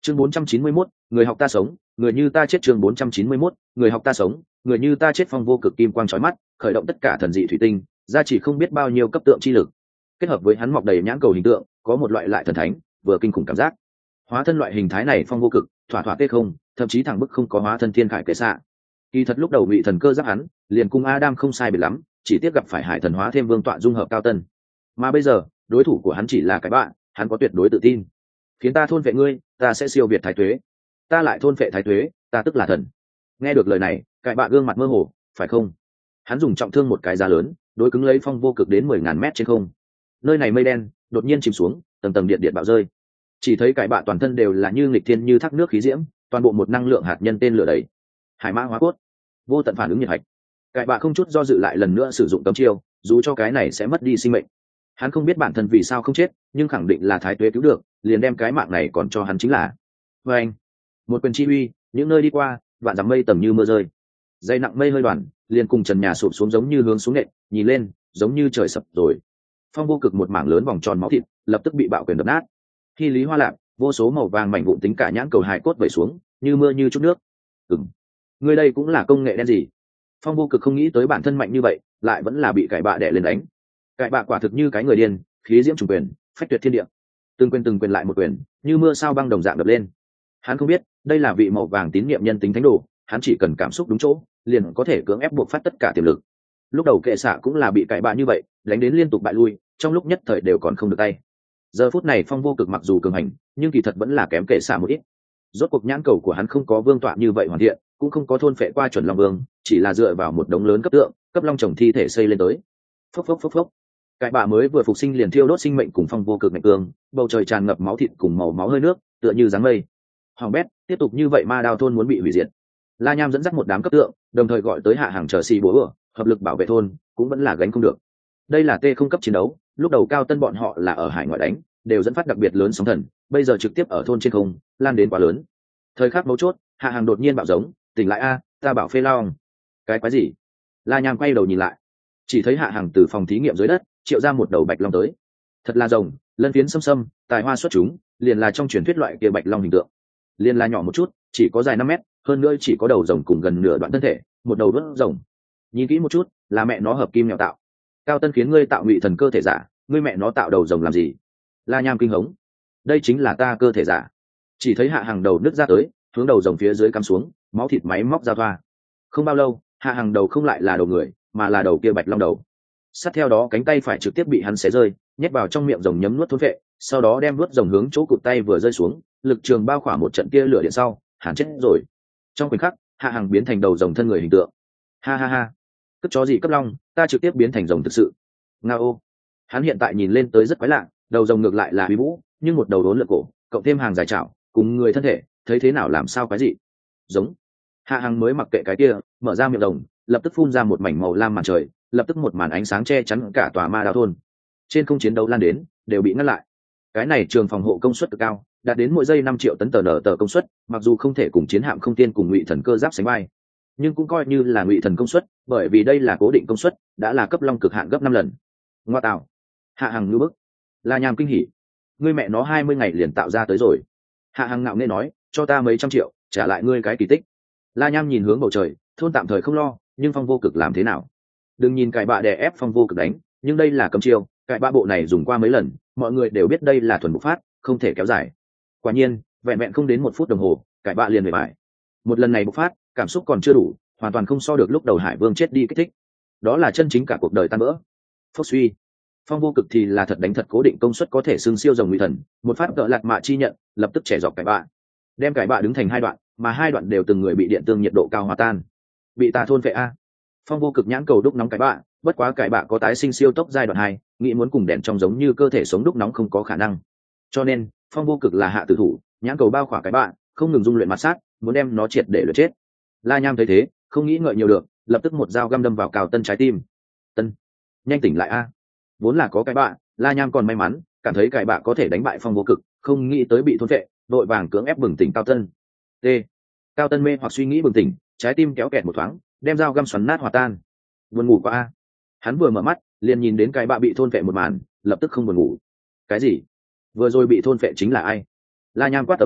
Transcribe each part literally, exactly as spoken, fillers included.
chương bốn trăm chín mươi mốt, người học ta sống, người như ta chết. Chương bốn trăm chín mươi mốt, người học ta sống, người như ta chết. Phong vô cực kim quang chói mắt, khởi động tất cả thần dị thủy tinh, ra chỉ không biết bao nhiêu cấp tượng chi lực, kết hợp với hắn mọc đầy nhãn cầu hình tượng, có một loại lại thần thánh vừa kinh khủng cảm giác. Hóa thân loại hình thái này phong vô cực thỏa thỏa tê không, thậm chí thẳng bức không có hóa thân thiên khải kệ xạ. Kỳ thật lúc đầu Ngụy Thần Cơ giáp hắn liền cùng Adam không sai biệt lắm, chỉ tiếc gặp phải hải thần hóa thêm vương tọa dung hợp Cao Tân, mà bây giờ đối thủ của hắn chỉ là cái bạn, hắn có tuyệt đối tự tin. Khiến ta thôn vệ ngươi, ta sẽ siêu việt thái tuế. Ta lại thôn vệ thái tuế, ta tức là thần. Nghe được lời này, cái bạn gương mặt mơ hồ, phải không? Hắn dùng trọng thương một cái giá lớn, đối cứng lấy phong vô cực đến mười ngàn mét trên không. Nơi này mây đen đột nhiên chìm xuống, tầng tầng điện điện bạo rơi. Chỉ thấy cái bạn toàn thân đều là như nghịch thiên như thác nước khí diễm, toàn bộ một năng lượng hạt nhân tên lửa đầy. Hải mã hóa cốt, vô tận phản ứng nhiệt hạch. Cái bạn không chút do dự lại lần nữa sử dụng cấm chiêu, dù cho cái này sẽ mất đi sinh mệnh. Hắn không biết bản thân vì sao không chết, nhưng khẳng định là thái tuế cứu được, liền đem cái mạng này còn cho hắn chính là. Và anh, một quyền chi uy, những nơi đi qua, vạn dặm mây tầm như mưa rơi. Dây nặng mây hơi đoàn, liền cùng trần nhà sụp xuống giống như hướng xuống nện, nhìn lên, giống như trời sập rồi. Phong vô cực một mảng lớn vòng tròn máu thịt, lập tức bị bạo quyền đập nát. Khi lý hoa lạc, vô số màu vàng mảnh vụn tính cả nhãn cầu hài cốt vẩy xuống, như mưa như chút nước. Ừm, người đây cũng là công nghệ đen gì? Phong vô cực không nghĩ tới bản thân mạnh như vậy, lại vẫn là bị cải bạ đè lên đánh. Cải bạ quả thực như cái người điên, khí diễm trùng quyền, phách tuyệt thiên địa. Từng quyền từng quyền lại một quyền, như mưa sao băng đồng dạng đập lên. Hắn không biết, đây là vị màu vàng tín niệm nhân tính thánh đồ, hắn chỉ cần cảm xúc đúng chỗ, liền có thể cưỡng ép buộc phát tất cả tiềm lực. Lúc đầu kệ xạ cũng là bị cải bạ như vậy, đánh đến liên tục bại lui, trong lúc nhất thời đều còn không được tay. Giờ phút này phong vô cực mặc dù cường hành, nhưng kỳ thật vẫn là kém kệ xạ một ít. Rốt cuộc nhãn cầu của hắn không có vương tọa như vậy hoàn thiện, cũng không có thôn phệ qua chuẩn long vương, chỉ là dựa vào một đống lớn cấp tượng, cấp long chồng thi thể xây lên tới. Phốc phốc phốc phốc. Cải bạ mới vừa phục sinh liền thiêu đốt sinh mệnh cùng phong vô cực mạnh cương, bầu trời tràn ngập máu thịt cùng màu máu hơi nước, tựa như dáng mây. Hoàng bét, tiếp tục như vậy ma đao thôn muốn bị hủy diệt. La Nham dẫn dắt một đám cấp tượng, đồng thời gọi tới hạ hàng chờ xì bố ửa, hợp lực bảo vệ thôn, cũng vẫn là gánh không được. Đây là T không cấp chiến đấu, lúc đầu Cao Tân bọn họ là ở hải ngoại đánh, đều dẫn phát đặc biệt lớn sóng thần, bây giờ trực tiếp ở thôn trên không, lan đến quá lớn. Thời khắc mấu chốt, hạ hàng đột nhiên bạo giống, tỉnh lại a, ta bảo phê long. Cái quái gì? La Nham quay đầu nhìn lại, chỉ thấy hạ hàng từ phòng thí nghiệm dưới đất triệu ra một đầu bạch long tới. Thật là rồng, lân phiến xâm xâm, tài hoa xuất chúng, liền là trong truyền thuyết loại kia bạch long hình tượng. Liền là nhỏ một chút, chỉ có dài năm mét, hơn nữa chỉ có đầu rồng cùng gần nửa đoạn thân thể, một đầu đốt rồng. Nhìn kỹ một chút, là mẹ nó hợp kim nhạo tạo. Cao Tân khiến ngươi tạo Ngụy Thần cơ thể giả, ngươi mẹ nó tạo đầu rồng làm gì? La Nham kinh hống, đây chính là ta cơ thể giả. Chỉ thấy hạ hàng đầu nứt ra tới, hướng đầu rồng phía dưới cắm xuống, máu thịt máy móc ra thoa. Không bao lâu, hạ hàng đầu không lại là đầu người, mà là đầu kia bạch long đầu. Sát theo đó cánh tay phải trực tiếp bị hắn xé rơi, nhét vào trong miệng rồng nhấm nuốt thôn phệ, sau đó đem nuốt rồng hướng chỗ cụt tay vừa rơi xuống, lực trường bao khỏa một trận kia lửa điện sau, hàn chết rồi. Trong khoảnh khắc, hạ hàng biến thành đầu rồng thân người hình tượng. Ha ha ha, cất chó gì cấp long, ta trực tiếp biến thành rồng thực sự. Ngao, hắn hiện tại nhìn lên tới rất quái lạ, đầu rồng ngược lại là uy vũ, nhưng một đầu đốn lượn cổ, cộng thêm hàng dài chảo, cùng người thân thể, thấy thế nào làm sao cái gì? Giống. Hạ hàng mới mặc kệ cái kia, mở ra miệng rồng, lập tức phun ra một mảnh màu lam màn trời, lập tức một màn ánh sáng che chắn cả tòa ma đao thôn. Trên không chiến đấu lan đến, đều bị ngăn lại. Cái này trường phòng hộ công suất cực cao, đạt đến mỗi giây năm triệu tấn tờ nở tờ công suất, mặc dù không thể cùng chiến hạm không tiên cùng Ngụy Thần cơ giáp sánh vai, nhưng cũng coi như là Ngụy Thần công suất, bởi vì đây là cố định công suất, đã là cấp long cực hạn gấp năm lần. Ngoa tạo. Hạ hàng lưu bức. La Nham kinh hỉ. Ngươi mẹ nó hai mươi ngày liền tạo ra tới rồi. Hạ hàng ngạo nghễ nói, cho ta mấy trăm triệu, trả lại ngươi cái kỳ tích. La Nham nhìn hướng bầu trời, thôn tạm thời không lo, nhưng phong vô cực làm thế nào? Đừng nhìn cải bạ đè ép phong vô cực đánh, nhưng đây là cấm chiêu, cải bạ bộ này dùng qua mấy lần, mọi người đều biết đây là thuần bộc phát, không thể kéo dài. Quả nhiên, vẹn vẹn không đến một phút đồng hồ, cải bạ liền về bại. Một lần này bộc phát, cảm xúc còn chưa đủ, hoàn toàn không so được lúc đầu Hải Vương chết đi kích thích. Đó là chân chính cả cuộc đời tan vỡ. Phốc suy. Phong vô cực thì là thật đánh thật cố định công suất có thể xương siêu rồng Ngụy Thần, một phát cỡ lạt mạ chi nhận, lập tức trẻ dọc cải bạ, đem cải bạ đứng thành hai đoạn, mà hai đoạn đều từng người bị điện tương nhiệt độ cao hòa tan. Bị tà thôn vệ a. Phong vô cực nhãn cầu đúc nóng cải bạ, bất quá cải bạ có tái sinh siêu tốc giai đoạn hai, nghĩ muốn cùng đèn trong giống như cơ thể sống đúc nóng không có khả năng. Cho nên, phong vô cực là hạ tử thủ, nhãn cầu bao khỏa cải bạ, không ngừng dung luyện mặt sát, muốn đem nó triệt để luyện chết. La Nham thấy thế, không nghĩ ngợi nhiều được, lập tức một dao găm đâm vào Cao Tân trái tim. Tân, nhanh tỉnh lại a. Vốn là có cải bạ, La Nham còn may mắn, cảm thấy cải bạ có thể đánh bại phong vô cực, không nghĩ tới bị thôn vệ, đội vàng cưỡng ép bừng tỉnh Cao Tân. T. Cao Tân mê hoặc suy nghĩ bừng tỉnh, trái tim kéo kẹt một thoáng, đem dao găm xoắn nát hòa tan. Buồn ngủ quá a. Hắn vừa mở mắt, liền nhìn đến cái bạ bị thôn vệ một màn, lập tức không buồn ngủ. Cái gì? Vừa rồi bị thôn vệ chính là ai? La Nham quát tầm lên,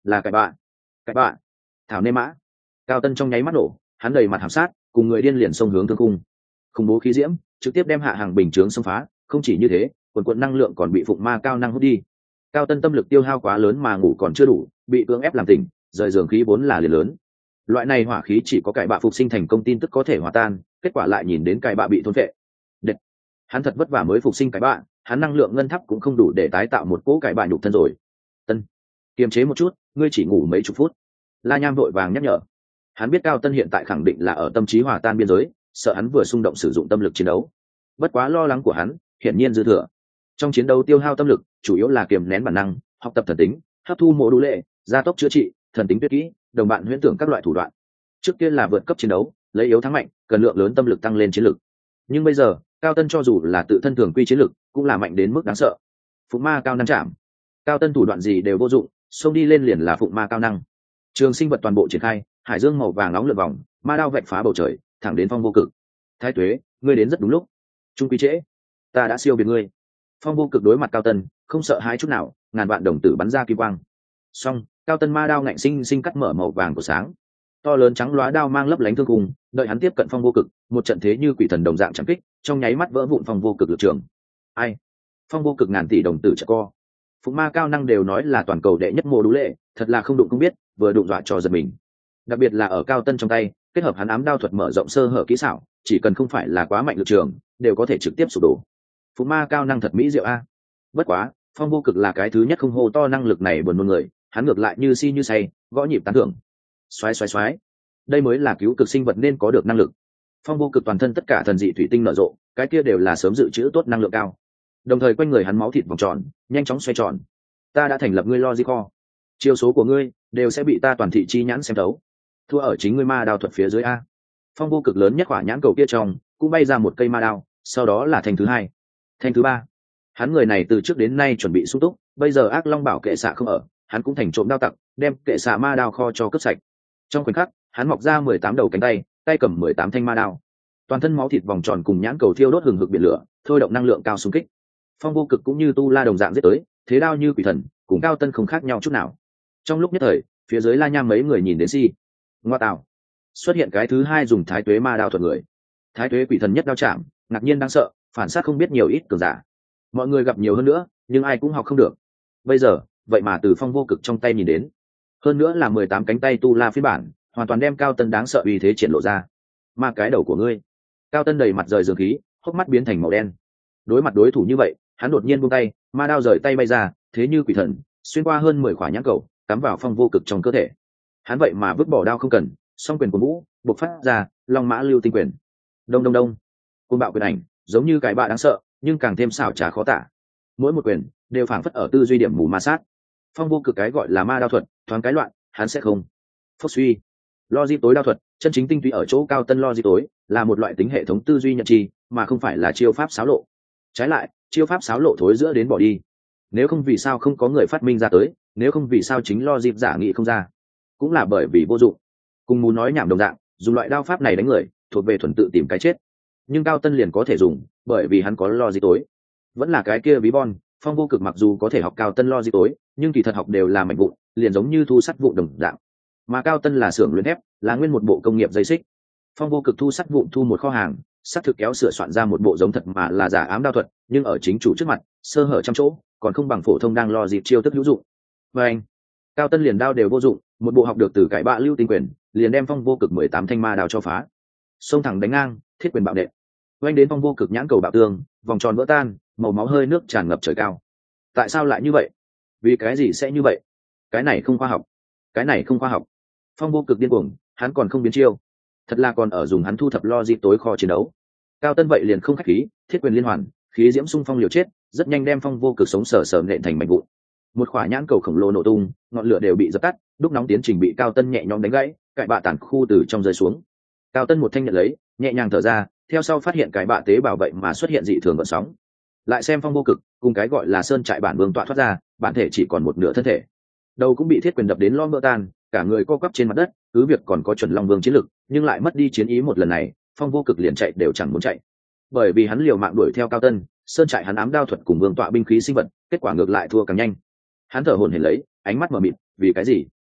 là cải bạ. Cải bạ. Thảo nê mã. Cao Tân trong nháy mắt nổ, hắn đầy mặt hàm sát, cùng người điên liền xông hướng thương khung. Khủng bố khí diễm trực tiếp đem hạ hàng bình chướng xông phá, không chỉ như thế, quần quần năng lượng còn bị phụng ma cao năng hút đi. Cao Tân tâm lực tiêu hao quá lớn mà ngủ còn chưa đủ, bị cưỡng ép làm tỉnh, rời giường khí vốn là liền lớn. Loại này hỏa khí chỉ có cải bạ phục sinh thành công tin tức có thể hòa tan, kết quả lại nhìn đến cải bạ bị thôn phệ. Đệt. Hắn thật vất vả mới phục sinh cải bạ, hắn năng lượng ngân tháp cũng không đủ để tái tạo một cỗ cải bạ nhục thân rồi. Tân, kiềm chế một chút, ngươi chỉ ngủ mấy chục phút. La Nham vội vàng nhắc nhở. Hắn biết Cao Tân hiện tại khẳng định là ở tâm trí hòa tan biên giới, sợ hắn vừa xung động sử dụng tâm lực chiến đấu. Bất quá lo lắng của hắn hiển nhiên dư thừa. Trong chiến đấu tiêu hao tâm lực chủ yếu là kiềm nén bản năng, học tập thần tính, hấp thu mô đũ lệ, gia tốc chữa trị, thần tính tuyệt kỹ, đồng bạn huyễn tưởng các loại thủ đoạn. Trước kia là vượt cấp chiến đấu, lấy yếu thắng mạnh, cần lượng lớn tâm lực tăng lên chiến lực. Nhưng bây giờ, Cao Tân cho dù là tự thân thường quy chiến lực, cũng là mạnh đến mức đáng sợ. Phụng ma cao năng chạm. Cao Tân thủ đoạn gì đều vô dụng, xông đi lên liền là phụng ma cao năng. Trường sinh vật toàn bộ triển khai, hải dương màu vàng nóng lượn vòng, ma đao vạch phá bầu trời, thẳng đến Phong Vô Cực. Thái Tuế, ngươi đến rất đúng lúc. Trung quy trễ, ta đã siêu việt ngươi. Phong Vô Cực đối mặt Cao Tân, không sợ hãi chút nào, ngàn vạn đồng tử bắn ra kim quang. Xong, Cao Tân ma đao ngạnh sinh sinh cắt mở màu vàng của sáng. To lớn trắng lóa đao mang lấp lánh thương cùng, đợi hắn tiếp cận Phong Vô Cực, một trận thế như quỷ thần đồng dạng chẳng kích, trong nháy mắt vỡ vụn Phong Vô Cực lực trường. Ai? Phong Vô Cực ngàn tỷ đồng tử trợ co. Phụng ma cao năng đều nói là toàn cầu đệ nhất mô đũ lệ, thật là không đụng không biết, vừa đụng dọa cho giật mình. Đặc biệt là ở Cao Tân trong tay, kết hợp hắn ám đao thuật mở rộng sơ hở kỹ xảo, chỉ cần không phải là quá mạnh lực trường, đều có thể trực tiếp sụp đổ. Phụng ma cao năng thật mỹ diệu a. Bất quá, Phong Vô Cực là cái thứ nhất không hô to năng lực này buồn nôn người, hắn ngược lại như si như say, gõ nhịp tán thưởng. Xoái xoái xoái. Đây mới là cứu cực sinh vật nên có được năng lực. Phong Vô Cực toàn thân tất cả thần dị thủy tinh nở rộ, cái kia đều là sớm dự trữ tốt năng lượng cao. Đồng thời quanh người hắn máu thịt vòng tròn, nhanh chóng xoay tròn. Ta đã thành lập ngươi logic kho. Chiêu số của ngươi đều sẽ bị ta toàn thị chi nhãn xem thấu. Thua ở chính ngươi ma đao thuật phía dưới a. Phong Vô Cực lớn nhất quả nhãn cầu kia trong, cũng bay ra một cây ma đao, sau đó là thành thứ hai, thành thứ ba. Hắn người này từ trước đến nay chuẩn bị sung túc, bây giờ ác long bảo kệ xạ không ở, hắn cũng thành trộm đao tặc, đem kệ xạ ma đao kho cho cướp sạch. Trong khoảnh khắc, hắn mọc ra mười tám đầu cánh tay, tay cầm mười tám thanh ma đao. Toàn thân máu thịt vòng tròn cùng nhãn cầu thiêu đốt hừng hực biển lửa, thôi động năng lượng cao xung kích. Phong Vô Cực cũng như tu la đồng dạng giết tới, thế đao như quỷ thần, cùng Cao Tân không khác nhau chút nào. Trong lúc nhất thời, phía dưới La Nham mấy người nhìn đến si. Ngoa tạo. Xuất hiện cái thứ hai dùng Thái Tuế ma đao thuật người. Thái Tuế quỷ thần nhất đao chạm, ngạc nhiên đáng sợ, phản sát không biết nhiều ít cường giả. Mọi người gặp nhiều hơn nữa, nhưng ai cũng học không được. Bây giờ, vậy mà từ Phong Vô Cực trong tay nhìn đến, hơn nữa là mười tám cánh tay tu la phiên bản, hoàn toàn đem Cao Tân đáng sợ uy thế triển lộ ra. Ma cái đầu của ngươi. Cao Tân đầy mặt rời dường khí, hốc mắt biến thành màu đen. Đối mặt đối thủ như vậy, hắn đột nhiên buông tay, ma đao rời tay bay ra, thế như quỷ thần, xuyên qua hơn mười khỏa nhãn cầu, cắm vào Phong Vô Cực trong cơ thể. Hắn vậy mà vứt bỏ đao không cần, song quyền của vũ bộc phát ra, long mã lưu tinh quyền. Đông đông đông. Côn bạo quyền ảnh, giống như cái bạ đáng sợ, nhưng càng thêm xảo trá khó tả. Mỗi một quyền đều phảng phất ở tư duy điểm mù ma sát. Phong Vô Cực cái gọi là ma đao thuật, thoáng cái loạn, hắn sẽ không. Phốc suy. Logic tối đao thuật, chân chính tinh túy ở chỗ Cao Tân logic tối, là một loại tính hệ thống tư duy nhận chi, mà không phải là chiêu pháp xáo lộ. Trái lại, chiêu pháp xáo lộ thối giữa đến bỏ đi. Nếu không vì sao không có người phát minh ra tới, nếu không vì sao chính logic giả nghị không ra, cũng là bởi vì vô dụng. Cùng mù nói nhảm đồng dạng, dùng loại đao pháp này đánh người, thuộc về thuần tự tìm cái chết. Nhưng Cao Tân liền có thể dùng, bởi vì hắn có logic tối. Vẫn là cái kia ví von, Phong Vô Cực mặc dù có thể học Cao Tân logic tối, nhưng kỳ thật học đều là mảnh vụn, liền giống như thu sắt vụn đồng dạng. Mà Cao Tân là xưởng luyện thép, là nguyên một bộ công nghiệp dây xích. Phong Vô Cực thu sắt vụn thu một kho hàng, sắt thực kéo sửa soạn ra một bộ giống thật mà là giả ám đao thuật, nhưng ở chính chủ trước mặt, sơ hở trăm chỗ, còn không bằng phổ thông đang lo dịp chiêu thức hữu dụng. Và anh, Cao Tân liền đao đều vô dụng, một bộ học được từ cải bạ lưu tinh quyền, liền đem Phong Vô Cực mười tám thanh ma đao cho phá. Xông thẳng đánh ngang, thiết quyền bạo đệ. Oanh đến Phong Vô Cực nhãn cầu bạo tường, vòng tròn vỡ tan, màu máu hơi nước tràn ngập trời cao. Tại sao lại như vậy? Vì cái gì sẽ như vậy? Cái này không khoa học. Cái này không khoa học. Phong Vô Cực điên cuồng, hắn còn không biến chiêu. Thật là còn ở dùng hắn thu thập logic tối kho chiến đấu. Cao Tân vậy liền không khách khí, thiết quyền liên hoàn, khí diễm xung phong liều chết, rất nhanh đem Phong Vô Cực sống sờ sờ nện thành mảnh vụn. Một khỏa nhãn cầu khổng lồ nổ tung, ngọn lửa đều bị dập tắt, đúc nóng tiến trình bị Cao Tân nhẹ nhõm đánh gãy, cải bạ tản khu từ trong rơi xuống. Cao Tân một thanh nhận lấy, nhẹ nhàng thở ra, theo sau phát hiện cải bạ tế bào vậy mà xuất hiện dị thường gợn sóng. Lại xem Phong Vô Cực, cùng cái gọi là sơn trại bản vương tọa thoát ra, bản thể chỉ còn một nửa thân thể. Đầu cũng bị thiết quyền đập đến lom vỡ tan, cả người co quắp trên mặt đất, cứ việc còn có chuẩn long vương chiến lực, nhưng lại mất đi chiến ý một lần này, Phong Vô Cực liền chạy đều chẳng muốn chạy. Bởi vì hắn liều mạng đuổi theo Cao Tân, sơn trại hắn ám đao thuật cùng vương tọa binh khí sinh vật, kết quả ngược lại thua càng nhanh. Hắn thở hổn hển lấy, ánh mắt mở mịt, vì cái gì?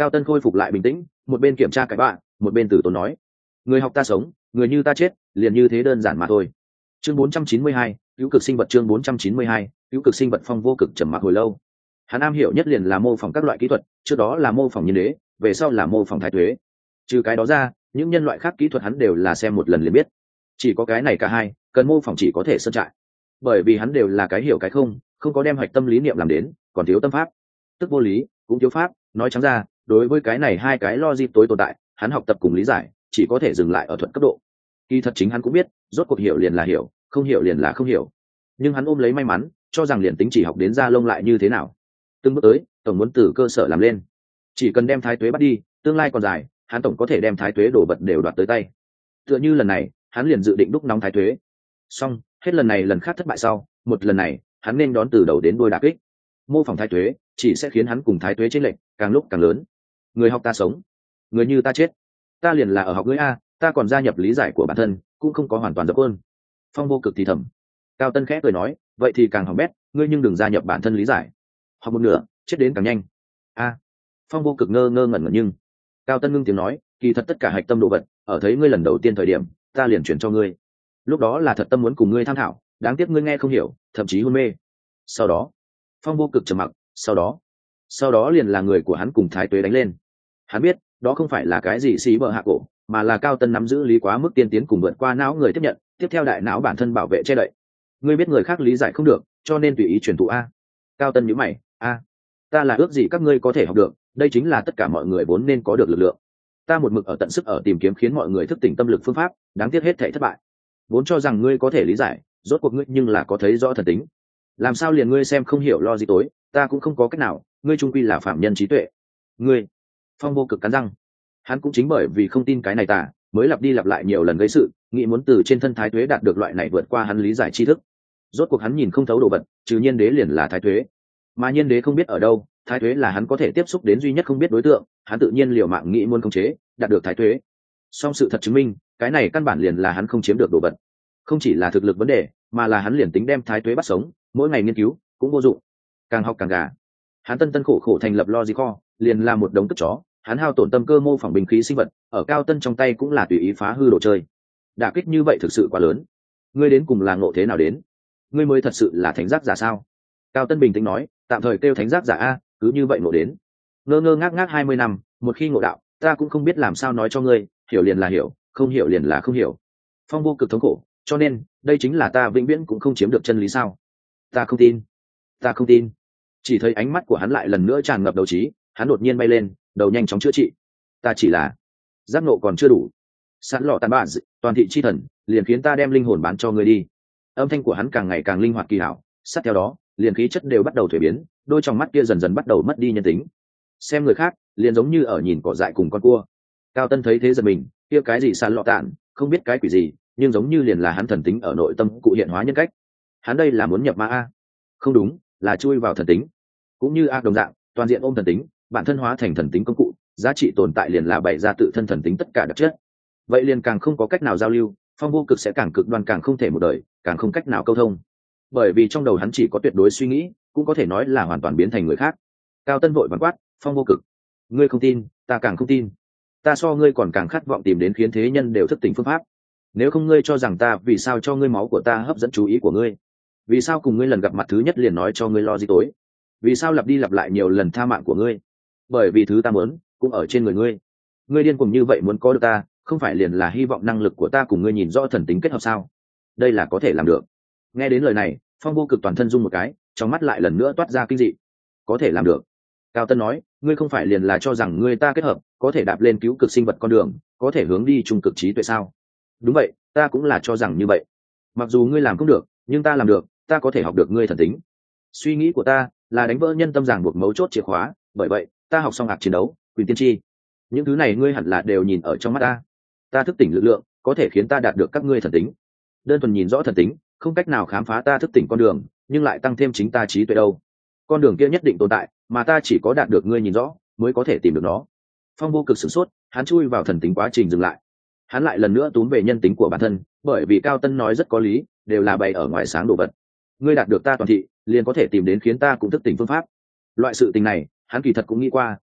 Cao Tân khôi phục lại bình tĩnh, một bên kiểm tra cái bạ, một bên tử tốn nói: người học ta sống, người như ta chết, liền như thế đơn giản mà thôi. Chương bốn trăm chín mươi hai, cứu cực sinh vật. Chương bốn trăm chín mươi hai, cứu cực sinh vật. Phong Vô Cực trầm mặc hồi lâu. Hắn am hiểu nhất liền là mô phỏng các loại kỹ thuật, trước đó là mô phỏng nhân đế, về sau là mô phỏng thái tuế. Trừ cái đó ra, những nhân loại khác kỹ thuật hắn đều là xem một lần liền biết. Chỉ có cái này cả hai, cần mô phỏng chỉ có thể sơn trại. Bởi vì hắn đều là cái hiểu cái không, không có đem hoạch tâm lý niệm làm đến, còn thiếu tâm pháp. Tức vô lý, cũng thiếu pháp, nói trắng ra, đối với cái này hai cái logic tối tồn tại, hắn học tập cùng lý giải, chỉ có thể dừng lại ở thuận cấp độ. Kỳ thật chính hắn cũng biết, rốt cuộc hiểu liền là hiểu, không hiểu liền là không hiểu. Nhưng hắn ôm lấy may mắn, cho rằng liền tính chỉ học đến ra lông lại như thế nào. Từng bước tới, tổng muốn từ cơ sở làm lên. Chỉ cần đem thái tuế bắt đi, tương lai còn dài, hắn tổng có thể đem thái tuế đổ vật đều đoạt tới tay. Tựa như lần này, hắn liền dự định đúc nóng thái tuế. Xong, hết lần này lần khác thất bại sau, một lần này, hắn nên đón từ đầu đến đuôi đả kích. Mô phỏng thái tuế, chỉ sẽ khiến hắn cùng thái tuế chênh lệch càng lúc càng lớn. Người học ta sống, người như ta chết. Ta liền là ở học ngươi a, ta còn gia nhập lý giải của bản thân, cũng không có hoàn toàn dập ơn. Phong Vô Cực thì thầm. Cao Tân khẽ cười nói, vậy thì càng hỏng bét, ngươi nhưng đừng gia nhập bản thân lý giải. Học một nửa, chết đến càng nhanh. A. Phong Vô Cực ngơ ngơ ngẩn ngẩn nhưng. Cao Tân ngưng tiếng nói, kỳ thật tất cả hạch tâm đồ vật, ở thấy ngươi lần đầu tiên thời điểm, ta liền chuyển cho ngươi. Lúc đó là thật tâm muốn cùng ngươi tham thảo, đáng tiếc ngươi nghe không hiểu, thậm chí hôn mê. Sau đó, Phong Vô Cực trầm mặc, sau đó, sau đó liền là người của hắn cùng thái tuế đánh lên. Hắn biết, đó không phải là cái gì xí bờ hạ cổ, mà là Cao Tân nắm giữ lý quá mức tiên tiến cùng vượt qua não người tiếp nhận, tiếp theo đại não bản thân bảo vệ che đậy. Ngươi biết người khác lý giải không được, cho nên tùy ý truyền thụ a. Cao Tân nhíu mày, a, ta là ước gì các ngươi có thể học được, đây chính là tất cả mọi người vốn nên có được lực lượng. Ta một mực ở tận sức ở tìm kiếm khiến mọi người thức tỉnh tâm lực phương pháp, đáng tiếc hết thảy thất bại. Vốn cho rằng ngươi có thể lý giải, rốt cuộc ngươi nhưng là có thấy rõ thần tính. Làm sao liền ngươi xem không hiểu lo gì tối, ta cũng không có cách nào, ngươi trung quy là phạm nhân trí tuệ. Ngươi. Phong Vô Cực cắn răng. Hắn cũng chính bởi vì không tin cái này ta, mới lặp đi lặp lại nhiều lần gây sự, nghĩ muốn từ trên thân thái tuế đạt được loại này vượt qua hắn lý giải tri thức. Rốt cuộc hắn nhìn không thấu đồ vật, trừ nhiên đế liền là thái tuế. Mà nhiên đế không biết ở đâu, thái tuế là hắn có thể tiếp xúc đến duy nhất không biết đối tượng, hắn tự nhiên liều mạng nghĩ muốn khống chế, đạt được thái tuế. Song sự thật chứng minh, cái này căn bản liền là hắn không chiếm được đồ vật. Không chỉ là thực lực vấn đề, mà là hắn liền tính đem thái tuế bắt sống, mỗi ngày nghiên cứu cũng vô dụng. Càng học càng gà. Hắn tân tân khổ khổ thành lập Logic Core, liền là một đống cất chó, hắn hao tổn tâm cơ mô phỏng binh khí sinh vật, ở Cao Tân trong tay cũng là tùy ý phá hư đồ chơi. Đả kích như vậy thực sự quá lớn. Ngươi đến cùng là ngộ thế nào đến? Ngươi mới thật sự là thánh giác giả sao? Cao Tân bình tĩnh nói, tạm thời kêu thánh giác giả a, cứ như vậy ngộ đến. Ngơ ngơ ngác ngác hai mươi năm, một khi ngộ đạo, ta cũng không biết làm sao nói cho ngươi, hiểu liền là hiểu, không hiểu liền là không hiểu. Phong Vô Cực thống khổ, cho nên, đây chính là ta vĩnh viễn cũng không chiếm được chân lý sao? Ta không tin, ta không tin. Chỉ thấy ánh mắt của hắn lại lần nữa tràn ngập đấu trí, hắn đột nhiên bay lên, đầu nhanh chóng chữa trị. Ta chỉ là giác nộ còn chưa đủ. Sẵn lọ tàn bạ, toàn thị chi thần, liền khiến ta đem linh hồn bán cho ngươi đi. Âm thanh của hắn càng ngày càng linh hoạt kỳ hảo, sát theo đó, liền khí chất đều bắt đầu thuế biến, đôi trong mắt kia dần dần bắt đầu mất đi nhân tính. Xem người khác, liền giống như ở nhìn cỏ dại cùng con cua. Cao Tân thấy thế giật mình, kia cái gì sẵn lọ tàn, không biết cái quỷ gì, nhưng giống như liền là hắn thần tính ở nội tâm cụ hiện hóa nhân cách. Hắn đây là muốn nhập ma a? Không đúng, là chui vào thần tính. Cũng như a đồng dạng, toàn diện ôm thần tính, bản thân hóa thành thần tính công cụ, giá trị tồn tại liền là bày ra tự thân thần tính tất cả đặc chất. Vậy liền càng không có cách nào giao lưu, Phong Vô Cực sẽ càng cực đoan, càng không thể một đời, càng không cách nào câu thông. Bởi vì trong đầu hắn chỉ có tuyệt đối suy nghĩ, cũng có thể nói là hoàn toàn biến thành người khác. Cao Tân vội vàng quát, Phong Vô Cực, ngươi không tin, ta càng không tin. Ta so ngươi còn càng khát vọng tìm đến khiến thế nhân đều thức tỉnh phương pháp. Nếu không ngươi cho rằng ta vì sao cho ngươi máu của ta hấp dẫn chú ý của ngươi? Vì sao cùng ngươi lần gặp mặt thứ nhất liền nói cho ngươi lo gì tối? Vì sao lặp đi lặp lại nhiều lần tha mạng của ngươi? Bởi vì thứ ta muốn cũng ở trên người ngươi. Ngươi điên cuồng như vậy muốn có được ta, không phải liền là hy vọng năng lực của ta cùng ngươi nhìn rõ thần tính kết hợp sao? Đây là có thể làm được. Nghe đến lời này, Phong Vô Cực toàn thân rung một cái, trong mắt lại lần nữa toát ra kinh dị. Có thể làm được. Cao Tân nói, ngươi không phải liền là cho rằng ngươi ta kết hợp, có thể đạp lên cứu cực sinh vật con đường, có thể hướng đi trung cực trí tuệ sao? Đúng vậy, ta cũng là cho rằng như vậy. Mặc dù ngươi làm không được, nhưng ta làm được, ta có thể học được ngươi thần tính. Suy nghĩ của ta là đánh vỡ nhân tâm ràng buộc mấu chốt chìa khóa, bởi vậy, ta học xong ạc chiến đấu, quyền tiên tri. Những thứ này ngươi hẳn là đều nhìn ở trong mắt ta. Ta thức tỉnh lực lượng, có thể khiến ta đạt được các ngươi thần tính. Đơn thuần nhìn rõ thần tính, không cách nào khám phá ta thức tỉnh con đường, nhưng lại tăng thêm chính ta trí tuệ đâu. Con đường kia nhất định tồn tại, mà ta chỉ có đạt được ngươi nhìn rõ, mới có thể tìm được nó. Phong Vô Cực sửng sốt, hắn chui vào thần tính quá trình dừng lại. Hắn lại lần nữa túm về nhân tính của bản thân, bởi vì Cao Tân nói rất có lý, đều là bày ở ngoài sáng đồ vật. Ngươi đạt được ta toàn thị, liền có thể tìm đến khiến ta cũng thức tỉnh phương pháp. Loại sự tình này, hắn kỳ thật cũng nghĩ qua,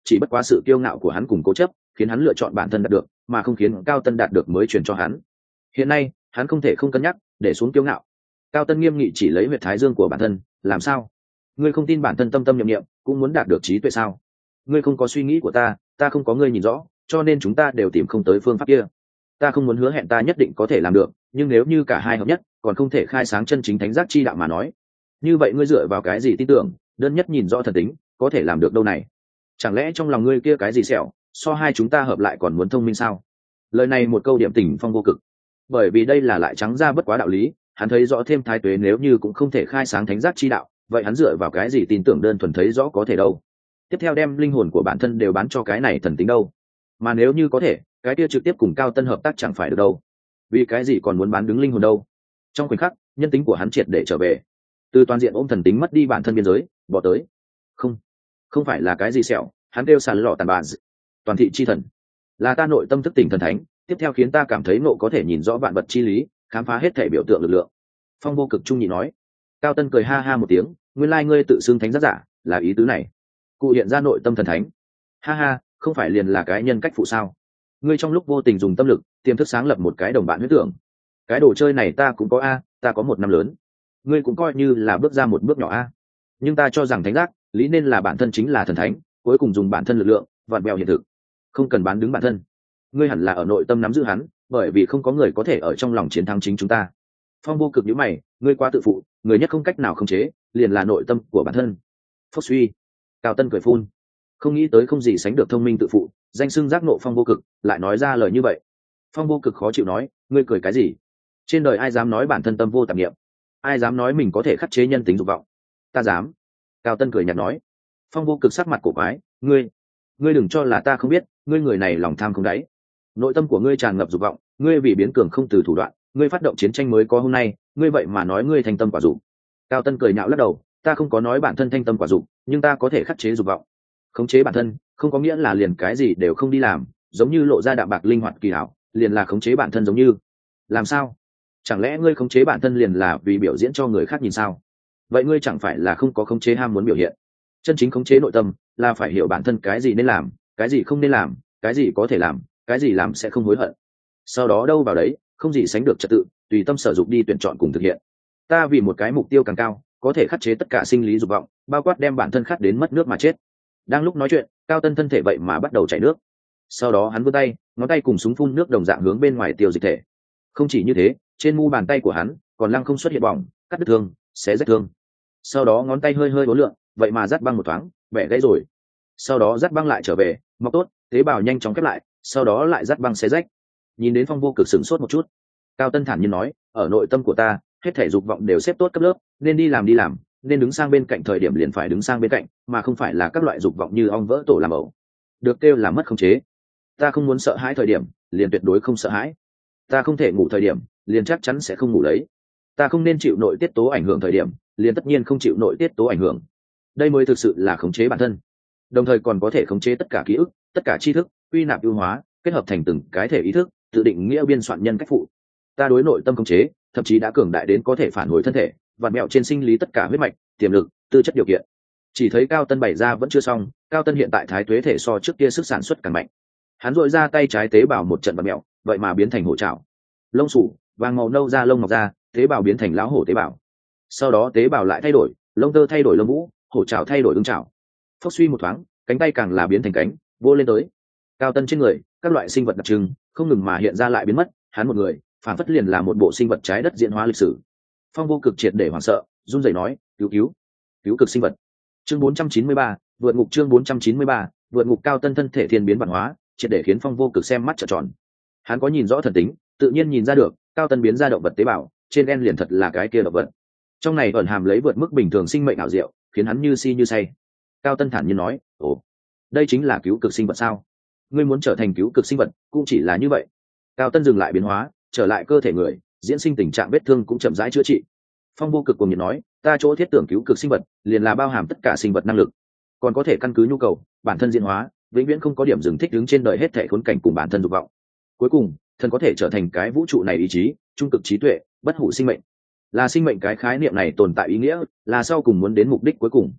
chỉ bất quá sự kiêu ngạo của hắn cùng cố chấp khiến hắn lựa chọn bản thân đạt được mà không khiến Cao Tân đạt được mới truyền cho hắn. Hiện nay hắn không thể không cân nhắc để xuống kiêu ngạo. Cao Tân nghiêm nghị chỉ lấy huyệt thái dương của bản thân. Làm sao? Ngươi không tin bản thân tâm tâm niệm niệm cũng muốn đạt được trí tuệ sao? Ngươi không có suy nghĩ của ta, ta không có ngươi nhìn rõ, cho nên chúng ta đều tìm không tới phương pháp kia. Ta không muốn hứa hẹn ta nhất định có thể làm được, nhưng nếu như cả hai hợp nhất còn không thể khai sáng chân chính thánh giác chi đạo mà nói, như vậy ngươi dựa vào cái gì tin tưởng đơn nhất nhìn rõ thần tính có thể làm được đâu này? Chẳng lẽ trong lòng ngươi kia cái gì sẹo so hai chúng ta hợp lại còn muốn thông minh sao? Lời này một câu điểm tình Phong vô cực, bởi vì đây là lại trắng ra bất quá đạo lý. Hắn thấy rõ thêm thái tuế nếu như cũng không thể khai sáng thánh giác chi đạo, vậy hắn dựa vào cái gì tin tưởng đơn thuần thấy rõ có thể đâu? Tiếp theo đem linh hồn của bản thân đều bán cho cái này thần tính đâu? Mà nếu như có thể, cái kia trực tiếp cùng Cao Tân hợp tác chẳng phải được đâu? Vì cái gì còn muốn bán đứng linh hồn đâu? Trong khoảnh khắc, nhân tính của hắn triệt để trở về, từ toàn diện ôm thần tính mất đi bản thân biên giới, bỏ tới. Không, không phải là cái gì sẹo, hắn kêu sàn lọ tàn bà, toàn thị chi thần, là ta nội tâm thức tỉnh thần thánh, tiếp theo khiến ta cảm thấy nộ có thể nhìn rõ vạn vật chi lý, khám phá hết thể biểu tượng lực lượng. Phong vô cực trung nhị nói. Cao Tân cười ha ha một tiếng, nguyên lai ngươi tự xưng thánh giác giả là ý tứ này. Cụ hiện ra nội tâm thần thánh. Ha ha, không phải liền là cái nhân cách phụ sao? Ngươi trong lúc vô tình dùng tâm lực tiềm thức sáng lập một cái đồng bạn huyết tưởng. Cái đồ chơi này ta cũng có a, ta có một năm lớn. Ngươi cũng coi như là bước ra một bước nhỏ a. Nhưng ta cho rằng thánh giác lý nên là bản thân chính là thần thánh, cuối cùng dùng bản thân lực lượng vặn vẹo hiện thực, không cần bán đứng bản thân. Ngươi hẳn là ở nội tâm nắm giữ hắn, bởi vì không có người có thể ở trong lòng chiến thắng chính chúng ta. Phong vô cực nhíu mày, ngươi quá tự phụ, người nhất không cách nào khống chế liền là nội tâm của bản thân. Phốc suy. Cao Tân cười phun, không nghĩ tới không gì sánh được thông minh tự phụ, danh xưng giác nộ Phong vô cực lại nói ra lời như vậy. Phong vô cực khó chịu nói, ngươi cười cái gì? Trên đời ai dám nói bản thân tâm vô tạp niệm? Ai dám nói mình có thể khắc chế nhân tính dục vọng? Ta dám. Cao Tân cười nhạt nói. Phong vô cực sắc mặt cổ quái, ngươi, ngươi đừng cho là ta không biết, ngươi người này lòng tham không đáy. Nội tâm của ngươi tràn ngập dục vọng, ngươi vì biến cường không từ thủ đoạn, ngươi phát động chiến tranh mới có hôm nay, ngươi vậy mà nói ngươi thanh tâm quả dục. Cao Tân cười nhạo lắc đầu, ta không có nói bản thân thanh tâm quả dục, nhưng ta có thể khắc chế dục vọng. Khống chế bản thân không có nghĩa là liền cái gì đều không đi làm, giống như lộ ra đạm bạc linh hoạt kỳ hảo, liền là khống chế bản thân giống như. Làm sao? Chẳng lẽ ngươi khống chế bản thân liền là vì biểu diễn cho người khác nhìn sao? Vậy ngươi chẳng phải là không có khống chế ham muốn biểu hiện? Chân chính khống chế nội tâm là phải hiểu bản thân cái gì nên làm, cái gì không nên làm, cái gì có thể làm, cái gì làm sẽ không hối hận. Sau đó đâu vào đấy, không gì sánh được trật tự, tùy tâm sở dục đi tuyển chọn cùng thực hiện. Ta vì một cái mục tiêu càng cao, có thể khắc chế tất cả sinh lý dục vọng, bao quát đem bản thân khát đến mất nước mà chết. Đang lúc nói chuyện, Cao Tân thân thể vậy mà bắt đầu chảy nước. Sau đó hắn vươn tay, ngón tay cùng súng phun nước đồng dạng hướng bên ngoài tiêu dịch thể. Không chỉ như thế, trên mu bàn tay của hắn còn lăng không xuất hiện bỏng, cắt đứt thương, xé rách thương. Sau đó ngón tay hơi hơi uốn lượn, vậy mà dắt băng một thoáng, bẻ gãy rồi. Sau đó dắt băng lại trở về, mọc tốt, tế bào nhanh chóng khép lại, sau đó lại dắt băng xé rách. Nhìn đến Phong vô cực sửng sốt một chút. Cao Tân thản nhiên nói, ở nội tâm của ta, hết thể dục vọng đều xếp tốt cấp lớp, nên đi làm đi làm, nên đứng sang bên cạnh thời điểm liền phải đứng sang bên cạnh, mà không phải là các loại dục vọng như ong vỡ tổ làm ẩu. Được kêu là mất khống chế. Ta không muốn sợ hãi thời điểm, liền tuyệt đối không sợ hãi. Ta không thể ngủ thời điểm, liền chắc chắn sẽ không ngủ lấy. Ta không nên chịu nội tiết tố ảnh hưởng thời điểm, liền tất nhiên không chịu nội tiết tố ảnh hưởng. Đây mới thực sự là khống chế bản thân, đồng thời còn có thể khống chế tất cả ký ức, tất cả tri thức, quy nạp ưu hóa, kết hợp thành từng cái thể ý thức, tự định nghĩa biên soạn nhân cách phụ. Ta đối nội tâm khống chế, thậm chí đã cường đại đến có thể phản hồi thân thể, vặn mẹo trên sinh lý tất cả huyết mạch, tiềm lực, tư chất điều kiện. Chỉ thấy Cao Tân bày ra vẫn chưa xong, Cao Tân hiện tại thái tuế thể so trước kia sức sản xuất càng mạnh. Hắn dội ra tay trái tế bào một trận vặn mẹo, vậy mà biến thành hổ trảo. Lông sủ, vàng màu nâu ra lông ngọc ra, tế bào biến thành lão hổ tế bào. Sau đó tế bào lại thay đổi, lông tơ thay đổi lông vũ, hổ trảo thay đổi ưng trảo. Phốc suy một thoáng, cánh tay càng là biến thành cánh, vô lên tới. Cao Tân trên người, các loại sinh vật đặc trưng không ngừng mà hiện ra lại biến mất, hắn một người, phản phất liền là một bộ sinh vật trái đất diễn hóa lịch sử. Phong vô cực triệt để hoảng sợ, run rẩy nói, cứu cứu, cứu cực sinh vật. Chương bốn trăm chín mươi ba, vượt ngục chương bốn trăm chín mươi ba, vượt ngục. Cao Tân thân thể thiên biến bản hóa, triệt để khiến Phong vô cực xem mắt trợn tròn. Hắn có nhìn rõ thần tính, tự nhiên nhìn ra được, Cao Tân biến ra động vật tế bào, trên đen liền thật là cái kia động vật. Trong này ẩn hàm lấy vượt mức bình thường sinh mệnh ảo diệu, khiến hắn như si như say. Cao Tân thản nhiên nói, ồ, đây chính là cứu cực sinh vật sao? Ngươi muốn trở thành cứu cực sinh vật, cũng chỉ là như vậy. Cao Tân dừng lại biến hóa, trở lại cơ thể người, diễn sinh tình trạng vết thương cũng chậm rãi chữa trị. Phong vô cực cùng nhiệt nói, ta chỗ thiết tưởng cứu cực sinh vật, liền là bao hàm tất cả sinh vật năng lực, còn có thể căn cứ nhu cầu, bản thân diễn hóa, vĩnh viễn không có điểm dừng thích đứng trên đời hết thể khốn cảnh cùng bản thân dục vọng. Cuối cùng, thần có thể trở thành cái vũ trụ này ý chí, trung cực trí tuệ, bất hủ sinh mệnh. Là sinh mệnh cái khái niệm này tồn tại ý nghĩa, là sau cùng muốn đến mục đích cuối cùng.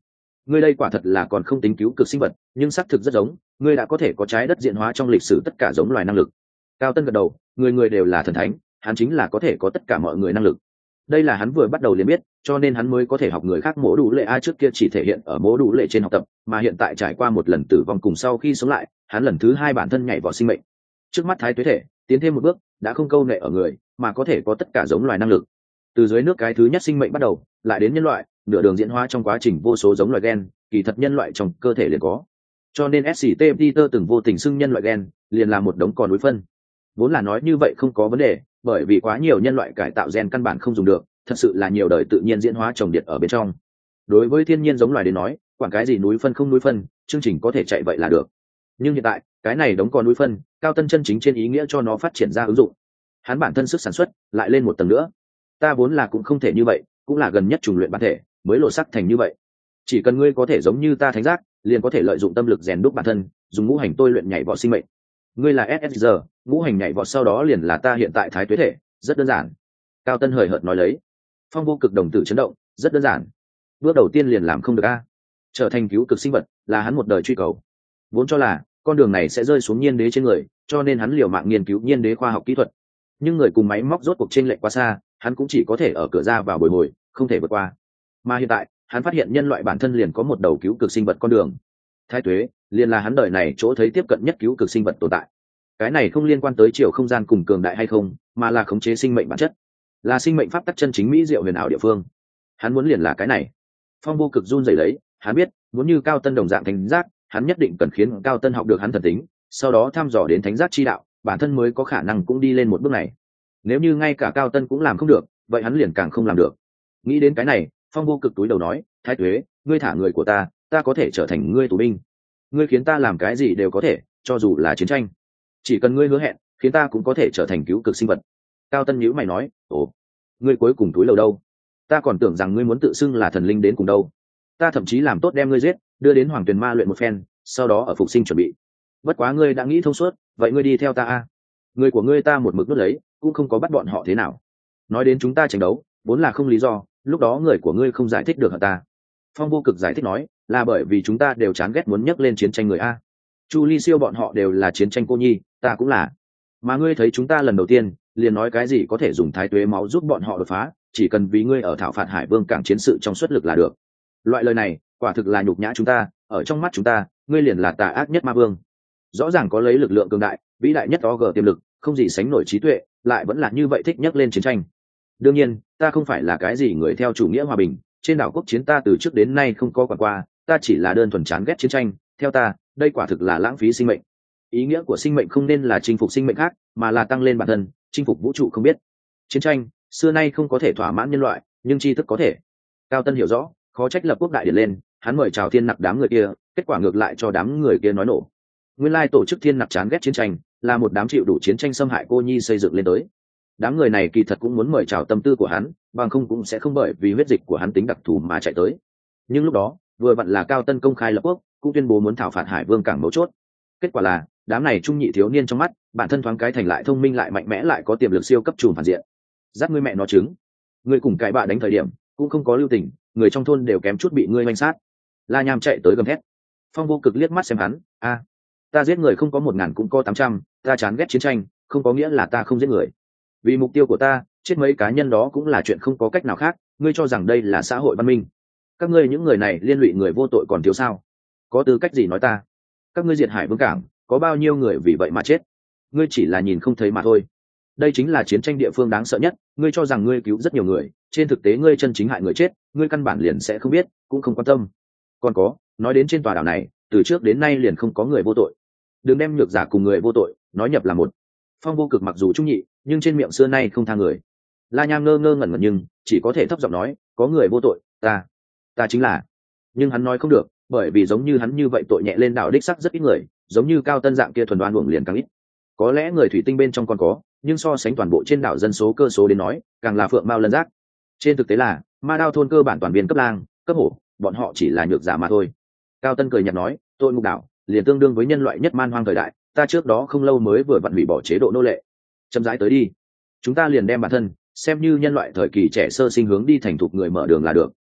ngươi đây quả thật là còn không tính cứu cực sinh vật, nhưng xác thực rất giống, ngươi đã có thể có trái đất diễn hóa trong lịch sử tất cả giống loài năng lực. Cao Tân gật đầu, người người đều là thần thánh, hắn chính là có thể có tất cả mọi người năng lực. Đây là hắn vừa bắt đầu liền biết, cho nên hắn mới có thể học người khác mỗ đủ lệ. Ai trước kia chỉ thể hiện ở mỗ đủ lệ trên học tập, mà hiện tại trải qua một lần tử vong cùng sau khi sống lại, hắn lần thứ hai bản thân nhảy vào sinh mệnh. Trước mắt thái tuế thể tiến thêm một bước, đã không câu nệ ở người, mà có thể có tất cả giống loài năng lực. Từ dưới nước cái thứ nhất sinh mệnh bắt đầu, lại đến nhân loại, nửa đường diễn hóa trong quá trình vô số giống loài gen, kỳ thật nhân loại trong cơ thể liền có. Cho nên ét xê tê Peter từng vô tình xưng nhân loại gen liền là một đống cò núi phân. Vốn là nói như vậy không có vấn đề, bởi vì quá nhiều nhân loại cải tạo gen căn bản không dùng được, thật sự là nhiều đời tự nhiên diễn hóa trồng điện ở bên trong. Đối với thiên nhiên giống loài đến nói, quản cái gì núi phân không núi phân, chương trình có thể chạy vậy là được. Nhưng hiện tại, cái này đống cò núi phân, Cao Tân chân chính trên ý nghĩa cho nó phát triển ra ứng dụng. Hắn bản thân sức sản xuất lại lên một tầng nữa. Ta vốn là cũng không thể như vậy, cũng là gần nhất trùng luyện bản thể mới lộ sắc thành như vậy. Chỉ cần ngươi có thể giống như ta thánh giác, liền có thể lợi dụng tâm lực rèn đúc bản thân, dùng ngũ hành tôi luyện nhảy vọt sinh mệnh. Ngươi là ét ét giê, ngũ hành nhảy vọt sau đó liền là ta hiện tại thái tuế thể, rất đơn giản. Cao Tân hời hợt nói lấy. Phong vô cực đồng tử chấn động, rất đơn giản. Bước đầu tiên liền làm không được a. Trở thành cứu cực sinh vật là hắn một đời truy cầu. Vốn cho là con đường này sẽ rơi xuống nhiên đế trên người, cho nên hắn liều mạng nghiên cứu nhiên đế khoa học kỹ thuật. Nhưng người cùng máy móc rốt cuộc chênh lệch quá xa, hắn cũng chỉ có thể ở cửa ra vào bồi hồi, không thể vượt qua. Mà hiện tại, hắn phát hiện nhân loại bản thân liền có một đầu cứu cực sinh vật con đường. Thái tuế liền là hắn đời này chỗ thấy tiếp cận nhất cứu cực sinh vật tồn tại. Cái này không liên quan tới chiều không gian cùng cường đại hay không, mà là khống chế sinh mệnh bản chất, là sinh mệnh pháp tắc chân chính mỹ diệu huyền ảo địa phương. Hắn muốn liền là cái này. Phong vô cực run rẩy lấy, hắn biết, muốn như Cao Tân đồng dạng thánh giác, hắn nhất định cần khiến Cao Tân học được hắn thần tính, sau đó thăm dò đến thánh giác chi đạo, bản thân mới có khả năng cũng đi lên một bước này. Nếu như ngay cả Cao Tân cũng làm không được, vậy hắn liền càng không làm được. Nghĩ đến cái này, Phong vô cực túi đầu nói, thái tuế, ngươi thả người của ta, ta có thể trở thành ngươi tù binh. Ngươi khiến ta làm cái gì đều có thể, cho dù là chiến tranh. Chỉ cần ngươi hứa hẹn, khiến ta cũng có thể trở thành cứu cực sinh vật. Cao Tân nhíu mày nói, ồ, ngươi cuối cùng túi lầu đâu? Ta còn tưởng rằng ngươi muốn tự xưng là thần linh đến cùng đâu. Ta thậm chí làm tốt đem ngươi giết, đưa đến Hoàng Tuyền Ma luyện một phen, sau đó ở phục sinh chuẩn bị. Bất quá ngươi đã nghĩ thông suốt, vậy ngươi đi theo ta a. Người của ngươi ta một mực nuốt lấy, cũng không có bắt bọn họ thế nào. Nói đến chúng ta tranh đấu, vốn là không lý do, lúc đó người của ngươi không giải thích được hả ta? Phong vô cực giải thích nói, là bởi vì chúng ta đều chán ghét muốn nhắc lên chiến tranh người a. Chu Ly Siêu bọn họ đều là chiến tranh cô nhi, ta cũng là. Mà ngươi thấy chúng ta lần đầu tiên, liền nói cái gì có thể dùng thái tuế máu giúp bọn họ đột phá, chỉ cần vì ngươi ở thảo phạt Hải Vương cảng chiến sự trong suất lực là được. Loại lời này, quả thực là nhục nhã chúng ta, ở trong mắt chúng ta, ngươi liền là tà ác nhất ma vương. Rõ ràng có lấy lực lượng cường đại, vĩ đại nhất o g tiềm lực, không gì sánh nổi trí tuệ, lại vẫn là như vậy thích nhắc lên chiến tranh. Đương nhiên, ta không phải là cái gì người theo chủ nghĩa hòa bình, trên đảo quốc chiến ta từ trước đến nay không có quả qua, ta chỉ là đơn thuần chán ghét chiến tranh, theo ta, đây quả thực là lãng phí sinh mệnh. Ý nghĩa của sinh mệnh không nên là chinh phục sinh mệnh khác, mà là tăng lên bản thân, chinh phục vũ trụ không biết. Chiến tranh, xưa nay không có thể thỏa mãn nhân loại, nhưng tri thức có thể. Cao Tân hiểu rõ, khó trách lập quốc đại điển lên, hắn mời chào thiên nặc đám người kia, kết quả ngược lại cho đám người kia nói nổ. Nguyên lai tổ chức thiên nặc chán ghét chiến tranh, là một đám chịu đủ chiến tranh xâm hại cô nhi xây dựng lên tới. Đám người này kỳ thật cũng muốn mời chào tâm tư của hắn, bằng không cũng sẽ không bởi vì huyết dịch của hắn tính đặc thù mà chạy tới. Nhưng lúc đó, vừa vặn là Cao Tân công khai lập quốc, cũng tuyên bố muốn thảo phạt Hải Vương cảng mấu chốt. Kết quả là, đám này trung nhị thiếu niên trong mắt, bản thân thoáng cái thành lại thông minh lại mạnh mẽ lại có tiềm lực siêu cấp trùm phản diện. Dắt ngươi mẹ nó trứng. Ngươi cùng cái bạ đánh thời điểm, cũng không có lưu tình, người trong thôn đều kém chút bị ngươi manh sát. La Nham chạy tới gầm thét. Phong vô cực liếc mắt xem hắn, a, ta giết người không có một ngàn cũng có tám trăm, ta chán ghét chiến tranh, không có nghĩa là ta không giết người. Vì mục tiêu của ta, chết mấy cá nhân đó cũng là chuyện không có cách nào khác, ngươi cho rằng đây là xã hội văn minh. Các ngươi những người này liên lụy người vô tội còn thiếu sao? Có tư cách gì nói ta? Các ngươi diệt Hải Vương cảng, có bao nhiêu người vì vậy mà chết? Ngươi chỉ là nhìn không thấy mà thôi. Đây chính là chiến tranh địa phương đáng sợ nhất, ngươi cho rằng ngươi cứu rất nhiều người, trên thực tế ngươi chân chính hại người chết, ngươi căn bản liền sẽ không biết, cũng không quan tâm. Còn có, nói đến trên tòa đảo này, từ trước đến nay liền không có người vô tội. Đừng đem nhược giả cùng người vô tội nói nhập là một. Phong vô cực mặc dù trung nhị, nhưng trên miệng xưa nay không tha người. La Nham ngơ ngơ ngẩn ngẩn nhưng chỉ có thể thấp giọng nói, có người vô tội, ta, ta chính là. Nhưng hắn nói không được, bởi vì giống như hắn như vậy tội nhẹ lên đảo đích sắc rất ít người, giống như Cao Tân dạng kia thuần đoan uổng liền càng ít. Có lẽ người thủy tinh bên trong còn có, nhưng so sánh toàn bộ trên đảo dân số cơ số đến nói, càng là phượng mao lân giác. Trên thực tế là, ma đao thôn cơ bản toàn viên cấp lang, cấp hổ, bọn họ chỉ là nhược giả mà thôi. Cao Tân cười nhạt nói, tội ngục đảo liền tương đương với nhân loại nhất man hoang thời đại, ta trước đó không lâu mới vừa vặn hủy bỏ chế độ nô lệ. Chậm rãi tới đi, chúng ta liền đem bản thân xem như nhân loại thời kỳ trẻ sơ sinh hướng đi thành thục người mở đường là được.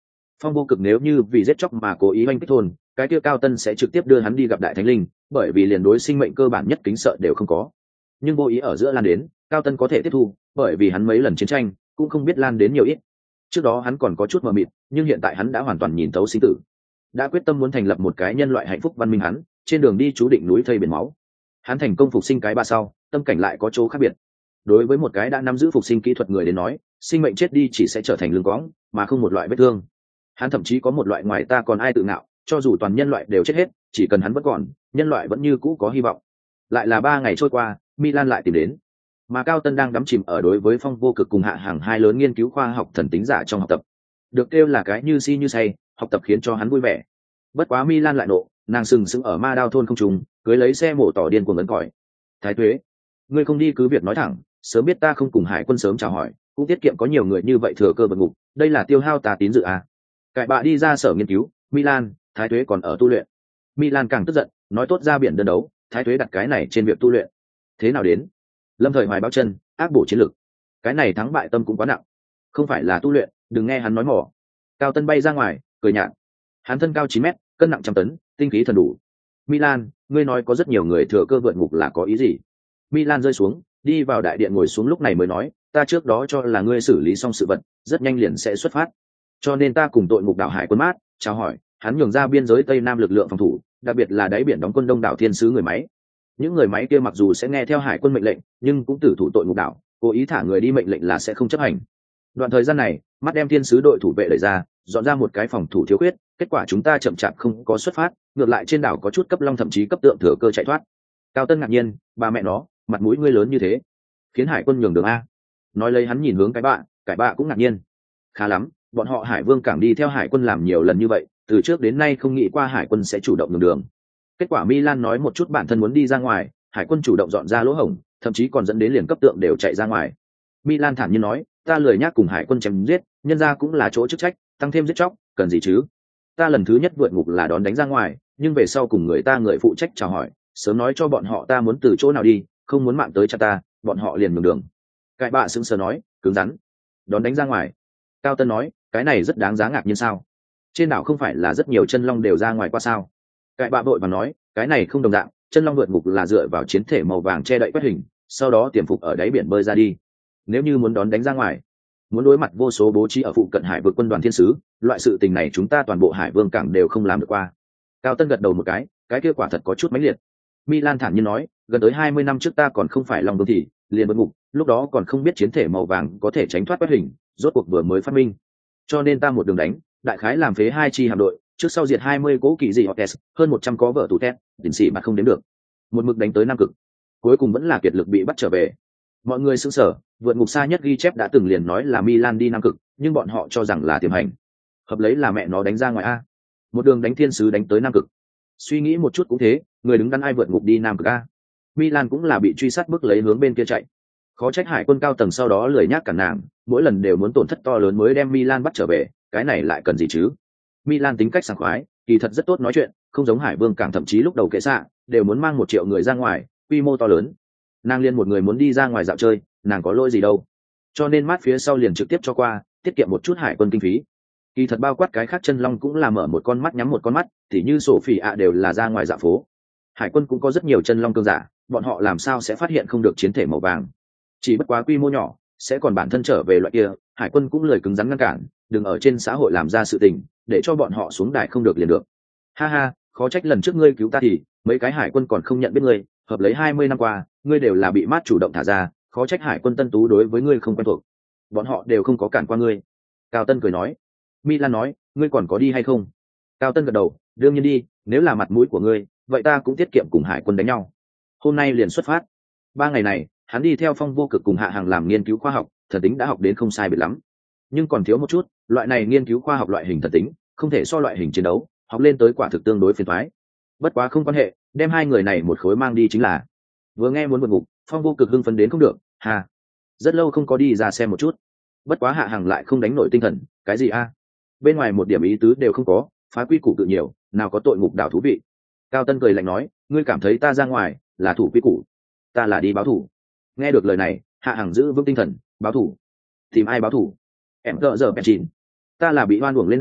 Phong Vô Cực nếu như vì giết chóc mà cố ý oanh kích thôn, cái kia Cao Tân sẽ trực tiếp đưa hắn đi gặp Đại Thánh Linh, bởi vì liền đối sinh mệnh cơ bản nhất kính sợ đều không có. Nhưng vô ý ở giữa lan đến, Cao Tân có thể tiếp thu, bởi vì hắn mấy lần chiến tranh cũng không biết lan đến nhiều ít. Trước đó hắn còn có chút mờ mịt, nhưng hiện tại hắn đã hoàn toàn nhìn thấu sinh tử, đã quyết tâm muốn thành lập một cái nhân loại hạnh phúc văn minh. Hắn trên đường đi chú định núi thây biển máu. Hắn thành công phục sinh cái ba sau, tâm cảnh lại có chỗ khác biệt. Đối với một cái đã nắm giữ phục sinh kỹ thuật người đến nói, sinh mệnh chết đi chỉ sẽ trở thành lưng cõng, mà không một loại vết thương. Hắn thậm chí có một loại ngoài ta còn ai tự ngạo, cho dù toàn nhân loại đều chết hết, chỉ cần hắn vẫn còn, nhân loại vẫn như cũ có hy vọng. Lại là ba ngày trôi qua, Milan lại tìm đến, mà Cao Tân đang đắm chìm ở đối với Phong Vô Cực cùng Hạ Hàng hai lớn nghiên cứu khoa học thần tính giả trong học tập, được kêu là cái như si như say, học tập khiến cho hắn vui vẻ. Bất quá Milan lại nộ, nàng sừng sững ở Ma Đao thôn không trùng, cưới lấy xe mổ tỏ điên cuồng ấn còi. Thái Tuế, ngươi không đi cứ việc nói thẳng, sớm biết ta không cùng Hải Quân sớm chào hỏi, cũng tiết kiệm có nhiều người như vậy thừa cơ vượt ngục, đây là tiêu hao ta tín dự à. Cải bạ đi ra sở nghiên cứu, Milan, Thái Tuế còn ở tu luyện. Milan càng tức giận, nói tốt ra biển đơn đấu, Thái Tuế đặt cái này trên việc tu luyện. Thế nào đến? Lâm Thời Hoài báo chân, ác bổ chiến lược. Cái này thắng bại tâm cũng quá nặng. Không phải là tu luyện, đừng nghe hắn nói mỏ. Cao Tân bay ra ngoài, cười nhạt. Hắn thân cao chín mét, cân nặng trăm tấn, tinh khí thần đủ. Milan, ngươi nói có rất nhiều người thừa cơ vượt ngục là có ý gì? Milan rơi xuống, đi vào đại điện ngồi xuống, lúc này mới nói, ta trước đó cho là ngươi xử lý xong sự vật, rất nhanh liền sẽ xuất phát. Cho nên ta cùng tội ngục đảo Hải Quân mát, chào hỏi, hắn nhường ra biên giới Tây Nam lực lượng phòng thủ, đặc biệt là đáy biển đóng quân đông đảo thiên sứ người máy. Những người máy kia mặc dù sẽ nghe theo Hải Quân mệnh lệnh, nhưng cũng tử thủ tội ngục đảo, cố ý thả người đi mệnh lệnh là sẽ không chấp hành. Đoạn thời gian này, mắt đem thiên sứ đội thủ vệ đẩy ra, dọn ra một cái phòng thủ thiếu khuyết, kết quả chúng ta chậm chạp không có xuất phát, ngược lại trên đảo có chút cấp long thậm chí cấp tượng thừa cơ chạy thoát. Cao Tân ngạc nhiên, bà mẹ nó, mặt mũi ngươi lớn như thế, khiến Hải Quân nhường đường a. Nói lấy hắn nhìn hướng cái bạ, cái bạ cũng ngạc nhiên. Khá lắm, bọn họ Hải Vương cảng đi theo Hải Quân làm nhiều lần như vậy, từ trước đến nay không nghĩ qua Hải Quân sẽ chủ động nhường đường. Kết quả Milan nói một chút bản thân muốn đi ra ngoài, Hải Quân chủ động dọn ra lỗ hổng, thậm chí còn dẫn đến liền cấp tượng đều chạy ra ngoài. Milan thản nhiên nói, ta lười nhác cùng Hải Quân chém giết, nhân ra cũng là chỗ chức trách, tăng thêm giết chóc, cần gì chứ? Ta lần thứ nhất vượt ngục là đón đánh ra ngoài, nhưng về sau cùng người ta người phụ trách chào hỏi, sớm nói cho bọn họ ta muốn từ chỗ nào đi, không muốn mạng tới cha ta, bọn họ liền nhường đường. Cái bạ sững sờ nói, cứng rắn, đón đánh ra ngoài. Cao Tân nói, cái này rất đáng giá ngạc nhiên sao? Trên đảo không phải là rất nhiều chân long đều ra ngoài qua sao? Cái bạ vội và nói, cái này không đồng dạng, chân long vượt ngục là dựa vào chiến thể màu vàng che đậy quét hình, sau đó tiềm phục ở đáy biển bơi ra đi. Nếu như muốn đón đánh ra ngoài, muốn đối mặt vô số bố trí ở phụ cận hải vượt quân đoàn thiên sứ, loại sự tình này chúng ta toàn bộ Hải Vương cảng đều không làm được qua. Cao Tân gật đầu một cái, cái kia quả thật có chút mãnh liệt. Milan thản nhiên nói, gần tới hai mươi năm trước ta còn không phải Long Vương thì liền vượt ngục, lúc đó còn không biết chiến thể màu vàng có thể tránh thoát quét hình, rốt cuộc vừa mới phát minh. Cho nên ta một đường đánh, đại khái làm phế hai chi hạm đội, trước sau diệt hai mươi cố kỳ dị Hortes, hơn một trăm có vợ tù thép, đỉnh sĩ mà không đến được. Một mực đánh tới Nam Cực, cuối cùng vẫn là kiệt lực bị bắt trở về. Mọi người sững sờ, vượt ngục xa nhất ghi chép đã từng liền nói là Milan đi Nam Cực, nhưng bọn họ cho rằng là tiềm hành. Hợp lấy là mẹ nó đánh ra ngoài a. Một đường đánh thiên sứ đánh tới Nam Cực. Suy nghĩ một chút cũng thế, người đứng đắn ai vượt ngục đi Nam Cực a. Milan cũng là bị truy sát bước lấy hướng bên kia chạy. Khó trách Hải Quân cao tầng sau đó lười nhác cản nàng, mỗi lần đều muốn tổn thất to lớn mới đem Milan bắt trở về, cái này lại cần gì chứ? Milan tính cách sảng khoái, kỳ thật rất tốt nói chuyện, không giống Hải Vương cảng thậm chí lúc đầu kệ xạ, đều muốn mang một triệu người ra ngoài, quy mô to lớn. Nàng liên một người muốn đi ra ngoài dạo chơi, nàng có lỗi gì đâu. Cho nên mát phía sau liền trực tiếp cho qua, tiết kiệm một chút Hải Quân kinh phí. Kỳ thật bao quát cái khác chân long cũng là mở một con mắt nhắm một con mắt, tỉ như sổ phỉ ạ đều là ra ngoài dạo phố. Hải Quân cũng có rất nhiều chân long cương giả, bọn họ làm sao sẽ phát hiện không được chiến thể màu vàng? Chỉ bất quá quy mô nhỏ, sẽ còn bản thân trở về loại kia, Hải Quân cũng lười cứng rắn ngăn cản, đừng ở trên xã hội làm ra sự tình, để cho bọn họ xuống đài không được liền được. Ha ha, khó trách lần trước ngươi cứu ta thì mấy cái Hải Quân còn không nhận biết ngươi, hợp lấy hai mươi năm qua, ngươi đều là bị mát chủ động thả ra, khó trách Hải Quân Tân Tú đối với ngươi không quen thuộc. Bọn họ đều không có cản qua ngươi. Cao Tân cười nói. Milan nói, ngươi còn có đi hay không? Cao Tân gật đầu, đương nhiên đi, nếu là mặt mũi của ngươi, vậy ta cũng tiết kiệm cùng Hải Quân đánh nhau. Hôm nay liền xuất phát. Ba ngày này, hắn đi theo Phong Vô Cực cùng Hạ Hàng làm nghiên cứu khoa học, thần tính đã học đến không sai biệt lắm, nhưng còn thiếu một chút, loại này nghiên cứu khoa học loại hình thần tính, không thể so loại hình chiến đấu, học lên tới quả thực tương đối phiền toái. Bất quá không quan hệ, đem hai người này một khối mang đi chính là. Vừa nghe muốn vượt ngục, Phong Vô Cực hưng phấn đến không được, hà, rất lâu không có đi ra xem một chút. Bất quá Hạ Hàng lại không đánh nổi tinh thần, cái gì a? Bên ngoài một điểm ý tứ đều không có, phá quy củ tự nhiều, nào có tội ngục đảo thú vị. Cao Tân cười lạnh nói, ngươi cảm thấy ta ra ngoài là thủ quy củ, ta là đi báo thủ. Nghe được lời này, Hạ Hàng giữ vững tinh thần, báo thủ? Tìm ai báo thủ? Em tợ giờ bèn chín, ta là bị oan uổng lên đảo,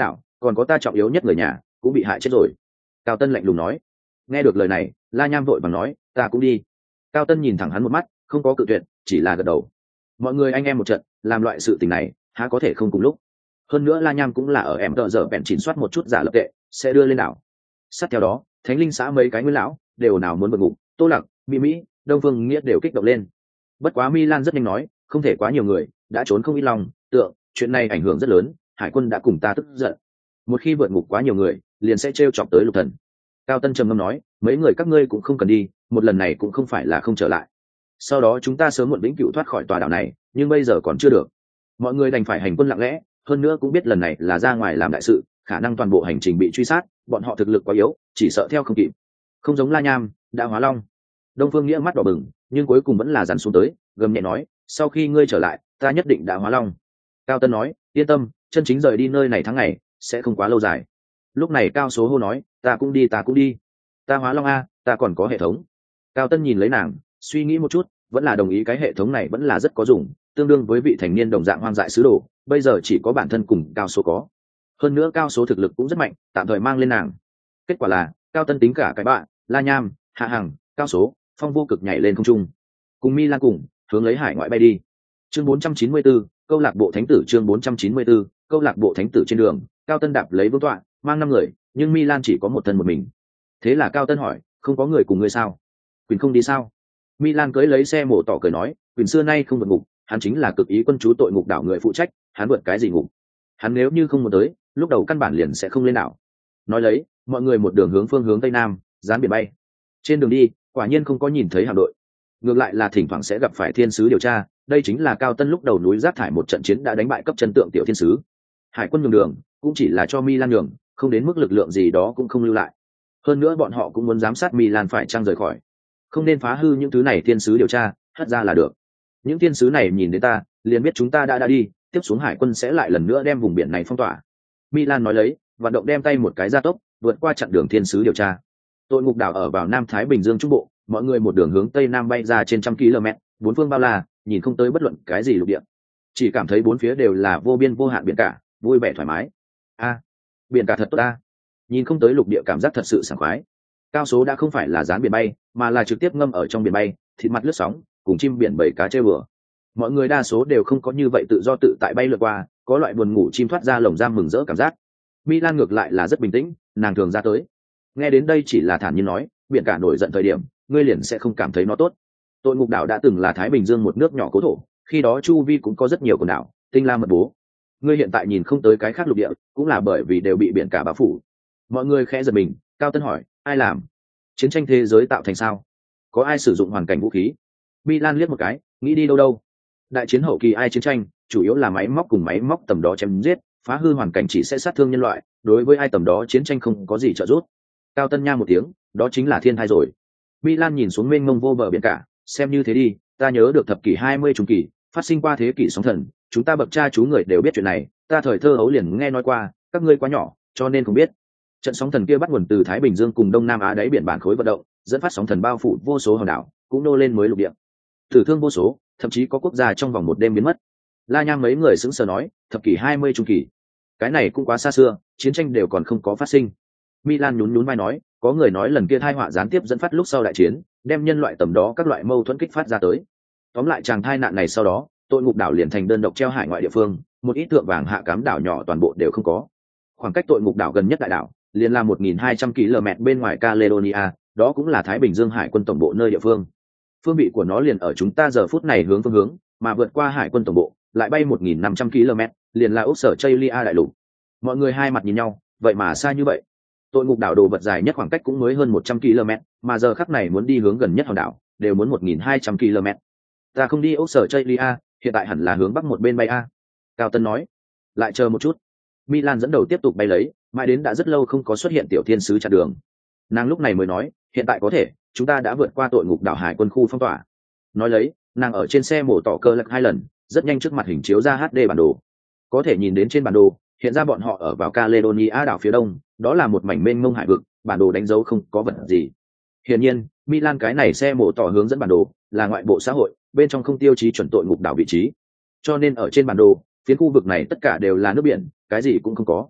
còn có ta trọng yếu nhất người nhà cũng bị hại chết rồi. Cao Tân lạnh lùng nói. Nghe được lời này, La Nham vội vàng nói, ta cũng đi. Cao Tân nhìn thẳng hắn một mắt, không có cự tuyệt, chỉ là gật đầu. Mọi người anh em một trận, làm loại sự tình này há có thể không cùng lúc. Hơn nữa La Nham cũng là ở em tợ giờ bèn chỉnh soát một chút giả lập tệ, sẽ đưa lên đảo. Sát theo đó, Thánh Linh xã mấy cái nguyên lão đều nào muốn vượt ngục, Tô Lạc, Mỹ Mỹ, Đông Phương Nghĩa đều kích động lên. Bất quá Milan rất nhanh nói, không thể quá nhiều người, đã trốn không ít lòng, tượng, chuyện này ảnh hưởng rất lớn, hải quân đã cùng ta tức giận. Một khi vượt ngục quá nhiều người, liền sẽ trêu chọc tới Lục Thần. Cao Tân trầm ngâm nói, mấy người các ngươi cũng không cần đi, một lần này cũng không phải là không trở lại. Sau đó chúng ta sớm muộn vĩnh cửu thoát khỏi tòa đảo này, nhưng bây giờ còn chưa được. Mọi người đành phải hành quân lặng lẽ, hơn nữa cũng biết lần này là ra ngoài làm đại sự, khả năng toàn bộ hành trình bị truy sát, bọn họ thực lực quá yếu, chỉ sợ theo không kịp. Không giống La Nham, đã hóa long. Đông Phương Nghĩa mắt đỏ bừng, nhưng cuối cùng vẫn là dằn xuống tới, gầm nhẹ nói, sau khi ngươi trở lại, ta nhất định đã hóa long. Cao Tân nói, yên tâm, chân chính rời đi nơi này tháng ngày, sẽ không quá lâu dài. Lúc này Cao Số hô nói, ta cũng đi, ta cũng đi. Ta hóa long a, ta còn có hệ thống. Cao Tân nhìn lấy nàng, suy nghĩ một chút, vẫn là đồng ý cái hệ thống này vẫn là rất có dùng, tương đương với vị thành niên đồng dạng hoang dại sứ đồ, bây giờ chỉ có bản thân cùng Cao Số có. Hơn nữa Cao Số thực lực cũng rất mạnh, tạm thời mang lên nàng. Kết quả là, Cao Tân tính cả cái bạn, La Nham, Hạ Hằng, Cao Số, Phong Vô Cực nhảy lên không trung, cùng Mi Lan cùng hướng lấy hải ngoại bay đi. Chương bốn trăm chín mươi tư, câu lạc bộ thánh tử. Chương bốn trăm chín mươi tư, câu lạc bộ thánh tử. Trên đường, Cao Tân đạp lấy vương tọa, mang năm người, nhưng Mi Lan chỉ có một thân một mình. Thế là Cao Tân hỏi, không có người cùng ngươi sao? Quỳnh không đi sao? Mi Lan cưỡi lấy xe mổ tỏ cười nói, Quỳnh xưa nay không vượt ngục, hắn chính là cực ý quân chú tội ngục đảo người phụ trách, hắn vượt cái gì ngục? Hắn nếu như không muốn tới, lúc đầu căn bản liền sẽ không lên đảo. Nói lấy, mọi người một đường hướng phương hướng tây nam, dán biển bay. Trên đường đi, quả nhiên không có nhìn thấy hạm đội, ngược lại là thỉnh thoảng sẽ gặp phải thiên sứ điều tra. Đây chính là Cao Tân lúc đầu núi rác thải một trận chiến đã đánh bại cấp chân tượng tiểu thiên sứ. Hải quân nhường đường cũng chỉ là cho Milan nhường, không đến mức lực lượng gì đó cũng không lưu lại. Hơn nữa bọn họ cũng muốn giám sát Milan phải trang rời khỏi, không nên phá hư những thứ này thiên sứ điều tra, hất ra là được. Những thiên sứ này nhìn đến ta, liền biết chúng ta đã đã đi, tiếp xuống hải quân sẽ lại lần nữa đem vùng biển này phong tỏa. Milan nói lấy, vận động đem tay một cái gia tốc, vượt qua chặn đường thiên sứ điều tra. Tội ngục đảo ở vào Nam Thái Bình Dương trung bộ, mọi người một đường hướng tây nam bay ra trên trăm km, bốn phương bao la, nhìn không tới bất luận cái gì lục địa, chỉ cảm thấy bốn phía đều là vô biên vô hạn biển cả, vui vẻ thoải mái. A, biển cả thật tốt ta. Nhìn không tới lục địa cảm giác thật sự sảng khoái. Cao Số đã không phải là dán biển bay, mà là trực tiếp ngâm ở trong biển bay, thịt mặt lướt sóng, cùng chim biển bầy cá chơi bừa. Mọi người đa số đều không có như vậy tự do tự tại bay lượn qua, có loại buồn ngủ chim thoát ra lồng giam mừng rỡ cảm giác. Milan ngược lại là rất bình tĩnh, nàng thường ra tới. Nghe đến đây chỉ là thản nhiên nói, biển cả nổi giận thời điểm, ngươi liền sẽ không cảm thấy nó tốt. Tội ngục đảo đã từng là Thái Bình Dương một nước nhỏ cố thổ, khi đó chu vi cũng có rất nhiều quần đảo, tinh la mật bố. Ngươi hiện tại nhìn không tới cái khác lục địa, cũng là bởi vì đều bị biển cả bao phủ. Mọi người khẽ giật mình. Cao Tân hỏi, ai làm? Chiến tranh thế giới tạo thành sao? Có ai sử dụng hoàn cảnh vũ khí? Milan liếc một cái, nghĩ đi đâu đâu. Đại chiến hậu kỳ ai chiến tranh, chủ yếu là máy móc cùng máy móc tầm đó chém giết, phá hư hoàn cảnh chỉ sẽ sát thương nhân loại, đối với ai tầm đó chiến tranh không có gì trợ giúp. Cao Tân nha một tiếng, đó chính là thiên thai rồi. Milan nhìn xuống mênh mông vô bờ biển cả, xem như thế đi, ta nhớ được thập kỷ hai mươi trung kỳ, phát sinh qua thế kỷ sóng thần, chúng ta bậc cha chú người đều biết chuyện này, ta thời thơ ấu liền nghe nói qua, các ngươi quá nhỏ, cho nên không biết. Trận sóng thần kia bắt nguồn từ Thái Bình Dương cùng Đông Nam Á đáy biển bản khối vận động, dẫn phát sóng thần bao phủ vô số hòn đảo, cũng nô lên mới lục địa. Tử thương vô số, thậm chí có quốc gia trong vòng một đêm biến mất. La Nham mấy người sững sờ nói, thập kỷ hai mươi trung kỳ, cái này cũng quá xa xưa, chiến tranh đều còn không có phát sinh. Milan nhún nhún vai nói, có người nói lần kia tai họa gián tiếp dẫn phát lúc sau đại chiến, đem nhân loại tầm đó các loại mâu thuẫn kích phát ra tới. Tóm lại chàng tai nạn này sau đó, tội ngục đảo liền thành đơn độc treo hải ngoại địa phương, một ít tượng vàng hạ cám đảo nhỏ toàn bộ đều không có. Khoảng cách tội ngục đảo gần nhất đại đảo, liền là một nghìn hai trăm ki lô mét bên ngoài Caledonia, đó cũng là Thái Bình Dương hải quân tổng bộ nơi địa phương. Phương vị của nó liền ở chúng ta giờ phút này hướng phương hướng, mà vượt qua hải quân tổng bộ, lại bay một nghìn năm trăm ki lô mét, liền là Úc Sở Chailia đại lục. Mọi người hai mặt nhìn nhau, vậy mà xa như vậy. Tội ngục đảo đồ vật dài nhất khoảng cách cũng mới hơn một trăm ki lô mét, mà giờ khắc này muốn đi hướng gần nhất hòn đảo, đều muốn một nghìn hai trăm ki lô mét. Ta không đi Úc Sở Chailia, hiện tại hẳn là hướng bắc một bên bay a. Cao Tân nói. Lại chờ một chút. Milan dẫn đầu tiếp tục bay lấy, mãi đến đã rất lâu không có xuất hiện tiểu thiên sứ chặn đường. Nàng lúc này mới nói, hiện tại có thể, chúng ta đã vượt qua tội ngục đảo hải quân khu phong tỏa. Nói lấy, nàng ở trên xe mổ tỏ cơ lật hai lần, rất nhanh trước mặt hình chiếu ra hát đê bản đồ. Có thể nhìn đến trên bản đồ, hiện ra bọn họ ở vào Caledonia đảo phía đông, đó là một mảnh mênh mông hải vực, bản đồ đánh dấu không có vật gì. Hiển nhiên, Milan cái này xe mổ tỏ hướng dẫn bản đồ, là ngoại bộ xã hội, bên trong không tiêu chí chuẩn tội ngục đảo vị trí. Cho nên ở trên bản đồ, phiến khu vực này tất cả đều là nước biển, cái gì cũng không có.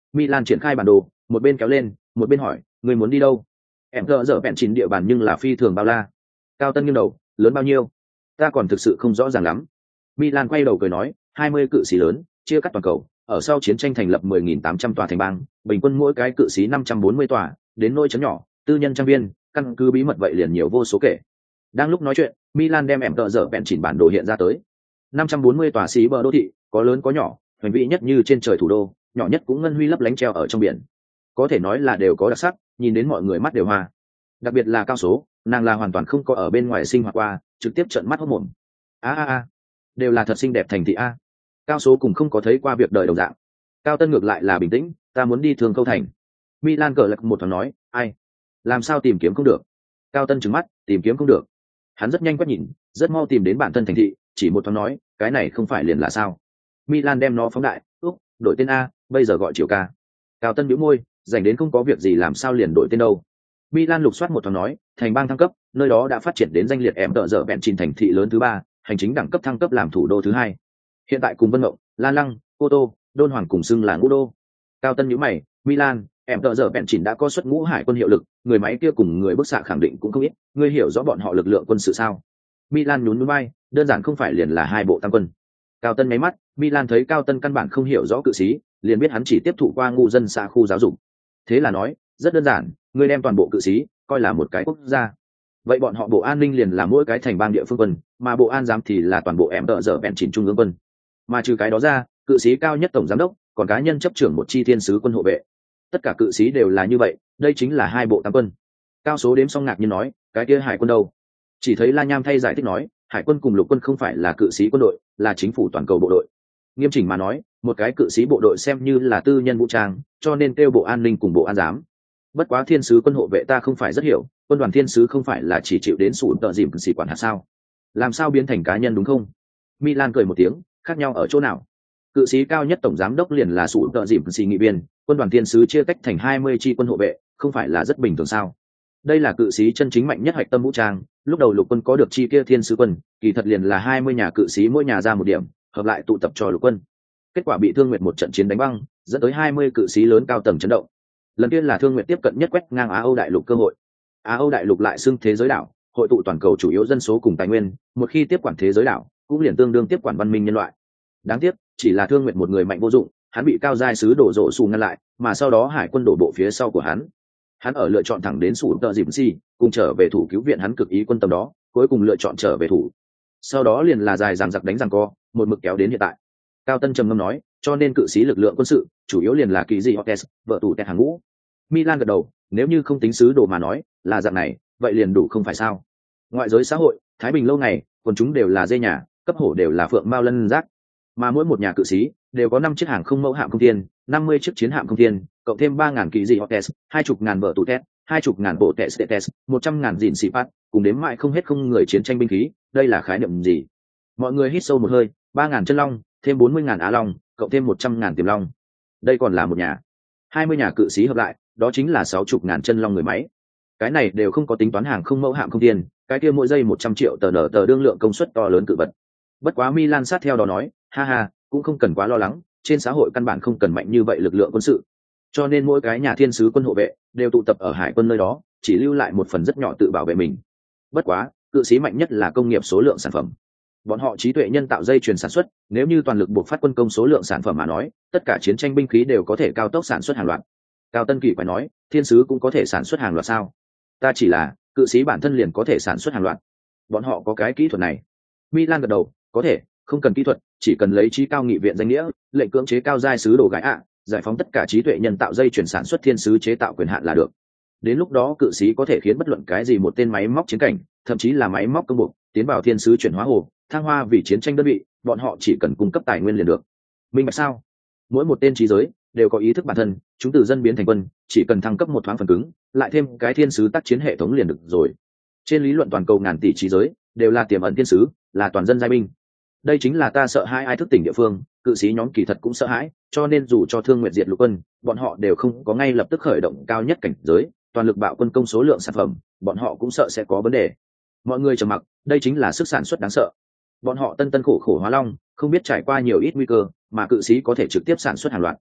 Milan triển khai bản đồ, một bên kéo lên một bên hỏi, người muốn đi đâu? Em thợ dở bẹn chín địa bàn nhưng là phi thường bao la. Cao Tân nghiêng đầu, lớn bao nhiêu? Ta còn thực sự không rõ ràng lắm. Milan quay đầu cười nói, hai mươi cự sĩ lớn, chia cắt toàn cầu, ở sau chiến tranh thành lập mười nghìn tám trăm tòa thành bang, bình quân mỗi cái cự sĩ năm trăm bốn mươi tòa, đến nôi chấn nhỏ, tư nhân trang viên, căn cứ bí mật vậy liền nhiều vô số kể. Đang lúc nói chuyện, Milan đem em tợ dở bẹn chỉnh bản đồ hiện ra tới. năm trăm bốn mươi tòa xí bờ đô thị, có lớn có nhỏ, hoành vĩ nhất như trên trời thủ đô, nhỏ nhất cũng ngân huy lấp lánh treo ở trong biển. Có thể nói là đều có đặc sắc, nhìn đến mọi người mắt đều hoa. Đặc biệt là Cao Số, nàng là hoàn toàn không có ở bên ngoài sinh hoạt qua, trực tiếp trợn mắt hốt mồm. A a a, đều là thật xinh đẹp thành thị a. Cao Số cùng không có thấy qua việc đời đồng dạng. Cao Tân ngược lại là bình tĩnh, ta muốn đi Thường Câu thành. Milan cờ lật một thoáng nói, ai? Làm sao tìm kiếm không được? Cao Tân trừng mắt, tìm kiếm không được. Hắn rất nhanh quét nhìn, rất mau tìm đến bản thân thành thị, chỉ một thoáng nói, cái này không phải liền là sao? Milan đem nó phóng đại, úc, đổi tên a, bây giờ gọi Triều ca. Cao Tân bĩu môi, dành đến không có việc gì làm sao liền đổi tên đâu. Milan lục soát một thoáng nói, thành bang thăng cấp, nơi đó đã phát triển đến danh liệt em tợ dở bẹn trình thành thị lớn thứ ba, hành chính đẳng cấp thăng cấp làm thủ đô thứ hai. Hiện tại cùng Vân Mộng, Lan Lăng, Cô Tô, Đôn Hoàng cùng xưng là ngũ đô. Cao Tân nhíu mày, Milan, em tợ dở bẹn trình đã có xuất ngũ hải quân hiệu lực, người máy kia cùng người bức xạ khẳng định cũng không ít, ngươi hiểu rõ bọn họ lực lượng quân sự sao? Milan nhún nhún vai, đơn giản không phải liền là hai bộ tăng quân. Cao Tân nháy mắt, Milan thấy Cao Tân căn bản không hiểu rõ cự sĩ, liền biết hắn chỉ tiếp thụ qua ngu dân xã khu giáo dục. Thế là nói, rất đơn giản, ngươi đem toàn bộ cự sĩ coi là một cái quốc gia. Vậy bọn họ bộ an ninh liền là mỗi cái thành bang địa phương quân, mà bộ an giám thì là toàn bộ em tợ dở bẹn chỉnh trung ương quân. Mà trừ cái đó ra, cự sĩ cao nhất tổng giám đốc, còn cá nhân chấp trưởng một chi thiên sứ quân hộ vệ. Tất cả cự sĩ đều là như vậy, đây chính là hai bộ tăng quân. Cao Số đếm xong ngạc nhiên nói, cái kia hải quân đâu? Chỉ thấy La Nham thay giải thích nói, hải quân cùng lục quân không phải là cự sĩ quân đội, là chính phủ toàn cầu bộ đội. Nghiêm chỉnh mà nói, một cái cự sĩ bộ đội xem như là tư nhân vũ trang, cho nên kêu bộ an ninh cùng bộ an giám. Bất quá thiên sứ quân hộ vệ ta không phải rất hiểu, quân đoàn thiên sứ không phải là chỉ chịu đến sủ tợ dìm sĩ quản hạt sao? Làm sao biến thành cá nhân đúng không? Milan cười một tiếng, khác nhau ở chỗ nào? Cự sĩ cao nhất tổng giám đốc liền là sủ tợ dìm sĩ nghị viên, quân đoàn thiên sứ chia cách thành hai mươi chi quân hộ vệ, không phải là rất bình thường sao? Đây là cự sĩ chân chính mạnh nhất hạch tâm vũ trang, lúc đầu lục quân có được chi kia thiên sứ quân, kỳ thật liền là hai mươi nhà cự sĩ mỗi nhà ra một điểm, hợp lại tụ tập cho lục quân. Kết quả bị Thương Nguyệt một trận chiến đánh băng, dẫn tới hai mươi cự sĩ lớn cao tầng chấn động. Lần tiên là Thương Nguyệt tiếp cận nhất quét ngang Á Âu đại lục cơ hội. Á Âu đại lục lại xưng thế giới đảo, hội tụ toàn cầu chủ yếu dân số cùng tài nguyên, một khi tiếp quản thế giới đảo, cũng liền tương đương tiếp quản văn minh nhân loại. Đáng tiếc, chỉ là Thương Nguyệt một người mạnh vô dụng, hắn bị cao giai sứ đổ rộ xù ngăn lại, mà sau đó hải quân đổ bộ phía sau của hắn. Hắn ở lựa chọn thẳng đến sủ tợ dìm si, cùng trở về thủ cứu viện hắn cực ý quân tâm đó, cuối cùng lựa chọn trở về thủ. Sau đó liền là dài dằng dặc đánh giằng co, một mực kéo đến hiện tại. Cao Tân trầm ngâm nói, cho nên cự sĩ lực lượng quân sự chủ yếu liền là kỳ dị Hortes, vợ tù tẹt hàng ngũ. Milan gật đầu, nếu như không tính sứ đồ mà nói, là dạng này, vậy liền đủ không phải sao? Ngoại giới xã hội, thái bình lâu ngày, quần chúng đều là dê nhà, cấp hổ đều là phượng mao lân giác, mà mỗi một nhà cự sĩ đều có năm chiếc hàng không mẫu hạm không thiên, năm mươi chiếc chiến hạm không thiên, cộng thêm ba ngàn kỳ dị Hortes, hai chục ngàn vợ tù tẹt, hai chục ngàn bộ tẹt Stetes, một trăm ngàn dìn xì phát, cùng đếm mãi không hết không người chiến tranh binh khí, đây là khái niệm gì? Mọi người hít sâu một hơi, ba ngàn chân long, thêm bốn mươi ngàn á long, cộng thêm một trăm ngàn tiềm long. Đây còn là một nhà. hai mươi nhà cự sĩ hợp lại, đó chính là sáu chục ngàn chân long người máy. Cái này đều không có tính toán hàng không mẫu hạm không tiền, cái kia mỗi giây một trăm triệu tờ nở tờ đương lượng công suất to lớn cự vật. Bất quá Milan sát theo đó nói, ha ha, cũng không cần quá lo lắng, trên xã hội căn bản không cần mạnh như vậy lực lượng quân sự. Cho nên mỗi cái nhà thiên sứ quân hộ vệ đều tụ tập ở hải quân nơi đó, chỉ lưu lại một phần rất nhỏ tự bảo vệ mình. Bất quá, cự sĩ mạnh nhất là công nghiệp số lượng sản phẩm. Bọn họ trí tuệ nhân tạo dây chuyền sản xuất, nếu như toàn lực buộc phát quân công số lượng sản phẩm mà nói, tất cả chiến tranh binh khí đều có thể cao tốc sản xuất hàng loạt. Cao Tân Kỳ phải nói, thiên sứ cũng có thể sản xuất hàng loạt sao? Ta chỉ là, cự sĩ bản thân liền có thể sản xuất hàng loạt. Bọn họ có cái kỹ thuật này. Milan gật đầu, có thể, không cần kỹ thuật, chỉ cần lấy trí cao nghị viện danh nghĩa, lệnh cưỡng chế cao giai sứ đồ gái ạ, giải phóng tất cả trí tuệ nhân tạo dây chuyển sản xuất thiên sứ chế tạo quyền hạn là được. Đến lúc đó cự sĩ có thể khiến bất luận cái gì một tên máy móc chiến cảnh, thậm chí là máy móc công buộc, tiến vào thiên sứ chuyển hóa hồ, thăng hoa vì chiến tranh đơn vị, bọn họ chỉ cần cung cấp tài nguyên liền được. Minh bạch sao? Mỗi một tên trí giới đều có ý thức bản thân, chúng từ dân biến thành quân, chỉ cần thăng cấp một thoáng phần cứng, lại thêm cái thiên sứ tác chiến hệ thống liền được rồi. Trên lý luận toàn cầu ngàn tỷ trí giới đều là tiềm ẩn thiên sứ, là toàn dân giai binh. Đây chính là ta sợ hãi ai thức tỉnh địa phương, cự sĩ nhóm kỳ thật cũng sợ hãi, cho nên dù cho Thương Nguyệt diệt lục quân, bọn họ đều không có ngay lập tức khởi động cao nhất cảnh giới, toàn lực bạo quân công số lượng sản phẩm, bọn họ cũng sợ sẽ có vấn đề. Mọi người trầm mặc, đây chính là sức sản xuất đáng sợ. Bọn họ tân tân khổ khổ hóa long, không biết trải qua nhiều ít nguy cơ, mà cự sĩ có thể trực tiếp sản xuất hàng loạt.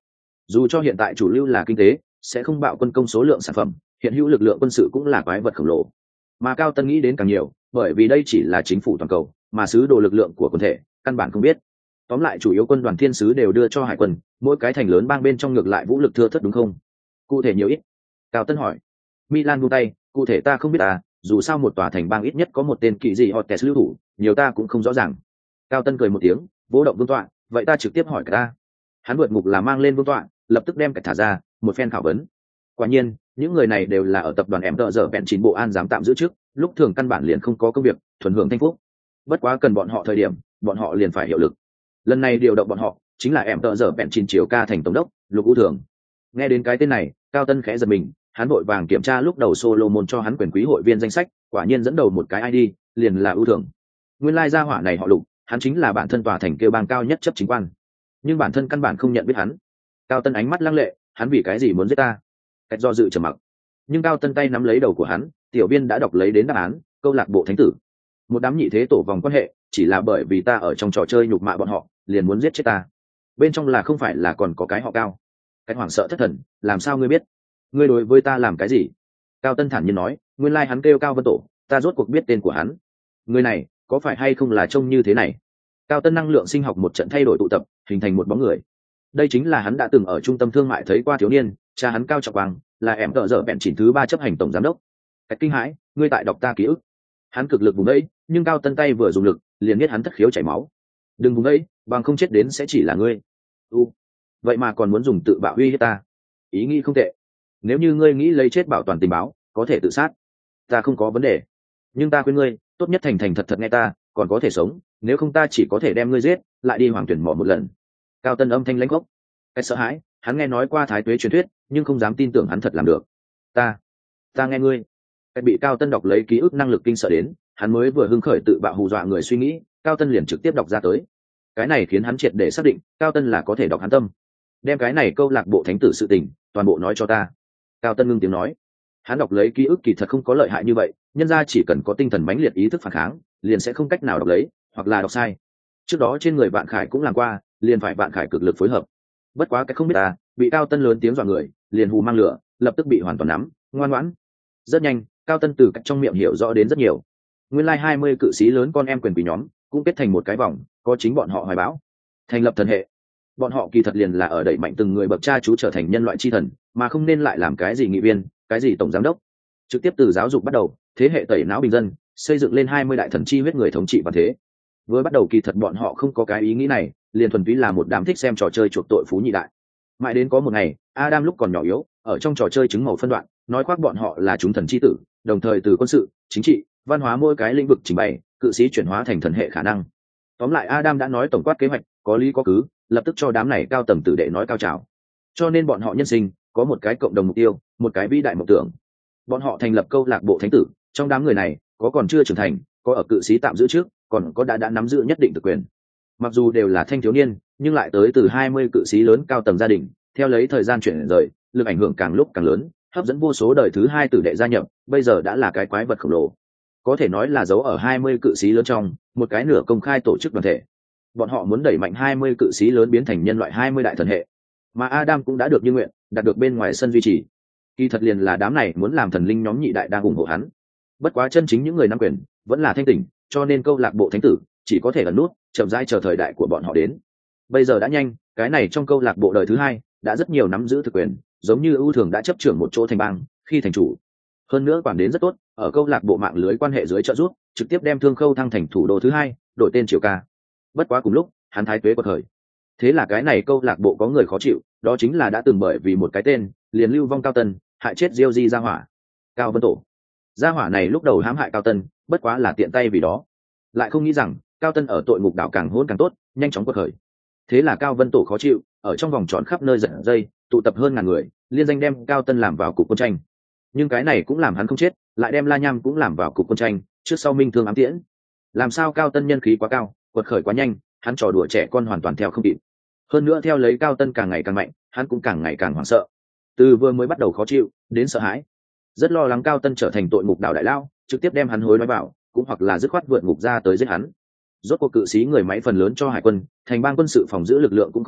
Dù cho hiện tại chủ lưu là kinh tế, sẽ không bạo quân công số lượng sản phẩm, hiện hữu lực lượng quân sự cũng là quái vật khổng lồ. Mà Cao Tân nghĩ đến càng nhiều, bởi vì đây chỉ là chính phủ toàn cầu, mà sứ đồ lực lượng của quân thể, căn bản không biết. Tóm lại chủ yếu quân đoàn thiên sứ đều đưa cho hải quân, mỗi cái thành lớn bang bên trong ngược lại vũ lực thưa thớt đúng không? Cụ thể nhiều ít? Cao Tân hỏi. Milan buông tay, cụ thể ta không biết à, dù sao một tòa thành bang ít nhất có một tên kỳ gì hoặc lưu thủ, nhiều ta cũng không rõ ràng. Cao Tân cười một tiếng, vỗ động vương tọa, vậy ta trực tiếp hỏi cả ta. Hắn vượt mục là mang lên vương tọa, lập tức đem cả thả ra, một phen khảo vấn. Quả nhiên, những người này đều là ở tập đoàn em tợ giờ bèn chín bộ an giám tạm giữ trước, lúc thường căn bản liền không có công việc, thuần hưởng thanh phúc. Bất quá cần bọn họ thời điểm, bọn họ liền phải hiệu lực. Lần này điều động bọn họ, chính là em tợ giờ bèn chín chiếu ca thành tổng đốc, Lục U Thường. Nghe đến cái tên này, Cao Tân khẽ giật mình, hắn vội vàng kiểm tra lúc đầu Solomon cho hắn quyền quý hội viên danh sách, quả nhiên dẫn đầu một cái i đê, liền là ưu thường. Nguyên lai gia hỏa này họ Lục, hắn chính là bản thân tòa thành kêu bang cao nhất chấp chính quan, nhưng bản thân căn bản không nhận biết hắn. Cao Tân ánh mắt lăng lệ, hắn vì cái gì muốn giết ta? Cách do dự trầm mặc. Nhưng Cao Tân tay nắm lấy đầu của hắn, tiểu viên đã đọc lấy đến đáp án, câu lạc bộ thánh tử. Một đám nhị thế tổ vòng quan hệ, chỉ là bởi vì ta ở trong trò chơi nhục mạ bọn họ, liền muốn giết chết ta. Bên trong là không phải là còn có cái họ Cao? Cách hoảng sợ thất thần, làm sao ngươi biết? Ngươi đối với ta làm cái gì? Cao Tân thản nhiên nói, nguyên lai hắn kêu Cao Vân Tổ, ta rốt cuộc biết tên của hắn. Người này, có phải hay không là trông như thế này? Cao Tân năng lượng sinh học một trận thay đổi tụ tập, hình thành một bóng người. Đây chính là hắn đã từng ở trung tâm thương mại thấy qua thiếu niên, cha hắn Cao Trọng Quang, là em tợ dở bèn chỉnh thứ ba chấp hành tổng giám đốc. Cách kinh hãi, ngươi tại đọc ta ký ức. Hắn cực lực vùng ấy, nhưng Cao Tân tay vừa dùng lực, liền biết hắn thất khiếu chảy máu. Đừng vùng ấy, bằng không chết đến sẽ chỉ là ngươi. U, vậy mà còn muốn dùng tự bạo uy hiếp ta? Ý nghĩ không tệ. Nếu như ngươi nghĩ lấy chết bảo toàn tình báo, có thể tự sát. Ta không có vấn đề, nhưng ta khuyên ngươi, tốt nhất thành thành thật thật nghe ta, còn có thể sống, nếu không ta chỉ có thể đem ngươi giết, lại đi hoàng tuyển mỏ một lần. Cao Tân âm thanh lãnh gốc. Cái sợ hãi, hắn nghe nói qua thái tuế truyền thuyết, nhưng không dám tin tưởng hắn thật làm được. Ta, ta nghe ngươi. Cái bị Cao Tân đọc lấy ký ức năng lực kinh sợ đến, hắn mới vừa hưng khởi tự bạo hù dọa người suy nghĩ, Cao Tân liền trực tiếp đọc ra tới. Cái này khiến hắn triệt để xác định, Cao Tân là có thể đọc hắn tâm. Đem cái này câu lạc bộ thánh tử sự tình, toàn bộ nói cho ta. Cao Tân ngưng tiếng nói. Hắn đọc lấy ký ức kỳ thật không có lợi hại như vậy, nhân ra chỉ cần có tinh thần mãnh liệt ý thức phản kháng, liền sẽ không cách nào đọc lấy, hoặc là đọc sai. Trước đó trên người Vạn Khải cũng làm qua, liền phải Vạn Khải cực lực phối hợp. Bất quá cái không biết ta, bị Cao Tân lớn tiếng dọa người, liền hù mang lửa, lập tức bị hoàn toàn nắm, ngoan ngoãn. Rất nhanh, Cao Tân từ cách trong miệng hiểu rõ đến rất nhiều. Nguyên lai hai mươi cự sĩ lớn con em quyền quý nhóm, cũng kết thành một cái vòng, có chính bọn họ hoài bão, thành lập thần hệ. Bọn họ kỳ thật liền là ở đẩy mạnh từng người bậc cha chú trở thành nhân loại chi thần, mà không nên lại làm cái gì nghị viên, cái gì tổng giám đốc. Trực tiếp từ giáo dục bắt đầu, thế hệ tẩy não bình dân, xây dựng lên hai mươi đại thần chi huyết người thống trị và thế. Với bắt đầu kỳ thật bọn họ không có cái ý nghĩ này, liền thuần túy là một đám thích xem trò chơi chuộc tội phú nhị đại. Mãi đến có một ngày, Adam lúc còn nhỏ yếu, ở trong trò chơi chứng màu phân đoạn, nói khoác bọn họ là chúng thần chi tử, đồng thời từ quân sự, chính trị, văn hóa mỗi cái lĩnh vực trình bày, cự sĩ chuyển hóa thành thần hệ khả năng. Tóm lại Adam đã nói tổng quát kế hoạch, có lý có cứ, lập tức cho đám này cao tầng tử đệ nói cao trào. Cho nên bọn họ nhân sinh có một cái cộng đồng mục tiêu, một cái vĩ đại mộng tưởng. Bọn họ thành lập câu lạc bộ thánh tử, trong đám người này có còn chưa trưởng thành, có ở cự sĩ tạm giữ trước, còn có đã đã nắm giữ nhất định thực quyền. Mặc dù đều là thanh thiếu niên, nhưng lại tới từ hai mươi cự sĩ lớn cao tầng gia đình, theo lấy thời gian chuyển rời, lực ảnh hưởng càng lúc càng lớn, hấp dẫn vô số đời thứ hai tử đệ gia nhập, bây giờ đã là cái quái vật khổng lồ. Có thể nói là giấu ở hai mươi cự sĩ lớn trong, một cái nửa công khai tổ chức đoàn thể. Bọn họ muốn đẩy mạnh hai mươi cự sĩ lớn biến thành nhân loại hai mươi đại thần hệ. Mà Adam cũng đã được như nguyện, đạt được bên ngoài sân duy trì. Kỳ thật liền là đám này muốn làm thần linh nhóm nhị đại đang ủng hộ hắn. Bất quá chân chính những người nắm quyền vẫn là thanh tỉnh, cho nên câu lạc bộ thánh tử chỉ có thể ẩn nút, chậm rãi chờ thời đại của bọn họ đến. Bây giờ đã nhanh, cái này trong câu lạc bộ đời thứ hai đã rất nhiều nắm giữ thực quyền, giống như ưu thường đã chấp trưởng một chỗ thành bang, khi thành chủ. Hơn nữa quản đến rất tốt, ở câu lạc bộ mạng lưới quan hệ dưới trợ giúp, trực tiếp đem Thương Khâu thăng thành thủ đô thứ hai, đổi tên Triều Ca. Bất quá cùng lúc, hắn thái tuế quật khởi. Thế là cái này câu lạc bộ có người khó chịu, đó chính là đã từng bởi vì một cái tên, liền lưu vong Cao Tân, hại chết Diêu Di gia hỏa. Cao Vân Tổ. Gia hỏa này lúc đầu hãm hại Cao Tân, bất quá là tiện tay vì đó. Lại không nghĩ rằng, Cao Tân ở tội ngục đảo càng hỗn càng tốt, nhanh chóng quật khởi. Thế là Cao Vân Tổ khó chịu, ở trong vòng tròn khắp nơi giật dây, tụ tập hơn ngàn người, liên danh đem Cao Tân làm vào cục quân tranh. Nhưng cái này cũng làm hắn không chết, lại đem La Nham cũng làm vào cục quân tranh, trước sau minh thương ám tiễn. Làm sao Cao Tân nhân khí quá cao, quật khởi quá nhanh, hắn trò đùa trẻ con hoàn toàn theo không kịp. Hơn nữa theo lấy Cao Tân càng ngày càng mạnh, hắn cũng càng ngày càng hoảng sợ. Từ vừa mới bắt đầu khó chịu, đến sợ hãi, rất lo lắng Cao Tân trở thành tội ngục đảo đại lao, trực tiếp đem hắn hối nói bảo, cũng hoặc là dứt khoát vượt ngục ra tới giết hắn. Rốt cuộc cự sĩ người máy phần lớn cho hải quân, thành bang quân sự phòng giữ lực lượng cũng không cao,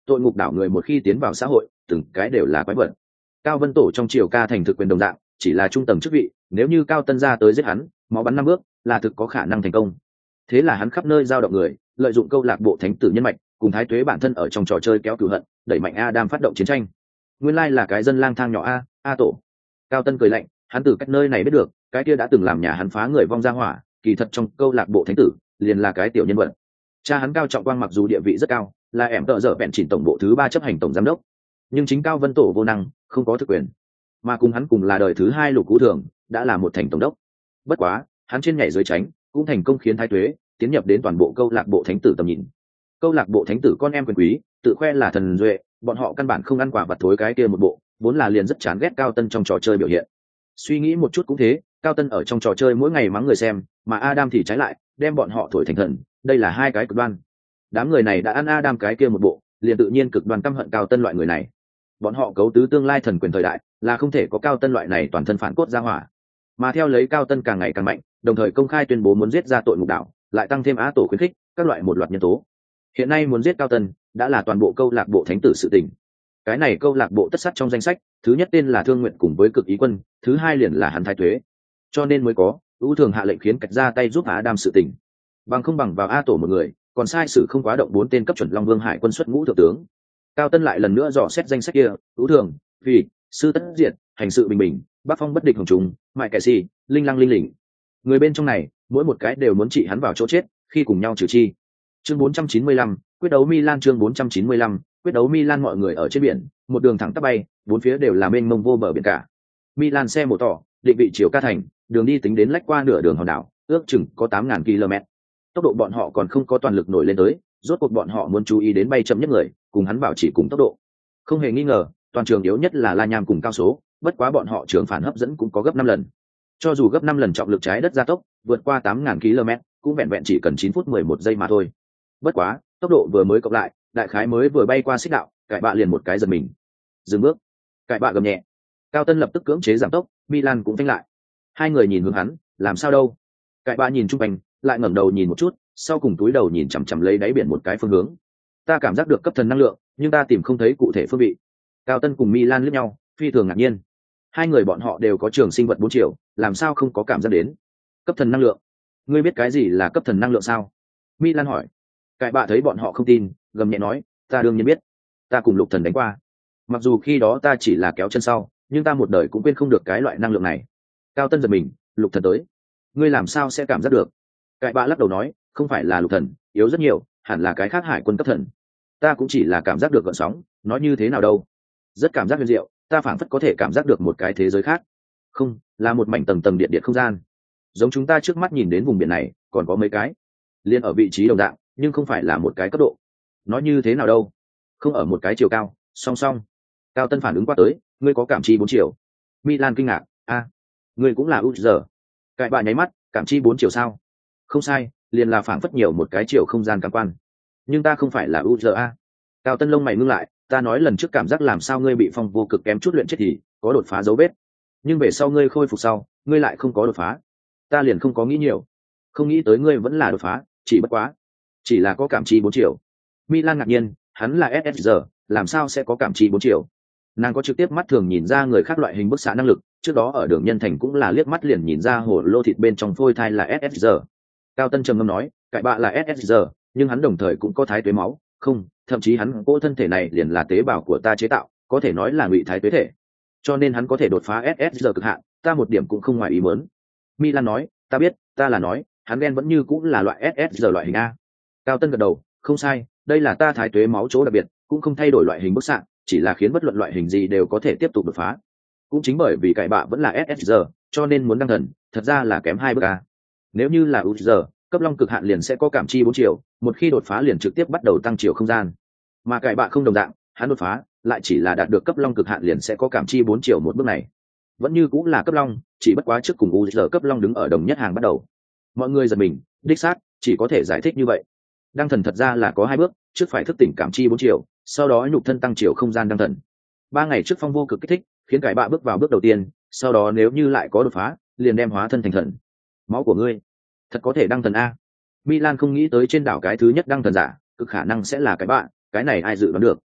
tội ngục đảo người một khi tiến vào xã hội từng cái đều là quái vật. Cao Vân Tổ trong triều ca thành thực quyền đồng dạng, chỉ là trung tầng chức vị, nếu như Cao Tân ra tới giết hắn, máu bắn năm bước là thực có khả năng thành công. Thế là hắn khắp nơi giao động người, lợi dụng câu lạc bộ thánh tử nhân mạch cùng thái tuế bản thân ở trong trò chơi kéo cửu hận, đẩy mạnh Adam phát động chiến tranh. Nguyên lai là cái dân lang thang nhỏ a, a tổ. Cao Tân cười lạnh, hắn từ cách nơi này biết được, cái kia đã từng làm nhà hắn phá người vong ra hỏa, kỳ thật trong câu lạc bộ thánh tử liền là cái tiểu nhân vật. Cha hắn Cao Trọng Quang mặc dù địa vị rất cao, là ẻm tợ dở vẹn chỉnh tổng bộ thứ ba chấp hành tổng giám đốc, nhưng chính Cao Vân Tổ vô năng, không có thực quyền, mà cùng hắn cùng là đời thứ hai Lục Cú Thường đã là một thành tổng đốc. Bất quá hắn trên nhảy dưới tránh cũng thành công khiến thái tuế tiến nhập đến toàn bộ câu lạc bộ thánh tử tầm nhìn. Câu lạc bộ thánh tử con em quyền quý tự khoe là thần duệ, bọn họ căn bản không ăn quả vặt thối cái kia một bộ, vốn là liền rất chán ghét Cao Tân trong trò chơi biểu hiện. Suy nghĩ một chút cũng thế, Cao Tân ở trong trò chơi mỗi ngày mắng người xem, mà Adam thì trái lại đem bọn họ thổi thành thần, đây là hai cái cực đoan. Đám người này đã ăn Adam cái kia một bộ, liền tự nhiên cực đoan căm hận Cao Tân loại người này. Bọn họ cấu tứ tương lai thần quyền thời đại là không thể có Cao Tân loại này toàn thân phản cốt ra hỏa, mà theo lấy Cao Tân càng ngày càng mạnh, đồng thời công khai tuyên bố muốn giết ra tội ngục đảo, lại tăng thêm á tổ khuyến khích các loại một loạt nhân tố. Hiện nay muốn giết Cao Tân đã là toàn bộ câu lạc bộ thánh tử sự tình. Cái này câu lạc bộ tất sắt trong danh sách, thứ nhất tên là Thương Nguyện cùng với Cực Ý Quân, thứ hai liền là hắn thái tuế, cho nên mới có ưu thường hạ lệnh khiến cạch ra tay giúp Adam sự tình. Bằng không bằng vào a tổ một người, còn sai sự không quá động bốn tên cấp chuẩn Long Vương Hải quân xuất ngũ thượng tướng. Cao Tân lại lần nữa dò xét danh sách kia, ưu thường, vì sư tất diệt, hành sự bình bình, bắc phong bất địch hồng trùng, mại kẻ si, linh lăng linh lỉnh. Người bên trong này mỗi một cái đều muốn trị hắn vào chỗ chết, khi cùng nhau trừ chi. Chương bốn trăm chín mươi lăm, quyết đấu Milan. Chương bốn trăm chín mươi lăm, quyết đấu Milan. Mọi người ở trên biển, một đường thẳng tắp bay, bốn phía đều là mênh mông vô bờ biển cả. Milan xe mổ tỏ, định vị chiều ca thành, đường đi tính đến lách qua nửa đường hòn đảo, ước chừng có tám nghìn ki lô mét. Tốc độ bọn họ còn không có toàn lực nổi lên tới, rốt cuộc bọn họ muốn chú ý đến bay chậm nhất người, cùng hắn bảo chỉ cùng tốc độ. Không hề nghi ngờ, toàn trường yếu nhất là La Nham cùng cao số, bất quá bọn họ trường phản hấp dẫn cũng có gấp năm lần. Cho dù gấp năm lần trọng lực trái đất gia tốc, vượt qua tám nghìn ki lô mét, cũng vẹn vẹn chỉ cần chín phút mười một giây mà thôi. Bất quá, tốc độ vừa mới cộng lại, đại khái mới vừa bay qua xích đạo, cải bạ liền một cái giật mình. Dừng bước. Cải bạ gầm nhẹ. Cao Tân lập tức cưỡng chế giảm tốc, Milan cũng phanh lại. Hai người nhìn hướng hắn, làm sao đâu? Cải bạ nhìn chung quanh, lại ngẩng đầu nhìn một chút, sau cùng túi đầu nhìn chằm chằm lấy đáy biển một cái phương hướng. Ta cảm giác được cấp thần năng lượng, nhưng ta tìm không thấy cụ thể phương vị. Cao Tân cùng Milan liếc nhau, phi thường ngạc nhiên. Hai người bọn họ đều có trường sinh vật bốn chiều, làm sao không có cảm giác đến cấp thần năng lượng? Ngươi biết cái gì là cấp thần năng lượng sao? Milan hỏi. Cải bạ thấy bọn họ không tin, gầm nhẹ nói, ta đương nhiên biết, ta cùng Lục Thần đánh qua. Mặc dù khi đó ta chỉ là kéo chân sau, nhưng ta một đời cũng quên không được cái loại năng lượng này. Cao Tân giật mình, Lục Thần tới, ngươi làm sao sẽ cảm giác được? Cải bạ lắc đầu nói, không phải là Lục Thần, yếu rất nhiều, hẳn là cái khác hải quân cấp thần. Ta cũng chỉ là cảm giác được gợn sóng, nói như thế nào đâu? Rất cảm giác huyền diệu, ta phảng phất có thể cảm giác được một cái thế giới khác. Không, là một mảnh tầng tầng điện điện không gian. Giống chúng ta trước mắt nhìn đến vùng biển này, còn có mấy cái liên ở vị trí đồng dạng, nhưng không phải là một cái cấp độ. Nói như thế nào đâu? Không ở một cái chiều cao, song song. Cao Tân phản ứng qua tới, ngươi có cảm chi bốn chiều. Milan kinh ngạc, a, ngươi cũng là u giờ. Cải bạ nháy mắt, cảm chi bốn chiều sao? Không sai, liền là phảng phất nhiều một cái chiều không gian cảm quan. Nhưng ta không phải là u giờ a. Cao Tân lông mày ngưng lại, ta nói lần trước cảm giác làm sao ngươi bị phong vô cực kém chút luyện chết thì có đột phá dấu vết, nhưng về sau ngươi khôi phục sau, ngươi lại không có đột phá. Ta liền không có nghĩ nhiều, không nghĩ tới ngươi vẫn là đột phá, chỉ bất quá chỉ là có cảm chi bốn chiều. Milan ngạc nhiên, hắn là ét ét giờ, làm sao sẽ có cảm chi bốn chiều? Nàng có trực tiếp mắt thường nhìn ra người khác loại hình bức xạ năng lực, trước đó ở đường nhân thành cũng là liếc mắt liền nhìn ra hồ lô thịt bên trong phôi thai là ét ét giờ. Cao Tân trầm ngâm nói, cải bạ là ét ét giờ, nhưng hắn đồng thời cũng có thái tuế máu, không, thậm chí hắn cỗ thân thể này liền là tế bào của ta chế tạo, có thể nói là ngụy thái tuế thể, cho nên hắn có thể đột phá ét ét giờ cực hạn, ta một điểm cũng không ngoài ý muốn. Milan nói, ta biết, ta là nói, hắn gen vẫn như cũng là loại ét ét giờ loại hình a. Cao Tân gật đầu, không sai, đây là ta thái tuế máu chỗ đặc biệt, cũng không thay đổi loại hình bức xạ, chỉ là khiến bất luận loại hình gì đều có thể tiếp tục đột phá. Cũng chính bởi vì cải bạ vẫn là ét ét giờ, cho nên muốn đăng thần, thật ra là kém hai bước a. Nếu như là u giờ, cấp long cực hạn liền sẽ có cảm chi bốn chiều, một khi đột phá liền trực tiếp bắt đầu tăng chiều không gian. Mà cải bạ không đồng dạng, hắn đột phá lại chỉ là đạt được cấp long cực hạn liền sẽ có cảm chi bốn chiều một bước này. Vẫn như cũng là cấp long, chỉ bất quá trước cùng u giờ cấp long đứng ở đồng nhất hàng bắt đầu. Mọi người giật mình, đích xác, chỉ có thể giải thích như vậy. Đăng thần thật ra là có hai bước, trước phải thức tỉnh cảm chi bốn chiều, sau đó nhục thân tăng chiều không gian đăng thần. Ba ngày trước phong vô cực kích thích, khiến cải bạ bước vào bước đầu tiên, sau đó nếu như lại có đột phá, liền đem hóa thân thành thần. Máu của ngươi thật có thể đăng thần a. Milan không nghĩ tới trên đảo cái thứ nhất đăng thần giả cực khả năng sẽ là cái bạ, cái này ai dự đoán được.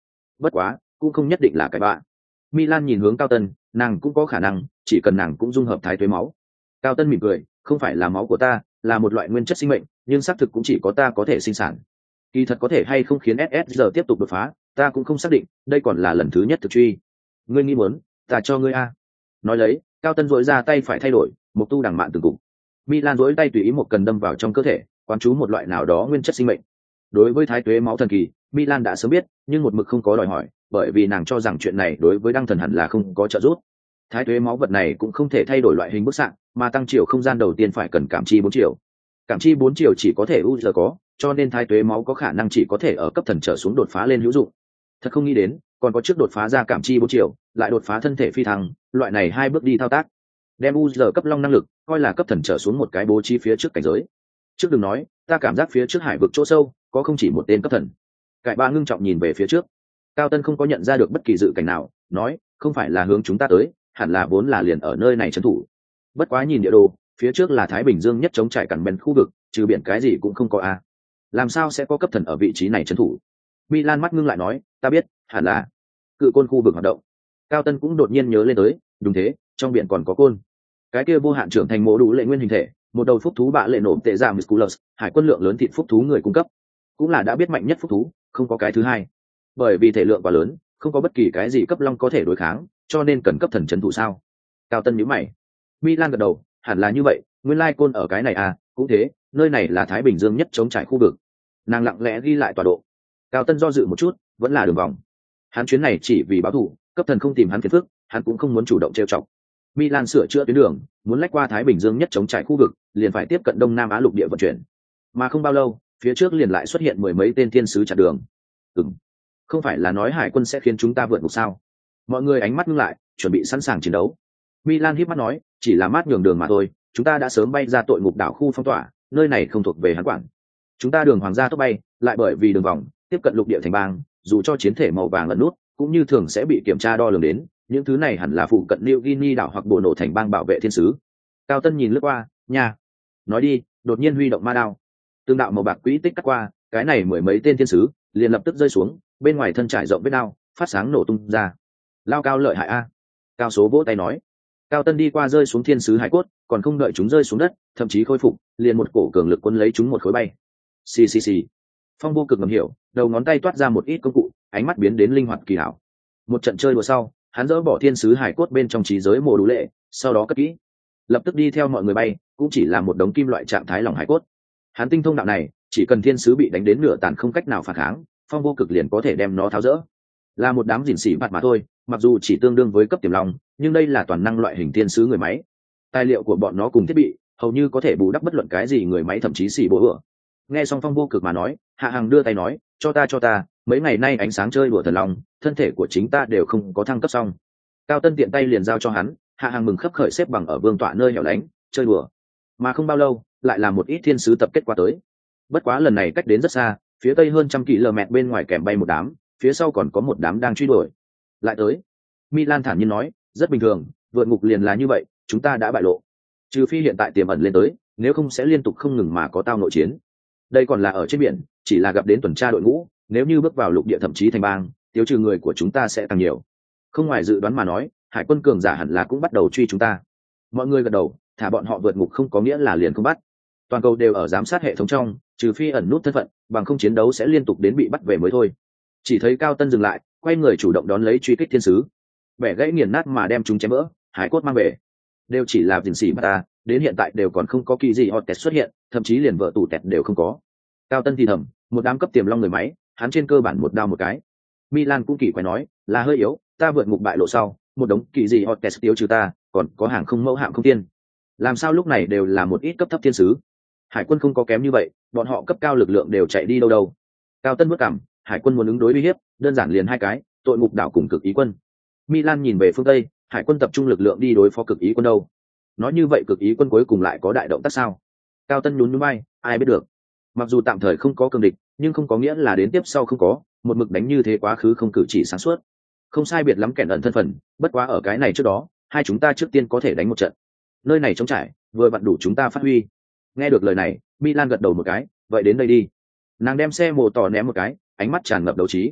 Bất quá cũng không nhất định là cái bạ. Milan nhìn hướng Cao Tân, nàng cũng có khả năng, chỉ cần nàng cũng dung hợp thái tuế máu. Cao Tân mỉm cười, không phải là máu của ta, là một loại nguyên chất sinh mệnh, nhưng xác thực cũng chỉ có ta có thể sinh sản. Kỳ thật có thể hay không khiến ét ét giờ tiếp tục đột phá, ta cũng không xác định, đây còn là lần thứ nhất thực truy. Ngươi nghĩ muốn, ta cho ngươi a. Nói lấy, Cao Tân duỗi ra tay phải thay đổi, một tu đằng mạn từng cục. Milan duỗi tay tùy ý một cần đâm vào trong cơ thể, quán chú một loại nào đó nguyên chất sinh mệnh. Đối với thái tuế máu thần kỳ, Milan đã sớm biết, nhưng một mực không có đòi hỏi, bởi vì nàng cho rằng chuyện này đối với đăng thần hẳn là không có trợ giúp. Thái tuế máu vật này cũng không thể thay đổi loại hình bức xạ, mà tăng chiều không gian đầu tiên phải cần cảm chi bốn chiều. Cảm chi bốn chiều chỉ có thể u giờ có, cho nên thái tuế máu có khả năng chỉ có thể ở cấp thần trở xuống đột phá lên hữu dụng. Thật không nghĩ đến, còn có trước đột phá ra cảm chi bốn chiều, lại đột phá thân thể phi thăng, loại này hai bước đi thao tác. Đem u giờ cấp long năng lực, coi là cấp thần trở xuống một cái bố trí phía trước cảnh giới. Trước đừng nói, ta cảm giác phía trước hải vực chỗ sâu, có không chỉ một tên cấp thần. Cải ba ngưng trọng nhìn về phía trước. Cao Tân không có nhận ra được bất kỳ dự cảnh nào, nói, không phải là hướng chúng ta tới, hẳn là vốn là liền ở nơi này trấn thủ. Bất quá nhìn địa đồ, phía trước là Thái Bình Dương nhất chống trải cằn bèn khu vực, trừ biển cái gì cũng không có a. Làm sao sẽ có cấp thần ở vị trí này trấn thủ? Milan mắt ngưng lại nói, ta biết, hẳn là cự côn khu vực hoạt động. Cao Tân cũng đột nhiên nhớ lên tới, đúng thế, trong biển còn có côn. Cái kia vô hạn trưởng thành mộ đủ lệ nguyên hình thể, một đầu phúc thú bạ lệ nổ tệ giảm musculus, hải quân lượng lớn thịt phúc thú người cung cấp, cũng là đã biết mạnh nhất phúc thú, không có cái thứ hai. Bởi vì thể lượng quá lớn, không có bất kỳ cái gì cấp long có thể đối kháng, cho nên cần cấp thần trấn thủ sao? Cao Tân nhíu mày. Milan gật đầu, hẳn là như vậy, nguyên lai côn ở cái này à, cũng thế, nơi này là Thái Bình Dương nhất chống trải khu vực. Nàng lặng lẽ ghi lại tọa độ. Cao Tân do dự một chút, vẫn là đường vòng. Hắn chuyến này chỉ vì báo thù, cấp thần không tìm hắn phiền phức, hắn cũng không muốn chủ động trêu chọc. Milan sửa chữa tuyến đường, muốn lách qua Thái Bình Dương nhất chống trải khu vực, liền phải tiếp cận Đông Nam Á lục địa vận chuyển. Mà không bao lâu, phía trước liền lại xuất hiện mười mấy tên thiên sứ chặn đường. Ừm, không phải là nói hải quân sẽ khiến chúng ta vượt ngục sao? Mọi người ánh mắt ngưng lại, chuẩn bị sẵn sàng chiến đấu. Milan híp mắt nói, chỉ là mát nhường đường mà thôi, chúng ta đã sớm bay ra tội ngục đảo khu phong tỏa, nơi này không thuộc về hắn quản. Chúng ta đường hoàng gia tốc bay, lại bởi vì đường vòng tiếp cận lục địa thành bang, dù cho chiến thể màu vàng lẫn nút, cũng như thường sẽ bị kiểm tra đo lường đến, những thứ này hẳn là phụ cận New Guinea đảo hoặc bộ nổ thành bang bảo vệ thiên sứ. Cao Tân nhìn lướt qua, nha, nói đi, đột nhiên huy động ma đao, tương đạo màu bạc quỹ tích cắt qua, cái này mười mấy tên thiên sứ liền lập tức rơi xuống, bên ngoài thân trải rộng vết đao, phát sáng nổ tung ra. Lao Cao lợi hại a. Cao Số vỗ tay nói. Cao Tân đi qua rơi xuống thiên sứ hải cốt, còn không đợi chúng rơi xuống đất, thậm chí khôi phục, liền một cổ cường lực quân lấy chúng một khối bay. Xì xì xì. Phong vô cực ngầm hiểu, đầu ngón tay toát ra một ít công cụ, ánh mắt biến đến linh hoạt kỳ hảo. Một trận chơi đùa sau, hắn dỡ bỏ thiên sứ hải cốt bên trong trí giới mồ đủ lệ, sau đó cất kỹ, lập tức đi theo mọi người bay, cũng chỉ là một đống kim loại trạng thái lỏng hải cốt. Hắn tinh thông đạo này, chỉ cần thiên sứ bị đánh đến nửa tàn không cách nào phản kháng, phong vô cực liền có thể đem nó tháo rỡ. Là một đám dìn xỉ mặt mà thôi, mặc dù chỉ tương đương với cấp tiềm long, nhưng đây là toàn năng loại hình thiên sứ người máy. Tài liệu của bọn nó cùng thiết bị, hầu như có thể bù đắp bất luận cái gì người máy thậm chí xỉ bố ửa. Nghe xong phong vô cực mà nói, Hạ Hằng đưa tay nói, cho ta cho ta, mấy ngày nay ánh sáng chơi đùa thần long, thân thể của chính ta đều không có thăng cấp xong. Cao Tân tiện tay liền giao cho hắn, Hạ Hằng mừng khấp khởi xếp bằng ở vương tọa nơi hẻo lánh, chơi đùa. Mà không bao lâu, lại là một ít thiên sứ tập kết qua tới. Bất quá lần này cách đến rất xa, phía tây hơn trăm km bên ngoài kèm bay một đám, phía sau còn có một đám đang truy đuổi. Lại tới. Milan thản nhiên nói, rất bình thường, vượt ngục liền là như vậy, chúng ta đã bại lộ. Trừ phi hiện tại tiềm ẩn lên tới, nếu không sẽ liên tục không ngừng mà có tao nội chiến. Đây còn là ở trên biển, chỉ là gặp đến tuần tra đội ngũ, nếu như bước vào lục địa thậm chí thành bang, tiêu trừ người của chúng ta sẽ tăng nhiều. Không ngoài dự đoán mà nói, hải quân cường giả hẳn là cũng bắt đầu truy chúng ta. Mọi người gật đầu, thả bọn họ vượt ngục không có nghĩa là liền không bắt. Toàn cầu đều ở giám sát hệ thống trong, trừ phi ẩn nút thân phận, bằng không chiến đấu sẽ liên tục đến bị bắt về mới thôi. Chỉ thấy Cao Tân dừng lại, quay người chủ động đón lấy truy kích thiên sứ, bẻ gãy nghiền nát mà đem chúng chém vỡ, hải cốt mang về. Đều chỉ là dình xỉ mà ta, đến hiện tại đều còn không có kỳ gì hot test xuất hiện, thậm chí liền vợ tủ tẹt đều không có. Cao Tân thì thầm, một đám cấp tiềm long người máy, hắn trên cơ bản một đao một cái. Milan cũng kỳ quái nói, là hơi yếu, ta vượt ngục bại lộ sau, một đống kỳ gì hot test tiêu trừ ta, còn có hàng không mẫu hạng không tiên. Làm sao lúc này đều là một ít cấp thấp thiên sứ? Hải quân không có kém như vậy, bọn họ cấp cao lực lượng đều chạy đi đâu đâu. Cao Tân bước cảm, hải quân muốn ứng đối uy hiếp, đơn giản liền hai cái, tội ngục đảo cùng cực ý quân. Milan nhìn về phương tây, hải quân tập trung lực lượng đi đối phó cực ý quân đâu? Nói như vậy cực ý quân cuối cùng lại có đại động tác sao? Cao Tân nhún nhún vai, ai biết được. Mặc dù tạm thời không có cường địch, nhưng không có nghĩa là đến tiếp sau không có, một mực đánh như thế quá khứ không cử chỉ sáng suốt. Không sai biệt lắm kẻn ẩn thân phận, bất quá ở cái này trước đó, hai chúng ta trước tiên có thể đánh một trận. Nơi này trống trải, vừa vặn đủ chúng ta phát huy. Nghe được lời này, Milan gật đầu một cái, vậy đến đây đi. Nàng đem xe mồ tỏ ném một cái, ánh mắt tràn ngập đấu trí.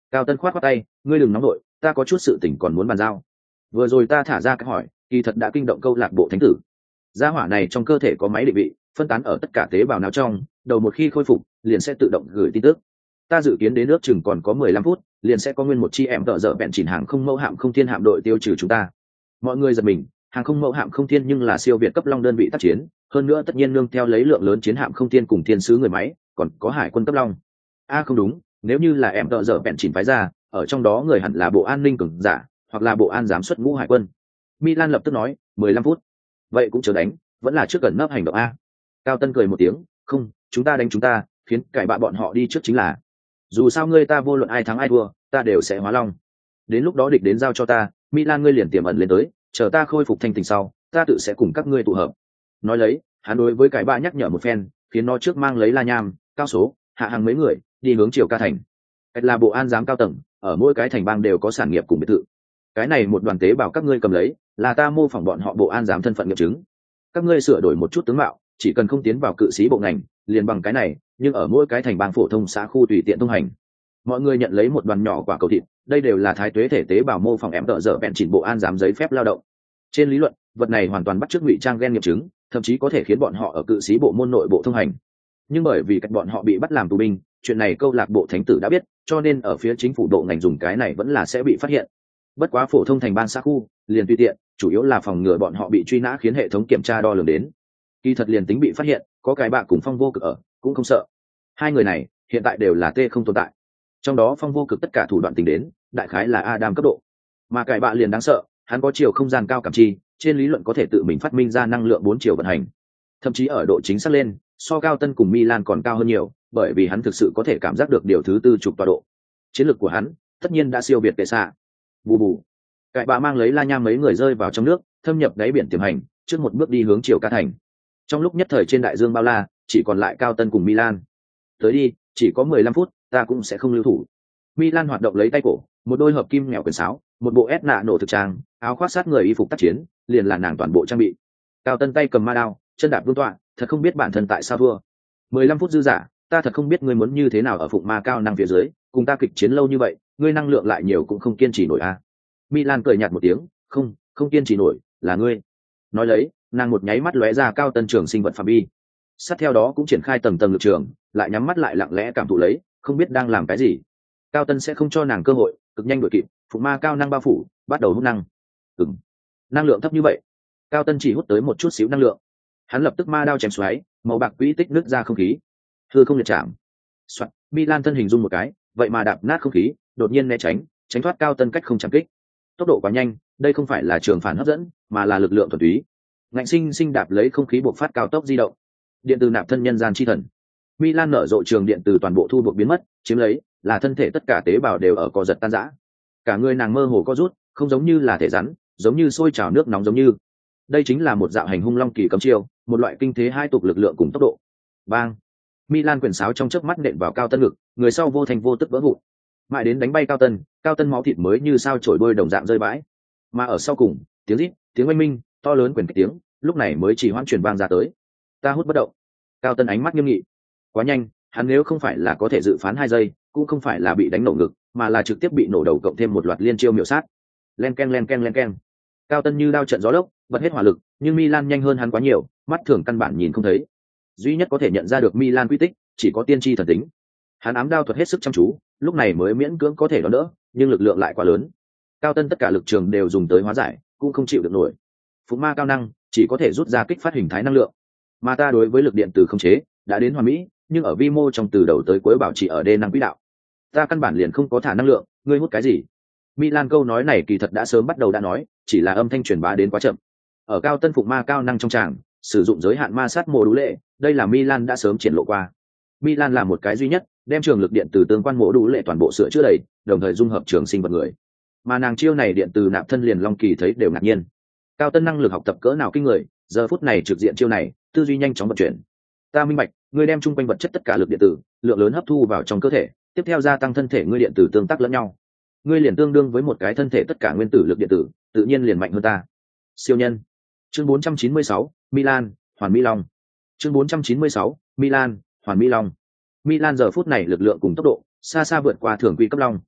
Cao Tân khoát khoát tay, ngươi đừng nóng đội, ta có chút sự tình còn muốn bàn giao. Vừa rồi ta thả ra cái hỏi, kỳ thật đã kinh động câu lạc bộ thánh tử. Gia hỏa này trong cơ thể có máy định vị, phân tán ở tất cả tế bào não trong, đầu một khi khôi phục, liền sẽ tự động gửi tin tức. Ta dự kiến đến nước chừng còn có mười lăm phút, liền sẽ có nguyên một chi em tợ dở bẹn chỉnh hàng không mẫu hạm không thiên hạm đội tiêu trừ chúng ta. Mọi người giật mình, hàng không mẫu hạm không thiên nhưng là siêu việt cấp long đơn vị tác chiến, hơn nữa tất nhiên nương theo lấy lượng lớn chiến hạm không thiên cùng thiên sứ người máy, còn có hải quân cấp long. A à, không đúng, nếu như là em tợ dở bẹn chỉnh phái ra, ở trong đó người hẳn là bộ an ninh cường giả, hoặc là bộ an giám xuất ngũ hải quân. Milan lập tức nói, mười lăm phút. Vậy cũng chờ đánh, vẫn là trước gần nấp hành động a. Cao Tân cười một tiếng, không, chúng ta đánh chúng ta, khiến cải bạ bọn họ đi trước chính là. Dù sao ngươi ta vô luận ai thắng ai thua, ta đều sẽ hóa long. Đến lúc đó địch đến giao cho ta, Milan ngươi liền tiềm ẩn lên tới, chờ ta khôi phục thanh tình sau, ta tự sẽ cùng các ngươi tụ hợp. Nói lấy, hắn đối với cải bạ nhắc nhở một phen, khiến nó trước mang lấy La Nham, Cao Số, Hạ Hàng mấy người, đi hướng Triều Ca thành. Cách là bộ an giám cao tầng, ở mỗi cái thành bang đều có sản nghiệp cùng biệt thự. Cái này một đoàn tế bảo các ngươi cầm lấy, là ta mô phỏng bọn họ bộ an giám thân phận nghiệm chứng. Các ngươi sửa đổi một chút tướng mạo, chỉ cần không tiến vào cự sĩ bộ ngành, liền bằng cái này, nhưng ở mỗi cái thành bang phổ thông xã khu tùy tiện thông hành. Mọi người nhận lấy một đoàn nhỏ quả cầu thịt, đây đều là thái tuế thể tế bào mô phỏng em tợ dở bẹn chỉnh bộ an giám giấy phép lao động. Trên lý luận, vật này hoàn toàn bắt chước ngụy trang gen nghiệm chứng, thậm chí có thể khiến bọn họ ở cự sĩ bộ môn nội bộ thông hành. Nhưng bởi vì cách bọn họ bị bắt làm tù binh, chuyện này câu lạc bộ thánh tử đã biết, cho nên ở phía chính phủ bộ ngành dùng cái này vẫn là sẽ bị phát hiện. Bất quá phổ thông thành bang xã khu, liền tùy tiện, chủ yếu là phòng ngừa bọn họ bị truy nã khiến hệ thống kiểm tra đo lường đến. Kỳ thật liền tính bị phát hiện, có cái bạ cùng Phong Vô Cực ở, cũng không sợ. Hai người này hiện tại đều là T không tồn tại. Trong đó Phong Vô Cực tất cả thủ đoạn tính đến, đại khái là Adam cấp độ. Mà cái bạ liền đáng sợ, hắn có chiều không gian cao cảm chi, trên lý luận có thể tự mình phát minh ra năng lượng bốn chiều vận hành. Thậm chí ở độ chính xác lên, so Cao Tân cùng Milan còn cao hơn nhiều, bởi vì hắn thực sự có thể cảm giác được điều thứ tư trục tọa độ. Chiến lược của hắn, tất nhiên đã siêu việt Tệ Xạ. Bù bù. Cải bạ mang lấy La Nham mấy người rơi vào trong nước, thâm nhập đáy biển tiềm hành, trước một bước đi hướng Triều Ca thành. Trong lúc nhất thời trên đại dương bao la, chỉ còn lại Cao Tân cùng Milan. Tới đi, chỉ có mười lăm phút, ta cũng sẽ không lưu thủ. Milan hoạt động lấy tay cổ, một đôi hợp kim nghèo quyền sáo, một bộ ép nạ nổ thực trang, áo khoác sát người y phục tác chiến, liền là nàng toàn bộ trang bị. Cao Tân tay cầm ma đao, chân đạp vương tọa, thật không biết bản thân tại sao thua. mười lăm phút dư giả, ta thật không biết ngươi muốn như thế nào ở phụng ma cao năng phía dưới, cùng ta kịch chiến lâu như vậy, ngươi năng lượng lại nhiều cũng không kiên trì nổi a. À. Milan cười nhạt một tiếng, không, không kiên trì nổi, là ngươi. Nói lấy, nàng một nháy mắt lóe ra Cao Tân trường sinh vật phạm vi. Sát theo đó cũng triển khai tầng tầng lực trường, lại nhắm mắt lại lặng lẽ cảm thụ lấy, không biết đang làm cái gì. Cao Tân sẽ không cho nàng cơ hội, cực nhanh đuổi kịp, phụng ma cao năng bao phủ, bắt đầu hút năng. Ừm. Năng lượng thấp như vậy. Cao Tân chỉ hút tới một chút xíu năng lượng. Hắn lập tức ma đao chém xoáy, màu bạc quỹ tích nứt ra không khí. Hư không liệt chạm. Soạt, Milan thân hình rung một cái, vậy mà đạp nát không khí, đột nhiên né tránh, tránh thoát Cao Tân cách không chạm kích. Tốc độ quá nhanh, đây không phải là trường phản hấp dẫn, mà là lực lượng thuần túy. Ngạnh sinh sinh đạp lấy không khí bộc phát cao tốc di động. Điện từ nạp thân nhân gian chi thần. Milan nở rộ trường điện từ toàn bộ thu buộc biến mất, chiếm lấy, là thân thể tất cả tế bào đều ở co giật tan rã. Cả người nàng mơ hồ co rút, không giống như là thể rắn, giống như sôi trào nước nóng giống như. Đây chính là một dạo hành hung long kỳ cấm chiêu, một loại kinh thế hai tục lực lượng cùng tốc độ. Bang! Milan quyền sáo trong chớp mắt nện vào Cao Tân ngực, người sau vô thành vô tức vỡ vụn. Mãi đến đánh bay Cao Tân, Cao Tân máu thịt mới như sao trổi bôi đồng dạng rơi bãi. Mà ở sau cùng, tiếng rít, tiếng oanh minh, to lớn quyền kích tiếng, lúc này mới chỉ hoãn truyền vang ra tới. Ta hút bất động. Cao Tân ánh mắt nghiêm nghị. Quá nhanh, hắn nếu không phải là có thể dự phán hai giây, cũng không phải là bị đánh nổ ngực, mà là trực tiếp bị nổ đầu cộng thêm một loạt liên chiêu miểu sát. Len ken len ken len ken. Cao Tân như đao trận gió lốc, bật hết hỏa lực, nhưng Milan nhanh hơn hắn quá nhiều, mắt thường căn bản nhìn không thấy. Duy nhất có thể nhận ra được Milan quy tích, chỉ có tiên tri thần tính. Hắn ám đao thuật hết sức chăm chú, lúc này mới miễn cưỡng có thể đón đỡ, nhưng lực lượng lại quá lớn. Cao Tân tất cả lực trường đều dùng tới hóa giải, cũng không chịu được nổi. Phụng ma cao năng, chỉ có thể rút ra kích phát hình thái năng lượng. Mà ta đối với lực điện từ không chế, đã đến hoàn mỹ, nhưng ở vi mô trong từ đầu tới cuối bảo trì ở đê năng quỹ đạo. Ta căn bản liền không có thả năng lượng, ngươi hút cái gì? Milan câu nói này kỳ thật đã sớm bắt đầu đã nói, chỉ là âm thanh truyền bá đến quá chậm. Ở Cao Tân phụng ma cao năng trong tràng, sử dụng giới hạn ma sát mô đủ lệ, đây là Milan đã sớm triển lộ qua. Milan là một cái duy nhất, đem trường lực điện từ tương quan mô đủ lệ toàn bộ sửa chữa đầy, đồng thời dung hợp trường sinh vật người. Mà nàng chiêu này điện từ nạp thân liền long kỳ thấy đều ngạc nhiên. Cao Tân năng lực học tập cỡ nào kinh người, giờ phút này trực diện chiêu này, tư duy nhanh chóng vận chuyển. Ta minh bạch, ngươi đem chung quanh vật chất tất cả lực điện tử, lượng lớn hấp thu vào trong cơ thể, tiếp theo gia tăng thân thể ngươi điện tử tương tác lẫn nhau. Ngươi liền tương đương với một cái thân thể tất cả nguyên tử lực điện tử, tự nhiên liền mạnh hơn ta. Siêu nhân. Chương bốn trăm chín mươi sáu, Milan, Hoàn Mỹ Long. Chương bốn trăm chín mươi sáu, Milan, Hoàn Mỹ Long. Milan giờ phút này lực lượng cùng tốc độ xa xa vượt qua thường quy cấp long.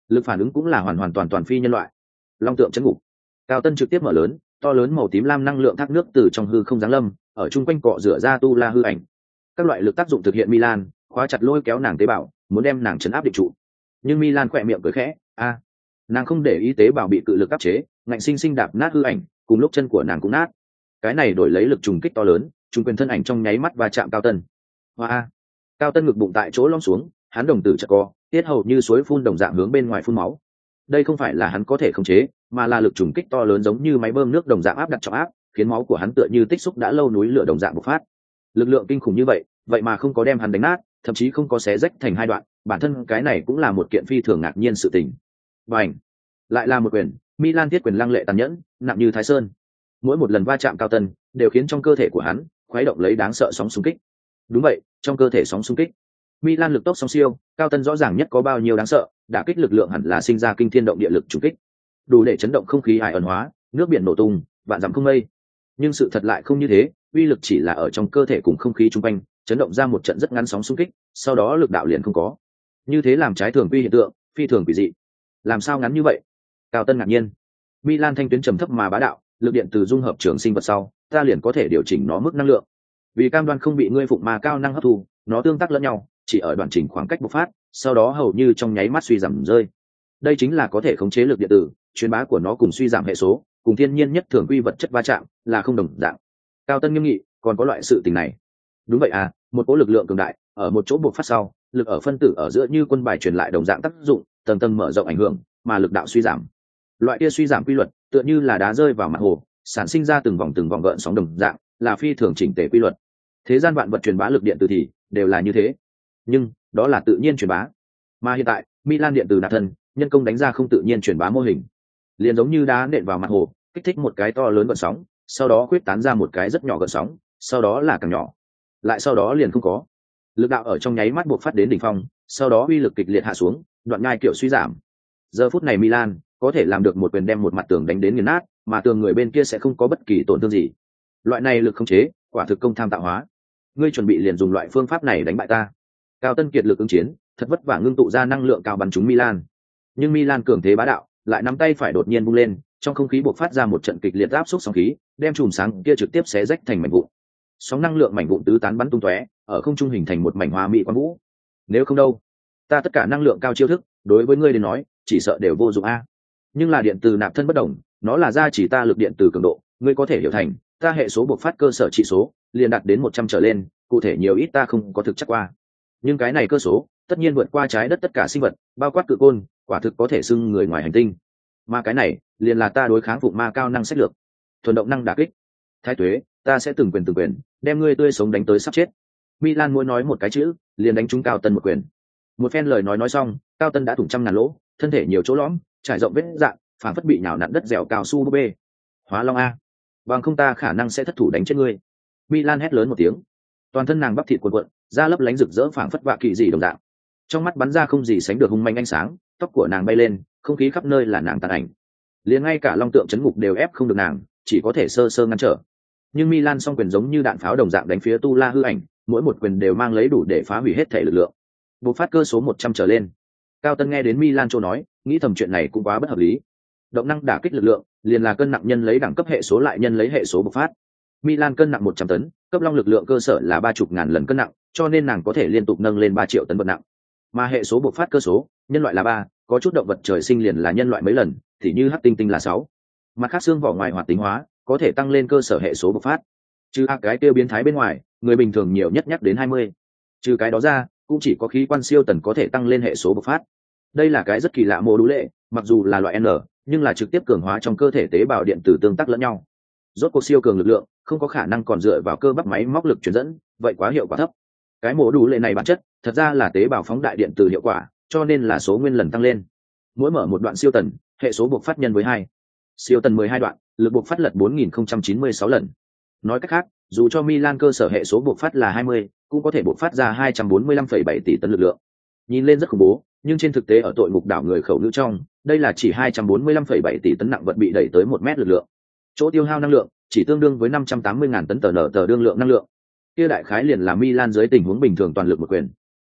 lực phản ứng cũng là hoàn hoàn toàn toàn phi nhân loại. Long tượng chấn ngục. Cao Tân trực tiếp mở lớn, to lớn màu tím lam năng lượng thác nước từ trong hư không giáng lâm, ở chung quanh cọ rửa ra tu la hư ảnh. Các loại lực tác dụng thực hiện Milan, khóa chặt lôi kéo nàng tế bào, muốn đem nàng chấn áp định trụ. Nhưng Milan khỏe miệng cười khẽ, a, nàng không để ý tế bào bị cự lực áp chế, ngạnh sinh sinh đạp nát hư ảnh, cùng lúc chân của nàng cũng nát. Cái này đổi lấy lực trùng kích to lớn, trung quyền thân ảnh trong nháy mắt và chạm Cao Tân. Hoa, Cao Tân ngực bụng tại chỗ lõm xuống, hắn đồng tử chật co, tiết hầu như suối phun đồng dạng hướng bên ngoài phun máu. Đây không phải là hắn có thể khống chế, mà là lực trùng kích to lớn giống như máy bơm nước đồng dạng áp đặt trọng áp, khiến máu của hắn tựa như tích xúc đã lâu núi lửa đồng dạng bộc phát. Lực lượng kinh khủng như vậy, vậy mà không có đem hắn đánh nát, thậm chí không có xé rách thành hai đoạn, bản thân cái này cũng là một kiện phi thường ngạc nhiên sự tình. Bành, lại là một quyền, Milan thiết quyền lăng lệ tàn nhẫn, nặng như Thái Sơn. Mỗi một lần va chạm Cao Tân, đều khiến trong cơ thể của hắn khuấy động lấy đáng sợ sóng xung kích. Đúng vậy, trong cơ thể sóng xung kích. Milan lực tốc song siêu, Cao Tân rõ ràng nhất có bao nhiêu đáng sợ, đả kích lực lượng hẳn là sinh ra kinh thiên động địa lực trùng kích, đủ để chấn động không khí hải ẩn hóa, nước biển nổ tung, vạn dặm không mây. Nhưng sự thật lại không như thế, uy lực chỉ là ở trong cơ thể cùng không khí chung quanh, chấn động ra một trận rất ngắn sóng xung kích, sau đó lực đạo liền không có. Như thế làm trái thường quy hiện tượng, phi thường quỷ dị. Làm sao ngắn như vậy? Cao Tân ngạc nhiên. Milan thanh tuyến trầm thấp mà bá đạo, lực điện từ dung hợp trường sinh vật sau, ta liền có thể điều chỉnh nó mức năng lượng. Vì cam đoan không bị ngươi phụng ma cao năng hấp thu, nó tương tác lẫn nhau, chỉ ở đoạn chỉnh khoảng cách bộc phát, sau đó hầu như trong nháy mắt suy giảm rơi. Đây chính là có thể khống chế lực điện tử, truyền bá của nó cùng suy giảm hệ số, cùng thiên nhiên nhất thường quy vật chất va chạm, là không đồng dạng. Cao Tân nghiêm nghị, còn có loại sự tình này. Đúng vậy à, một cỗ lực lượng cường đại, ở một chỗ bộc phát sau, lực ở phân tử ở giữa như quân bài truyền lại đồng dạng tác dụng, tầng tầng mở rộng ảnh hưởng, mà lực đạo suy giảm. Loại kia suy giảm quy luật, tựa như là đá rơi vào mặt hồ, sản sinh ra từng vòng từng vòng gợn sóng đồng dạng, là phi thường chỉnh tề quy luật. Thế gian vạn vật truyền bá lực điện từ thì đều là như thế. Nhưng, đó là tự nhiên truyền bá. Mà hiện tại, Milan điện từ đạp thân, nhân công đánh ra không tự nhiên truyền bá mô hình. Liền giống như đá nện vào mặt hồ, kích thích một cái to lớn gợn sóng, sau đó khuyết tán ra một cái rất nhỏ gợn sóng, sau đó là càng nhỏ. Lại sau đó liền không có. Lực đạo ở trong nháy mắt buộc phát đến đỉnh phong, sau đó uy lực kịch liệt hạ xuống, đoạn nhai kiểu suy giảm. Giờ phút này Milan có thể làm được một quyền đem một mặt tường đánh đến nghiền nát, mà tường người bên kia sẽ không có bất kỳ tổn thương gì. Loại này lực khống chế, quả thực công tham tạo hóa. Ngươi chuẩn bị liền dùng loại phương pháp này đánh bại ta. Cao Tân kiệt lực ứng chiến, thật vất vả ngưng tụ ra năng lượng cao bắn trúng Milan. Nhưng Milan cường thế bá đạo, lại nắm tay phải đột nhiên bung lên, trong không khí bộc phát ra một trận kịch liệt áp xúc sóng khí, đem chùm sáng kia trực tiếp xé rách thành mảnh vụn. Sóng năng lượng mảnh vụn tứ tán bắn tung tóe, ở không trung hình thành một mảnh hoa mỹ quang vũ. Nếu không đâu, ta tất cả năng lượng cao chiêu thức, đối với ngươi đến nói, chỉ sợ đều vô dụng a. Nhưng là điện từ nạp thân bất đồng, nó là ra chỉ ta lực điện từ cường độ, ngươi có thể hiểu thành, ta hệ số bộc phát cơ sở trị số, liền đạt đến một trăm trở lên, cụ thể nhiều ít ta không có thực chắc qua. Nhưng cái này cơ số, tất nhiên vượt qua trái đất tất cả sinh vật, bao quát cự côn, quả thực có thể xưng người ngoài hành tinh. Mà cái này, liền là ta đối kháng phụng ma cao năng sách lược. Thuần động năng đả kích. Thái tuế, ta sẽ từng quyền từng quyền, đem ngươi tươi sống đánh tới sắp chết. Milan muốn nói một cái chữ, liền đánh trúng Cao Tân một quyền. Một phen lời nói nói xong, Cao Tân đã thủng trăm ngàn lỗ, thân thể nhiều chỗ lõm, trải rộng vết dạn, phản phất bị nhào nặn đất dẻo cao su búp bê. Hóa Long a, bằng không ta khả năng sẽ thất thủ đánh chết ngươi. Milan hét lớn một tiếng, toàn thân nàng bắp thịt cuộn cuộn, da lấp lánh rực rỡ phảng phất vạ kỳ dị đồng dạng. Trong mắt bắn ra không gì sánh được hung manh ánh sáng, tóc của nàng bay lên, không khí khắp nơi là nàng tàn ảnh. Liền ngay cả long tượng chấn ngục đều ép không được nàng, chỉ có thể sơ sơ ngăn trở. Nhưng Milan song quyền giống như đạn pháo đồng dạng đánh phía tu la hư ảnh, mỗi một quyền đều mang lấy đủ để phá hủy hết thể lực lượng. Bộc phát cơ số một trăm trở lên. Cao Tân nghe đến Milan châu nói, nghĩ thầm chuyện này cũng quá bất hợp lý. Động năng đả kích lực lượng, liền là cân nặng nhân lấy đẳng cấp hệ số lại nhân lấy hệ số bộc phát. Milan cân nặng một trăm tấn, cấp long lực lượng cơ sở là ba chục ngàn lần cân nặng, cho nên nàng có thể liên tục nâng lên ba triệu tấn vật nặng. Mà hệ số bộc phát cơ số, nhân loại là ba, có chút động vật trời sinh liền là nhân loại mấy lần, thì như hắc tinh tinh là sáu. Mặt khác xương vỏ ngoài hoạt tính hóa, có thể tăng lên cơ sở hệ số bộc phát. Trừ a cái tiêu biến thái bên ngoài, người bình thường nhiều nhất nhắc đến hai mươi. Trừ cái đó ra, cũng chỉ có khí quan siêu tần có thể tăng lên hệ số bộc phát. Đây là cái rất kỳ lạ mô đũ lệ, mặc dù là loại N, nhưng là trực tiếp cường hóa trong cơ thể tế bào điện tử tương tác lẫn nhau. Rốt cuộc siêu cường lực lượng, không có khả năng còn dựa vào cơ bắp máy móc lực truyền dẫn, vậy quá hiệu quả thấp. Cái mô đũ lệ này bản chất, thật ra là tế bào phóng đại điện từ hiệu quả, cho nên là số nguyên lần tăng lên. Mỗi mở một đoạn siêu tần, hệ số bộc phát nhân với hai. Siêu tần mười hai đoạn, lực bộc phát lật bốn nghìn không trăm chín mươi sáu lần. Nói cách khác, dù cho Milan cơ sở hệ số bộc phát là hai mươi, cũng có thể bộc phát ra hai trăm bốn mươi lăm phẩy bảy tỷ tấn lực lượng. Nhìn lên rất khủng bố, nhưng trên thực tế ở tội ngục đảo người khẩu ngữ trong, đây là chỉ hai trăm bốn mươi lăm phẩy bảy tỷ tấn nặng vật bị đẩy tới một mét lực lượng. Chỗ tiêu hao năng lượng chỉ tương đương với năm trăm tám mươi ngàn tấn tờ nở tờ đương lượng năng lượng. Kia đại khái liền là Milan dưới tình huống bình thường toàn lực một quyền.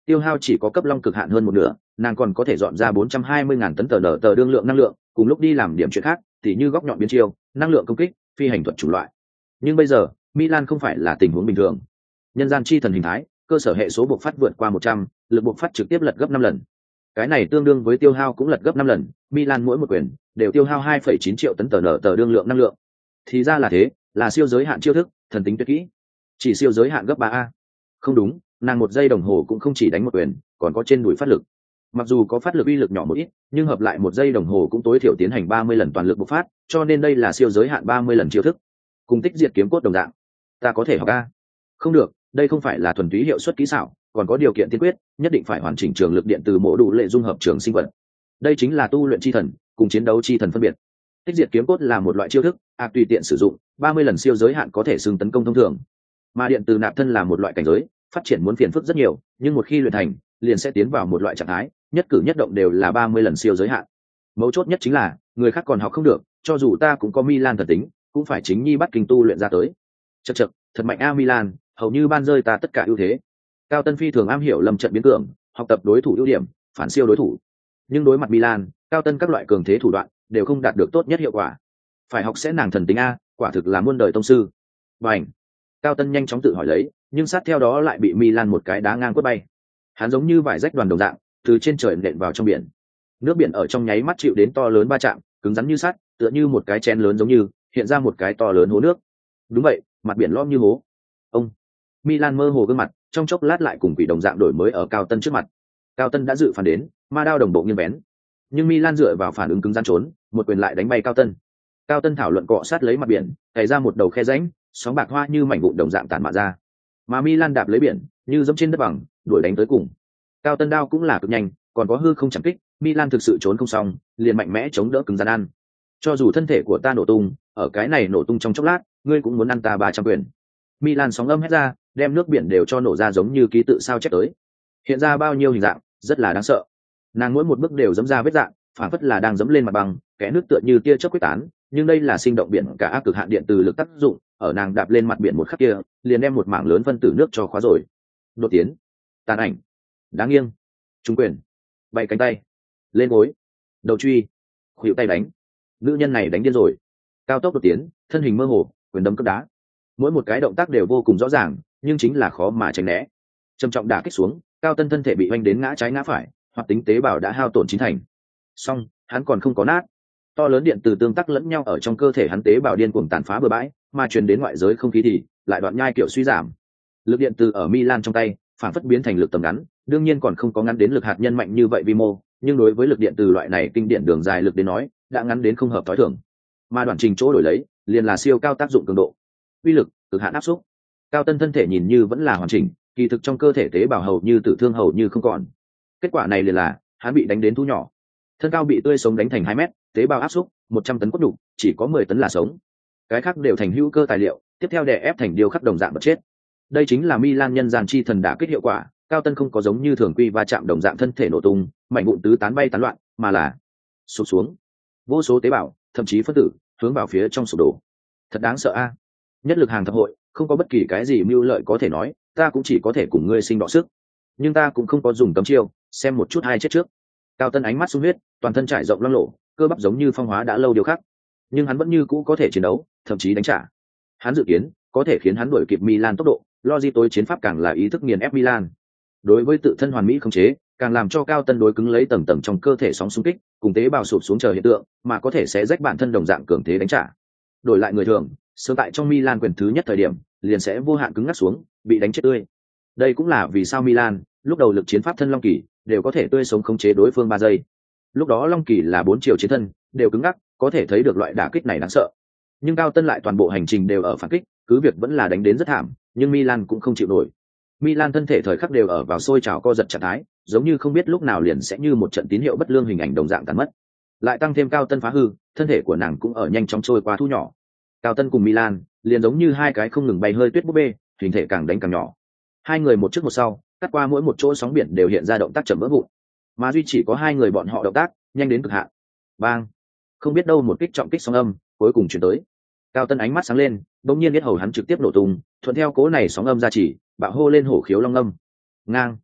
tiêu hao chỉ có cấp long cực hạn hơn một nửa, nàng còn có thể dọn ra bốn trăm hai mươi ngàn tấn tờ nở tờ đương lượng năng lượng, cùng lúc đi làm điểm chuyện khác, tỉ như góc nhọn biến chiêu, năng lượng công kích, phi hành thuật chủng loại. Nhưng bây giờ, Milan không phải là tình huống bình thường. Nhân gian chi thần hình thái, cơ sở hệ số bộc phát vượt qua một trăm, lực bộc phát trực tiếp lật gấp năm lần. Cái này tương đương với tiêu hao cũng lật gấp năm lần, Milan mỗi một quyền đều tiêu hao hai phẩy chín triệu tấn tờ nở tờ đương lượng năng lượng. Thì ra là thế, là siêu giới hạn chiêu thức, thần tính tuyệt kỹ. Chỉ siêu giới hạn gấp ba a. Không đúng, nàng một giây đồng hồ cũng không chỉ đánh một quyền, còn có trên đùi phát lực. Mặc dù có phát lực uy lực nhỏ một ít, nhưng hợp lại một giây đồng hồ cũng tối thiểu tiến hành ba mươi lần toàn lực bộc phát, cho nên đây là siêu giới hạn ba mươi lần chiêu thức. Cùng tích diệt kiếm cốt đồng dạng. Ta có thể học a? Không được, đây không phải là thuần túy hiệu suất kỹ xảo, còn có điều kiện tiên quyết, nhất định phải hoàn chỉnh trường lực điện từ mổ đủ lệ dung hợp trường sinh vật. Đây chính là tu luyện chi thần, cùng chiến đấu chi thần phân biệt. Tích diệt kiếm cốt là một loại chiêu thức, ạc tùy tiện sử dụng, ba mươi lần siêu giới hạn có thể xưng tấn công thông thường. Mà điện từ nạp thân là một loại cảnh giới, phát triển muốn phiền phức rất nhiều, nhưng một khi luyện thành, liền sẽ tiến vào một loại trạng thái, nhất cử nhất động đều là ba mươi lần siêu giới hạn. Mấu chốt nhất chính là, người khác còn học không được, cho dù ta cũng có Milan thần tính, cũng phải chính nhi bắt kinh tu luyện ra tới. Chậc chậc, thật mạnh a Milan, hầu như ban rơi ta tất cả ưu thế. Cao Tân phi thường am hiểu lâm trận biến cường, học tập đối thủ ưu điểm, phản siêu đối thủ. Nhưng đối mặt Milan, Cao Tân các loại cường thế thủ đoạn đều không đạt được tốt nhất hiệu quả. Phải học sẽ nàng thần tính a, quả thực là muôn đời tông sư. Bành! Cao Tân nhanh chóng tự hỏi lấy, nhưng sát theo đó lại bị Milan một cái đá ngang quất bay. Hắn giống như vải rách đoàn đồng dạng, từ trên trời nện vào trong biển. Nước biển ở trong nháy mắt chịu đến to lớn va chạm, cứng rắn như sắt, tựa như một cái chén lớn giống như hiện ra một cái to lớn hố nước. Đúng vậy, mặt biển lõm như hố. Ông Milan mơ hồ gương mặt, trong chốc lát lại cùng quỷ đồng dạng đổi mới ở Cao Tân trước mặt. Cao Tân đã dự phản đến, ma đao đồng bộ nghiêng bén. Nhưng Milan dựa vào phản ứng cứng rắn trốn, một quyền lại đánh bay Cao Tân. Cao Tân thảo luận cọ sát lấy mặt biển, cày ra một đầu khe rãnh, sóng bạc hoa như mảnh vụn đồng dạng tản mạ ra. Mà Milan đạp lấy biển, như dẫm trên đất bằng, đuổi đánh tới cùng. Cao Tân đao cũng là cực nhanh, còn có hư không chẳng kích, Milan thực sự trốn không xong, liền mạnh mẽ chống đỡ cứng rắn ăn. Cho dù thân thể của ta nổ tung, ở cái này nổ tung trong chốc lát, ngươi cũng muốn ăn ta ba trăm quyền. Milan sóng âm hét ra, đem nước biển đều cho nổ ra giống như ký tự sao chép tới. Hiện ra bao nhiêu hình dạng, rất là đáng sợ. Nàng mỗi một bước đều dẫm ra vết dạng, phản phất là đang dẫm lên mặt bằng, kẽ nước tựa như tia chớp quyết tán, nhưng đây là sinh động biển cả áp cực hạn điện từ lực tác dụng, ở nàng đạp lên mặt biển một khắc kia, liền đem một mảng lớn phân tử nước cho khóa rồi. Đột tiến, tàn ảnh, đáng nghiêng, trung quyền, bay cánh tay, lên gối, đầu truy, khuỷu tay đánh. Nữ nhân này đánh điên rồi. Cao tốc đột tiến, thân hình mơ hồ, quyền đấm cướp đá. Mỗi một cái động tác đều vô cùng rõ ràng, nhưng chính là khó mà tránh né. Trầm trọng đả kích xuống, Cao Tân thân thể bị oanh đến ngã trái ngã phải, hoạt tính tế bào đã hao tổn chín thành. Song, hắn còn không có nát. To lớn điện từ tương tác lẫn nhau ở trong cơ thể hắn tế bào điên cuồng tàn phá bừa bãi, mà truyền đến ngoại giới không khí thì lại đoạn nhai kiểu suy giảm. Lực điện từ ở Milan trong tay, phản phất biến thành lực tầm ngắn, đương nhiên còn không có ngắn đến lực hạt nhân mạnh như vậy vi mô, nhưng đối với lực điện từ loại này kinh điển đường dài lực đến nói, đã ngắn đến không hợp tối thường. Mà đoạn trình chỗ đổi lấy, liền là siêu cao tác dụng cường độ. Uy lực, cực hạn áp xúc. Cao Tân thân thể nhìn như vẫn là hoàn chỉnh, kỳ thực trong cơ thể tế bào hầu như tử thương hầu như không còn. Kết quả này liền là, hắn bị đánh đến thu nhỏ. Thân cao bị tươi sống đánh thành hai mét, tế bào áp xúc, một trăm tấn cốt đủ, chỉ có mười tấn là sống. Cái khác đều thành hữu cơ tài liệu, tiếp theo đè ép thành điêu khắc đồng dạng vật chết. Đây chính là Milan nhân gian chi thần đả kích hiệu quả, Cao Tân không có giống như thường quy va chạm đồng dạng thân thể nổ tung, mảnh vụn tứ tán bay tán loạn, mà là sụp xuống. Vô số tế bào, thậm chí phân tử, hướng vào phía trong sụp đổ. Thật đáng sợ a. Nhất lực hàng thập hội, không có bất kỳ cái gì mưu lợi có thể nói, ta cũng chỉ có thể cùng ngươi sinh đọ sức. Nhưng ta cũng không có dùng cấm chiêu, xem một chút hai chết trước. Cao Tân ánh mắt sung huyết, toàn thân trải rộng loang lổ, cơ bắp giống như phong hóa đã lâu điều khác. Nhưng hắn vẫn như cũ có thể chiến đấu, thậm chí đánh trả. Hắn dự kiến, có thể khiến hắn đuổi kịp Milan tốc độ, logic tối chiến pháp càng là ý thức nghiền ép Milan. Đối với tự thân hoàn mỹ khống chế, càng làm cho Cao Tân đối cứng lấy tầng tầng trong cơ thể sóng xung kích, cùng tế bào sụp xuống chờ hiện tượng, mà có thể sẽ rách bản thân đồng dạng cường thế đánh trả. Đổi lại người thường, sớm tại trong Milan quyền thứ nhất thời điểm, liền sẽ vô hạn cứng ngắc xuống, bị đánh chết tươi. Đây cũng là vì sao Milan, lúc đầu lực chiến pháp thân Long Kỳ, đều có thể tươi sống khống chế đối phương ba giây. Lúc đó Long Kỳ là bốn chiều chiến thân, đều cứng ngắc, có thể thấy được loại đả kích này đáng sợ. Nhưng Cao Tân lại toàn bộ hành trình đều ở phản kích, cứ việc vẫn là đánh đến rất thảm, nhưng Milan cũng không chịu nổi. Milan thân thể thời khắc đều ở vào sôi trào co giật trạng thái, giống như không biết lúc nào liền sẽ như một trận tín hiệu bất lương hình ảnh đồng dạng tàn mất. Lại tăng thêm Cao Tân phá hư, thân thể của nàng cũng ở nhanh chóng trôi qua thu nhỏ. Cao Tân cùng Milan liền giống như hai cái không ngừng bay hơi tuyết búp bê, hình thể càng đánh càng nhỏ. Hai người một trước một sau, cắt qua mỗi một chỗ sóng biển đều hiện ra động tác chậm vỡ vụn, mà duy chỉ có hai người bọn họ động tác nhanh đến cực hạn. Bang! Không biết đâu một kích trọng kích sóng âm cuối cùng chuyển tới. Cao Tân ánh mắt sáng lên, bỗng nhiên biết hầu hắn trực tiếp nổ tung, thuận theo cố này sóng âm ra chỉ, bạo hô lên hổ khiếu long âm. Ngang!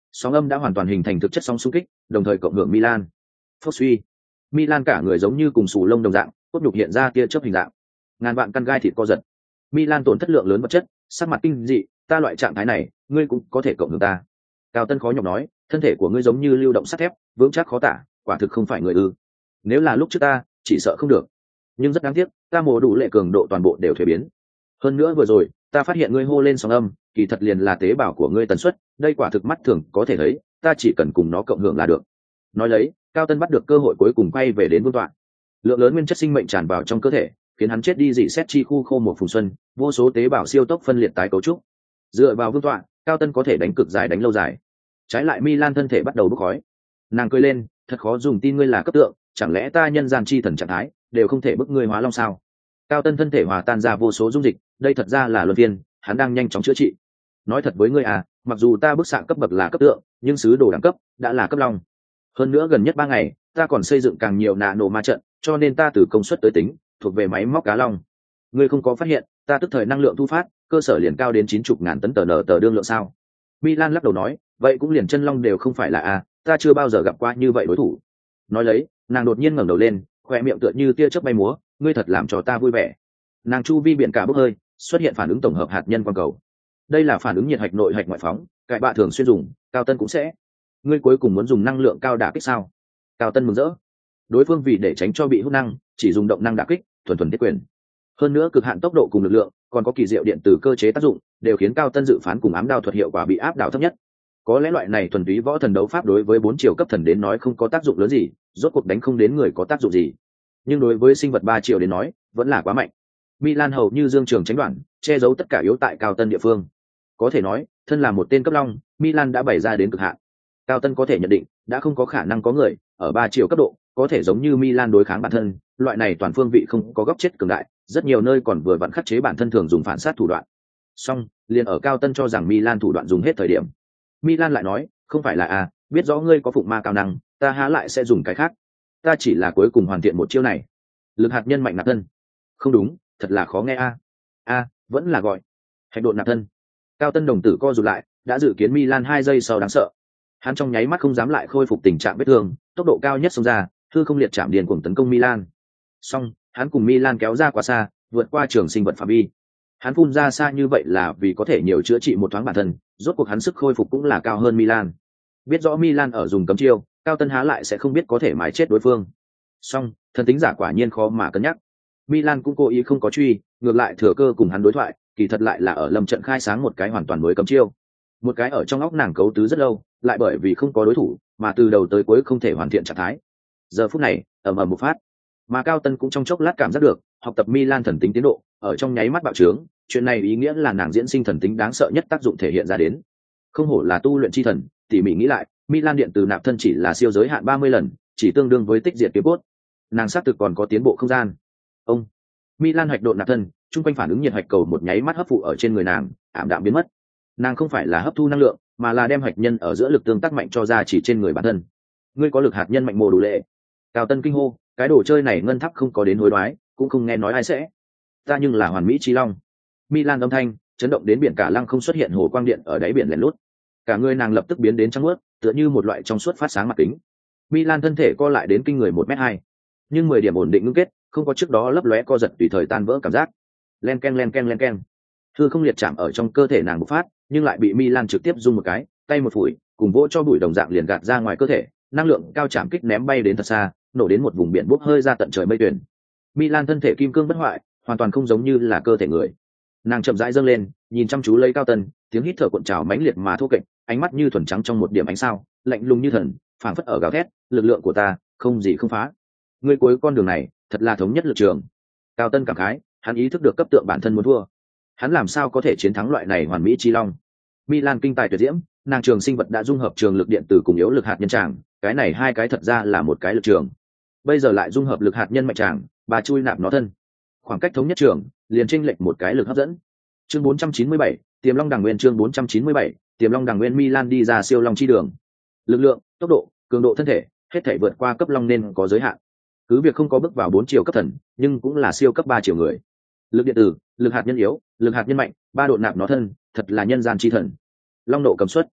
Sóng âm đã hoàn toàn hình thành thực chất sóng xung kích, đồng thời cộng hưởng Milan. Phốc suy, Milan cả người giống như cùng sù lông đồng dạng, cốt nhục hiện ra tia chớp hình dạng. Ngàn vạn căn gai thịt co giật. Milan tổn thất lượng lớn vật chất, sắc mặt kinh dị, ta loại trạng thái này, ngươi cũng có thể cộng hưởng ta. Cao Tân khó nhọc nói, thân thể của ngươi giống như lưu động sắt thép, vững chắc khó tả, quả thực không phải người ư? Nếu là lúc trước ta, chỉ sợ không được. Nhưng rất đáng tiếc, ta mổ đủ lệ cường độ toàn bộ đều thuế biến. Hơn nữa vừa rồi, ta phát hiện ngươi hô lên sóng âm, kỳ thật liền là tế bào của ngươi tần suất, đây quả thực mắt thường có thể thấy, ta chỉ cần cùng nó cộng hưởng là được. Nói lấy, Cao Tân bắt được cơ hội cuối cùng quay về đến vương tọa. Lượng lớn nguyên chất sinh mệnh tràn vào trong cơ thể, khiến hắn chết đi dị xét chi khu khô một phùng xuân, vô số tế bào siêu tốc phân liệt tái cấu trúc. Dựa vào vương tọa, Cao Tân có thể đánh cực dài đánh lâu dài. Trái lại Milan thân thể bắt đầu bốc khói. Nàng cười lên, thật khó dùng tin ngươi là cấp tượng, chẳng lẽ ta nhân gian chi thần trạng thái đều không thể bức ngươi hóa long sao? Cao Tân thân thể hòa tan ra vô số dung dịch, đây thật ra là luân phiên, hắn đang nhanh chóng chữa trị. Nói thật với ngươi à, mặc dù ta bức xạ cấp bậc là cấp tượng, nhưng sứ đồ đẳng cấp đã là cấp long. Hơn nữa gần nhất ba ngày, ta còn xây dựng càng nhiều nạ nổ ma trận, cho nên ta từ công suất tới tính, thuộc về máy móc cá long. Ngươi không có phát hiện, ta tức thời năng lượng thu phát, cơ sở liền cao đến chín chục ngàn tấn tờ nở tờ đương lượng sao? Milan lắc đầu nói, vậy cũng liền chân long đều không phải là a, ta chưa bao giờ gặp qua như vậy đối thủ. Nói lấy, nàng đột nhiên ngẩng đầu lên, khoe miệng tựa như tia chớp bay múa, ngươi thật làm cho ta vui vẻ. Nàng chu vi biển cả bốc hơi, xuất hiện phản ứng tổng hợp hạt nhân quang cầu. Đây là phản ứng nhiệt hạch nội hạch ngoại phóng, cải bạ thường xuyên dùng, Cao Tân cũng sẽ. Ngươi cuối cùng muốn dùng năng lượng cao đả kích sao? Cao Tân mừng rỡ. Đối phương vì để tránh cho bị hút năng, chỉ dùng động năng đả kích, thuần thuần tiết quyền. Hơn nữa cực hạn tốc độ cùng lực lượng, còn có kỳ diệu điện từ cơ chế tác dụng, đều khiến Cao Tân dự phán cùng ám đao thuật hiệu quả bị áp đảo thấp nhất. Có lẽ loại này thuần túy võ thần đấu pháp đối với bốn chiều cấp thần đến nói không có tác dụng lớn gì, rốt cuộc đánh không đến người có tác dụng gì. Nhưng đối với sinh vật ba chiều đến nói, vẫn là quá mạnh. Milan hầu như dương trường tránh đoạn, che giấu tất cả yếu tại Cao Tân địa phương. Có thể nói, thân là một tên cấp long, Milan đã bày ra đến cực hạn. Cao Tân có thể nhận định, đã không có khả năng có người ở ba chiều cấp độ có thể giống như Milan đối kháng bản thân, loại này toàn phương vị không có góc chết cường đại, rất nhiều nơi còn vừa vặn khắc chế bản thân thường dùng phản sát thủ đoạn. Song, liền ở Cao Tân cho rằng Milan thủ đoạn dùng hết thời điểm, Milan lại nói, không phải là a, biết rõ ngươi có phụng ma cao năng, ta há lại sẽ dùng cái khác. Ta chỉ là cuối cùng hoàn thiện một chiêu này. Lực hạt nhân mạnh nạp thân. Không đúng, thật là khó nghe a. A, vẫn là gọi hạch độn nạp thân. Cao Tân đồng tử co rụt lại, đã dự kiến Milan hai giây sau đáng sợ. Hắn trong nháy mắt không dám lại khôi phục tình trạng vết thương, tốc độ cao nhất xông ra, hư không liệt chạm điền cuồng tấn công Milan. Song, hắn cùng Milan kéo ra quá xa, vượt qua trường sinh vật phạm vi. Hắn phun ra xa như vậy là vì có thể nhiều chữa trị một thoáng bản thân, rốt cuộc hắn sức khôi phục cũng là cao hơn Milan. Biết rõ Milan ở dùng cấm chiêu, Cao Tân há lại sẽ không biết có thể mái chết đối phương. Song, thần tính giả quả nhiên khó mà cân nhắc. Milan cũng cố ý không có truy, ngược lại thừa cơ cùng hắn đối thoại, kỳ thật lại là ở lâm trận khai sáng một cái hoàn toàn mới cấm chiêu. Một cái ở trong óc nàng cấu tứ rất lâu, lại bởi vì không có đối thủ, mà từ đầu tới cuối không thể hoàn thiện trạng thái. Giờ phút này, ầm ầm một phát, mà Cao Tân cũng trong chốc lát cảm giác được, học tập Milan thần tính tiến độ, ở trong nháy mắt bạo trướng, chuyện này ý nghĩa là nàng diễn sinh thần tính đáng sợ nhất tác dụng thể hiện ra đến. Không hổ là tu luyện chi thần, tỉ mỉ nghĩ lại, Milan điện từ nạp thân chỉ là siêu giới hạn ba mươi lần, chỉ tương đương với tích diệt kiếm cốt. Nàng xác thực còn có tiến bộ không gian. Ông Milan hạch độn nạp thân, trung quanh phản ứng nhiệt hạch cầu một nháy mắt hấp phụ ở trên người nàng, ảm đạm biến mất. Nàng không phải là hấp thu năng lượng, mà là đem hạch nhân ở giữa lực tương tác mạnh cho ra chỉ trên người bản thân. Ngươi có lực hạt nhân mạnh mồ đủ lệ. Cao Tân kinh hô, cái đồ chơi này ngân tháp không có đến hối đoái, cũng không nghe nói ai sẽ. Ta nhưng là hoàn mỹ chi long. Milan âm thanh chấn động đến biển cả lăng không xuất hiện hồ quang điện ở đáy biển lén lút. Cả người nàng lập tức biến đến trắng muốt, tựa như một loại trong suốt phát sáng mặt kính. Milan thân thể co lại đến kinh người một mét hai, nhưng mười điểm ổn định ngưng kết, không có trước đó lấp lóe co giật tùy thời tan vỡ cảm giác. Len ken len ken len ken. Thư không liệt chạm ở trong cơ thể nàng bộc phát, nhưng lại bị Milan trực tiếp rung một cái, tay một phủi, cùng vỗ cho bụi đồng dạng liền gạt ra ngoài cơ thể, năng lượng cao chạm kích ném bay đến thật xa, nổ đến một vùng biển bốc hơi ra tận trời mây tuyền. Milan thân thể kim cương bất hoại, hoàn toàn không giống như là cơ thể người. Nàng chậm rãi dâng lên, nhìn chăm chú lấy Cao Tân, tiếng hít thở cuộn trào mãnh liệt mà thô kệch, ánh mắt như thuần trắng trong một điểm ánh sao, lạnh lùng như thần, phảng phất ở gào thét, lực lượng của ta, không gì không phá. Ngươi cuối con đường này, thật là thống nhất lực trường. Cao Tân cảm khái, hắn ý thức được cấp tượng bản thân muốn thua. Hắn làm sao có thể chiến thắng loại này hoàn mỹ chi long? Milan kinh tài tuyệt diễm, nàng trường sinh vật đã dung hợp trường lực điện tử cùng yếu lực hạt nhân tràng, cái này hai cái thật ra là một cái lực trường. Bây giờ lại dung hợp lực hạt nhân mạnh tràng, bà chui nạp nó thân. Khoảng cách thống nhất trường, liền chênh lệch một cái lực hấp dẫn. Chương bốn trăm chín mươi bảy, Tiềm Long Đằng Nguyên chương bốn trăm chín mươi bảy, Tiềm Long Đằng Nguyên Milan đi ra siêu long chi đường. Lực lượng, tốc độ, cường độ thân thể, hết thảy vượt qua cấp long nên có giới hạn. Cứ việc không có bước vào bốn chiều cấp thần, nhưng cũng là siêu cấp ba chiều người. Lực điện tử, lực hạt nhân yếu, lực hạt nhân mạnh, ba độ nạp nó thân, thật là nhân gian chi thần. Long độ cầm suất.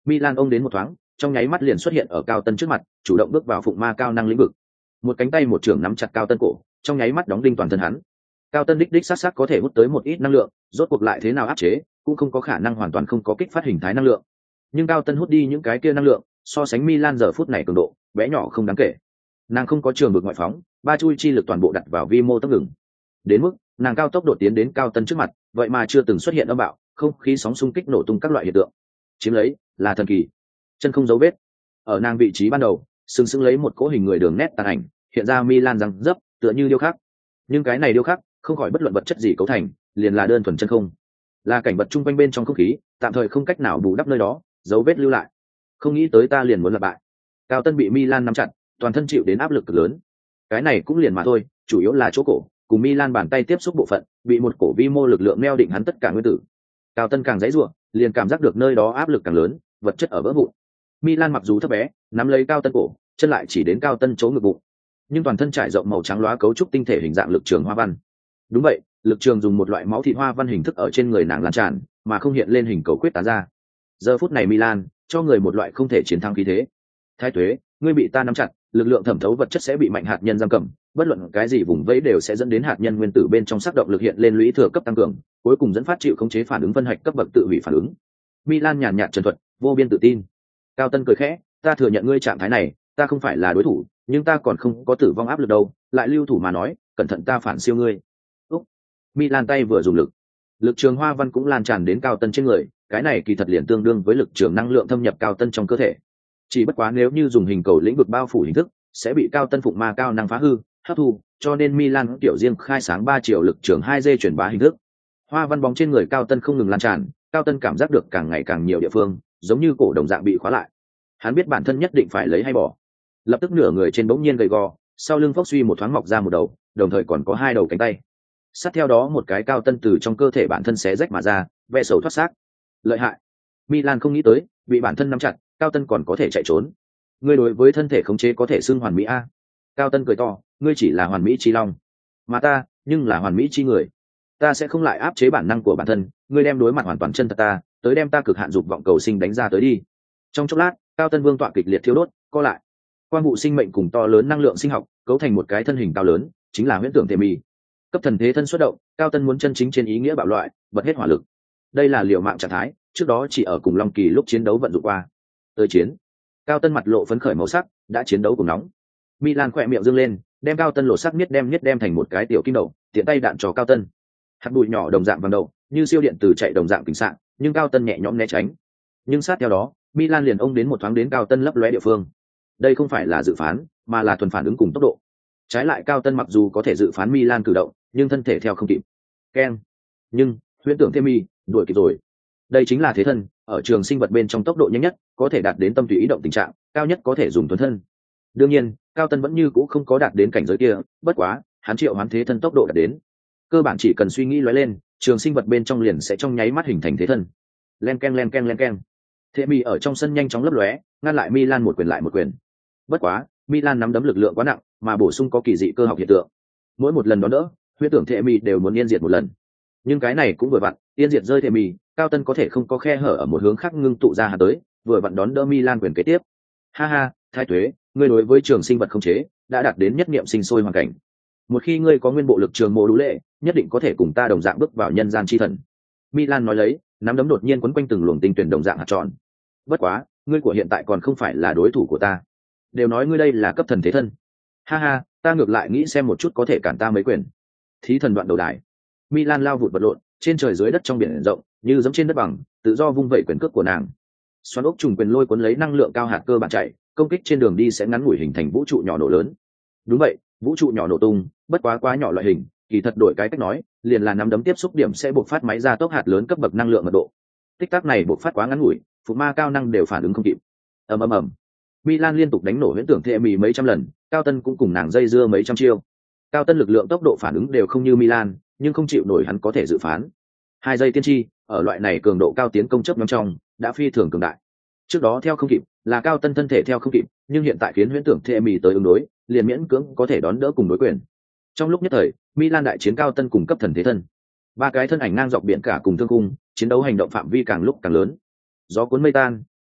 Milan ông đến một thoáng, trong nháy mắt liền xuất hiện ở Cao Tân trước mặt, chủ động bước vào phụng ma cao năng lĩnh vực. Một cánh tay một trưởng nắm chặt Cao Tân cổ, trong nháy mắt đóng đinh toàn thân hắn. Cao Tân đích đích sát sát có thể hút tới một ít năng lượng, rốt cuộc lại thế nào áp chế, cũng không có khả năng hoàn toàn không có kích phát hình thái năng lượng. Nhưng Cao Tân hút đi những cái kia năng lượng, so sánh Milan giờ phút này cường độ, bé nhỏ không đáng kể. Nàng không có trường vực ngoại phóng, ba chui chi lực toàn bộ đặt vào vi mô tốc ngừng. Đến mức, nàng cao tốc đột tiến đến Cao Tân trước mặt, vậy mà chưa từng xuất hiện âm bạo, không khí sóng xung kích nổ tung các loại hiện tượng. Chiếm lấy, là thần kỳ. Chân không dấu vết. Ở nàng vị trí ban đầu, sừng sững lấy một cỗ hình người đường nét tàn ảnh, hiện ra Milan răng dấp, tựa như điêu khắc. Nhưng cái này điêu khắc, không khỏi bất luận vật chất gì cấu thành, liền là đơn thuần chân không. Là cảnh vật chung quanh bên trong không khí, tạm thời không cách nào bù đắp nơi đó, dấu vết lưu lại. Không nghĩ tới ta liền muốn lặp bại. Cao Tân bị Milan nắm chặt, toàn thân chịu đến áp lực cực lớn. Cái này cũng liền mà thôi, chủ yếu là chỗ cổ, cùng Milan bàn tay tiếp xúc bộ phận, bị một cổ vi mô lực lượng neo định hắn tất cả nguyên tử. Cao Tân càng dãy rủa, liền cảm giác được nơi đó áp lực càng lớn, vật chất ở vỡ vụn. Milan mặc dù thấp bé, nắm lấy Cao Tân cổ, chân lại chỉ đến Cao Tân chỗ ngực bụng, nhưng toàn thân trải rộng màu trắng loá cấu trúc tinh thể hình dạng lực trường hoa văn. Đúng vậy, lực trường dùng một loại máu thịt hoa văn hình thức ở trên người nàng lan tràn, mà không hiện lên hình cầu quyết tán ra. Giờ phút này Milan cho người một loại không thể chiến thắng khí thế. Thái Tuế, ngươi bị ta nắm chặt, lực lượng thẩm thấu vật chất sẽ bị mạnh hạt nhân giam cầm, bất luận cái gì vùng vẫy đều sẽ dẫn đến hạt nhân nguyên tử bên trong sắc động lực hiện lên lũy thừa cấp tăng cường, cuối cùng dẫn phát chịu khống chế phản ứng phân hạch cấp bậc tự hủy phản ứng. Milan nhàn nhạt trần thuật, vô biên tự tin. Cao Tân cười khẽ, ta thừa nhận ngươi trạng thái này, ta không phải là đối thủ, nhưng ta còn không có tử vong áp lực đâu, lại lưu thủ mà nói, cẩn thận ta phản siêu ngươi. Úc. Milan tay vừa dùng lực, lực trường hoa văn cũng lan tràn đến Cao Tân trên người, cái này kỳ thật liền tương đương với lực trường năng lượng thâm nhập Cao Tân trong cơ thể. Chỉ bất quá nếu như dùng hình cầu lĩnh vực bao phủ hình thức, sẽ bị Cao Tân phụng ma cao năng phá hư, hấp thu, cho nên Milan tiểu riêng khai sáng ba triệu lực trường hai D chuyển bá hình thức. Hoa văn bóng trên người Cao Tân không ngừng lan tràn, Cao Tân cảm giác được càng ngày càng nhiều địa phương, giống như cổ đồng dạng bị khóa lại. Hắn biết bản thân nhất định phải lấy hay bỏ. Lập tức nửa người trên bỗng nhiên gầy gò, sau lưng phốc suy một thoáng mọc ra một đầu, đồng thời còn có hai đầu cánh tay. Sát theo đó một cái Cao Tân từ trong cơ thể bản thân xé rách mà ra, vẽ sầu thoát xác. Lợi hại. Milan không nghĩ tới, bị bản thân nắm chặt, Cao Tân còn có thể chạy trốn. Ngươi đối với thân thể khống chế có thể xưng hoàn mỹ a. Cao Tân cười to, ngươi chỉ là hoàn mỹ chi long, mà ta, nhưng là hoàn mỹ chi người. Ta sẽ không lại áp chế bản năng của bản thân, ngươi đem đối mặt hoàn toàn chân thật ta, tới đem ta cực hạn dục vọng cầu sinh đánh ra tới đi. Trong chốc lát, Cao Tân vương tọa kịch liệt thiêu đốt, co lại. Quang vụ sinh mệnh cùng to lớn năng lượng sinh học, cấu thành một cái thân hình cao lớn, chính là huyễn tưởng thể mì. Cấp thần thế thân xuất động, Cao Tân muốn chân chính trên ý nghĩa bạo loại, bật hết hỏa lực. Đây là liều mạng trạng thái, trước đó chỉ ở cùng Long Kỳ lúc chiến đấu vận dụng qua. Tới chiến, Cao Tân mặt lộ phấn khởi màu sắc, đã chiến đấu cùng nóng. Milan khỏe miệng dương lên, đem Cao Tân lộ sắc miết đem miết đem thành một cái tiểu kim đầu, tiện tay đạn cho Cao Tân. Hạt bụi nhỏ đồng dạng vàng đầu, như siêu điện từ chạy đồng dạng kính sạng, nhưng Cao Tân nhẹ nhõm né tránh. Nhưng sát theo đó, Milan liền ông đến một thoáng đến Cao Tân lấp lóe địa phương. Đây không phải là dự phán, mà là thuần phản ứng cùng tốc độ. Trái lại Cao Tân mặc dù có thể dự phán Milan cử động, nhưng thân thể theo không kịp. Keng. Nhưng, huyễn tưởng thêm mi, đuổi kịp rồi. Đây chính là thế thân, ở trường sinh vật bên trong tốc độ nhanh nhất, có thể đạt đến tâm tùy ý động tình trạng, cao nhất có thể dùng tuấn thân. Đương nhiên, Cao Tân vẫn như cũ không có đạt đến cảnh giới kia, bất quá, hắn triệu hoán thế thân tốc độ đạt đến. Cơ bản chỉ cần suy nghĩ lóe lên, trường sinh vật bên trong liền sẽ trong nháy mắt hình thành thế thân. Len keng len keng len keng. Thế mi ở trong sân nhanh chóng lấp lóe, ngăn lại Milan một quyền lại một quyền. Bất quá, Milan nắm đấm lực lượng quá nặng, mà bổ sung có kỳ dị cơ học hiện tượng. Mỗi một lần đón đỡ, huyễn tưởng Thế mi đều muốn yên diệt một lần. Nhưng cái này cũng vừa vặn, yên diệt rơi Thế mi, Cao Tân có thể không có khe hở ở một hướng khác ngưng tụ ra hà tới, vừa vặn đón đỡ Milan quyền kế tiếp. Ha ha, Thái Tuế, ngươi đối với trường sinh vật không chế đã đạt đến nhất niệm sinh sôi hoàn cảnh. Một khi ngươi có nguyên bộ lực trường mộ đủ lệ, nhất định có thể cùng ta đồng dạng bước vào nhân gian chi thần. Milan nói lấy, nắm đấm đột nhiên quấn quanh từng luồng tinh tuyển đồng dạng hạt tròn. Bất quá, ngươi của hiện tại còn không phải là đối thủ của ta. Đều nói ngươi đây là cấp thần thế thân. Ha ha, ta ngược lại nghĩ xem một chút có thể cản ta mấy quyền. Thí thần đoạn đầu đài. Milan lao vụt vật lộn, trên trời dưới đất trong biển rộng, như giống trên đất bằng, tự do vung vẩy quyền cước của nàng. Xoắn ốc trùng quyền lôi cuốn lấy năng lượng cao hạt cơ bản chạy, công kích trên đường đi sẽ ngắn ngủi hình thành vũ trụ nhỏ nổ lớn. Đúng vậy, vũ trụ nhỏ nổ tung, bất quá quá nhỏ loại hình, kỳ thật đổi cái cách nói, liền là nắm đấm tiếp xúc điểm sẽ bộc phát máy ra tốc hạt lớn cấp bậc năng lượng mật độ. Tích tắc này bộc phát quá ngắn ngủi, phụ ma cao năng đều phản ứng không kịp. Ầm ầm ầm. Milan liên tục đánh nổ huyễn tưởng Thệ mì mấy trăm lần, Cao Tân cũng cùng nàng dây dưa mấy trăm chiêu. Cao Tân lực lượng tốc độ phản ứng đều không như Milan, nhưng không chịu nổi hắn có thể dự phán. Hai giây tiên tri, ở loại này cường độ cao tiến công chấp nhóm trong, đã phi thường cường đại. Trước đó theo không kịp, là Cao Tân thân thể theo không kịp, nhưng hiện tại khiến huyễn tưởng Thệ mì tới ứng đối, liền miễn cưỡng có thể đón đỡ cùng đối quyền. Trong lúc nhất thời, Milan đại chiến Cao Tân cùng cấp thần thế thân. Ba cái thân ảnh ngang dọc biển cả cùng thương cung, chiến đấu hành động phạm vi càng lúc càng lớn. Gió cuốn mây tan,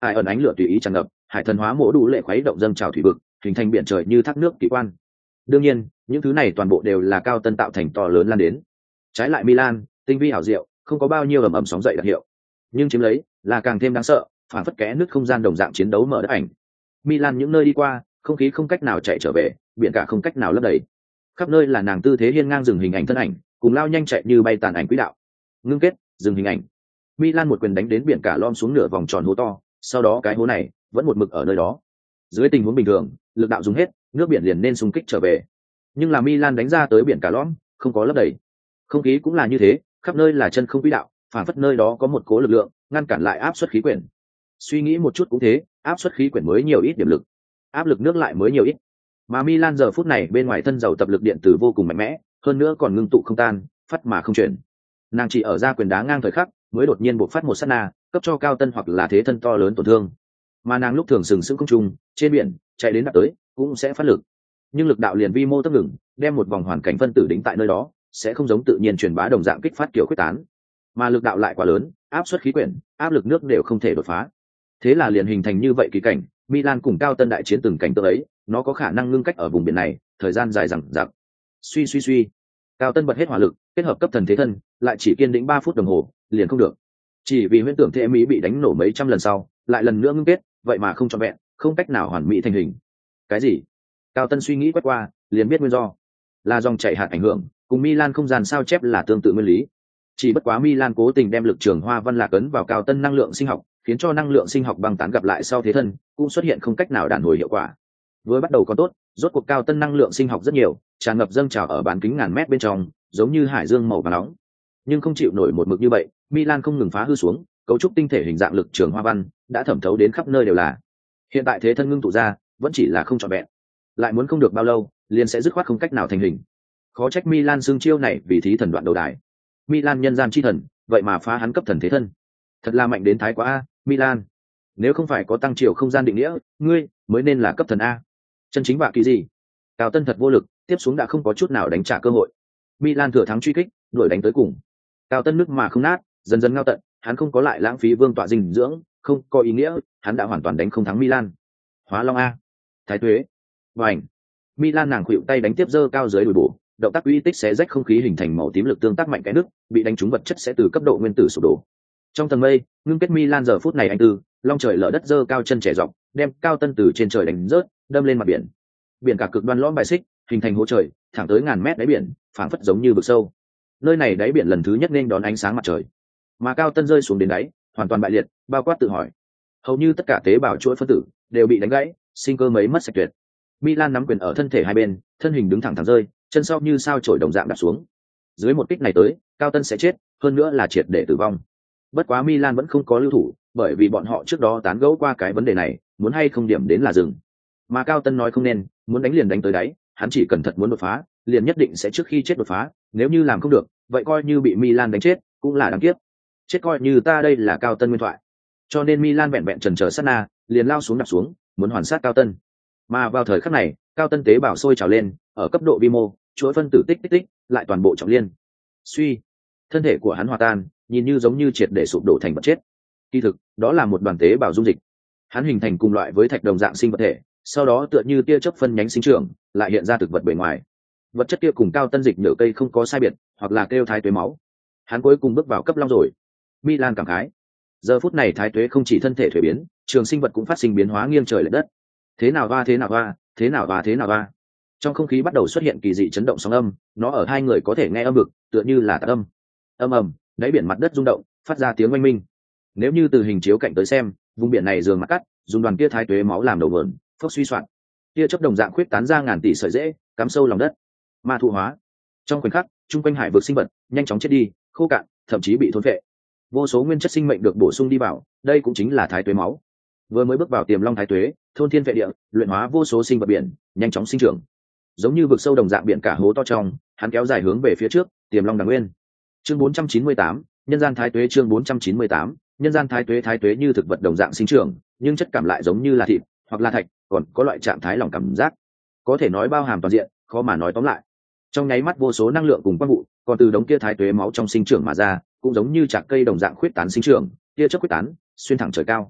Hải ẩn ánh lửa tùy ý tràn ngập, hải thần hóa mỗ đủ lệ khuấy động dâng trào thủy vực, hình thành biển trời như thác nước kỳ quan. Đương nhiên, những thứ này toàn bộ đều là Cao Tân tạo thành to lớn lan đến. Trái lại Milan, tinh vi hảo diệu, không có bao nhiêu ầm ầm sóng dậy đặc hiệu, nhưng chiếm lấy là càng thêm đáng sợ, phản phất kẽ nước không gian đồng dạng chiến đấu mở đất ảnh. Milan những nơi đi qua, không khí không cách nào chạy trở về, biển cả không cách nào lấp đầy. Khắp nơi là nàng tư thế hiên ngang dừng hình ảnh thân ảnh, cùng lao nhanh chạy như bay tàn ảnh quỹ đạo. Ngưng kết, dừng hình ảnh. Milan một quyền đánh đến biển cả lom xuống nửa vòng tròn hố to, sau đó cái hố này vẫn một mực ở nơi đó. Dưới tình huống bình thường, lực đạo dùng hết, nước biển liền nên xung kích trở về. Nhưng là Milan đánh ra tới biển cả lõm, không có lấp đầy. Không khí cũng là như thế, khắp nơi là chân không quỹ đạo, phản phất nơi đó có một cố lực lượng ngăn cản lại áp suất khí quyển. Suy nghĩ một chút cũng thế, áp suất khí quyển mới nhiều ít điểm lực, áp lực nước lại mới nhiều ít. Mà Milan giờ phút này bên ngoài thân dầu tập lực điện tử vô cùng mạnh mẽ, hơn nữa còn ngưng tụ không tan, phát mà không chuyển. Nàng chỉ ở ra quyền đá ngang thời khắc, mới đột nhiên bộc phát một sát na, cấp cho Cao Tân hoặc là thế thân to lớn tổn thương. Mà nàng lúc thường sừng sững không trung, trên biển, chạy đến đạt tới, cũng sẽ phát lực. Nhưng lực đạo liền vi mô tấp ngừng, đem một vòng hoàn cảnh phân tử đính tại nơi đó, sẽ không giống tự nhiên truyền bá đồng dạng kích phát kiểu quyết tán. Mà lực đạo lại quá lớn, áp suất khí quyển, áp lực nước đều không thể đột phá. Thế là liền hình thành như vậy kỳ cảnh, Milan cùng Cao Tân đại chiến từng cảnh tượng ấy, nó có khả năng ngưng cách ở vùng biển này, thời gian dài dằng dặc. Suy suy suy, Cao Tân bật hết hỏa lực, kết hợp cấp thần thế thân, lại chỉ kiên định ba phút đồng hồ, liền không được. Chỉ vì huyễn tưởng thế mỹ bị đánh nổ mấy trăm lần sau, lại lần nữa ngưng kết, vậy mà không trọn vẹn, không cách nào hoàn mỹ thành hình. Cái gì? Cao Tân suy nghĩ quét qua, liền biết nguyên do. Là dòng chảy hạt ảnh hưởng, cùng Milan không gian sao chép là tương tự nguyên lý. Chỉ bất quá Milan cố tình đem lực trường hoa văn lạc ấn vào Cao Tân năng lượng sinh học, khiến cho năng lượng sinh học băng tán gặp lại sau thế thân, cũng xuất hiện không cách nào đàn hồi hiệu quả. Với bắt đầu còn tốt, rốt cuộc Cao Tân năng lượng sinh học rất nhiều, tràn ngập dâng trào ở bán kính ngàn mét bên trong, giống như hải dương màu vàng nóng. Nhưng không chịu nổi một mực như vậy, Milan không ngừng phá hư xuống, cấu trúc tinh thể hình dạng lực trường hoa văn đã thẩm thấu đến khắp nơi đều là. Hiện tại thế thân ngưng tụ ra, vẫn chỉ là không trọn vẹn. Lại muốn không được bao lâu, liền sẽ dứt khoát không cách nào thành hình. Khó trách Milan xương chiêu này vì thí thần đoạn đầu đài. Milan nhân gian chi thần, vậy mà phá hắn cấp thần thế thân. Thật là mạnh đến thái quá a, Milan. Nếu không phải có tăng chiều không gian định nghĩa, ngươi mới nên là cấp thần a. Chân chính bạ kỳ gì? Cao Tân thật vô lực, tiếp xuống đã không có chút nào đánh trả cơ hội. Milan thừa thắng truy kích, đuổi đánh tới cùng. Cao Tân nước mà không nát, dần dần ngao tận, hắn không có lại lãng phí vương tọa dinh dưỡng, không có ý nghĩa, hắn đã hoàn toàn đánh không thắng Milan. Hóa Long a, Thái Tuế, vành. Milan nàng khuỵu tay đánh tiếp dơ cao dưới đùi bổ, động tác uy tích xé rách không khí hình thành màu tím lực tương tác mạnh cái nước, bị đánh trúng vật chất sẽ từ cấp độ nguyên tử sụp đổ. Trong tầng mây, ngưng kết Milan giờ phút này anh tư, long trời lở đất dơ cao chân trẻ dọc, đem Cao Tân từ trên trời đánh rớt, đâm lên mặt biển. Biển cả cực đoan lõm bài xích, hình thành hố trời, thẳng tới ngàn mét đáy biển, phảng phất giống như vực sâu. Nơi này đáy biển lần thứ nhất nên đón ánh sáng mặt trời, mà Cao Tân rơi xuống đến đáy, hoàn toàn bại liệt, bao quát tự hỏi. Hầu như tất cả tế bào chuỗi phân tử đều bị đánh gãy, sinh cơ mấy mất sạch tuyệt. Milan nắm quyền ở thân thể hai bên, thân hình đứng thẳng thẳng rơi, chân sau như sao chổi đồng dạng đạp xuống. Dưới một kích này tới, Cao Tân sẽ chết, hơn nữa là triệt để tử vong. Bất quá Milan vẫn không có lưu thủ, bởi vì bọn họ trước đó tán gẫu qua cái vấn đề này, muốn hay không điểm đến là dừng. Mà Cao Tân nói không nên, muốn đánh liền đánh tới đáy, hắn chỉ cần thật muốn đột phá, liền nhất định sẽ trước khi chết đột phá, nếu như làm không được, vậy coi như bị Milan đánh chết, cũng là đáng tiếc. Chết coi như ta đây là Cao Tân nguyên thoại. Cho nên Milan vẹn vẹn chần chờ sát na, liền lao xuống đạp xuống, muốn hoàn sát Cao Tân. Mà vào thời khắc này, Cao Tân tế bào sôi trào lên, ở cấp độ vi mô, chuỗi phân tử tích tích tích, lại toàn bộ trọng liên. Suy, thân thể của hắn hòa tan, nhìn như giống như triệt để sụp đổ thành vật chết. Kỳ thực, đó là một đoàn tế bào dung dịch. Hắn hình thành cùng loại với thạch đồng dạng sinh vật thể, sau đó tựa như tia chớp phân nhánh sinh trưởng, lại hiện ra thực vật bề ngoài. Vật chất kia cùng Cao Tân dịch nhựa cây không có sai biệt, hoặc là kêu thái tuế máu. Hắn cuối cùng bước vào cấp long rồi. Milan cảm khái. Giờ phút này thái tuế không chỉ thân thể thuế biến, trường sinh vật cũng phát sinh biến hóa nghiêng trời lệch đất. Thế nào va thế nào va, thế nào va thế nào va. Trong không khí bắt đầu xuất hiện kỳ dị chấn động sóng âm, nó ở hai người có thể nghe âm vực, tựa như là tạc âm. Âm ầm, đáy biển mặt đất rung động, phát ra tiếng oanh minh. Nếu như từ hình chiếu cạnh tới xem, vùng biển này dường mặt cắt, dùng đoàn kia thái tuế máu làm đầu vườn, phốc suy soạn. Kia chớp đồng dạng khuyết tán ra ngàn tỷ sợi rễ, cắm sâu lòng đất. Ma thụ hóa. Trong khoảnh khắc, trung quanh hải vực sinh vật nhanh chóng chết đi, khô cạn, thậm chí bị thôn phệ. Vô số nguyên chất sinh mệnh được bổ sung đi vào, đây cũng chính là thái tuế máu. Vừa mới bước vào tiềm long thái tuế, thôn thiên vệ địa, luyện hóa vô số sinh vật biển, nhanh chóng sinh trưởng. Giống như vực sâu đồng dạng biển cả hố to trong, hắn kéo dài hướng về phía trước, tiềm long đằng nguyên. Chương bốn trăm chín mươi tám, nhân gian thái tuế chương bốn trăm chín mươi tám, nhân gian thái tuế thái tuế như thực vật đồng dạng sinh trưởng, nhưng chất cảm lại giống như là thịt, hoặc là thạch, còn có loại trạng thái lỏng cảm giác. Có thể nói bao hàm toàn diện, khó mà nói tóm lại. Trong nháy mắt vô số năng lượng cùng quang vụ, còn từ đống kia thái tuế máu trong sinh trưởng mà ra, cũng giống như chạc cây đồng dạng khuyết tán sinh trưởng, tia chớp khuyết tán, xuyên thẳng trời cao.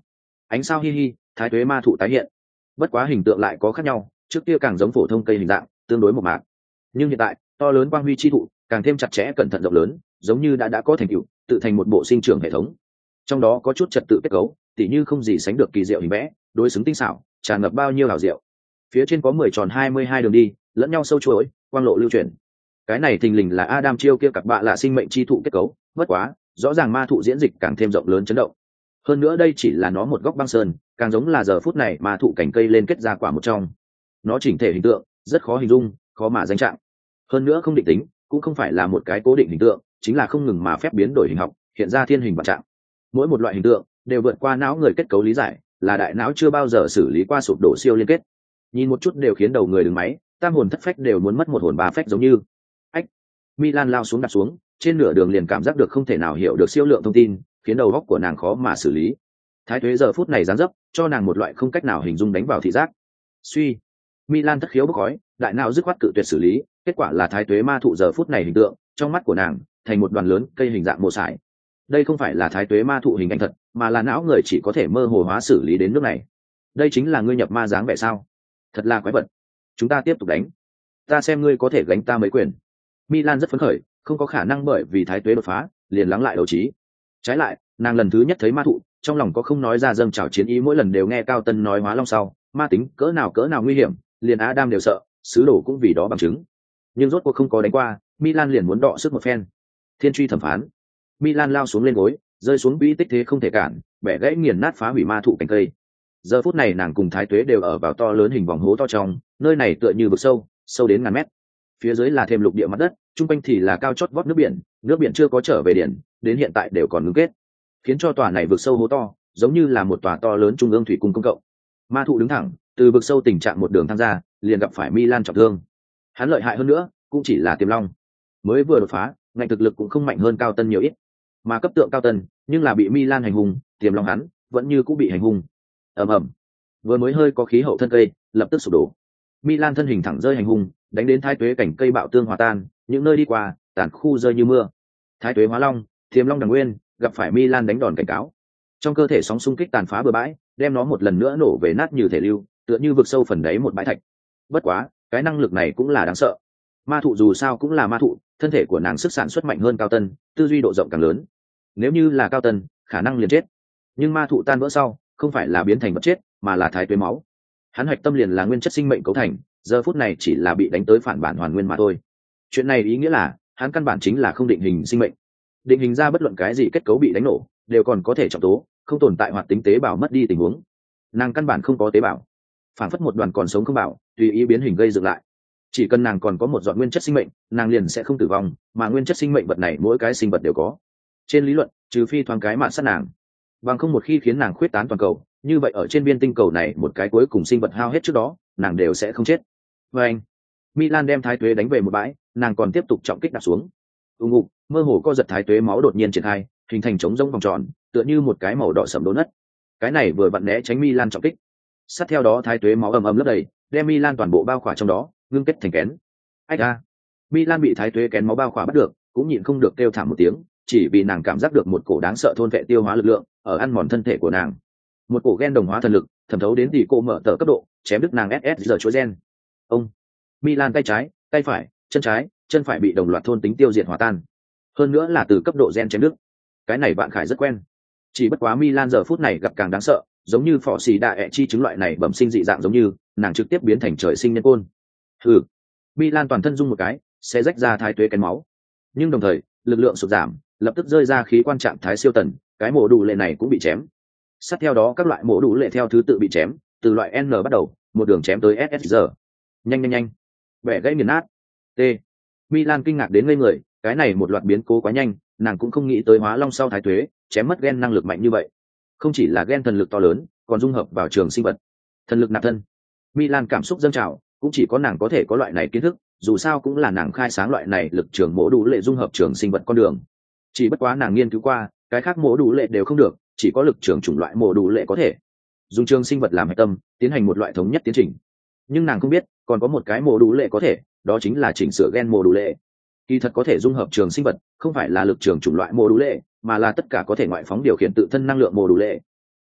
Ánh sao hi hi, thái tuế ma thụ tái hiện. Bất quá hình tượng lại có khác nhau, trước kia càng giống phổ thông cây hình dạng, tương đối mộc mạc. Nhưng hiện tại, to lớn quang huy chi thụ, càng thêm chặt chẽ cẩn thận rộng lớn, giống như đã đã có thành tựu, tự thành một bộ sinh trưởng hệ thống. Trong đó có chút trật tự kết cấu, tỉ như không gì sánh được kỳ diệu hình vẽ, đối xứng tinh xảo, tràn ngập bao nhiêu hảo diệu. Phía trên có mười tròn hai mươi hai đường đi, lẫn nhau sâu chuỗi, quang lộ lưu chuyển. Cái này thình lình là Adam chiêu kia cặp bạ là sinh mệnh chi thụ kết cấu, bất quá, rõ ràng ma thụ diễn dịch càng thêm rộng lớn chấn động. Hơn nữa đây chỉ là nó một góc băng sơn, càng giống là giờ phút này ma thụ cảnh cây lên kết ra quả một trong. Nó chỉnh thể hình tượng rất khó hình dung, khó mà danh trạng. Hơn nữa không định tính, cũng không phải là một cái cố định hình tượng, chính là không ngừng mà phép biến đổi hình học, hiện ra thiên hình vạn trạng. Mỗi một loại hình tượng đều vượt qua não người kết cấu lý giải, là đại não chưa bao giờ xử lý qua sụp đổ siêu liên kết. Nhìn một chút đều khiến đầu người đứng máy, tam hồn thất phách đều muốn mất một hồn ba phách giống như. Ách. Milan lao xuống đặt xuống, trên nửa đường liền cảm giác được không thể nào hiểu được siêu lượng thông tin, khiến đầu óc của nàng khó mà xử lý. Thái tuế giờ phút này giáng dấp, cho nàng một loại không cách nào hình dung đánh vào thị giác. Suy. Milan thất khiếu bốc khói, đại não dứt khoát cự tuyệt xử lý, kết quả là thái tuế ma thụ giờ phút này hình tượng, trong mắt của nàng, thành một đoàn lớn cây hình dạng mộ sải. Đây không phải là thái tuế ma thụ hình ảnh thật, mà là não người chỉ có thể mơ hồ hóa xử lý đến nước này. Đây chính là ngươi nhập ma dáng vẻ sao? Thật là quái vật. Chúng ta tiếp tục đánh. Ta xem ngươi có thể gánh ta mấy quyền. Milan rất phấn khởi, không có khả năng bởi vì thái tuế đột phá, liền lắng lại đấu trí. Trái lại, nàng lần thứ nhất thấy ma thụ, trong lòng có không nói ra dâng trào chiến ý, mỗi lần đều nghe Cao Tân nói hóa long sau, ma tính cỡ nào cỡ nào nguy hiểm, liền Adam đều sợ, sứ đồ cũng vì đó bằng chứng. Nhưng rốt cuộc không có đánh qua, Milan liền muốn đọ sức một phen. Thiên truy thẩm phán. Milan lao xuống lên gối, rơi xuống quỹ tích thế không thể cản, bẻ gãy nghiền nát phá hủy ma thụ cành cây. Giờ phút này nàng cùng thái tuế đều ở vào to lớn hình vòng hố to trong, nơi này tựa như vực sâu, sâu đến ngàn mét. Phía dưới là thêm lục địa mặt đất, trung quanh thì là cao chót vót nước biển, nước biển chưa có trở về biển, đến hiện tại đều còn ngưng kết, khiến cho tòa này vực sâu hố to, giống như là một tòa to lớn trung ương thủy cung công cộng. Ma thụ đứng thẳng, từ vực sâu tình trạng một đường tham gia, liền gặp phải Milan trọng thương. Hắn lợi hại hơn nữa, cũng chỉ là tiềm long, mới vừa đột phá, ngạnh thực lực cũng không mạnh hơn Cao Tân nhiều ít, mà cấp tượng Cao Tân, nhưng là bị Milan hành hung, tiềm long hắn vẫn như cũng bị hành hung. Ầm ầm, vừa mới hơi có khí hậu thân cây, lập tức sụp đổ. Milan thân hình thẳng rơi hành hung, đánh đến thái tuế cảnh cây bạo tương hòa tan, những nơi đi qua, tàn khu rơi như mưa. Thái tuế hóa long, tiềm long đằng nguyên, gặp phải Milan đánh đòn cảnh cáo. Trong cơ thể sóng xung kích tàn phá bừa bãi, đem nó một lần nữa nổ về nát như thể lưu, tựa như vực sâu phần đáy một bãi thạch. Bất quá, cái năng lực này cũng là đáng sợ. Ma thụ dù sao cũng là ma thụ, thân thể của nàng sức sản xuất mạnh hơn Cao Tân, tư duy độ rộng càng lớn. Nếu như là Cao Tân, khả năng liền chết. Nhưng ma thụ tan vỡ sau, không phải là biến thành vật chết, mà là thái tuế máu. Hắn hạch tâm liền là nguyên chất sinh mệnh cấu thành, giờ phút này chỉ là bị đánh tới phản bản hoàn nguyên mà thôi. Chuyện này ý nghĩa là, hắn căn bản chính là không định hình sinh mệnh. Định hình ra bất luận cái gì kết cấu bị đánh nổ, đều còn có thể trọng tố, không tồn tại hoạt tính tế bào mất đi tình huống. Nàng căn bản không có tế bào, phản phất một đoàn còn sống không bảo, tùy ý biến hình gây dựng lại. Chỉ cần nàng còn có một giọt nguyên chất sinh mệnh, nàng liền sẽ không tử vong, mà nguyên chất sinh mệnh vật này mỗi cái sinh vật đều có. Trên lý luận, trừ phi thoáng cái mạn sát nàng, bằng không một khi khiến nàng khuyết tán toàn cầu, như vậy ở trên biên tinh cầu này một cái cuối cùng sinh vật hao hết trước đó, nàng đều sẽ không chết. Và anh, Milan đem thái tuế đánh về một bãi, nàng còn tiếp tục trọng kích đặt xuống. Ung ục, mơ hồ co giật thái tuế máu đột nhiên triển khai, hình thành trống rỗng vòng tròn, tựa như một cái màu đỏ sẫm đố nất. Cái này vừa vặn né tránh Milan trọng kích. Sát theo đó thái tuế máu ầm ầm lấp đầy, đem Milan toàn bộ bao khỏa trong đó, ngưng kết thành kén. Ách a! Milan bị thái tuế kén máu bao khỏa bắt được, cũng nhịn không được kêu thảm một tiếng, chỉ vì nàng cảm giác được một cổ đáng sợ thôn vệ tiêu hóa lực lượng ở ăn mòn thân thể của nàng. Một cổ gen đồng hóa thần lực thẩm thấu đến tỷ cô mở tờ cấp độ, chém đứt nàng ét ét giờ chuỗi gen. Ông Milan tay trái, tay phải, chân trái, chân phải bị đồng loạt thôn tính tiêu diệt hòa tan. Hơn nữa là từ cấp độ gen chém đứt. Cái này bạn Khải rất quen. Chỉ bất quá Milan giờ phút này gặp càng đáng sợ, giống như phò xì đa ẹ chi chứng loại này bẩm sinh dị dạng, giống như nàng trực tiếp biến thành trời sinh nhân côn. Hừ. Milan toàn thân rung một cái, sẽ rách ra thái tuế kén máu. Nhưng đồng thời, lực lượng sụt giảm, lập tức rơi ra khí quan trạng thái siêu tần, cái mổ đủ lệ này cũng bị chém. Sát theo đó các loại mổ đủ lệ theo thứ tự bị chém, từ loại N bắt đầu, một đường chém tới ét ét giờ. Nhanh nhanh nhanh. Bẻ gãy nghiền nát. T. Milan kinh ngạc đến ngây người, cái này một loạt biến cố quá nhanh, nàng cũng không nghĩ tới hóa long sau thái tuế, chém mất gen năng lực mạnh như vậy. Không chỉ là gen thần lực to lớn, còn dung hợp vào trường sinh vật. Thần lực nạp thân. Milan cảm xúc dâng trào, cũng chỉ có nàng có thể có loại này kiến thức, dù sao cũng là nàng khai sáng loại này lực trường mổ đủ lệ dung hợp trường sinh vật con đường. Chỉ bất quá nàng nghiên cứu qua, cái khác mổ đủ lệ đều không được, chỉ có lực trường chủng loại mổ đủ lệ có thể dùng trường sinh vật làm hệ tâm, tiến hành một loại thống nhất tiến trình. Nhưng nàng không biết, còn có một cái mổ đủ lệ có thể, đó chính là chỉnh sửa gen mổ đủ lệ. Kỳ thật có thể dung hợp trường sinh vật, không phải là lực trường chủng loại mổ đủ lệ, mà là tất cả có thể ngoại phóng điều khiển tự thân năng lượng mổ đủ lệ.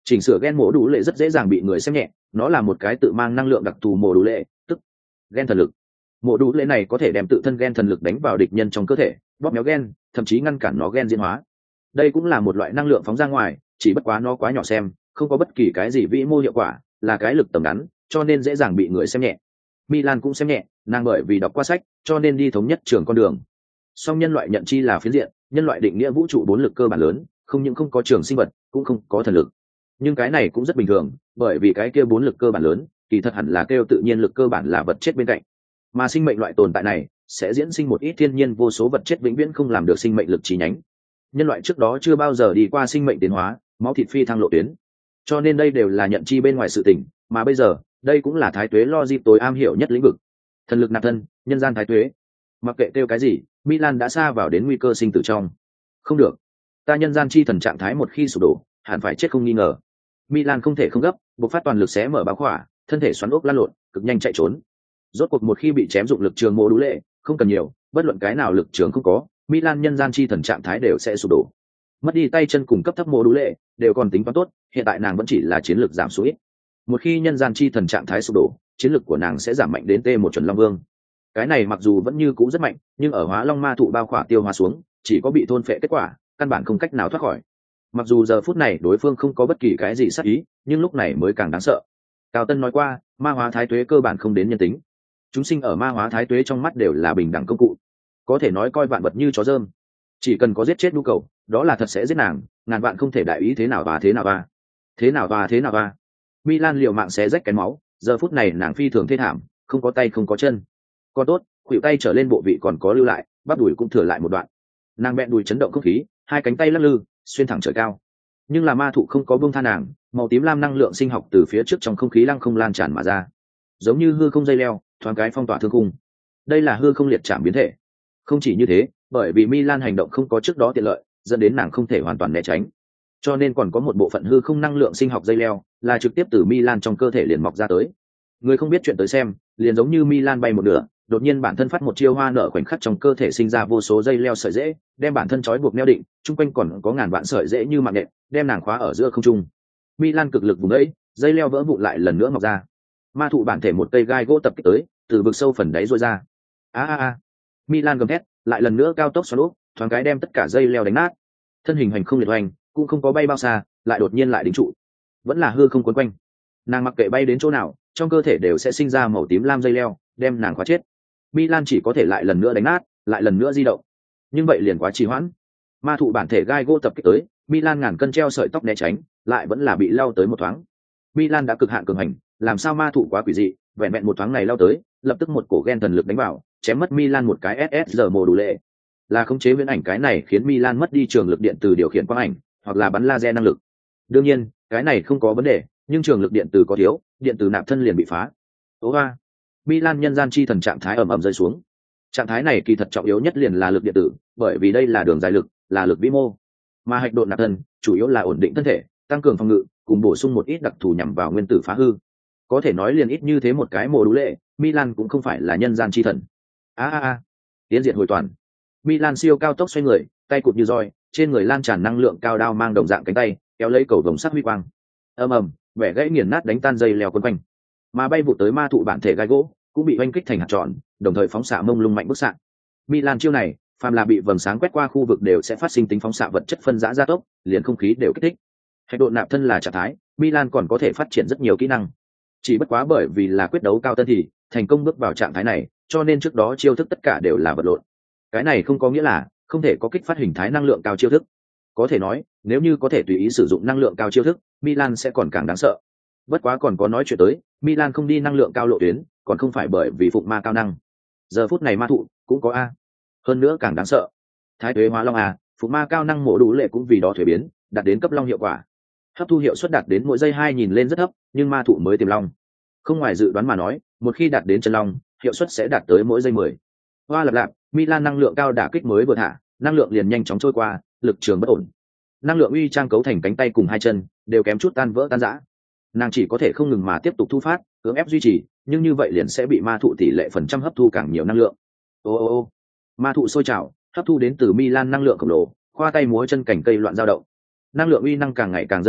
Chỉnh sửa gen mổ đủ lệ rất dễ dàng bị người xem nhẹ, nó là một cái tự mang năng lượng đặc thù mổ đủ lệ, tức gen thần lực. Mổ đủ lệ này có thể đem tự thân gen thần lực đánh vào địch nhân trong cơ thể, bóp méo gen, thậm chí ngăn cản nó gen diễn hóa. Đây cũng là một loại năng lượng phóng ra ngoài, chỉ bất quá nó quá nhỏ xem, không có bất kỳ cái gì vĩ mô hiệu quả, là cái lực tầm ngắn, cho nên dễ dàng bị người xem nhẹ. Milan cũng xem nhẹ, nàng bởi vì đọc qua sách, cho nên đi thống nhất trường con đường. Song nhân loại nhận chi là phiến diện, nhân loại định nghĩa vũ trụ bốn lực cơ bản lớn, không những không có trường sinh vật, cũng không có thần lực. Nhưng cái này cũng rất bình thường, bởi vì cái kia bốn lực cơ bản lớn, kỳ thật hẳn là kêu tự nhiên lực cơ bản là vật chết bên cạnh. Mà sinh mệnh loại tồn tại này sẽ diễn sinh một ít thiên nhiên vô số vật chất vĩnh viễn không làm được sinh mệnh lực chi nhánh. Nhân loại trước đó chưa bao giờ đi qua sinh mệnh tiến hóa, máu thịt phi thăng lộ tuyến, cho nên đây đều là nhận chi bên ngoài sự tình, mà bây giờ đây cũng là thái tuế logic tối am hiểu nhất lĩnh vực. Thần lực nạp thân, nhân gian thái tuế. Mặc kệ kêu cái gì, Milan đã xa vào đến nguy cơ sinh tử trong. Không được, ta nhân gian chi thần trạng thái một khi sụp đổ, hẳn phải chết không nghi ngờ. Milan không thể không gấp, buộc phát toàn lực xé mở báo khỏa, thân thể xoắn ốc lăn lộn, cực nhanh chạy trốn. Rốt cuộc một khi bị chém dụng lực trường mô đủ lệ, không cần nhiều, bất luận cái nào lực trường không có, Milan nhân gian chi thần trạng thái đều sẽ sụp đổ. Mất đi tay chân cùng cấp thấp mô đủ lệ, đều còn tính toán tốt, hiện tại nàng vẫn chỉ là chiến lược giảm số ít. Một khi nhân gian chi thần trạng thái sụp đổ, chiến lược của nàng sẽ giảm mạnh đến T một chuẩn long vương. Cái này mặc dù vẫn như cũ rất mạnh, nhưng ở hóa long ma thụ bao khỏa tiêu hóa xuống, chỉ có bị thôn phệ kết quả, căn bản không cách nào thoát khỏi. Mặc dù giờ phút này đối phương không có bất kỳ cái gì sát ý, nhưng lúc này mới càng đáng sợ. Cao Tân nói qua, ma hóa thái tuế cơ bản không đến nhân tính. Chúng sinh ở ma hóa thái tuế trong mắt đều là bình đẳng công cụ, có thể nói coi vạn vật như chó dơm, chỉ cần có giết chết nhu cầu, đó là thật sẽ giết nàng, ngàn vạn không thể đại ý thế nào và thế nào và thế nào và thế nào và. Milan liều mạng xé rách cái máu, giờ phút này nàng phi thường thê thảm, không có tay không có chân. Còn tốt, khuỷu tay trở lên bộ vị còn có lưu lại, bắp đùi cũng thừa lại một đoạn. Nàng bẹn đùi chấn động không khí, hai cánh tay lắc lư, xuyên thẳng trời cao. Nhưng là ma thụ không có buông tha nàng, màu tím lam năng lượng sinh học từ phía trước trong không khí lăng không lan tràn mà ra, giống như hư không dây leo, thoáng cái phong tỏa thương khung. Đây là hư không liệt chạm biến thể. Không chỉ như thế, bởi vì Milan hành động không có trước đó tiện lợi, dẫn đến nàng không thể hoàn toàn né tránh, cho nên còn có một bộ phận hư không năng lượng sinh học dây leo là trực tiếp từ Milan trong cơ thể liền mọc ra tới. Người không biết chuyện tới xem, liền giống như Milan bay một nửa, đột nhiên bản thân phát một chiêu hoa nở khoảnh khắc trong cơ thể sinh ra vô số dây leo sợi rễ, đem bản thân trói buộc neo định, chung quanh còn có ngàn vạn sợi rễ như mạng nện, đem nàng khóa ở giữa không trung. Milan cực lực vùng ấy, dây leo vỡ vụn lại lần nữa mọc ra. Ma thụ bản thể một cây gai gỗ tập kích tới, từ vực sâu phần đáy rôi ra. A a a. Milan gầm thét, lại lần nữa cao tốc xoắn úp, thoáng cái đem tất cả dây leo đánh nát. Thân hình hành không liệt hoành, cũng không có bay bao xa, lại đột nhiên lại đính trụ, vẫn là hư không quấn quanh. Nàng mặc kệ bay đến chỗ nào, trong cơ thể đều sẽ sinh ra màu tím lam dây leo, đem nàng khóa chết. Milan chỉ có thể lại lần nữa đánh nát, lại lần nữa di động, nhưng vậy liền quá trì hoãn. Ma thụ bản thể gai gỗ tập kích tới, Milan ngàn cân treo sợi tóc né tránh, lại vẫn là bị lao tới một thoáng. Milan đã cực hạn cường hành, làm sao ma thụ quá quỷ dị, vẹn vẹn một thoáng này lao tới, lập tức một cổ gen thần lực đánh vào, chém mất Milan một cái ét ét giê mô đủ lệ. Là khống chế viễn ảnh cái này khiến Milan mất đi trường lực điện từ điều khiển quang ảnh, hoặc là bắn laser năng lực. Đương nhiên, cái này không có vấn đề, nhưng trường lực điện từ có thiếu, điện từ nạp thân liền bị phá. Tố hoa. Milan nhân gian chi thần trạng thái ầm ầm rơi xuống. Trạng thái này kỳ thật trọng yếu nhất liền là lực điện tử, bởi vì đây là đường dài lực, là lực vĩ mô. Mà hạch độn nạp thân, chủ yếu là ổn định thân thể, tăng cường phòng ngự, cùng bổ sung một ít đặc thù nhằm vào nguyên tử phá hư. Có thể nói liền ít như thế một cái mồ đủ lệ, Milan cũng không phải là nhân gian chi thần. A a a. Tiến diện hồi toàn. Milan siêu cao tốc xoay người, tay cụt như roi, trên người lan tràn năng lượng cao đao mang đồng dạng cánh tay, kéo lấy cầu vồng sắc huy quang. Ầm ầm, vẻ gãy nghiền nát đánh tan dây leo quấn quanh. Mà bay vụt tới ma thụ bản thể gai gỗ, cũng bị oanh kích thành hạt tròn, đồng thời phóng xạ mông lung mạnh bức xạ. Milan chiêu này, phàm là bị vầng sáng quét qua khu vực đều sẽ phát sinh tính phóng xạ vật chất phân rã gia tốc, liền không khí đều kích thích. Hạch độn nạp thân là trạng thái, Milan còn có thể phát triển rất nhiều kỹ năng. Chỉ bất quá bởi vì là quyết đấu cao tân thì thành công bước vào trạng thái này, cho nên trước đó chiêu thức tất cả đều là vật lộn. Cái này không có nghĩa là không thể có kích phát hình thái năng lượng cao chiêu thức. Có thể nói, nếu như có thể tùy ý sử dụng năng lượng cao chiêu thức, Milan sẽ còn càng đáng sợ. Bất quá còn có nói chuyện tới, Milan không đi năng lượng cao lộ tuyến, còn không phải bởi vì phụng ma cao năng. Giờ phút này ma thụ cũng có a. Hơn nữa càng đáng sợ. Thái tuế hóa long a, phụng ma cao năng mổ đủ lệ cũng vì đó thuế biến, đạt đến cấp long hiệu quả. Hấp thu hiệu suất đạt đến mỗi giây hai nhìn lên rất thấp, nhưng ma thụ mới tiềm long. Không ngoài dự đoán mà nói, một khi đạt đến chân long, hiệu suất sẽ đạt tới mỗi giây mười. Hoa lập lạp, Milan năng lượng cao đả kích mới vừa thả, năng lượng liền nhanh chóng trôi qua, lực trường bất ổn. Năng lượng uy trang cấu thành cánh tay cùng hai chân, đều kém chút tan vỡ tan rã. Nàng chỉ có thể không ngừng mà tiếp tục thu phát, cưỡng ép duy trì, nhưng như vậy liền sẽ bị ma thụ tỷ lệ phần trăm hấp thu càng nhiều năng lượng. Ô ô ô, ma thụ sôi trào, hấp thu đến từ Milan năng lượng khổng lồ, khoa tay múa chân cảnh cây loạn dao động. Năng lượng uy năng càng ngày càng dâng trào,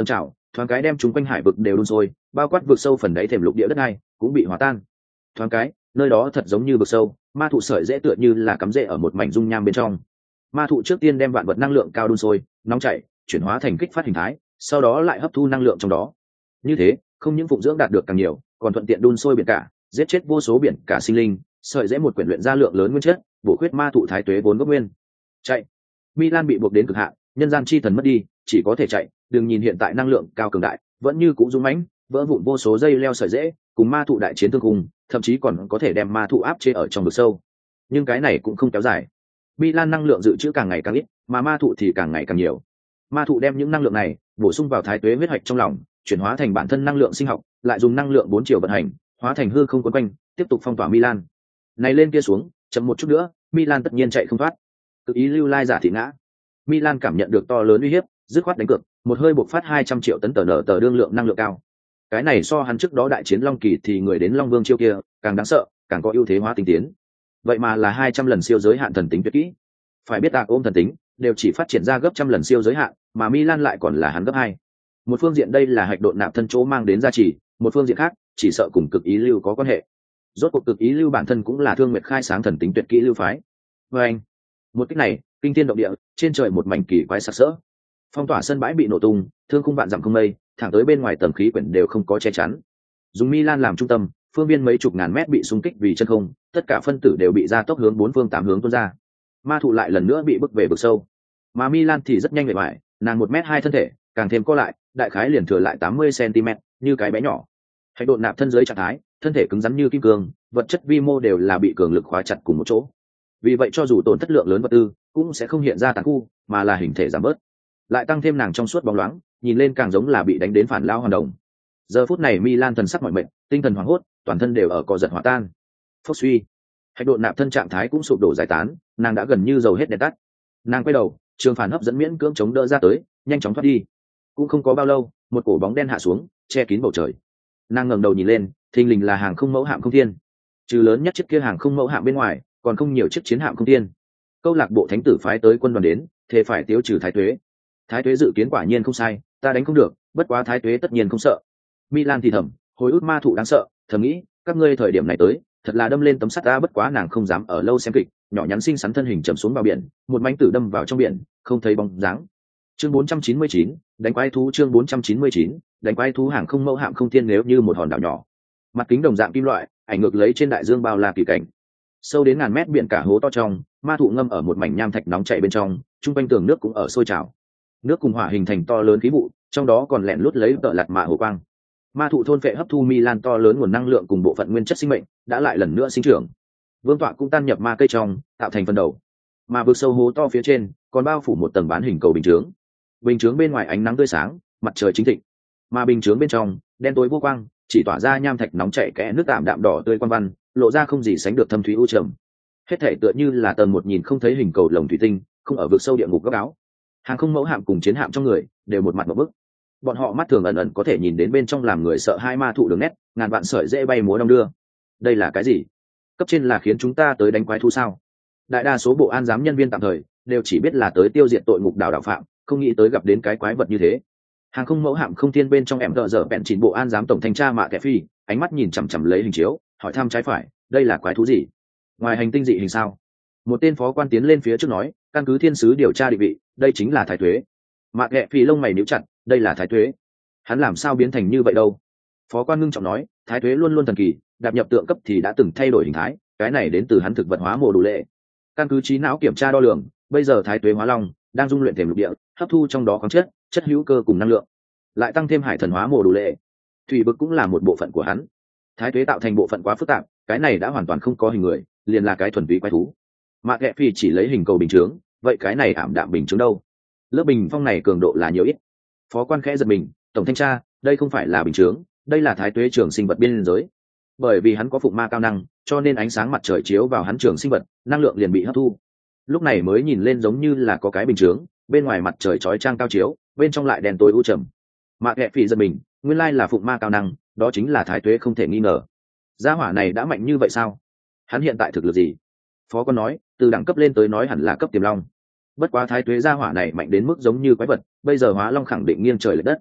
thoáng cái đem chúng quanh hải vực đều đun sôi, bao quát vực sâu phần đáy thềm lục địa đất này cũng bị hòa tan. Thoáng cái nơi đó thật giống như vực sâu, ma thụ sợi dễ tựa như là cắm rễ ở một mảnh dung nham bên trong. Ma thụ trước tiên đem vạn vật năng lượng cao đun sôi nóng chảy chuyển hóa thành kích phát hình thái, sau đó lại hấp thu năng lượng trong đó. Như thế không những phụng dưỡng đạt được càng nhiều, còn thuận tiện đun sôi biển cả, giết chết vô số biển cả sinh linh, sợi dễ một quyển luyện ra lượng lớn nguyên chất, bổ khuyết ma thụ thái tuế vốn gốc nguyên. Chạy. Milan bị buộc đến cực hạn, nhân gian chi thần mất đi, chỉ có thể chạy. Đừng nhìn hiện tại năng lượng cao cường đại, vẫn như cũng dũng mãnh, vỡ vụn vô số dây leo sợi dễ, cùng ma thụ đại chiến tương cùng, thậm chí còn có thể đem ma thụ áp chế ở trong vực sâu. Nhưng cái này cũng không kéo dài. Milan năng lượng dự trữ càng ngày càng ít, mà ma thụ thì càng ngày càng nhiều. Ma thụ đem những năng lượng này bổ sung vào thái tuế huyết hạch trong lòng, chuyển hóa thành bản thân năng lượng sinh học, lại dùng năng lượng bốn chiều vận hành, hóa thành hư không quấn quanh, tiếp tục phong tỏa Milan. Này lên kia xuống, chậm một chút nữa, Milan tất nhiên chạy không thoát. Tự ý lưu lai giả thị ngã. Milan cảm nhận được to lớn uy hiếp, dứt khoát đánh cược, một hơi bộc phát hai trăm triệu tấn tờ nở tờ đương lượng năng lượng cao. Cái này so hắn trước đó đại chiến Long Kỳ thì người đến Long Vương chiêu kia, càng đáng sợ, càng có ưu thế hóa tinh tiến. Vậy mà là hai trăm lần siêu giới hạn thần tính tuyệt kỹ. Phải biết tạc ôm thần tính, đều chỉ phát triển ra gấp trăm lần siêu giới hạn, mà Milan lại còn là hắn gấp hai. Một phương diện đây là hạch độn nạp thân chỗ mang đến giá trị, một phương diện khác, chỉ sợ cùng cực ý lưu có quan hệ. Rốt cuộc cực ý lưu bản thân cũng là Thương Nguyệt khai sáng thần tính tuyệt kỹ lưu phái. Và anh, một cách này, kinh thiên động địa, trên trời một mảnh kỳ quái sặc sỡ. Phong tỏa sân bãi bị nổ tung, thương khung vạn dặm không mây, thẳng tới bên ngoài tầng khí quyển đều không có che chắn. Dùng Milan làm trung tâm, phương viên mấy chục ngàn mét bị xung kích vì chân không, tất cả phân tử đều bị gia tốc hướng bốn phương tám hướng tuôn ra. Ma thụ lại lần nữa bị bức về vực sâu, mà Milan thì rất nhanh về bại, nàng một mét hai thân thể, càng thêm co lại, đại khái liền thừa lại tám mươi xăng-ti-mét, như cái bé nhỏ. Hãy độn nạp thân dưới trạng thái, thân thể cứng rắn như kim cương, vật chất vi mô đều là bị cường lực khóa chặt cùng một chỗ. Vì vậy cho dù tổn thất lượng lớn vật tư, cũng sẽ không hiện ra tàn khu, mà là hình thể giảm bớt. Lại tăng thêm nàng trong suốt bóng loáng, nhìn lên càng giống là bị đánh đến phản lao hoàn đồng. Giờ phút này Milan thần sắc mỏi mệt, tinh thần hoảng hốt, toàn thân đều ở co giật hòa tan. Phốc suy, hạch độn nạp thân trạng thái cũng sụp đổ giải tán, nàng đã gần như dầu hết đèn tắt. Nàng quay đầu, trường phản hấp dẫn miễn cưỡng chống đỡ ra tới, nhanh chóng thoát đi. Cũng không có bao lâu, một cổ bóng đen hạ xuống, che kín bầu trời. Nàng ngẩng đầu nhìn lên, thình lình là hàng không mẫu hạm không thiên. Trừ lớn nhất chiếc kia hàng không mẫu hạm bên ngoài, còn không nhiều chiếc chiến hạm không thiên. Câu lạc bộ thánh tử phái tới quân đoàn đến, thề phải tiêu trừ thái tuế. Thái tuế dự kiến quả nhiên không sai, ta đánh không được, bất quá thái tuế tất nhiên không sợ. Milan thì thầm, hồi ức ma thụ đáng sợ, thầm nghĩ, các ngươi thời điểm này tới, thật là đâm lên tấm sắt ta, bất quá nàng không dám ở lâu xem kịch, nhỏ nhắn xinh xắn thân hình chầm xuống vào biển, một mảnh tử đâm vào trong biển, không thấy bóng dáng. Chương bốn trăm chín mươi chín, đánh quái thú. Chương bốn trăm chín mươi chín, đánh quái thú. Hàng không mẫu hạm không thiên nếu như một hòn đảo nhỏ, mặt kính đồng dạng kim loại, ảnh ngược lấy trên đại dương bao la kỳ cảnh. Sâu đến ngàn mét biển cả hố to trong, ma thụ ngâm ở một mảnh nham thạch nóng chảy bên trong, trung quanh tường nước cũng ở sôi trào. Nước cùng hỏa hình thành to lớn khí vụ, trong đó còn lẻn lút lấy tợ lạt mạ hồ quang. Ma thụ thôn phệ hấp thu Milan to lớn nguồn năng lượng cùng bộ phận nguyên chất sinh mệnh, đã lại lần nữa sinh trưởng. Vương tọa cũng tan nhập ma cây trong, tạo thành phần đầu. Mà vực sâu hố to phía trên, còn bao phủ một tầng bán hình cầu bình chướng. Bình chướng bên ngoài ánh nắng tươi sáng, mặt trời chính thịnh. Mà bình chướng bên trong, đen tối vô quang, chỉ tỏa ra nham thạch nóng chảy kẽ nước tạm đạm đỏ tươi quan văn, lộ ra không gì sánh được thâm thúy u trầm. Hết thể tựa như là tầng một nhìn không thấy hình cầu lồng thủy tinh, không ở vực sâu địa ngục góc áo. Hàng không mẫu hạm cùng chiến hạm trong người đều một mặt một bức. Bọn họ mắt thường ẩn ẩn có thể nhìn đến bên trong làm người sợ hai ma thụ đường nét, ngàn vạn sợi dễ bay múa đong đưa. Đây là cái gì? Cấp trên là khiến chúng ta tới đánh quái thú sao? Đại đa số bộ an giám nhân viên tạm thời đều chỉ biết là tới tiêu diệt tội ngục đảo đạo phạm, không nghĩ tới gặp đến cái quái vật như thế. Hàng không mẫu hạm không thiên bên trong em tợ dở bẹn chỉnh bộ an giám tổng thanh tra Mạ Kẻ Phi, ánh mắt nhìn chằm chằm lấy hình chiếu, hỏi thăm trái phải, đây là quái thú gì? Ngoài hành tinh dị hình sao? Một tên phó quan tiến lên phía trước nói, căn cứ thiên sứ điều tra định vị, đây chính là thái tuế. Mạ Kẻ Phi lông mày níu chặt, đây là thái tuế. Hắn làm sao biến thành như vậy đâu? Phó quan ngưng trọng nói, thái tuế luôn luôn thần kỳ, đạp nhập tượng cấp thì đã từng thay đổi hình thái, cái này đến từ hắn thực vật hóa mồ đủ lệ. Căn cứ trí não kiểm tra đo lường, bây giờ thái tuế hóa long đang dung luyện thềm lục địa, hấp thu trong đó khoáng chất, chất hữu cơ cùng năng lượng, lại tăng thêm hải thần hóa mồ đủ lệ. Thủy vực cũng là một bộ phận của hắn. Thái tuế tạo thành bộ phận quá phức tạp, cái này đã hoàn toàn không có hình người, liền là cái thuần túy quái thú. Mạ Kẻ Phi chỉ lấy hình cầu bình chướng, vậy cái này ảm đạm bình chướng đâu? Lớp bình phong này cường độ là nhiều ít? Phó quan khẽ giật mình, tổng thanh tra, đây không phải là bình chướng, đây là thái tuế trường sinh vật biên giới. Bởi vì hắn có phụng ma cao năng, cho nên ánh sáng mặt trời chiếu vào hắn trường sinh vật, năng lượng liền bị hấp thu. Lúc này mới nhìn lên giống như là có cái bình chướng, bên ngoài mặt trời chói chang cao chiếu, bên trong lại đèn tối u trầm. Mạ Kẻ Phi giật mình, nguyên lai là phụng ma cao năng, đó chính là thái tuế không thể nghi ngờ. Gia hỏa này đã mạnh như vậy sao? Hắn hiện tại thực lực gì? Phó quan nói, từ đẳng cấp lên tới nói hẳn là cấp tiềm long. Bất quá thái tuế gia hỏa này mạnh đến mức giống như quái vật, bây giờ hóa long khẳng định nghiêng trời lệch đất.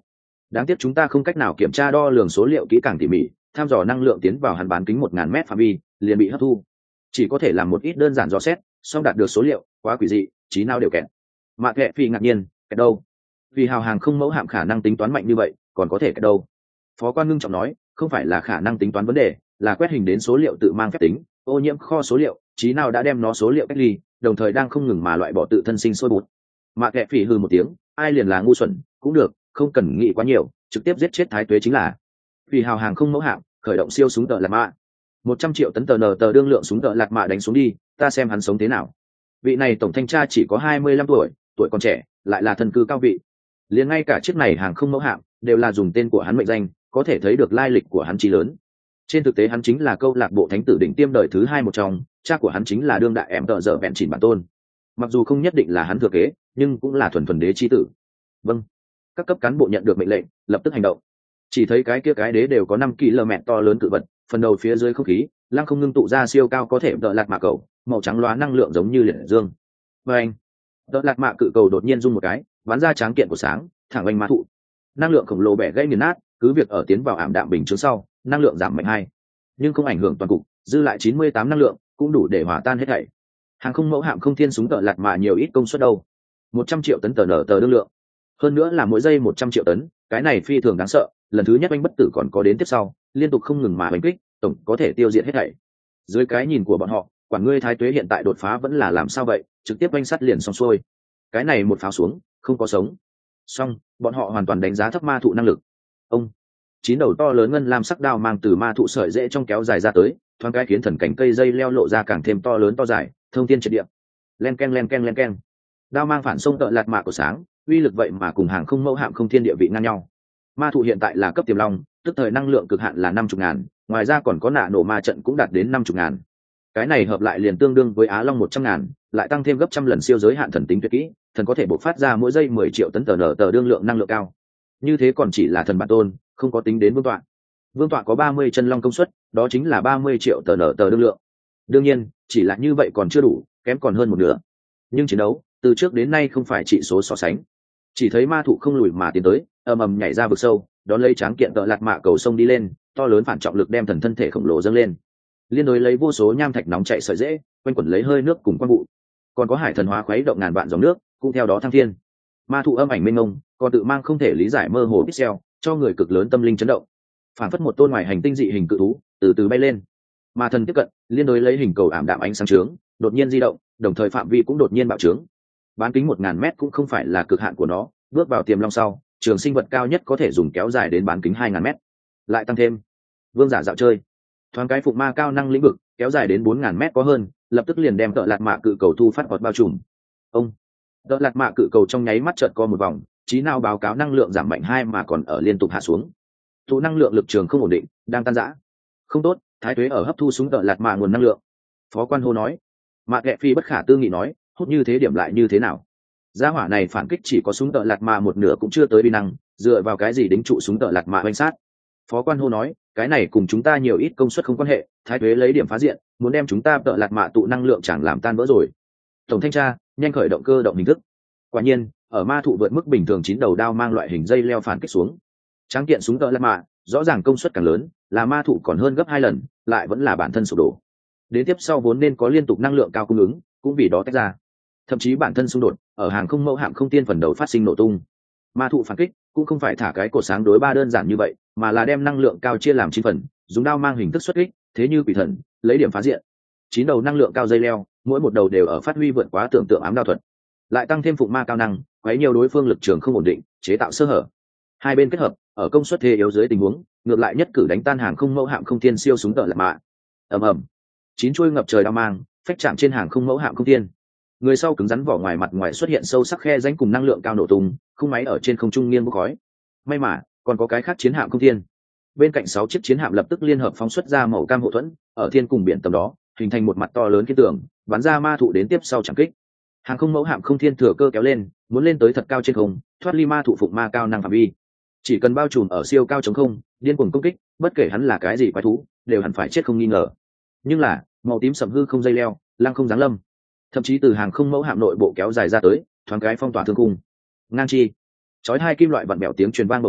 đáng tiếc chúng ta không cách nào kiểm tra đo lường số liệu kỹ càng tỉ mỉ, tham dò năng lượng tiến vào hắn bán kính một ngàn mét phạm vi liền bị hấp thu, chỉ có thể làm một ít đơn giản dò xét, song đạt được số liệu quá quỷ dị, trí não đều kẹt. Mạ kệ phi ngạc nhiên, kẹt đâu? Vì hào hàng không mẫu hạm khả năng tính toán mạnh như vậy, còn có thể kẹt đâu? Phó quan ngưng trọng nói, không phải là khả năng tính toán vấn đề, là quét hình đến số liệu tự mang phép tính, ô nhiễm kho số liệu, trí nào đã đem nó số liệu cách ly, đồng thời đang không ngừng mà loại bỏ tự thân sinh sôi bụt. Mạ kệ phỉ hừ một tiếng, ai liền là ngu xuẩn, cũng được, không cần nghĩ quá nhiều, trực tiếp giết chết thái tuế chính là. Vì hào hàng không mẫu hạm khởi động siêu súng tợ lạt mạ, một trăm triệu tấn tờ nờ tờ đương lượng súng tợ lạt mạ đánh xuống đi, ta xem hắn sống thế nào. Vị này tổng thanh tra chỉ có hai mươi lăm tuổi, tuổi còn trẻ, lại là thần cư cao vị, liền ngay cả chiếc này hàng không mẫu hạm đều là dùng tên của hắn mệnh danh, có thể thấy được lai lịch của hắn chí lớn. Trên thực tế hắn chính là câu lạc bộ thánh tử đỉnh tiêm đời thứ hai một trong, cha của hắn chính là đương đại em tợ dở vẹn chỉnh bản tôn, mặc dù không nhất định là hắn thừa kế, nhưng cũng là thuần thuần đế chi tử. Vâng. Các cấp cán bộ nhận được mệnh lệnh, lập tức hành động. Chỉ thấy cái kia cái đế đều có năm ki lô mét to lớn cự vật, phần đầu phía dưới không khí lăng không ngưng tụ ra siêu cao có thể đỡ lạt mạ cầu, màu trắng loá năng lượng giống như liệt dương. Và anh, đỡ lạt mạ cự cầu đột nhiên rung một cái, bắn ra tráng kiện của sáng, thẳng oanh ma thụ. Năng lượng khổng lồ bẻ gãy nghiền nát, cứ việc ở tiến vào ảm đạm bình chứng sau, năng lượng giảm mạnh hai, nhưng không ảnh hưởng toàn cục, dư lại chín mươi tám năng lượng, cũng đủ để hòa tan hết thảy. Hàng không mẫu hạm không thiên súng đỡ lạt mạ nhiều ít công suất đâu, một trăm triệu tấn tờ nở tờ đương lượng, hơn nữa là mỗi giây một trăm triệu tấn, cái này phi thường đáng sợ. Lần thứ nhất anh bất tử còn có đến tiếp sau, liên tục không ngừng mà đánh kích, tổng có thể tiêu diệt hết thảy. Dưới cái nhìn của bọn họ, quản ngươi thái tuế hiện tại đột phá vẫn là làm sao vậy, trực tiếp oanh sắt liền xong xuôi. Cái này một pháo xuống, không có sống. Xong, bọn họ hoàn toàn đánh giá thấp ma thụ năng lực. Ông, chín đầu to lớn ngân lam sắc đao mang từ ma thụ sợi rễ trong kéo dài ra tới, thoáng cái khiến thần cảnh cây dây leo lộ ra càng thêm to lớn to dài, thông thiên triệt địa. Len ken len ken len ken. Đao mang phản xông tợ lạt mạ của sáng, uy lực vậy mà cùng hàng không mẫu hạm không thiên địa vị ngang nhau. Ma thụ hiện tại là cấp tiềm long, tức thời năng lượng cực hạn là năm mươi ngàn, ngoài ra còn có nạ nổ ma trận cũng đạt đến năm mươi ngàn. Cái này hợp lại liền tương đương với Á Long một trăm ngàn, lại tăng thêm gấp trăm lần siêu giới hạn thần tính tuyệt kỹ, thần có thể bộc phát ra mỗi giây mười triệu tấn tờ nở tờ đương lượng năng lượng cao. Như thế còn chỉ là thần bản tôn, không có tính đến vương tọa. Vương tọa có ba mươi chân long công suất, đó chính là ba mươi triệu tờ nở tờ đương lượng. Đương nhiên, chỉ là như vậy còn chưa đủ, kém còn hơn một nửa. Nhưng chiến đấu, từ trước đến nay không phải chỉ số so sánh. Chỉ thấy ma thụ không lùi mà tiến tới, ầm ầm nhảy ra vực sâu, đón lấy tráng kiện tợ lạt mạ cầu sông đi lên, to lớn phản trọng lực đem thần thân thể khổng lồ dâng lên, liên đối lấy vô số nham thạch nóng chạy sợi dễ, quanh quẩn lấy hơi nước cùng quang vụ, còn có hải thần hóa khuấy động ngàn vạn dòng nước cũng theo đó thăng thiên. Ma thụ âm ảnh mênh mông, còn tự mang không thể lý giải mơ hồ pixel, cho người cực lớn tâm linh chấn động, phản phất một tôn ngoài hành tinh dị hình cự thú từ từ bay lên. Ma thần tiếp cận, liên đối lấy hình cầu ảm đạm ánh sáng trướng, đột nhiên di động, đồng thời phạm vi cũng đột nhiên bạo trướng. Bán kính một ngàn mét cũng không phải là cực hạn của nó, bước vào tiềm long sau, trường sinh vật cao nhất có thể dùng kéo dài đến bán kính hai ngàn mét, lại tăng thêm vương giả dạo chơi, thoáng cái phụng ma cao năng lĩnh vực kéo dài đến bốn ngàn mét có hơn, lập tức liền đem tợ lạt mạ cự cầu thu phát bọt bao trùm. Ông, tợ lạt mạ cự cầu trong nháy mắt chợt co một vòng, trí nào báo cáo năng lượng giảm mạnh hai mà còn ở liên tục hạ xuống, tụ năng lượng lực trường không ổn định, đang tan rã. Không tốt, thái tuế ở hấp thu súng tợ lạt mạ nguồn năng lượng. Phó quan hô nói. Mạ kệ phi bất khả tư nghị nói, hút như thế điểm lại như thế nào? Gia hỏa này phản kích chỉ có súng tợ lạt mạ một nửa cũng chưa tới uy năng, dựa vào cái gì đính trụ súng tợ lạt mạ oanh sát? Phó quan hô nói, cái này cùng chúng ta nhiều ít công suất không quan hệ, thái tuế lấy điểm phá diện, muốn đem chúng ta tợ lạt mạ tụ năng lượng chẳng làm tan vỡ rồi. Tổng thanh tra, nhanh khởi động cơ động hình thức. Quả nhiên, ở ma thụ vượt mức bình thường chín đầu đao mang loại hình dây leo phản kích xuống, tráng kiện súng tợ lạt mạ, rõ ràng công suất càng lớn, là ma thụ còn hơn gấp hai lần, lại vẫn là bản thân sụp đổ. Đến tiếp sau vốn nên có liên tục năng lượng cao cung ứng, cũng vì đó tách ra. Thậm chí bản thân xung đột ở hàng không mẫu hạm không tiên phần đầu phát sinh nổ tung. Ma thụ phản kích cũng không phải thả cái cột sáng đối ba đơn giản như vậy, mà là đem năng lượng cao chia làm chín phần, dùng đao mang hình thức xuất kích, thế như quỷ thần, lấy điểm phá diện. Chín đầu năng lượng cao dây leo, mỗi một đầu đều ở phát huy vượt quá tưởng tượng ám đao thuật, lại tăng thêm phụng ma cao năng, quấy nhiều đối phương lực trường không ổn định, chế tạo sơ hở. Hai bên kết hợp, ở công suất thế yếu dưới tình huống, ngược lại nhất cử đánh tan hàng không mẫu hạm không tiên siêu súng tợ lạt mạ. Ầm ầm, chín chuôi ngập trời đao mang, phách chạm trên hàng không mẫu hạm không tiên. Người sau cứng rắn vỏ ngoài mặt ngoài xuất hiện sâu sắc khe rãnh cùng năng lượng cao nổ tung, khung máy ở trên không trung nghiêng bốc khói. May mà còn có cái khác chiến hạm không thiên, bên cạnh sáu chiếc chiến hạm lập tức liên hợp phóng xuất ra màu cam hộ thuẫn, ở thiên cùng biển tầm đó hình thành một mặt to lớn kiến tường, bắn ra ma thụ đến tiếp sau chẳng kích. Hàng không mẫu hạm không thiên thừa cơ kéo lên, muốn lên tới thật cao trên không, thoát ly ma thụ phụng ma cao năng phạm vi. Chỉ cần bao trùm ở siêu cao chống không, điên cuồng công kích, bất kể hắn là cái gì quái thú, đều hẳn phải chết không nghi ngờ. Nhưng là màu tím sầm hư không dây leo, lăng không giáng lâm, thậm chí từ hàng không mẫu hạm nội bộ kéo dài ra tới, thoáng cái phong tỏa thương cung. Ngang chi, chói hai kim loại vặn bẹo tiếng truyền vang bầu trời,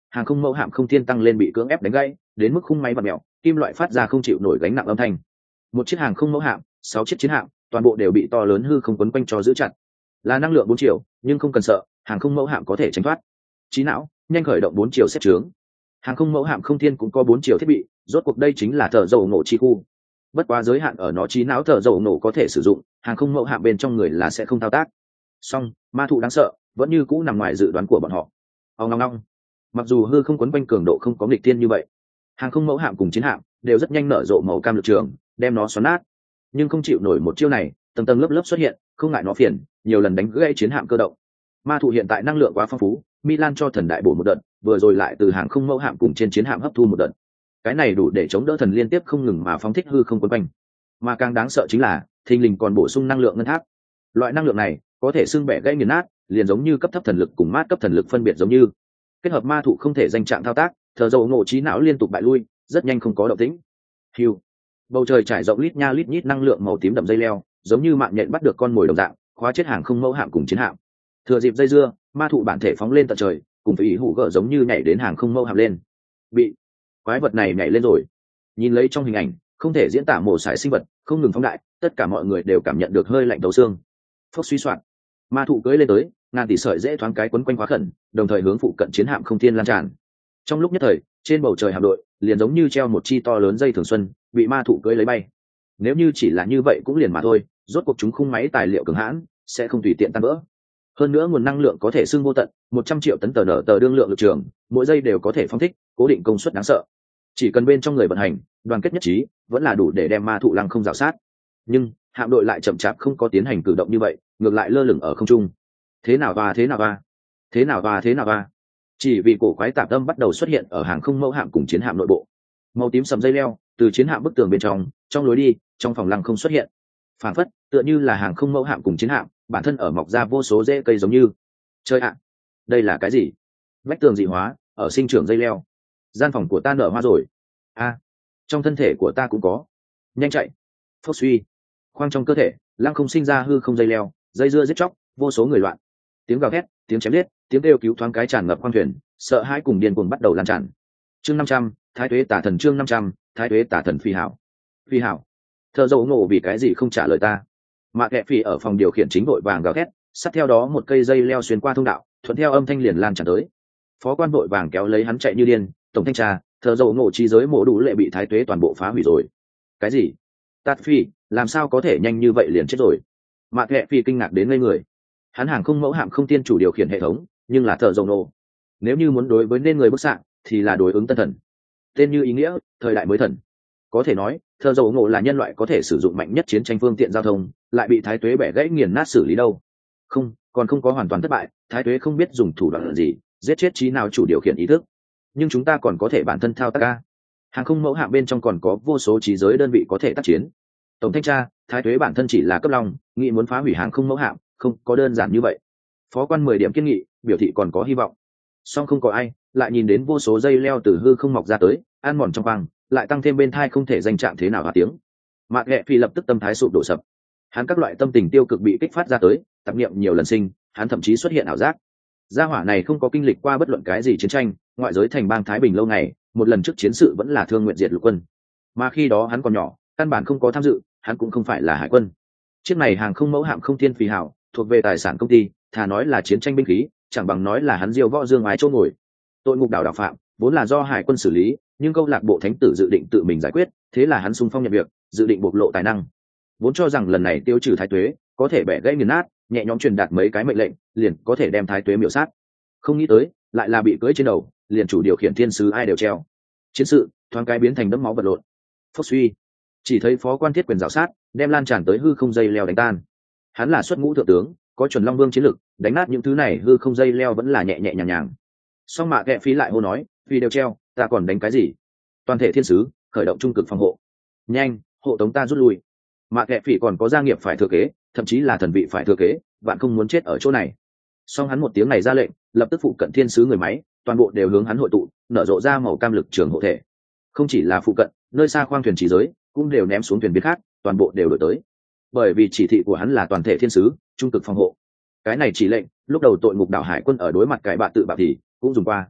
hàng không mẫu hạm không thiên tăng lên bị cưỡng ép đánh gãy, đến mức khung máy vặn mèo, kim loại phát ra không chịu nổi gánh nặng âm thanh. Một chiếc hàng không mẫu hạm, sáu chiếc chiến hạm, toàn bộ đều bị to lớn hư không quấn quanh cho giữ chặt. Là năng lượng bốn chiều, nhưng không cần sợ, hàng không mẫu hạm có thể tránh thoát. Trí não, nhanh khởi động bốn chiều xếp chướng. Hàng không mẫu hạm không thiên cũng có bốn chiều thiết bị, rốt cuộc đây chính là thợ dầu nổ chi khu. Bất quá giới hạn ở nó trí não thợ dầu nổ có thể sử dụng, hàng không mẫu hạm bên trong người là sẽ không thao tác. Song, ma thụ đáng sợ, vẫn như cũ nằm ngoài dự đoán của bọn họ. Ông ngong ngong. Mặc dù hư không quấn quanh cường độ không có nghịch thiên như vậy, hàng không mẫu hạm cùng chiến hạm đều rất nhanh nở rộ màu cam lực trường, đem nó xoắn nát. Nhưng không chịu nổi một chiêu này, tầng tầng lớp lớp xuất hiện, không ngại nó phiền, nhiều lần đánh gãy chiến hạm cơ động. Ma thụ hiện tại năng lượng quá phong phú, Milan cho thần đại bổ một đợt, vừa rồi lại từ hàng không mẫu hạm cùng trên chiến hạm hấp thu một đợt. Cái này đủ để chống đỡ thần liên tiếp không ngừng mà phóng thích hư không quấn quanh. Mà càng đáng sợ chính là, thình lình còn bổ sung năng lượng ngân tháp. Loại năng lượng này có thể xưng bẻ gãy nghiền nát, liền giống như cấp thấp thần lực cùng mát cấp thần lực phân biệt giống như. Kết hợp ma thụ không thể danh trạng thao tác, thờ dầu ngộ trí não liên tục bại lui, rất nhanh không có động tĩnh. Hưu. Bầu trời trải rộng lít nha lít nhít năng lượng màu tím đậm dây leo, giống như mạng nhện bắt được con mồi đồng dạng, khóa chết hàng không mẫu hạm cùng chiến hạm. Thừa dịp dây dưa, ma thụ bản thể phóng lên tận trời, cùng với ý hủ gỡ giống như nhảy đến hàng không mẫu hạm lên. Bị quái vật này nhảy lên rồi. Nhìn lấy trong hình ảnh, không thể diễn tả mổ sải sinh vật, không ngừng phóng đại, tất cả mọi người đều cảm nhận được hơi lạnh thấu xương. Phốc suy soạn, ma thụ cưỡi lên tới, ngàn tỷ sợi dễ thoáng cái quấn quanh khóa khẩn, đồng thời hướng phụ cận chiến hạm không thiên lan tràn. Trong lúc nhất thời, trên bầu trời hạm đội liền giống như treo một chi to lớn dây thường xuân, bị ma thụ cưỡi lấy bay. Nếu như chỉ là như vậy cũng liền mà thôi, rốt cuộc chúng khung máy tài liệu cường hãn, sẽ không tùy tiện tan vỡ. Hơn nữa nguồn năng lượng có thể xưng vô tận, một trăm triệu tấn tờ nở tờ đương lượng lực trường, mỗi giây đều có thể phóng thích, cố định công suất đáng sợ. Chỉ cần bên trong người vận hành, đoàn kết nhất trí, vẫn là đủ để đem ma thụ lăng không rào sát. Nhưng hạm đội lại chậm chạp không có tiến hành cử động như vậy, ngược lại lơ lửng ở không trung. Thế nào và thế nào và thế nào và thế nào và chỉ vì cổ quái tạp âm bắt đầu xuất hiện ở hàng không mẫu hạm cùng chiến hạm nội bộ. Màu tím sầm dây leo từ chiến hạm bức tường bên trong, trong lối đi, trong phòng lăng không xuất hiện. Phản phất tựa như là hàng không mẫu hạm cùng chiến hạm bản thân ở mọc ra vô số rễ cây giống như. Chơi ạ, đây là cái gì? Vách tường dị hóa ở sinh trưởng dây leo. Gian phòng của ta nở hoa rồi. A, trong thân thể của ta cũng có. Nhanh chạy. Phốc suy, khoang trong cơ thể lăng không sinh ra hư không dây leo, dây dưa giết chóc, vô số người loạn. Tiếng gào thét, tiếng chém giết, tiếng kêu cứu thoáng cái tràn ngập khoang thuyền, sợ hãi cùng điên cuồng bắt đầu lan tràn. Chương năm trăm, Thái tuế tả thần chương năm trăm, Thái tuế tả thần phi hảo. Phi hảo. Thợ dầu ngộ vì cái gì không trả lời ta? Mạ kệ phì ở phòng điều khiển chính vội vàng gào thét, sát theo đó một cây dây leo xuyên qua thông đạo, thuận theo âm thanh liền lan tràn tới. Phó quan vội vàng kéo lấy hắn chạy như điên, tổng thanh tra, thợ dầu ngộ chi giới mộ đủ lệ bị thái tuế toàn bộ phá hủy rồi. Cái gì? Tát phi, làm sao có thể nhanh như vậy liền chết rồi? Mạ kệ phì kinh ngạc đến ngây người. Hắn hàng không mẫu hạm không tiên chủ điều khiển hệ thống, nhưng là thợ dầu nổ. Nếu như muốn đối với nên người bức xạ, thì là đối ứng tân thần. Tên như ý nghĩa, thời đại mới thần. Có thể nói, thợ dầu nổ là nhân loại có thể sử dụng mạnh nhất chiến tranh phương tiện giao thông, lại bị thái tuế bẻ gãy nghiền nát xử lý đâu. Không, còn không có hoàn toàn thất bại, thái tuế không biết dùng thủ đoạn gì, giết chết trí nào chủ điều khiển ý thức. Nhưng chúng ta còn có thể bản thân thao tác ca. Hàng không mẫu hạm bên trong còn có vô số trí giới đơn vị có thể tác chiến. Tổng thanh tra, thái tuế bản thân chỉ là cấp long, nghĩ muốn phá hủy hàng không mẫu hạm, không có đơn giản như vậy. Phó quan mười điểm kiên nghị, biểu thị còn có hy vọng. Song không có ai lại nhìn đến vô số dây leo từ hư không mọc ra tới, ăn mòn trong khoang, lại tăng thêm bên thai không thể danh trạng thế nào hòa tiếng. Mạc Ghẹ Phi lập tức tâm thái sụp đổ sập. Hắn các loại tâm tình tiêu cực bị kích phát ra tới, tạp niệm nhiều lần sinh, hắn thậm chí xuất hiện ảo giác. Gia hỏa này không có kinh lịch qua bất luận cái gì chiến tranh, ngoại giới thành bang Thái Bình lâu ngày, một lần trước chiến sự vẫn là thương nguyện diệt lục quân. Mà khi đó hắn còn nhỏ, căn bản không có tham dự, hắn cũng không phải là hải quân. Chiếc này hàng không mẫu hạm không thiên phi hảo, thuộc về tài sản công ty, thà nói là chiến tranh binh khí, chẳng bằng nói là hắn diêu võ dương ái chỗ ngồi. Tội ngục đảo đảo phạm vốn là do hải quân xử lý, nhưng câu lạc bộ thánh tử dự định tự mình giải quyết, thế là hắn xung phong nhận việc, dự định bộc lộ tài năng. Vốn cho rằng lần này tiêu trừ thái tuế có thể bẻ gãy nghiền nát, nhẹ nhõm truyền đạt mấy cái mệnh lệnh, liền có thể đem thái tuế miểu sát. Không nghĩ tới, lại là bị cưỡi trên đầu, liền chủ điều khiển thiên sứ ai đều treo. Chiến sự thoáng cái biến thành đẫm máu vật lộn. Phốc suy, chỉ thấy phó quan thiết quyền rào sát, đem lan tràn tới hư không dây leo đánh tan. Hắn là xuất ngũ thượng tướng, có chuẩn long vương chiến lực, đánh nát những thứ này hư không dây leo vẫn là nhẹ nhẹ nhàng nhàng. Song Mạ Ghẹ Phi lại hô nói, vì đều treo, ta còn đánh cái gì? Toàn thể thiên sứ khởi động trung cực phòng hộ, nhanh, hộ tống ta rút lui. Mạ Ghẹ Phi còn có gia nghiệp phải thừa kế, thậm chí là thần vị phải thừa kế, bạn không muốn chết ở chỗ này. Song hắn một tiếng này ra lệnh, lập tức phụ cận thiên sứ người máy, toàn bộ đều hướng hắn hội tụ, nở rộ ra màu cam lực trường hộ thể. Không chỉ là phụ cận, nơi xa khoang thuyền chỉ giới cũng đều ném xuống thuyền biến khác, toàn bộ đều đổi tới. Bởi vì chỉ thị của hắn là toàn thể thiên sứ trung cực phòng hộ. Cái này chỉ lệnh, lúc đầu tội ngục đảo hải quân ở đối mặt cái bạ tự bạo thì cũng dùng qua.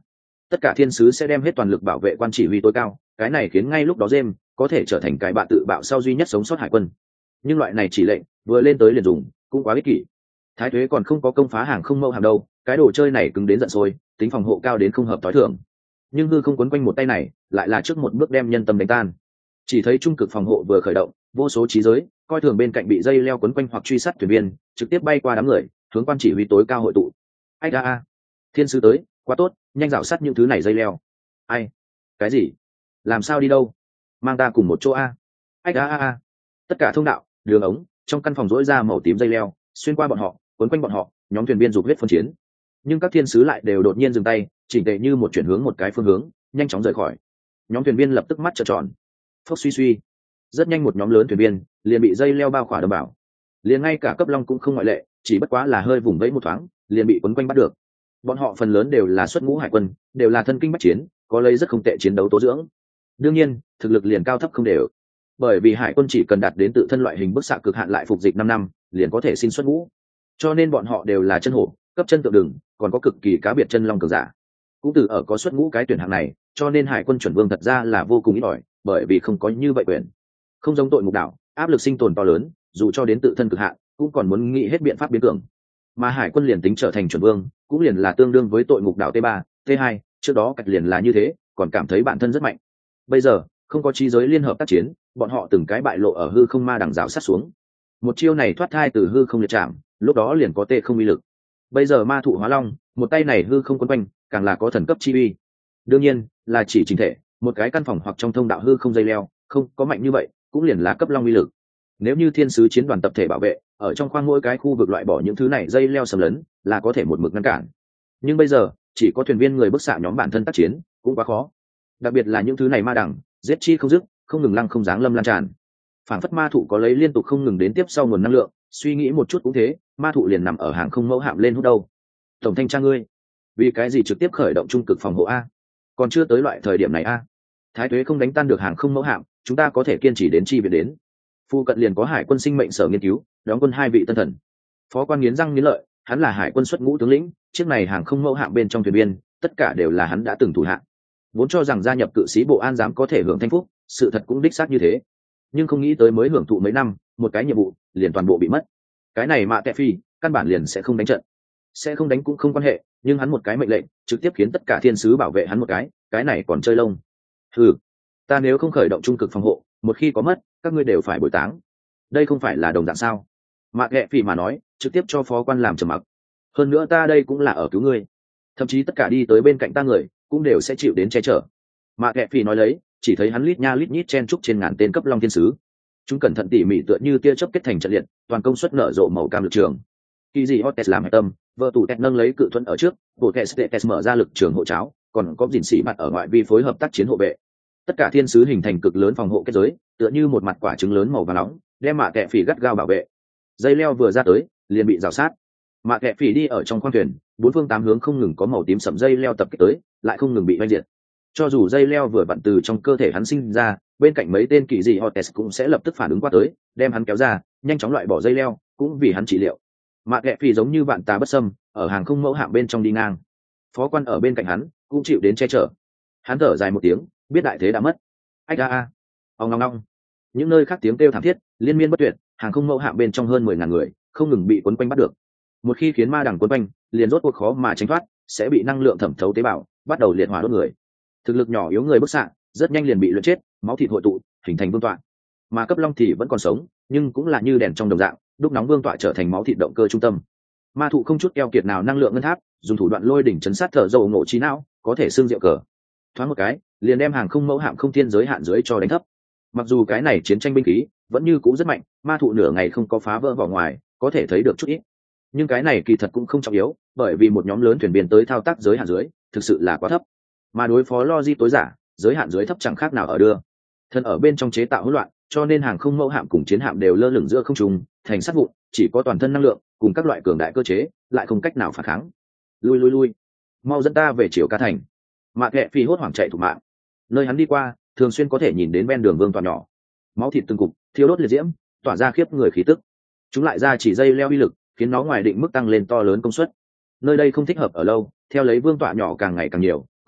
tất cả thiên sứ sẽ đem hết toàn lực bảo vệ quan chỉ huy tối cao. Cái này khiến ngay lúc đó James có thể trở thành cái bạn tự bạo sau duy nhất sống sót hải quân. Nhưng loại này chỉ lệnh vừa lên tới liền dùng cũng quá ích kỷ. Thái Tuế còn không có công phá hàng không mẫu hạm đâu, cái đồ chơi này cứng đến giận sôi, tính phòng hộ cao đến không hợp tối thượng. Nhưng hư không quấn quanh một tay này lại là trước một bước đem nhân tâm đánh tan. Chỉ thấy trung cực phòng hộ vừa khởi động, vô số trí giới coi thường bên cạnh bị dây leo quấn quanh hoặc truy sát thuyền viên trực tiếp bay qua đám người, hướng quan chỉ huy tối cao hội tụ. Ai a a, thiên sứ tới, quá tốt, nhanh rào sát những thứ này dây leo. Ai? Cái gì? Làm sao đi đâu? Mang ta cùng một chỗ a. Ai a a a. Tất cả thông đạo, đường ống trong căn phòng rỗi ra màu tím dây leo, xuyên qua bọn họ, quấn quanh bọn họ, nhóm thuyền viên dục huyết phân chiến. Nhưng các thiên sứ lại đều đột nhiên dừng tay, chỉnh tề như một chuyển hướng một cái phương hướng, nhanh chóng rời khỏi. Nhóm thuyền viên lập tức mắt trợn tròn. Phốc suy suy, rất nhanh một nhóm lớn thuyền viên liền bị dây leo bao khỏa đâm vào, liền ngay cả cấp long cũng không ngoại lệ, chỉ bất quá là hơi vùng vẫy một thoáng liền bị quấn quanh bắt được. Bọn họ phần lớn đều là xuất ngũ hải quân, đều là thân kinh bách chiến, có lấy rất không tệ chiến đấu tố dưỡng. Đương nhiên thực lực liền cao thấp không đều, bởi vì hải quân chỉ cần đạt đến tự thân loại hình bức xạ cực hạn lại phục dịch năm năm liền có thể xin xuất ngũ, cho nên bọn họ đều là chân hổ, cấp chân tượng đừng, còn có cực kỳ cá biệt chân long cường giả. Cũng từ ở có xuất ngũ cái tuyển hạng này, cho nên hải quân chuẩn vương thật ra là vô cùng ít ỏi, bởi vì không có như vậy quyền. Không giống tội ngục đảo, áp lực sinh tồn to lớn, dù cho đến tự thân cực hạn cũng còn muốn nghĩ hết biện pháp biến cường. Mà hải quân liền tính trở thành chuẩn vương cũng liền là tương đương với tội ngục đảo T ba, T hai, trước đó cạch liền là như thế, còn cảm thấy bản thân rất mạnh. Bây giờ không có trí giới liên hợp tác chiến, bọn họ từng cái bại lộ ở hư không ma đằng rào sát xuống. Một chiêu này thoát thai từ hư không liệt chạm, lúc đó liền có tê không uy lực. Bây giờ ma thụ hóa long, một tay này hư không quấn quanh, càng là có thần cấp chi uy. Đương nhiên là chỉ trình thể, một cái căn phòng hoặc trong thông đạo hư không dây leo, không có mạnh như vậy, cũng liền là cấp long uy lực. Nếu như thiên sứ chiến đoàn tập thể bảo vệ, ở trong khoang mỗi cái khu vực loại bỏ những thứ này dây leo xâm lấn, là có thể một mực ngăn cản. Nhưng bây giờ chỉ có thuyền viên người bức xạ nhóm bản thân tác chiến, cũng quá khó. Đặc biệt là những thứ này ma đằng, giết chi không dứt, không ngừng lăng không dáng lâm lan tràn. Phản phất ma thụ có lấy liên tục không ngừng đến tiếp sau nguồn năng lượng, suy nghĩ một chút cũng thế, ma thụ liền nằm ở hàng không mẫu hạm lên hút đâu. Tổng thanh tra ngươi, vì cái gì trực tiếp khởi động trung cực phòng hộ a? Còn chưa tới loại thời điểm này a? Thái Tuế không đánh tan được hàng không mẫu hạm, chúng ta có thể kiên trì đến chi viện đến. Phu cận liền có hải quân sinh mệnh sở nghiên cứu, đóng quân hai vị tân thần. Phó quan nghiến răng nghiến lợi, hắn là hải quân xuất ngũ tướng lĩnh, chiếc này hàng không mẫu hạm bên trong thuyền viên, tất cả đều là hắn đã từng thủ hạ. Vốn cho rằng gia nhập cự sĩ bộ an giám có thể hưởng thanh phúc, sự thật cũng đích xác như thế. Nhưng không nghĩ tới mới hưởng thụ mấy năm, một cái nhiệm vụ liền toàn bộ bị mất. Cái này mạ tệ phi căn bản liền sẽ không đánh trận, sẽ không đánh cũng không quan hệ, nhưng hắn một cái mệnh lệnh trực tiếp khiến tất cả thiên sứ bảo vệ hắn một cái, cái này còn chơi lông. Ừ, ta nếu không khởi động trung cực phòng hộ, một khi có mất, các ngươi đều phải bồi táng. Đây không phải là đồng dạng sao? Mạ tệ phi mà nói, trực tiếp cho phó quan làm trầm mặc. Hơn nữa ta đây cũng là ở cứu ngươi, thậm chí tất cả đi tới bên cạnh ta người cũng đều sẽ chịu đến che chở. Mạ tệ phi nói lấy, chỉ thấy hắn lít nha lít nhít chen trúc trên ngàn tên cấp long thiên sứ, chúng cẩn thận tỉ mỉ tựa như tia chớp kết thành trận liệt, toàn công suất nở rộ màu cam lực trường. Kỳ gì Hotes làm hạch tâm, vợ tủ tẹt nâng lấy cự thuẫn ở trước, bộ tẹt tẹt mở ra lực trường hộ cháo, còn có dìn sĩ mặt ở ngoại vi phối hợp tác chiến hộ vệ. Tất cả thiên sứ hình thành cực lớn phòng hộ kết giới, tựa như một mặt quả trứng lớn màu vàng nóng, đem mạ kẹ phỉ gắt gao bảo vệ. Dây leo vừa ra tới, liền bị rào sát. Mạ kẹ phỉ đi ở trong khoang thuyền, bốn phương tám hướng không ngừng có màu tím sẫm dây leo tập kích tới, lại không ngừng bị oanh diệt. Cho dù dây leo vừa vặn từ trong cơ thể hắn sinh ra, bên cạnh mấy tên kỳ dị Hotes cũng sẽ lập tức phản ứng qua tới, đem hắn kéo ra, nhanh chóng loại bỏ dây leo, cũng vì hắn trị liệu. Mạ kẹ phỉ giống như vạn tà bất xâm, ở hàng không mẫu hạm bên trong đi ngang. Phó quan ở bên cạnh hắn cũng chịu đến che chở. Hắn thở dài một tiếng, biết đại thế đã mất. Ách a a, ong ong ong. Những nơi khác tiếng kêu thảm thiết liên miên bất tuyệt, hàng không mẫu hạm bên trong hơn mười ngàn người không ngừng bị quấn quanh bắt được. Một khi khiến ma đằng quấn quanh, liền rốt cuộc khó mà tránh thoát, sẽ bị năng lượng thẩm thấu tế bào, bắt đầu liệt hỏa đốt người. Thực lực nhỏ yếu người bức xạ rất nhanh liền bị luyện chết, máu thịt hội tụ hình thành vương tọa. Mà cấp long thì vẫn còn sống, nhưng cũng là như đèn trong đồng dạng, đúc nóng vương tọa trở thành máu thịt động cơ trung tâm. Ma thụ không chút keo kiệt nào năng lượng ngân tháp, dùng thủ đoạn lôi đỉnh chấn sát thở dầu ngộ trí não, có thể xương rượu cờ. Thoáng một cái, liền đem hàng không mẫu hạm không thiên giới hạn dưới cho đánh thấp. Mặc dù cái này chiến tranh binh khí vẫn như cũ rất mạnh, ma thụ nửa ngày không có phá vỡ vào ngoài, có thể thấy được chút ít. Nhưng cái này kỳ thật cũng không trọng yếu, bởi vì một nhóm lớn thuyền viên tới thao tác giới hạn dưới, thực sự là quá thấp. Mà đối phó logic tối giả, giới hạn dưới thấp chẳng khác nào ở đưa. Thân ở bên trong chế tạo hỗn loạn, cho nên hàng không mẫu hạm cùng chiến hạm đều lơ lửng giữa không trung, thành sát vụn, chỉ có toàn thân năng lượng cùng các loại cường đại cơ chế, lại không cách nào phản kháng. Lui lui lui, mau dẫn ta về chiều ca thành. Mạ kệ phi hốt hoảng chạy thủ mạng. Nơi hắn đi qua, thường xuyên có thể nhìn đến ven đường vương tọa nhỏ, máu thịt từng cục thiêu đốt liệt diễm, tỏa ra khiếp người khí tức. Chúng lại ra chỉ dây leo uy lực, khiến nó ngoài định mức tăng lên to lớn công suất. Nơi đây không thích hợp ở lâu, theo lấy vương tọa nhỏ càng ngày càng nhiều,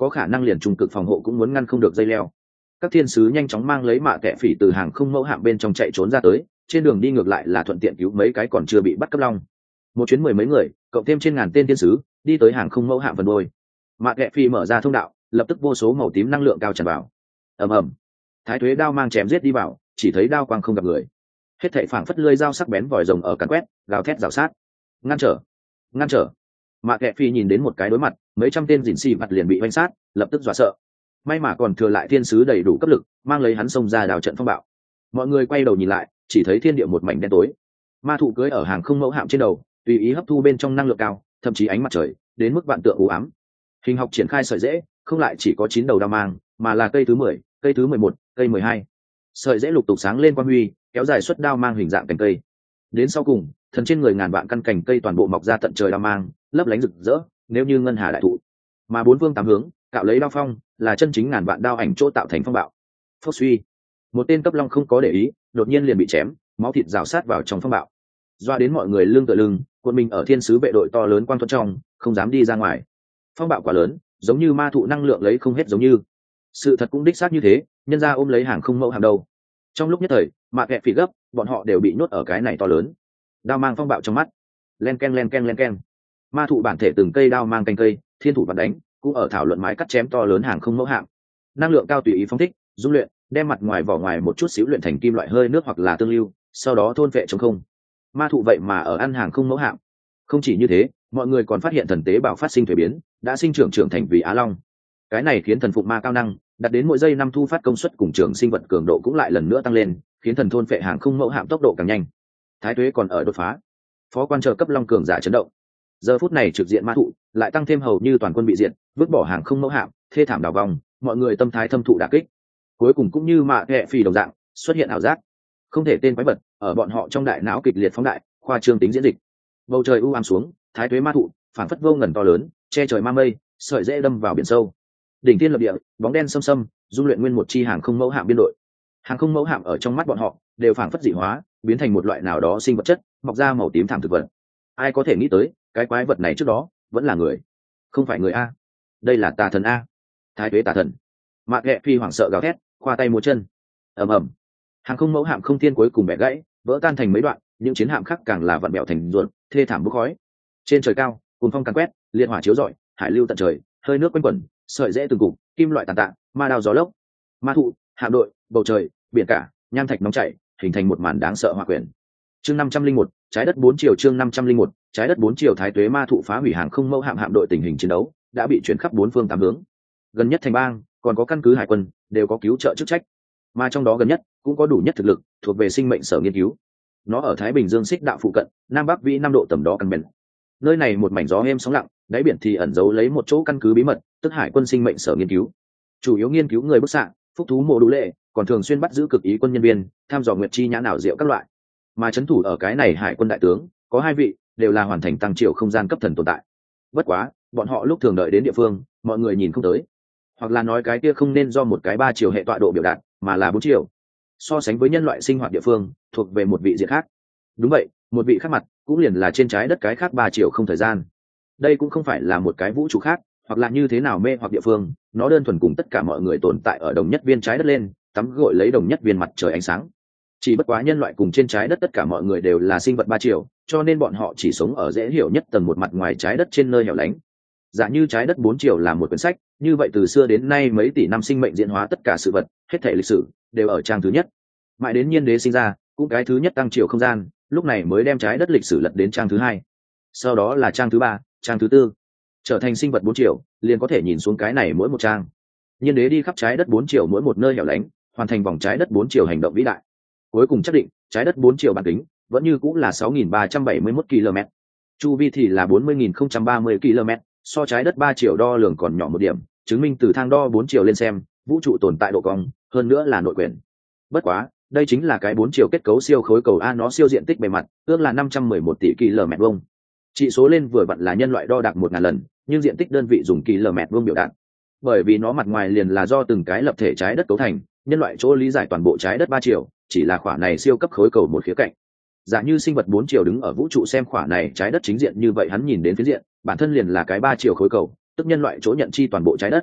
có khả năng liền trung cực phòng hộ cũng muốn ngăn không được dây leo. Các thiên sứ nhanh chóng mang lấy mạ kệ phỉ từ hàng không mẫu hạm bên trong chạy trốn ra tới, trên đường đi ngược lại là thuận tiện cứu mấy cái còn chưa bị bắt cấp long. Một chuyến mười mấy người cộng thêm trên ngàn tên thiên sứ đi tới hàng không mẫu hạm phần đôi. Mạ kệ phỉ mở ra thông đạo, lập tức vô số màu tím năng lượng cao tràn vào. Ầm ầm, thái tuế đao mang chém giết đi vào, chỉ thấy đao quang không gặp người, hết thảy phảng phất lưỡi dao sắc bén vòi rồng ở càn quét, gào thét rào sát, ngăn trở, ngăn trở. Mạ kệ phi nhìn đến một cái đối mặt mấy trăm tên dìn xì mặt liền bị oanh sát, lập tức dọa sợ. May mà còn thừa lại thiên sứ đầy đủ cấp lực, mang lấy hắn xông ra đào trận phong bạo. Mọi người quay đầu nhìn lại, chỉ thấy thiên địa một mảnh đen tối. Ma thụ cưỡi ở hàng không mẫu hạm trên đầu, tùy ý hấp thu bên trong năng lượng cao, thậm chí ánh mặt trời đến mức vạn tượng u ám. Hình học triển khai sợi rễ, không lại chỉ có chín đầu đao mang, mà là cây thứ mười, cây thứ mười một, cây mười hai. Sợi rễ lục tục sáng lên quang huy, kéo dài xuất đao mang hình dạng cành cây. Đến sau cùng, thần trên người ngàn vạn căn cành cây toàn bộ mọc ra tận trời đao mang, lấp lánh rực rỡ, nếu như ngân hà đại thụ. Mà bốn phương tám hướng, cạo lấy đao phong, là chân chính ngàn vạn đao ảnh chỗ tạo thành phong bạo. Phốc suy, một tên cấp long không có để ý, đột nhiên liền bị chém, máu thịt rào sát vào trong phong bạo. Doa đến mọi người lưng tựa lưng, quân mình ở thiên sứ vệ đội to lớn quang thuẫn trong, không dám đi ra ngoài. Phong bạo quá lớn, giống như ma thụ năng lượng lấy không hết giống như. Sự thật cũng đích xác như thế, nhân ra ôm lấy hàng không mẫu hạm đầu. Trong lúc nhất thời, mạ kệ phỉ gấp, bọn họ đều bị nhốt ở cái này to lớn. Đao mang phong bạo trong mắt, len ken len ken len ken. Ma thụ bản thể từng cây đao mang canh cây, thiên thủ vặn đánh, cũng ở thảo luận mái cắt chém to lớn hàng không mẫu hạm. Năng lượng cao tùy ý phóng thích, dung luyện, đem mặt ngoài vỏ ngoài một chút xíu luyện thành kim loại hơi nước hoặc là tương lưu, sau đó thôn vệ trong không. Ma thụ vậy mà ở ăn hàng không mẫu hạm. Không chỉ như thế, mọi người còn phát hiện thần tế bào phát sinh thuế biến, đã sinh trưởng trưởng thành vì á long. Cái này khiến thần phụng ma cao năng, đạt đến mỗi giây năm thu phát công suất cùng trường sinh vật cường độ cũng lại lần nữa tăng lên, khiến thần thôn phệ hàng không mẫu hạm tốc độ càng nhanh. Thái tuế còn ở đột phá, phó quan trợ cấp long cường giả chấn động. Giờ phút này trực diện ma thụ, lại tăng thêm hầu như toàn quân bị diệt, vứt bỏ hàng không mẫu hạm, thê thảm đảo vòng, mọi người tâm thái thâm thụ đả kích. Cuối cùng cũng như mạ kệ phì đồng dạng, xuất hiện ảo giác, không thể tên quái vật, ở bọn họ trong đại não kịch liệt phóng đại, khoa trương tính diễn dịch. Bầu trời u ám xuống, thái tuế ma thụ, phản phất vô ngần to lớn, che trời ma mây, sợi rễ đâm vào biển sâu. Đỉnh thiên lập địa, bóng đen xâm xâm, dung luyện nguyên một chi hàng không mẫu hạm biên đội. Hàng không mẫu hạm ở trong mắt bọn họ đều phảng phất dị hóa, biến thành một loại nào đó sinh vật chất, mọc ra màu tím thảm thực vật. Ai có thể nghĩ tới, cái quái vật này trước đó vẫn là người, không phải người a? Đây là tà thần a? Thái tuế tà thần. Mạ kệ phi hoảng sợ gào thét, khoa tay múa chân. Ầm ầm. Hàng không mẫu hạm không thiên cuối cùng bẻ gãy, vỡ tan thành mấy đoạn, những chiến hạm khác càng là vặn bẹo thành ruột, thê thảm bốc khói. Trên trời cao, cuồng phong càn quét, liệt hỏa chiếu rọi, hải lưu tận trời, hơi nước quanh quẩn, sợi rễ từng cục, kim loại tàn tạ, ma đao gió lốc, ma thụ, hạm đội, bầu trời, biển cả, nham thạch nóng chảy, hình thành một màn đáng sợ hỏa quyển. Chương năm trăm linh một, trái đất bốn chiều chương năm trăm linh một, trái đất bốn chiều thái tuế ma thụ phá hủy hàng không mẫu hạm hạm đội tình hình chiến đấu đã bị chuyển khắp bốn phương tám hướng. Gần nhất thành bang, còn có căn cứ hải quân đều có cứu trợ chức trách, mà trong đó gần nhất cũng có đủ nhất thực lực thuộc về sinh mệnh sở nghiên cứu. Nó ở Thái Bình Dương xích đạo phụ cận, nam bắc vĩ năm độ tầm đó căn bền. Nơi này một mảnh gió êm sóng lặng, đáy biển thì ẩn giấu lấy một chỗ căn cứ bí mật, tức hải quân sinh mệnh sở nghiên cứu. Chủ yếu nghiên cứu người bức xạ, phúc thú mộ đủ lệ, còn thường xuyên bắt giữ cực ý quân nhân viên, tham dò nguyệt chi nhã nào diệu các loại. Mà trấn thủ ở cái này hải quân đại tướng có hai vị, đều là hoàn thành tăng chiều không gian cấp thần tồn tại. Bất quá, bọn họ lúc thường đợi đến địa phương, mọi người nhìn không tới, hoặc là nói cái kia không nên do một cái ba chiều hệ tọa độ biểu đạt, mà là bốn chiều. So sánh với nhân loại sinh hoạt địa phương, thuộc về một vị diện khác. Đúng vậy, một vị khác mặt, cũng liền là trên trái đất cái khác ba chiều không thời gian. Đây cũng không phải là một cái vũ trụ khác, hoặc là như thế nào mê hoặc địa phương, nó đơn thuần cùng tất cả mọi người tồn tại ở đồng nhất viên trái đất lên, tắm gội lấy đồng nhất viên mặt trời ánh sáng. Chỉ bất quá nhân loại cùng trên trái đất tất cả mọi người đều là sinh vật ba chiều, cho nên bọn họ chỉ sống ở dễ hiểu nhất tầng một mặt ngoài trái đất trên nơi hẻo lánh. Giả như trái đất bốn chiều là một quyển sách, như vậy từ xưa đến nay mấy tỷ năm sinh mệnh diễn hóa tất cả sự vật, hết thảy lịch sử đều ở trang thứ nhất. Mãi đến nhiên đế sinh ra, cũng cái thứ nhất tăng chiều không gian, lúc này mới đem trái đất lịch sử lật đến trang thứ hai. Sau đó là trang thứ ba, trang thứ tư, trở thành sinh vật bốn chiều, liền có thể nhìn xuống cái này mỗi một trang. Nhiên đế đi khắp trái đất bốn chiều mỗi một nơi hẻo lánh, hoàn thành vòng trái đất bốn chiều hành động vĩ đại. Cuối cùng xác định, trái đất bốn chiều bản kính vẫn như cũng là sáu nghìn ba trăm bảy mươi mốt ki lô mét, chu vi thì là bốn mươi nghìn không trăm ba mươi ki lô mét, so trái đất ba chiều đo lường còn nhỏ một điểm, chứng minh từ thang đo bốn chiều lên xem, vũ trụ tồn tại độ cong, hơn nữa là nội quyển. Bất quá, đây chính là cái bốn chiều kết cấu siêu khối cầu a, nó siêu diện tích bề mặt, ước là năm trăm mười một tỷ ki lô mét vuông. Trị số lên vừa vặn là nhân loại đo đạc một ngàn lần, nhưng diện tích đơn vị dùng ki lô mét vuông biểu đạt. Bởi vì nó mặt ngoài liền là do từng cái lập thể trái đất cấu thành, nhân loại chỗ lý giải toàn bộ trái đất ba chiều, chỉ là khỏa này siêu cấp khối cầu một khía cạnh. Giả như sinh vật bốn chiều đứng ở vũ trụ xem khỏa này trái đất chính diện như vậy, hắn nhìn đến phía diện, bản thân liền là cái ba chiều khối cầu, tức nhân loại chỗ nhận chi toàn bộ trái đất.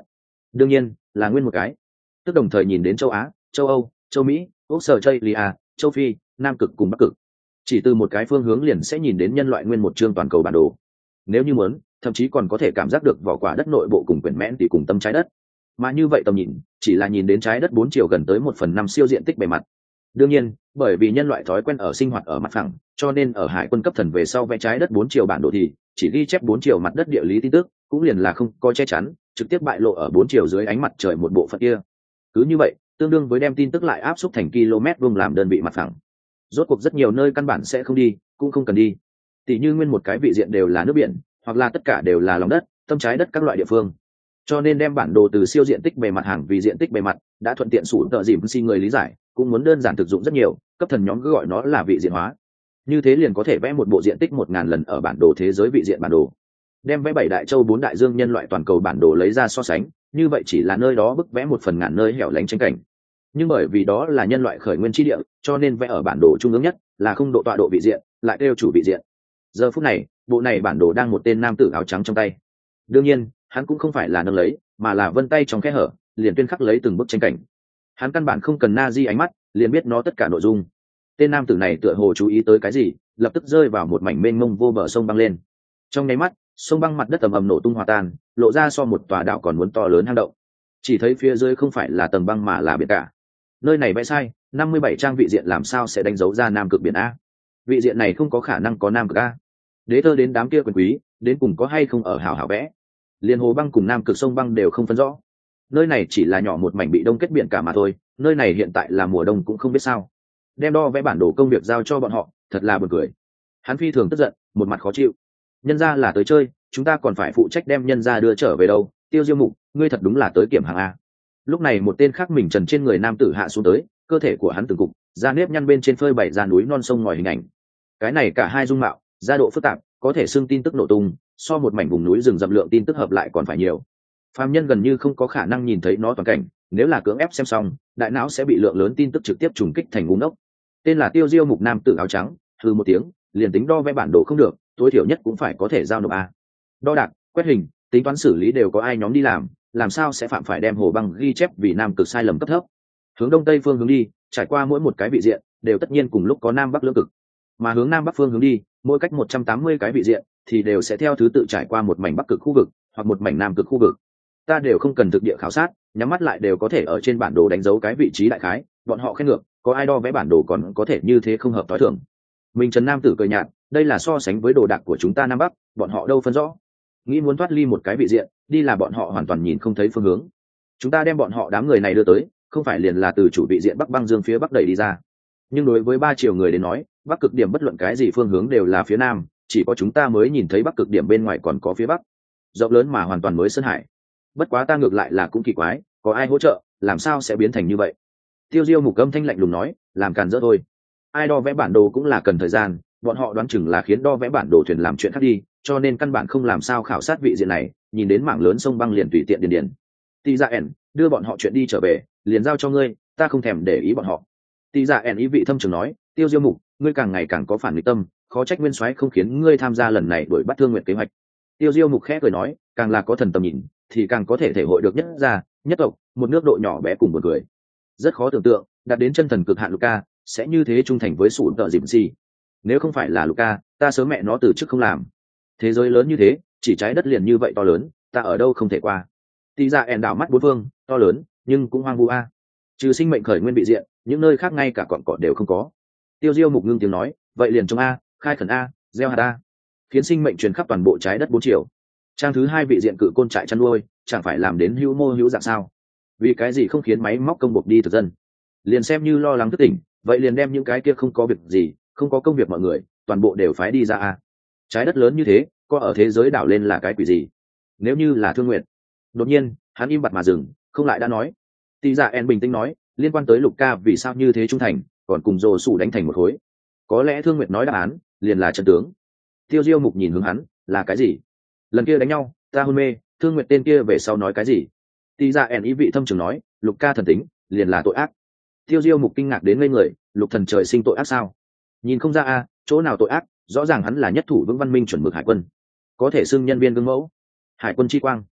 đương nhiên là nguyên một cái, tức đồng thời nhìn đến châu Á, châu Âu, châu Mỹ, úc sở chây lia, châu Phi, nam cực cùng bắc cực, chỉ từ một cái phương hướng liền sẽ nhìn đến nhân loại nguyên một chương toàn cầu bản đồ. Nếu như muốn, thậm chí còn có thể cảm giác được vỏ quả đất nội bộ cùng quyển mẽn thì cùng tâm trái đất. Mà như vậy tầm nhìn chỉ là nhìn đến trái đất bốn chiều gần tới một phần năm siêu diện tích bề mặt. Đương nhiên, bởi vì nhân loại thói quen ở sinh hoạt ở mặt phẳng, cho nên ở hải quân cấp thần về sau vẽ trái đất bốn chiều bản đồ thì chỉ ghi chép bốn chiều mặt đất địa lý tin tức, cũng liền là không có che chắn, trực tiếp bại lộ ở bốn chiều dưới ánh mặt trời một bộ phận kia. Cứ như vậy, tương đương với đem tin tức lại áp xúc thành km vuông làm đơn vị mặt phẳng. Rốt cuộc rất nhiều nơi căn bản sẽ không đi, cũng không cần đi. Tỷ như nguyên một cái vị diện đều là nước biển, hoặc là tất cả đều là lòng đất, tâm trái đất các loại địa phương. Cho nên đem bản đồ từ siêu diện tích bề mặt hàng vì diện tích bề mặt, đã thuận tiện sủ tợ dìm si người lý giải, cũng muốn đơn giản thực dụng rất nhiều, cấp thần nhóm cứ gọi nó là vị diện hóa. Như thế liền có thể vẽ một bộ diện tích một ngàn lần ở bản đồ thế giới vị diện bản đồ. Đem vẽ bảy đại châu bốn đại dương nhân loại toàn cầu bản đồ lấy ra so sánh, như vậy chỉ là nơi đó bức vẽ một phần ngàn nơi hẻo lánh tranh cảnh. Nhưng bởi vì đó là nhân loại khởi nguyên chi địa, cho nên vẽ ở bản đồ trung ương nhất là không độ tọa độ vị diện, lại kêu chủ vị diện. Giờ phút này, bộ này bản đồ đang một tên nam tử áo trắng trong tay. Đương nhiên, hắn cũng không phải là nâng lấy, mà là vân tay trong kẽ hở, liền tuyên khắc lấy từng bức tranh cảnh. Hắn căn bản không cần na di ánh mắt, liền biết nó tất cả nội dung. Tên nam tử này tựa hồ chú ý tới cái gì, lập tức rơi vào một mảnh mênh mông vô bờ sông băng lên. Trong nháy mắt, sông băng mặt đất ầm ầm nổ tung hòa tan, lộ ra so một tòa đảo còn muốn to lớn hang động. Chỉ thấy phía dưới không phải là tầng băng mà là biển cả. Nơi này vẽ sai, năm mươi bảy trang vị diện làm sao sẽ đánh dấu ra nam cực biển a? Vị diện này không có khả năng có nam cực a. Đế thơ đến đám kia quyền quý, đến cùng có hay không ở hảo hảo vẽ. Liên hồ băng cùng nam cực sông băng đều không phân rõ. Nơi này chỉ là nhỏ một mảnh bị đông kết biển cả mà thôi, nơi này hiện tại là mùa đông cũng không biết sao. Đem đo vẽ bản đồ công việc giao cho bọn họ, thật là buồn cười. Hắn phi thường tức giận, một mặt khó chịu. Nhân ra là tới chơi, chúng ta còn phải phụ trách đem nhân ra đưa trở về đâu. Tiêu Diêu Mục, ngươi thật đúng là tới kiểm hàng a. Lúc này một tên khác mình trần trên người nam tử hạ xuống tới, cơ thể của hắn từng cục, da nếp nhăn bên trên phơi bày ra núi non sông ngòi hình ảnh. Cái này cả hai dung mạo, gia độ phức tạp, có thể xưng tin tức nổ tung, so một mảnh vùng núi rừng rậm lượng tin tức hợp lại còn phải nhiều. Phàm nhân gần như không có khả năng nhìn thấy nó toàn cảnh, nếu là cưỡng ép xem xong, đại não sẽ bị lượng lớn tin tức trực tiếp trùng kích thành ngu ngốc. Tên là Tiêu Diêu Mục nam tử áo trắng, hừ một tiếng, liền tính đo vẽ bản đồ không được, tối thiểu nhất cũng phải có thể giao nộp a. Đo đạc, quét hình, tính toán xử lý đều có ai nhóm đi làm, làm sao sẽ phạm phải đem hồ băng ghi chép vì nam cực sai lầm cấp thấp. Hướng đông tây phương hướng đi, trải qua mỗi một cái vị diện, đều tất nhiên cùng lúc có nam bắc lưỡng cực. Mà hướng nam bắc phương hướng đi, mỗi cách một trăm tám mươi cái vị diện thì đều sẽ theo thứ tự trải qua một mảnh bắc cực khu vực hoặc một mảnh nam cực khu vực. Ta đều không cần thực địa khảo sát, nhắm mắt lại đều có thể ở trên bản đồ đánh dấu cái vị trí đại khái, bọn họ khen ngược, có ai đo vẽ bản đồ còn có thể như thế không hợp tối thường. Mình Trần Nam tử cười nhạt, đây là so sánh với đồ đạc của chúng ta nam bắc, bọn họ đâu phân rõ. Nghĩ muốn thoát ly một cái vị diện, đi là bọn họ hoàn toàn nhìn không thấy phương hướng. Chúng ta đem bọn họ đám người này đưa tới, không phải liền là từ chủ vị diện Bắc Băng Dương phía bắc đẩy đi ra. Nhưng đối với ba triệu người đến nói, bắc cực điểm bất luận cái gì phương hướng đều là phía nam, chỉ có chúng ta mới nhìn thấy bắc cực điểm bên ngoài còn có phía bắc, rộng lớn mà hoàn toàn mới sơn hải. Bất quá ta ngược lại là cũng kỳ quái, có ai hỗ trợ, làm sao sẽ biến thành như vậy? Tiêu Diêu Mục âm thanh lạnh lùng nói, làm càn dỡ thôi. Ai đo vẽ bản đồ cũng là cần thời gian, bọn họ đoán chừng là khiến đo vẽ bản đồ thuyền làm chuyện khác đi, cho nên căn bản không làm sao khảo sát vị diện này, nhìn đến mảng lớn sông băng liền tùy tiện điền điền. Tì Dạ ẻn, đưa bọn họ chuyện đi trở về, liền giao cho ngươi, ta không thèm để ý bọn họ. Tì Dạ ẻn ý vị thâm trường nói, Tiêu Diêu Mục, ngươi càng ngày càng có phản nghịch tâm, khó trách Nguyên Soái không khiến ngươi tham gia lần này đuổi bắt Thương Nguyệt kế hoạch. Tiêu Diêu Mục khẽ cười nói, càng là có thần tầm nhìn, thì càng có thể thể hội được nhất gia, nhất tộc, một nước độ nhỏ bé cùng một người. Rất khó tưởng tượng, đạt đến chân thần cực hạn Luca sẽ như thế trung thành với sủn tợ dìm gì. Nếu không phải là Luca, ta sớm mẹ nó từ chức không làm. Thế giới lớn như thế, chỉ trái đất liền như vậy to lớn, ta ở đâu không thể qua. Tì Dạ ẻn đảo mắt bốn phương, to lớn, nhưng cũng hoang vu a. Trừ sinh mệnh khởi nguyên bị diện, những nơi khác ngay cả cọn cỏ đều không có. Tiêu Diêu Mục ngưng tiếng nói, vậy liền trồng a, khai khẩn a, gieo hạt a, khiến sinh mệnh truyền khắp toàn bộ trái đất bốn chiều. Trang thứ hai vị diện cự côn trại chăn nuôi, chẳng phải làm đến hữu mô hữu dạng sao? Vì cái gì không khiến máy móc công buộc đi thực dân? Liền xem như lo lắng thức tỉnh, vậy liền đem những cái kia không có việc gì, không có công việc mọi người, toàn bộ đều phái đi ra a. Trái đất lớn như thế, có ở thế giới đảo lên là cái quỷ gì? Nếu như là Thương Nguyệt. Đột nhiên, hắn im bặt mà dừng, không lại đã nói. Tì Dạ ẻn bình tĩnh nói, liên quan tới Luca vì sao như thế trung thành, còn cùng Dồ Sủ đánh thành một khối. Có lẽ Thương Nguyệt nói đáp án, liền là trận tướng. Tiêu Diêu Mục nhìn hướng hắn, là cái gì? Lần kia đánh nhau, ta hôn mê, Thương Nguyệt tên kia về sau nói cái gì? Tì Dạ ẻn ý vị thâm trường nói, Luca thần tính, liền là tội ác. Tiêu Diêu Mục kinh ngạc đến ngây người, Lục thần trời sinh tội ác sao? Nhìn không ra a, chỗ nào tội ác, rõ ràng hắn là nhất thủ vững văn minh chuẩn mực hải quân, có thể xưng nhân viên gương mẫu, hải quân chi quang.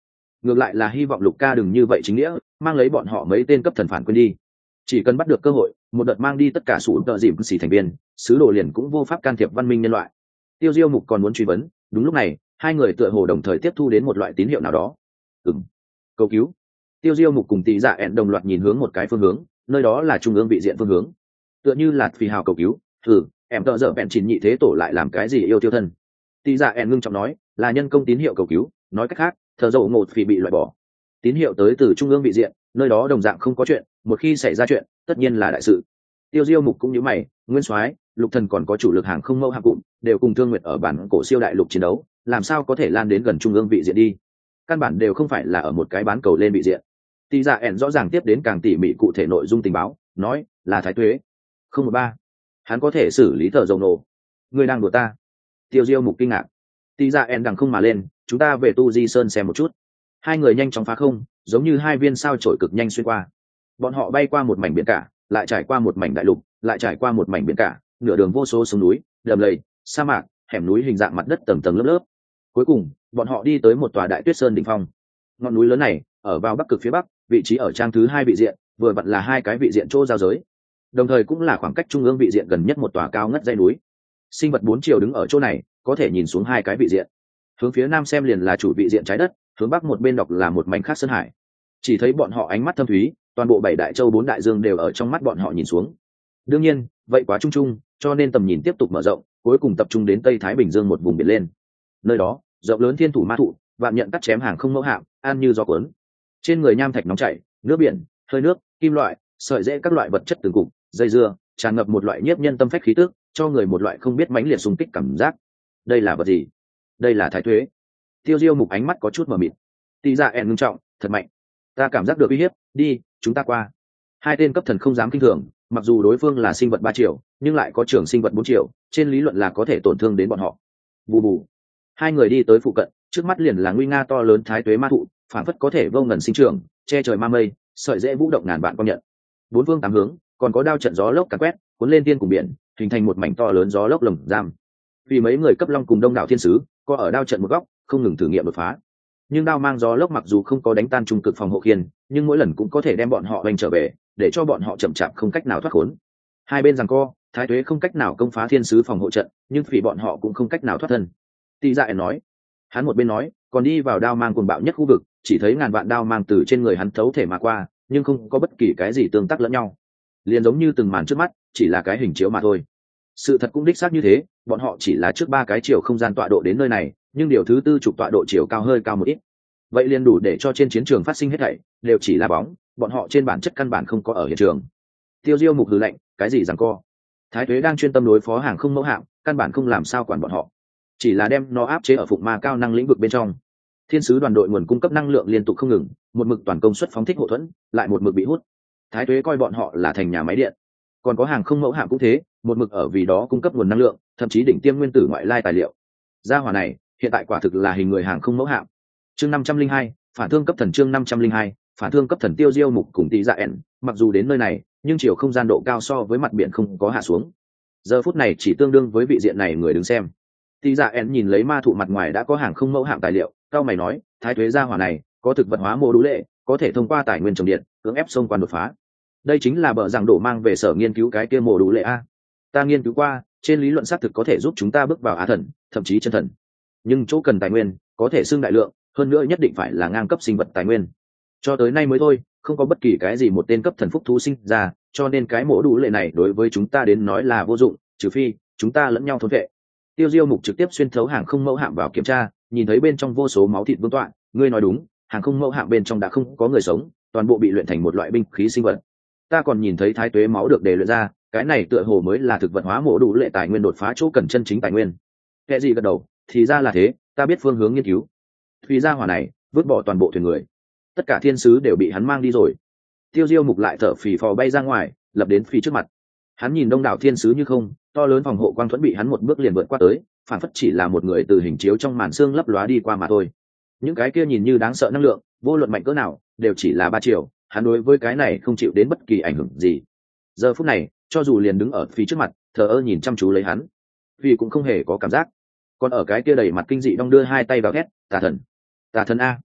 ngược lại là hy vọng lục ca đừng như vậy chính nghĩa, mang lấy bọn họ mấy tên cấp thần phản quên đi. Chỉ cần bắt được cơ hội, một đợt mang đi tất cả sủ tợ dìm xì thành viên, sứ đồ liền cũng vô pháp can thiệp văn minh nhân loại. Tiêu Diêu Mục còn muốn truy vấn, đúng lúc này hai người tựa hồ đồng thời tiếp thu đến một loại tín hiệu nào đó. Ừm, cầu cứu. Tiêu Diêu Mục cùng Tỷ Dạ ẹn đồng loạt nhìn hướng một cái phương hướng, nơi đó là trung ương vị diện phương hướng. Tựa như là phi hào cầu cứu. Thử, em tợ dở bèn chỉnh nhị thế tổ lại làm cái gì yêu tiêu thân? Tỷ Dạ ẹn ngưng trọng nói, là nhân công tín hiệu cầu cứu, nói cách khác, thờ dầu ngột phi bị loại bỏ. Tín hiệu tới từ trung ương vị diện, nơi đó đồng dạng không có chuyện, một khi xảy ra chuyện, tất nhiên là đại sự. Tiêu Diêu Mục cũng như mày, Nguyên Soái, Lục Thần còn có chủ lực hàng không mẫu hạm cụm, đều cùng Thương Nguyệt ở bản cổ siêu đại lục chiến đấu, làm sao có thể lan đến gần trung ương vị diện đi? Căn bản đều không phải là ở một cái bán cầu lên vị diện. Tỷ Dạ ẻn rõ ràng tiếp đến càng tỉ mỉ cụ thể nội dung tình báo, nói là Thái Tuế. Không một ba, hắn có thể xử lý tờ dầu nổ. Người đang đùa ta? Tiêu Diêu Mục kinh ngạc. Tỷ Dạ ẻn đằng không mà lên, chúng ta về Tu Di Sơn xem một chút. Hai người nhanh chóng phá không, giống như hai viên sao chổi cực nhanh xuyên qua. Bọn họ bay qua một mảnh biển cả, lại trải qua một mảnh đại lục, lại trải qua một mảnh biển cả, nửa đường vô số sông núi, đầm lầy, sa mạc, hẻm núi hình dạng mặt đất tầng tầng lớp lớp. Cuối cùng, bọn họ đi tới một tòa đại tuyết sơn đỉnh phong. Ngọn núi lớn này ở vào bắc cực phía bắc, vị trí ở trang thứ hai vị diện, vừa vặn là hai cái vị diện chỗ giao giới, đồng thời cũng là khoảng cách trung ương vị diện gần nhất một tòa cao ngất dãy núi. Sinh vật bốn chiều đứng ở chỗ này, có thể nhìn xuống hai cái vị diện. Hướng phía nam xem liền là chủ vị diện trái đất, hướng bắc một bên đọc là một mảnh khác sơn hải. Chỉ thấy bọn họ ánh mắt thâm thúy, toàn bộ bảy đại châu bốn đại dương đều ở trong mắt bọn họ nhìn xuống. Đương nhiên, vậy quá chung chung, cho nên tầm nhìn tiếp tục mở rộng, cuối cùng tập trung đến Tây Thái Bình Dương một vùng biển lên. Nơi đó, rộng lớn thiên thủ ma thụ, vạn nhận cắt chém hàng không mẫu hạm, an như gió cuốn. Trên người nham thạch nóng chảy, nước biển, hơi nước, kim loại, sợi rễ các loại vật chất từng cục, dây dưa, tràn ngập một loại nhiếp nhân tâm phách khí tức, cho người một loại không biết mãnh liệt xung kích cảm giác. Đây là vật gì? Đây là Thái Tuế. Tiêu Diêu Mục ánh mắt có chút mờ mịt. Tỷ Dạ ẻn ngưng trọng, thật mạnh. Ta cảm giác được uy hiếp, đi, chúng ta qua. Hai tên cấp thần không dám kinh thường, mặc dù đối phương là sinh vật ba triệu, nhưng lại có trưởng sinh vật bốn triệu, trên lý luận là có thể tổn thương đến bọn họ. Bù bù. Hai người đi tới phụ cận, trước mắt liền là nguy nga to lớn Thái Tuế ma thụ, phản phất có thể vô ngần sinh trưởng, che trời ma mây, sợi rễ vũ động ngàn vạn công nhận. Bốn phương tám hướng, còn có đao trận gió lốc càn quét, cuốn lên thiên cùng biển, hình thành một mảnh to lớn gió lốc lồng giam. Vì mấy người cấp long cùng đông đảo thiên sứ, có ở đao trận một góc, không ngừng thử nghiệm đột phá. Nhưng đao mang gió lốc mặc dù không có đánh tan trung cực phòng hộ khiên, nhưng mỗi lần cũng có thể đem bọn họ đánh trở về, để cho bọn họ chậm chạp không cách nào thoát khốn. Hai bên giằng co, Thái Tuế không cách nào công phá thiên sứ phòng hộ trận, nhưng vì bọn họ cũng không cách nào thoát thân. Tỷ Dạ nói, hắn một bên nói, còn đi vào đao mang cuồng bạo nhất khu vực, chỉ thấy ngàn vạn đao mang từ trên người hắn thấu thể mà qua, nhưng không có bất kỳ cái gì tương tác lẫn nhau, liền giống như từng màn trước mắt, chỉ là cái hình chiếu mà thôi. Sự thật cũng đích xác như thế, bọn họ chỉ là trước ba cái chiều không gian tọa độ đến nơi này, nhưng điều thứ tư trục tọa độ chiều cao hơi cao một ít. Vậy liền đủ để cho trên chiến trường phát sinh hết thảy đều chỉ là bóng, bọn họ trên bản chất căn bản không có ở hiện trường. Tiêu Diêu Mục hừ lạnh, cái gì giằng co? Thái Tuế đang chuyên tâm đối phó hàng không mẫu hạm, căn bản không làm sao quản bọn họ, chỉ là đem nó áp chế ở phụng ma cao năng lĩnh vực bên trong. Thiên sứ đoàn đội nguồn cung cấp năng lượng liên tục không ngừng, một mực toàn công suất phóng thích hộ thuẫn, lại một mực bị hút. Thái Tuế coi bọn họ là thành nhà máy điện, còn có hàng không mẫu hạm cũng thế, một mực ở vì đó cung cấp nguồn năng lượng, thậm chí đỉnh tiêm nguyên tử ngoại lai tài liệu. Gia hỏa này hiện tại quả thực là hình người hàng không mẫu hạm. Chương năm trăm linh hai, phản thương cấp thần. Chương năm trăm linh hai, phản thương cấp thần. Tiêu Diêu Mục cùng Tỷ Dạ ẻn, mặc dù đến nơi này, nhưng chiều không gian độ cao so với mặt biển không có hạ xuống. Giờ phút này chỉ tương đương với vị diện này người đứng xem. Tỷ Dạ ẻn nhìn lấy ma thụ mặt ngoài đã có hàng không mẫu hạm tài liệu, cao mày nói, Thái Tuế gia hỏa này có thực vật hóa mô đũ lệ, có thể thông qua tài nguyên trồng điện, cưỡng ép xông quan đột phá. Đây chính là bờ rằng đổ mang về sở nghiên cứu cái kia mô đũ lệ a. Ta nghiên cứu qua, trên lý luận xác thực có thể giúp chúng ta bước vào á thần, thậm chí chân thần. Nhưng chỗ cần tài nguyên, có thể xưng đại lượng, hơn nữa nhất định phải là ngang cấp sinh vật tài nguyên. Cho tới nay mới thôi, không có bất kỳ cái gì một tên cấp thần phúc thú sinh ra, cho nên cái mổ đủ lệ này đối với chúng ta đến nói là vô dụng, trừ phi chúng ta lẫn nhau thôn vệ. Tiêu Diêu Mục trực tiếp xuyên thấu hàng không mẫu hạm vào kiểm tra, nhìn thấy bên trong vô số máu thịt vương tọa, ngươi nói đúng, hàng không mẫu hạm bên trong đã không có người sống, toàn bộ bị luyện thành một loại binh khí sinh vật. Ta còn nhìn thấy Thái Tuế máu được đề luyện ra, cái này tựa hồ mới là thực vật hóa mổ đủ lệ tài nguyên đột phá chỗ cần chân chính tài nguyên. Kẻ gì gật đầu, thì ra là thế, ta biết phương hướng nghiên cứu. Vì ra hỏa này vứt bỏ toàn bộ thuyền người, tất cả thiên sứ đều bị hắn mang đi rồi. Tiêu Diêu Mục lại thở phì phò bay ra ngoài, lập đến phi trước mặt. Hắn nhìn đông đảo thiên sứ như không, to lớn phòng hộ quang thuẫn bị hắn một bước liền vượt qua tới, phản phất chỉ là một người từ hình chiếu trong màn xương lấp lóa đi qua mà thôi. Những cái kia nhìn như đáng sợ năng lượng, vô luận mạnh cỡ nào, đều chỉ là ba chiều, hắn đối với cái này không chịu đến bất kỳ ảnh hưởng gì. Giờ phút này, cho dù liền đứng ở phía trước mặt, thờ ơ nhìn chăm chú lấy hắn, vì cũng không hề có cảm giác. Còn ở cái kia đầy mặt kinh dị đong đưa hai tay vào thét, tà thần, tà thần a.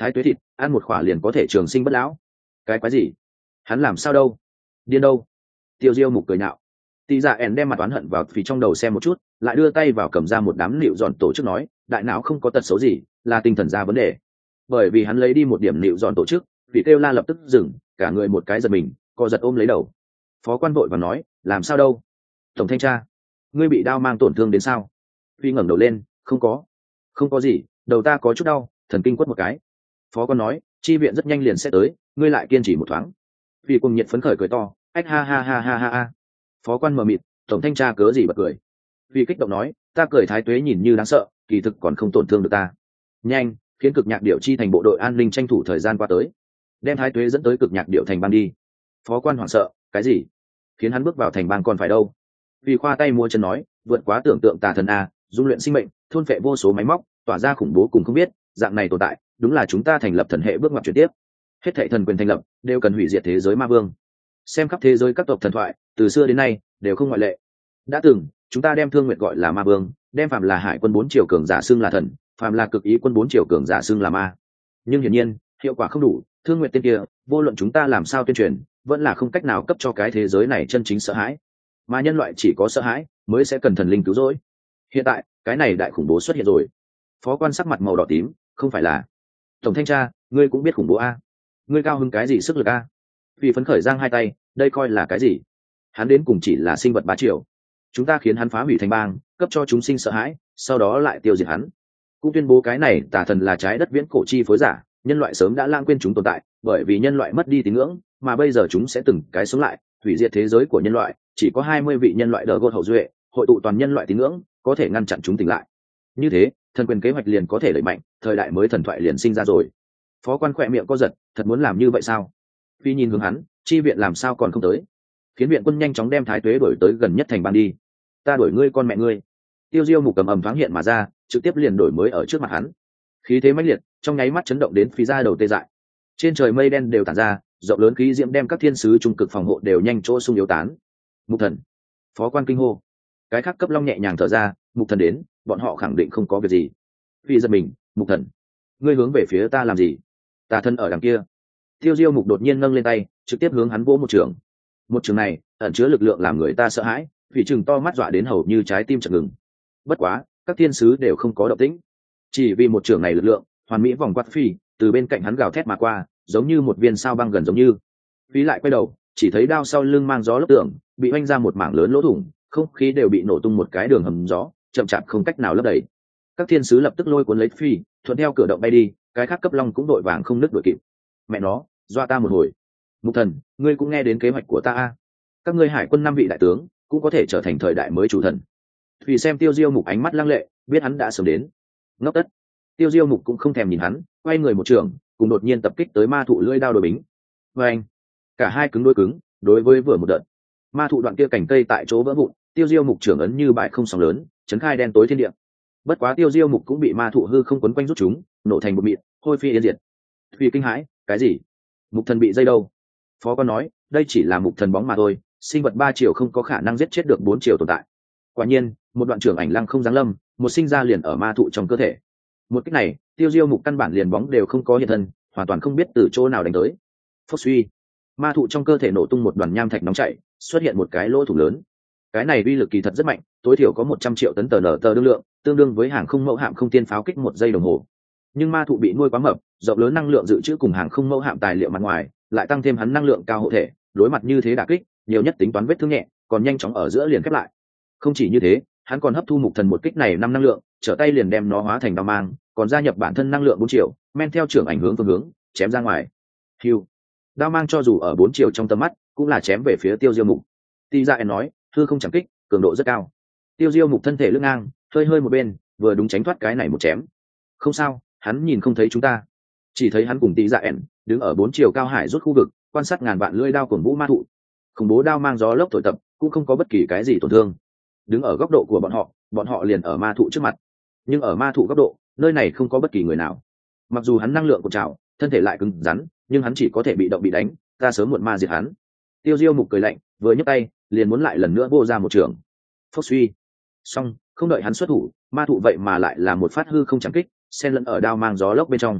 thái tuế thịt ăn một khỏa liền có thể trường sinh bất lão. Cái quái gì? Hắn làm sao đâu? Điên đâu? Tiêu Diêu mục cười nhạo. Tỷ Dạ ẻn đem mặt oán hận vào phì trong đầu xem một chút, lại đưa tay vào cầm ra một đám liệu giòn tổ chức nói, đại não không có tật xấu gì, là tinh thần ra vấn đề. Bởi vì hắn lấy đi một điểm liệu giòn tổ chức, vì kêu la lập tức dừng, cả người một cái giật mình, co giật ôm lấy đầu. Phó quan vội và nói, làm sao đâu? Tổng thanh tra, ngươi bị đao mang tổn thương đến sao? Phi ngẩng đầu lên, không có, không có gì, đầu ta có chút đau, thần kinh quất một cái. Phó quan nói, chi viện rất nhanh liền sẽ tới, ngươi lại kiên trì một thoáng. Phi cùng nhiệt phấn khởi cười to, ách ha ha ha ha ha ha. Phó quan mờ mịt, tổng thanh tra cớ gì bật cười. Phi kích động nói, ta cười thái tuế nhìn như đáng sợ, kỳ thực còn không tổn thương được ta. Nhanh, khiến cực nhạc điệu chi thành bộ đội an ninh tranh thủ thời gian qua tới, đem thái tuế dẫn tới cực nhạc điệu thành bang đi. Phó quan hoảng sợ, cái gì? Khiến hắn bước vào thành bang còn phải đâu? Vì khoa tay mua chân nói, vượt quá tưởng tượng tà thần a, dung luyện sinh mệnh, thôn phệ vô số máy móc, tỏa ra khủng bố cùng không biết, dạng này tồn tại, đúng là chúng ta thành lập thần hệ bước ngoặt chuyển tiếp. Hết thảy thần quyền thành lập đều cần hủy diệt thế giới ma vương. Xem khắp thế giới các tộc thần thoại, từ xưa đến nay đều không ngoại lệ. Đã từng, chúng ta đem Thương Nguyệt gọi là ma vương, đem phàm là hải quân bốn triều cường giả xưng là thần, phàm là cực ý quân bốn triều cường giả xưng là ma. Nhưng hiển nhiên, hiệu quả không đủ, Thương Nguyệt tên kia, vô luận chúng ta làm sao tuyên truyền, vẫn là không cách nào cấp cho cái thế giới này chân chính sợ hãi. Mà nhân loại chỉ có sợ hãi mới sẽ cần thần linh cứu rỗi. Hiện tại, cái này đại khủng bố xuất hiện rồi. Phó quan sắc mặt màu đỏ tím, không phải là tổng thanh tra, ngươi cũng biết khủng bố a? Ngươi cao hứng cái gì sức lực a? Vì phấn khởi giang hai tay, đây coi là cái gì? Hắn đến cùng chỉ là sinh vật bá triều, chúng ta khiến hắn phá hủy thành bang, cấp cho chúng sinh sợ hãi, sau đó lại tiêu diệt hắn. Cũng tuyên bố cái này tà thần là trái đất viễn cổ chi phối giả, nhân loại sớm đã lãng quên chúng tồn tại, bởi vì nhân loại mất đi tín ngưỡng, mà bây giờ chúng sẽ từng cái sống lại, hủy diệt thế giới của nhân loại. Chỉ có hai mươi vị nhân loại đỡ gột hậu duệ, hội tụ toàn nhân loại tín ngưỡng, có thể ngăn chặn chúng tỉnh lại. Như thế, thần quyền kế hoạch liền có thể đẩy mạnh, thời đại mới thần thoại liền sinh ra rồi. Phó quan khỏe miệng co giật, thật muốn làm như vậy sao? Phi nhìn hướng hắn, chi viện làm sao còn không tới? Khiến viện quân nhanh chóng đem thái tuế đuổi tới gần nhất thành bang đi. Ta đuổi ngươi con mẹ ngươi. Tiêu Diêu mục cầm ầm thoáng hiện mà ra, trực tiếp liền đổi mới ở trước mặt hắn. Khí thế mãnh liệt, trong nháy mắt chấn động đến Phi ra đầu tê dại. Trên trời mây đen đều tản ra, rộng lớn khí diễm đem các thiên sứ trung cực phòng hộ đều nhanh chỗ xung yếu tán. Mục thần. Phó quan kinh hô. Cái khác cấp long nhẹ nhàng thở ra, mục thần đến, bọn họ khẳng định không có việc gì. Phi giật mình, mục thần, ngươi hướng về phía ta làm gì? Tà thân ở đằng kia. Tiêu Diêu mục đột nhiên nâng lên tay, trực tiếp hướng hắn vỗ một trường. Một trường này ẩn chứa lực lượng làm người ta sợ hãi, vì chừng to mắt dọa đến hầu như trái tim chợt ngừng. Bất quá, các thiên sứ đều không có động tĩnh, chỉ vì một trường này lực lượng, hoàn mỹ vòng quát Phi từ bên cạnh hắn gào thét mà qua, giống như một viên sao băng gần giống như. Phi lại quay đầu, chỉ thấy đao sau lưng mang gió lốc tượng, bị oanh ra một mảng lớn lỗ thủng, không khí đều bị nổ tung một cái đường hầm gió, chậm chạp không cách nào lấp đầy. Các thiên sứ lập tức lôi cuốn lấy Phi, thuận theo cửa động bay đi, cái khác cấp long cũng đội vàng không nứt đuổi kịp. Mẹ nó, doa ta một hồi. Mục thần, ngươi cũng nghe đến kế hoạch của ta a? Các ngươi hải quân năm vị đại tướng cũng có thể trở thành thời đại mới chủ thần. Vì xem Tiêu Diêu mục ánh mắt lăng lệ, biết hắn đã sớm đến. Ngốc tất. Tiêu Diêu mục cũng không thèm nhìn hắn, quay người một trường, cùng đột nhiên tập kích tới ma thụ lưỡi đao đối bính. Và anh, cả hai cứng đối cứng, đối với vừa một đợt. Ma thụ đoạn kia cành cây tại chỗ vỡ vụn, Tiêu Diêu mục trưởng ấn như bại không sóng lớn, chấn khai đen tối thiên địa. Bất quá Tiêu Diêu mục cũng bị ma thụ hư không quấn quanh rút chúng, nổ thành một mịn, hôi phi yên diệt. Phi kinh hãi, cái gì? Mục thần bị dây đâu? Phó quan nói, đây chỉ là mục thần bóng mà thôi, sinh vật ba chiều không có khả năng giết chết được bốn chiều tồn tại. Quả nhiên, một đoạn trưởng ảnh lăng không giáng lâm, một sinh ra liền ở ma thụ trong cơ thể. Một cách này, Tiêu Diêu mục căn bản liền bóng đều không có hiện thân, hoàn toàn không biết từ chỗ nào đánh tới. Phốc suy, ma thụ trong cơ thể nổ tung một đoàn nham thạch nóng chảy, xuất hiện một cái lỗ thủng lớn. Cái này uy lực kỳ thật rất mạnh, tối thiểu có một trăm triệu tấn tờ nở tờ đương lượng, tương đương với hàng không mẫu hạm không tiên pháo kích một giây đồng hồ. Nhưng ma thụ bị nuôi quá mập, rộng lớn năng lượng dự trữ cùng hàng không mẫu hạm tài liệu mặt ngoài, lại tăng thêm hắn năng lượng cao hộ thể, đối mặt như thế đả kích, nhiều nhất tính toán vết thương nhẹ, còn nhanh chóng ở giữa liền khép lại. Không chỉ như thế, hắn còn hấp thu mục thần một kích này năm năng lượng, trở tay liền đem nó hóa thành đao mang, còn gia nhập bản thân năng lượng bốn triệu, men theo trưởng ảnh hướng phương hướng, chém ra ngoài. Hưu, đao mang cho dù ở bốn triệu trong tầm mắt, cũng là chém về phía Tiêu Diêu mục. Tỷ Dạ nói, hư không chẳng kích, cường độ rất cao. Tiêu Diêu mục thân thể lưng ngang, hơi hơi một bên, vừa đúng tránh thoát cái này một chém. Không sao, hắn nhìn không thấy chúng ta, chỉ thấy hắn cùng Tỷ Dạ đứng ở bốn chiều cao hải rút khu vực, quan sát ngàn vạn lưỡi đao cuồng vũ ma thụ. Khủng bố đao mang gió lốc thổi tập, cũng không có bất kỳ cái gì tổn thương. Đứng ở góc độ của bọn họ, bọn họ liền ở ma thụ trước mặt. Nhưng ở ma thụ góc độ, nơi này không có bất kỳ người nào. Mặc dù hắn năng lượng của trào, thân thể lại cứng rắn, nhưng hắn chỉ có thể bị động bị đánh, ta sớm muộn ma diệt hắn. Tiêu Diêu mục cười lạnh, vừa nhấc tay, liền muốn lại lần nữa vô ra một trường. Phốc suy. Xong, không đợi hắn xuất thủ, ma thụ vậy mà lại là một phát hư không chẳng kích, xen lẫn ở đao mang gió lốc bên trong.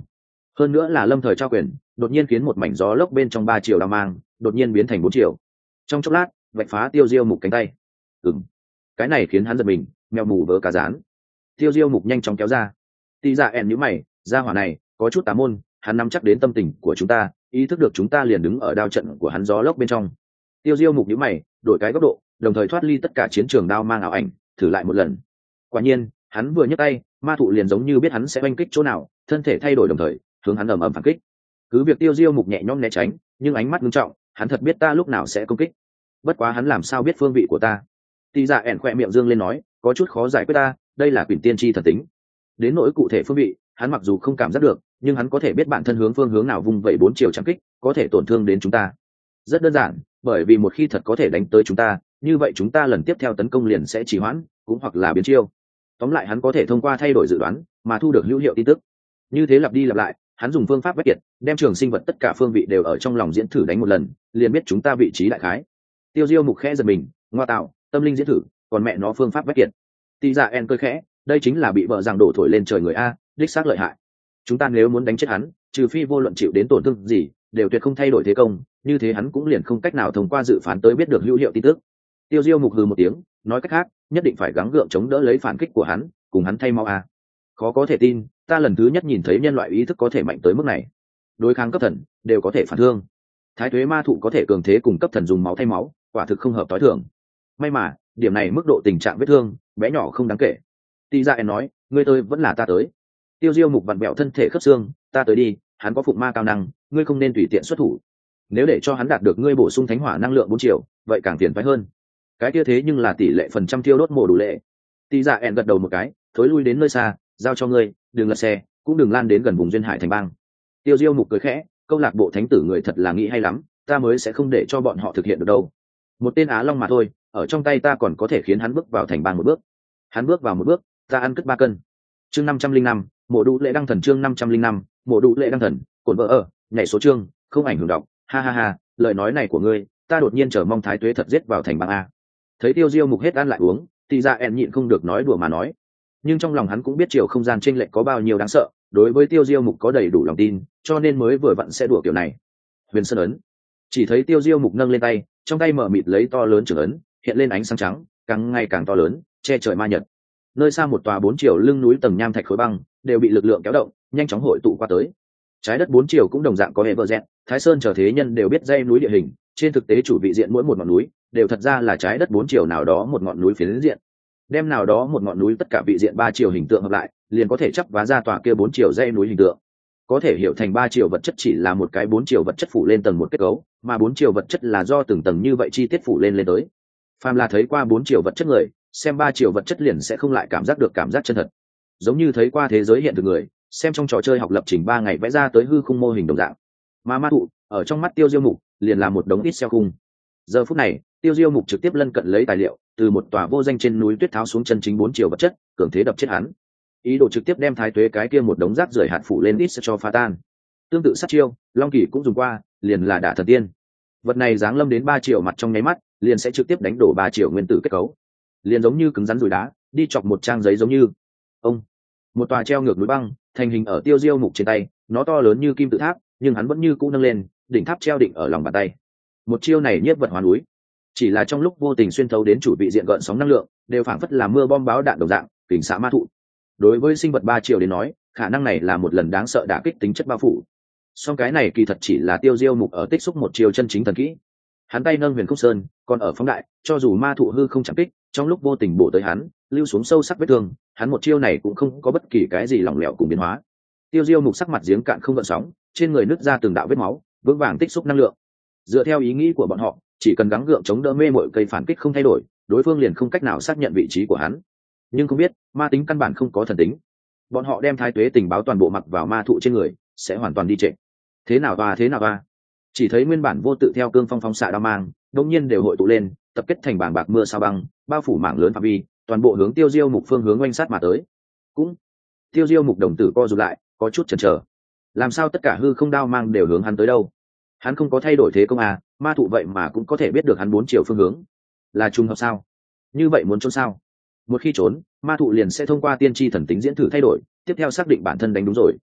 hơn nữa là lâm thời trao quyền, đột nhiên khiến một mảnh gió lốc bên trong ba chiều đao mang đột nhiên biến thành bốn chiều, trong chốc lát vạch phá tiêu diêu mục cánh tay. Ừm, cái này khiến hắn giật mình, mèo mù vớ cá rán. Tiêu diêu mục nhanh chóng kéo ra. Tị Dạ ẻn nhíu mày, ra hỏa này có chút tà môn, hắn nắm chắc đến tâm tình của chúng ta, ý thức được chúng ta liền đứng ở đao trận của hắn gió lốc bên trong. Tiêu diêu mục nhíu mày, đổi cái góc độ, đồng thời thoát ly tất cả chiến trường đao mang ảo ảnh, thử lại một lần. Quả nhiên hắn vừa nhấc tay, ma thụ liền giống như biết hắn sẽ oanh kích chỗ nào, thân thể thay đổi đồng thời hướng hắn ầm ầm phản kích. Cứ việc tiêu diêu mục nhẹ nhõm né tránh, nhưng ánh mắt nghiêm trọng, hắn thật biết ta lúc nào sẽ công kích. Bất quá hắn làm sao biết phương vị của ta? Tị Dạ ẻn khỏe miệng dương lên nói, có chút khó giải quyết ta, đây là quyển tiên tri thần tính. Đến nỗi cụ thể phương vị, hắn mặc dù không cảm giác được, nhưng hắn có thể biết bản thân hướng phương hướng nào vung vẩy bốn chiều chẳng kích, có thể tổn thương đến chúng ta. Rất đơn giản, bởi vì một khi thật có thể đánh tới chúng ta, như vậy chúng ta lần tiếp theo tấn công liền sẽ trì hoãn, cũng hoặc là biến chiêu. Tóm lại hắn có thể thông qua thay đổi dự đoán mà thu được hữu hiệu tin tức. Như thế lặp đi lặp lại, hắn dùng phương pháp vách kiệt, đem trường sinh vật tất cả phương vị đều ở trong lòng diễn thử đánh một lần, liền biết chúng ta vị trí đại khái. Tiêu diêu mục khẽ giật mình, ngoa tạo, tâm linh diễn thử, còn mẹ nó phương pháp vách kiệt. Tị Dạ en cười khẽ, đây chính là bị vợ giảng đổ thổi lên trời người a, đích xác lợi hại. Chúng ta nếu muốn đánh chết hắn, trừ phi vô luận chịu đến tổn thương gì, đều tuyệt không thay đổi thế công, như thế hắn cũng liền không cách nào thông qua dự phán tới biết được hữu hiệu tin tức. Tiêu diêu mục hừ một tiếng, nói cách khác, nhất định phải gắng gượng chống đỡ lấy phản kích của hắn, cùng hắn thay mau a. Khó có thể tin, ta lần thứ nhất nhìn thấy nhân loại ý thức có thể mạnh tới mức này. Đối kháng cấp thần đều có thể phản thương, thái tuế ma thụ có thể cường thế cùng cấp thần dùng máu thay máu, quả thực không hợp tối thường. May mà điểm này mức độ tình trạng vết thương bé nhỏ không đáng kể. Tị Dạ nói, ngươi tới vẫn là ta tới. Tiêu diêu mục vặn bẹo thân thể khớp xương, ta tới đi, hắn có phụng ma cao năng, ngươi không nên tùy tiện xuất thủ. Nếu để cho hắn đạt được ngươi bổ sung thánh hỏa năng lượng bốn triệu, vậy càng phiền phái hơn. Cái kia thế nhưng là tỷ lệ phần trăm tiêu đốt mổ đủ lệ. Tị Dạ gật đầu một cái, thối lui đến nơi xa, giao cho ngươi, đừng lật xe, cũng đừng lan đến gần vùng duyên hải thành bang. Tiêu diêu mục cười khẽ, câu lạc bộ thánh tử người thật là nghĩ hay lắm, ta mới sẽ không để cho bọn họ thực hiện được đâu. Một tên á long mà thôi, ở trong tay ta còn có thể khiến hắn bước vào thành bang một bước. Hắn bước vào một bước, ta ăn cất ba cân. Chương năm trăm linh năm, mộ đủ lệ đăng thần. Chương năm trăm linh năm, mộ đủ lệ đăng thần. Cổn vợ ở, nhảy số chương, không ảnh hưởng đọc. Ha ha ha, lời nói này của ngươi, ta đột nhiên chờ mong thái tuế thật giết vào thành bang a. Thấy tiêu diêu mục hết ăn lại uống, Tị Dạ en nhịn không được nói đùa mà nói, nhưng trong lòng hắn cũng biết chiều không gian chênh lệch có bao nhiêu đáng sợ, đối với tiêu diêu mục có đầy đủ lòng tin, cho nên mới vừa vặn sẽ đùa kiểu này. Huyền sơn ấn. Chỉ thấy tiêu diêu mục nâng lên tay, trong tay mở mịt lấy to lớn trường ấn, hiện lên ánh sáng trắng, càng ngày càng to lớn, che trời ma nhật. Nơi xa một tòa bốn chiều lưng núi tầng nham thạch khối băng đều bị lực lượng kéo động, nhanh chóng hội tụ qua tới. Trái đất bốn chiều cũng đồng dạng có hệ vợ dẹt, Thái Sơn trở thế nhân đều biết dây núi địa hình, trên thực tế chủ vị diện mỗi một ngọn núi đều thật ra là trái đất bốn chiều nào đó một ngọn núi phiến diện. Đem nào đó một ngọn núi tất cả vị diện ba chiều hình tượng hợp lại, liền có thể chấp vá ra tòa kia bốn chiều dây núi hình tượng. Có thể hiểu thành ba chiều vật chất chỉ là một cái bốn chiều vật chất phủ lên tầng một kết cấu, mà bốn chiều vật chất là do từng tầng như vậy chi tiết phủ lên lên tới. Phàm là thấy qua bốn chiều vật chất người, xem ba chiều vật chất liền sẽ không lại cảm giác được cảm giác chân thật, giống như thấy qua thế giới hiện thực người xem trong trò chơi học lập trình ba ngày vẽ ra tới hư khung mô hình đồng dạng. Mà ma thụ ở trong mắt tiêu diêu mục liền là một đống ít xeo khung. Giờ phút này tiêu diêu mục trực tiếp lân cận lấy tài liệu từ một tòa vô danh trên núi tuyết tháo xuống chân chính bốn chiều vật chất, cường thế đập chết hắn, ý đồ trực tiếp đem thái tuế cái kia một đống rác rưởi hạt phủ lên ít cho phá tan. Tương tự sát chiêu long kỳ cũng dùng qua, liền là đả thần tiên. Vật này giáng lâm đến ba chiều mặt trong nháy mắt liền sẽ trực tiếp đánh đổ ba chiều nguyên tử kết cấu, liền giống như cứng rắn rùi đá đi chọc một trang giấy giống như. Ông một tòa treo ngược núi băng thành hình ở tiêu diêu mục trên tay, nó to lớn như kim tự tháp, nhưng hắn vẫn như cũ nâng lên, đỉnh tháp treo định ở lòng bàn tay. Một chiêu này nhiếp vật hóa núi, chỉ là trong lúc vô tình xuyên thấu đến chủ vị diện gợn sóng năng lượng, đều phảng phất là mưa bom báo đạn đồng dạng, kình xạ ma thụ. Đối với sinh vật ba chiều đến nói, khả năng này là một lần đáng sợ đả kích tính chất bao phủ. Song cái này kỳ thật chỉ là tiêu diêu mục ở tích xúc một chiều chân chính thần kỹ. Hắn tay nâng huyền khúc sơn, còn ở phóng đại, cho dù ma thụ hư không chạm kích, trong lúc vô tình bổ tới hắn, lưu xuống sâu sắc vết thương, hắn một chiêu này cũng không có bất kỳ cái gì lỏng lẻo cùng biến hóa. Tiêu diêu mục sắc mặt giếng cạn không gợn sóng, trên người nứt ra từng đạo vết máu, vững vàng tích xúc năng lượng. Dựa theo ý nghĩ của bọn họ, chỉ cần gắng gượng chống đỡ mê mội cây phản kích không thay đổi, đối phương liền không cách nào xác nhận vị trí của hắn. Nhưng không biết, ma tính căn bản không có thần tính. Bọn họ đem thái tuế tình báo toàn bộ mặc vào ma thụ trên người, sẽ hoàn toàn đi trệ. Thế nào toa thế nào toa? Chỉ thấy nguyên bản vô tự theo cương phong phong xạ đao mang, đột nhiên đều hội tụ lên, tập kết thành bảng bạc mưa sao băng, bao phủ mảng lớn phạm vi, toàn bộ hướng tiêu diêu mục phương hướng oanh sát mà tới. Cũng tiêu diêu mục đồng tử co rụt lại, có chút chần chờ. Làm sao tất cả hư không đao mang đều hướng hắn tới đâu? Hắn không có thay đổi thế công à? Ma thụ vậy mà cũng có thể biết được hắn bốn chiều phương hướng, là trùng hợp sao? Như vậy muốn trốn sao? Một khi trốn, ma thụ liền sẽ thông qua tiên tri thần tính diễn thử thay đổi, tiếp theo xác định bản thân đánh đúng rồi.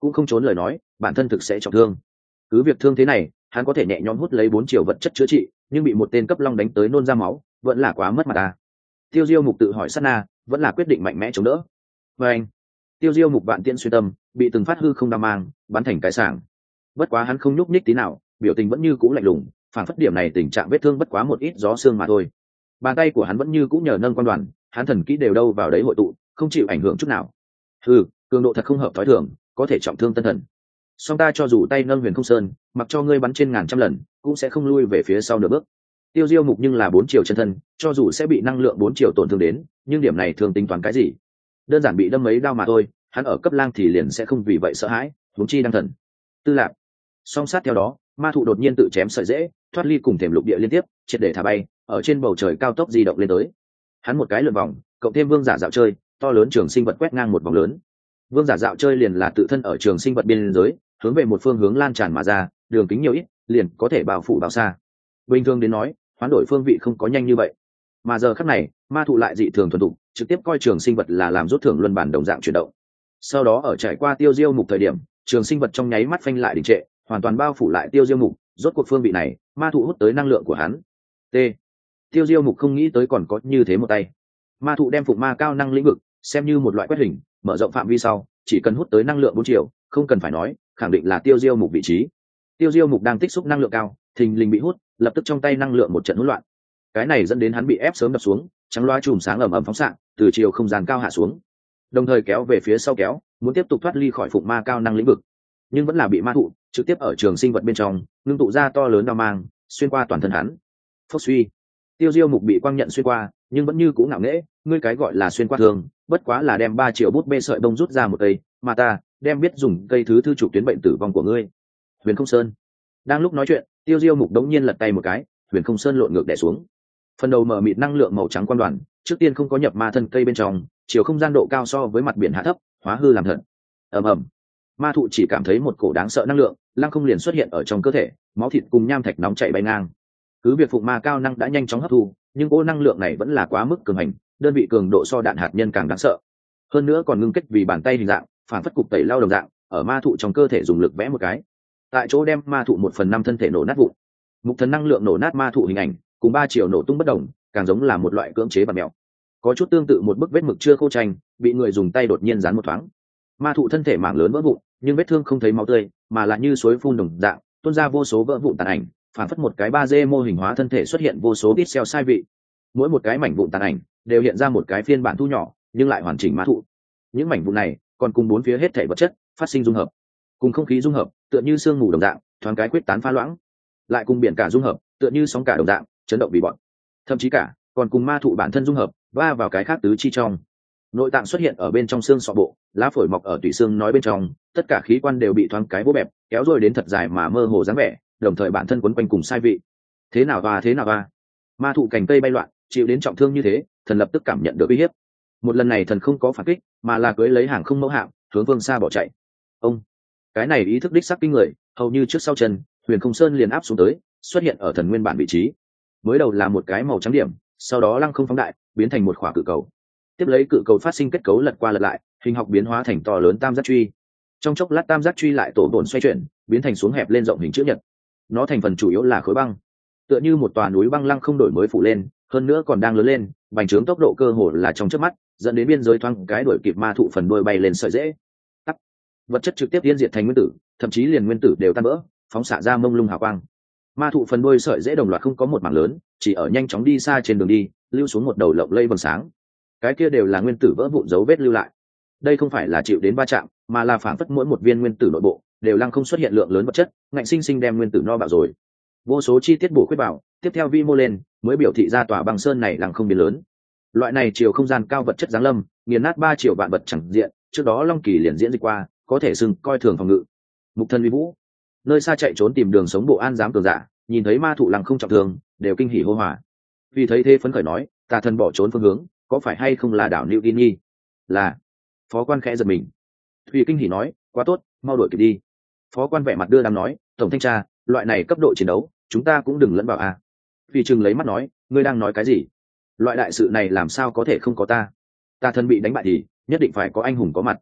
cũng không trốn lời nói bản thân thực sẽ trọng thương. Cứ việc thương thế này hắn có thể nhẹ nhõm hút lấy bốn triệu vật chất chữa trị, nhưng bị một tên cấp long đánh tới nôn ra máu vẫn là quá mất mặt ta. Tiêu Diêu Mục tự hỏi sát na, vẫn là quyết định mạnh mẽ chống đỡ. Và anh, Tiêu Diêu Mục vạn tiễn xuyên tâm, bị từng phát hư không đao mang bắn thành cái sảng. Bất quá hắn không nhúc nhích tí nào, biểu tình vẫn như cũ lạnh lùng, phản phất điểm này tình trạng vết thương bất quá một ít gió xương mà thôi. Bàn tay của hắn vẫn như cũ nhờ nâng quan đoàn, hắn thần kỹ đều đâu vào đấy hội tụ, không chịu ảnh hưởng chút nào. Ừ, cường độ thật không hợp thói thường, có thể trọng thương tân thần. Song ta cho dù tay nâng Huyền Không Sơn, mặc cho ngươi bắn trên ngàn trăm lần, cũng sẽ không lui về phía sau nửa bước. Tiêu Diêu Mục nhưng là bốn triệu chân thân, cho dù sẽ bị năng lượng bốn triệu tổn thương đến, nhưng điểm này thường tính toán cái gì? Đơn giản bị đâm mấy đao mà thôi, hắn ở cấp lang thì liền sẽ không vì vậy sợ hãi, huống chi đang thần. Tư lạc. Song sát theo đó, ma thụ đột nhiên tự chém sợi dễ, thoát ly cùng thềm lục địa liên tiếp, triệt để thả bay, ở trên bầu trời cao tốc di động lên tới. Hắn một cái lượn vòng, cộng thêm vương giả dạo chơi, to lớn trường sinh vật quét ngang một vòng lớn. Vương giả dạo chơi liền là tự thân ở trường sinh vật biên giới, hướng về một phương hướng lan tràn mà ra, đường kính nhiều ít, liền có thể bao phủ bao xa. Bình thường đến nói, hoán đổi phương vị không có nhanh như vậy, mà giờ khắc này, ma thụ lại dị thường thuần thục, trực tiếp coi trường sinh vật là làm rút thưởng luân bản đồng dạng chuyển động. Sau đó ở trải qua Tiêu Diêu Mục thời điểm, trường sinh vật trong nháy mắt phanh lại đình trệ, hoàn toàn bao phủ lại Tiêu Diêu Mục, rốt cuộc phương vị này, ma thụ hút tới năng lượng của hắn. T. Tiêu Diêu Mục không nghĩ tới còn có như thế một tay. Ma thụ đem phụng ma cao năng lĩnh vực xem như một loại quét hình, mở rộng phạm vi sau, chỉ cần hút tới năng lượng bốn triệu, không cần phải nói, khẳng định là Tiêu Diêu Mục vị trí. Tiêu Diêu Mục đang tích xúc năng lượng cao, thình lình bị hút, lập tức trong tay năng lượng một trận hỗn loạn. Cái này dẫn đến hắn bị ép sớm đập xuống, trắng loa chùm sáng ầm ầm phóng xạ, từ chiều không gian cao hạ xuống, đồng thời kéo về phía sau kéo, muốn tiếp tục thoát ly khỏi phụng ma cao năng lĩnh vực, nhưng vẫn là bị ma thụ trực tiếp ở trường sinh vật bên trong ngưng tụ ra to lớn đao mang, xuyên qua toàn thân hắn. Phốc suy. Tiêu Diêu Mục bị quang nhận xuyên qua, nhưng vẫn như cũ ngạo nghễ, ngươi cái gọi là xuyên qua thường, bất quá là đem ba triệu bút bê sợi bông rút ra một cây, mà ta đem biết dùng cây thứ thư trục tuyến bệnh tử vong của ngươi. Huyền Không Sơn. Đang lúc nói chuyện, Tiêu Diêu Mục đống nhiên lật tay một cái, Huyền Không Sơn lộn ngược đè xuống. Phần đầu mờ mịt năng lượng màu trắng quan đoàn, trước tiên không có nhập ma thân cây bên trong, chiều không gian độ cao so với mặt biển hạ thấp, hóa hư làm thật. Ầm ầm. Ma thụ chỉ cảm thấy một cổ đáng sợ năng lượng, lăng không liền xuất hiện ở trong cơ thể, máu thịt cùng nham thạch nóng chảy bay ngang. Cứ việc phụng ma cao năng đã nhanh chóng hấp thu, nhưng cỗ năng lượng này vẫn là quá mức cường hành, đơn vị cường độ so đạn hạt nhân càng đáng sợ. Hơn nữa còn ngưng kết vì bàn tay hình dạng, phản phất cục tẩy lao đồng dạng, ở ma thụ trong cơ thể dùng lực vẽ một cái, tại chỗ đem ma thụ một phần năm thân thể nổ nát vụn. Mục thần năng lượng nổ nát ma thụ hình ảnh, cùng ba triệu nổ tung bất đồng, càng giống là một loại cưỡng chế bạt mèo. Có chút tương tự một bức vết mực chưa khô tranh, bị người dùng tay đột nhiên dán một thoáng. Ma thụ thân thể mảng lớn vỡ vụn, nhưng vết thương không thấy máu tươi, mà là như suối phun đồng dạng, tuôn ra vô số vỡ vụn tàn ảnh, phản phất một cái ba D mô hình hóa thân thể xuất hiện vô số pixel sai vị. Mỗi một cái mảnh vụn tàn ảnh đều hiện ra một cái phiên bản thu nhỏ, nhưng lại hoàn chỉnh ma thụ. Những mảnh vụn này còn cùng bốn phía hết thảy vật chất phát sinh dung hợp, cùng không khí dung hợp, tựa như sương mù đồng dạng, thoáng cái quyết tán pha loãng, lại cùng biển cả dung hợp, tựa như sóng cả đồng dạng, chấn động vì bọn. Thậm chí cả còn cùng ma thụ bản thân dung hợp, va vào cái khác tứ chi trong. Nội tạng xuất hiện ở bên trong xương sọ bộ, lá phổi mọc ở tủy xương nói bên trong, tất cả khí quan đều bị thoáng cái vỗ bẹp, kéo rồi đến thật dài mà mơ hồ dáng vẻ, đồng thời bản thân quấn quanh cùng sai vị. Thế nào và thế nào và ma thụ cành cây bay loạn, chịu đến trọng thương như thế, thần lập tức cảm nhận được uy hiếp. Một lần này thần không có phản kích, mà là cưỡi lấy hàng không mẫu hạm, hướng phương xa bỏ chạy. Ông, cái này ý thức đích sắc kinh người, hầu như trước sau chân, Huyền Không Sơn liền áp xuống tới, xuất hiện ở thần nguyên bản vị trí. Mới đầu là một cái màu trắng điểm, sau đó lăng không phóng đại, biến thành một khỏa cự cầu. Tiếp lấy cự cầu phát sinh kết cấu lật qua lật lại, hình học biến hóa thành to lớn tam giác truy. Trong chốc lát tam giác truy lại tổ bổn xoay chuyển, biến thành xuống hẹp lên rộng hình chữ nhật. Nó thành phần chủ yếu là khối băng, tựa như một tòa núi băng lăng không đổi mới phủ lên, hơn nữa còn đang lớn lên, bành trướng tốc độ cơ hồ là trong chớp mắt, dẫn đến biên giới thoáng cái đuổi kịp ma thụ phần đuôi bay lên sợi dễ. Tắc. Vật chất trực tiếp biến diệt thành nguyên tử, thậm chí liền nguyên tử đều tan vỡ, phóng xạ ra mông lung hào quang. Ma thụ phần đuôi sợi dễ đồng loạt không có một mảng lớn, chỉ ở nhanh chóng đi xa trên đường đi, lưu xuống một đầu lộng lây vầng sáng. Cái kia đều là nguyên tử vỡ vụn dấu vết lưu lại. Đây không phải là chịu đến va chạm, mà là phản phất mỗi một viên nguyên tử nội bộ đều lăng không xuất hiện lượng lớn vật chất, ngạnh sinh sinh đem nguyên tử no bạo rồi. Vô số chi tiết bổ khuyết bảo, tiếp theo vi mô lên, mới biểu thị ra tòa băng sơn này lăng không biến lớn. Loại này chiều không gian cao vật chất giáng lâm, nghiền nát ba triệu vạn vật chẳng diện, trước đó Long Kỳ liền diễn dịch qua, có thể xưng coi thường phòng ngự. Mục thân uy vũ, nơi xa chạy trốn tìm đường sống bộ an giám cường giả, nhìn thấy ma thụ lăng không trọng thương, đều kinh hỉ hô hỏa. Vì thấy thế phấn khởi nói, tà thần bỏ trốn phương hướng, có phải hay không là đảo New Guinea? Là. Phó quan khẽ giật mình. Vì kinh hỉ nói, quá tốt, mau đuổi kịp đi. Phó quan vẻ mặt đưa đám nói, tổng thanh tra, loại này cấp độ chiến đấu, chúng ta cũng đừng lẫn vào à. Vì chừng lấy mắt nói, ngươi đang nói cái gì? Loại đại sự này làm sao có thể không có ta? Ta thân bị đánh bại thì nhất định phải có anh hùng có mặt.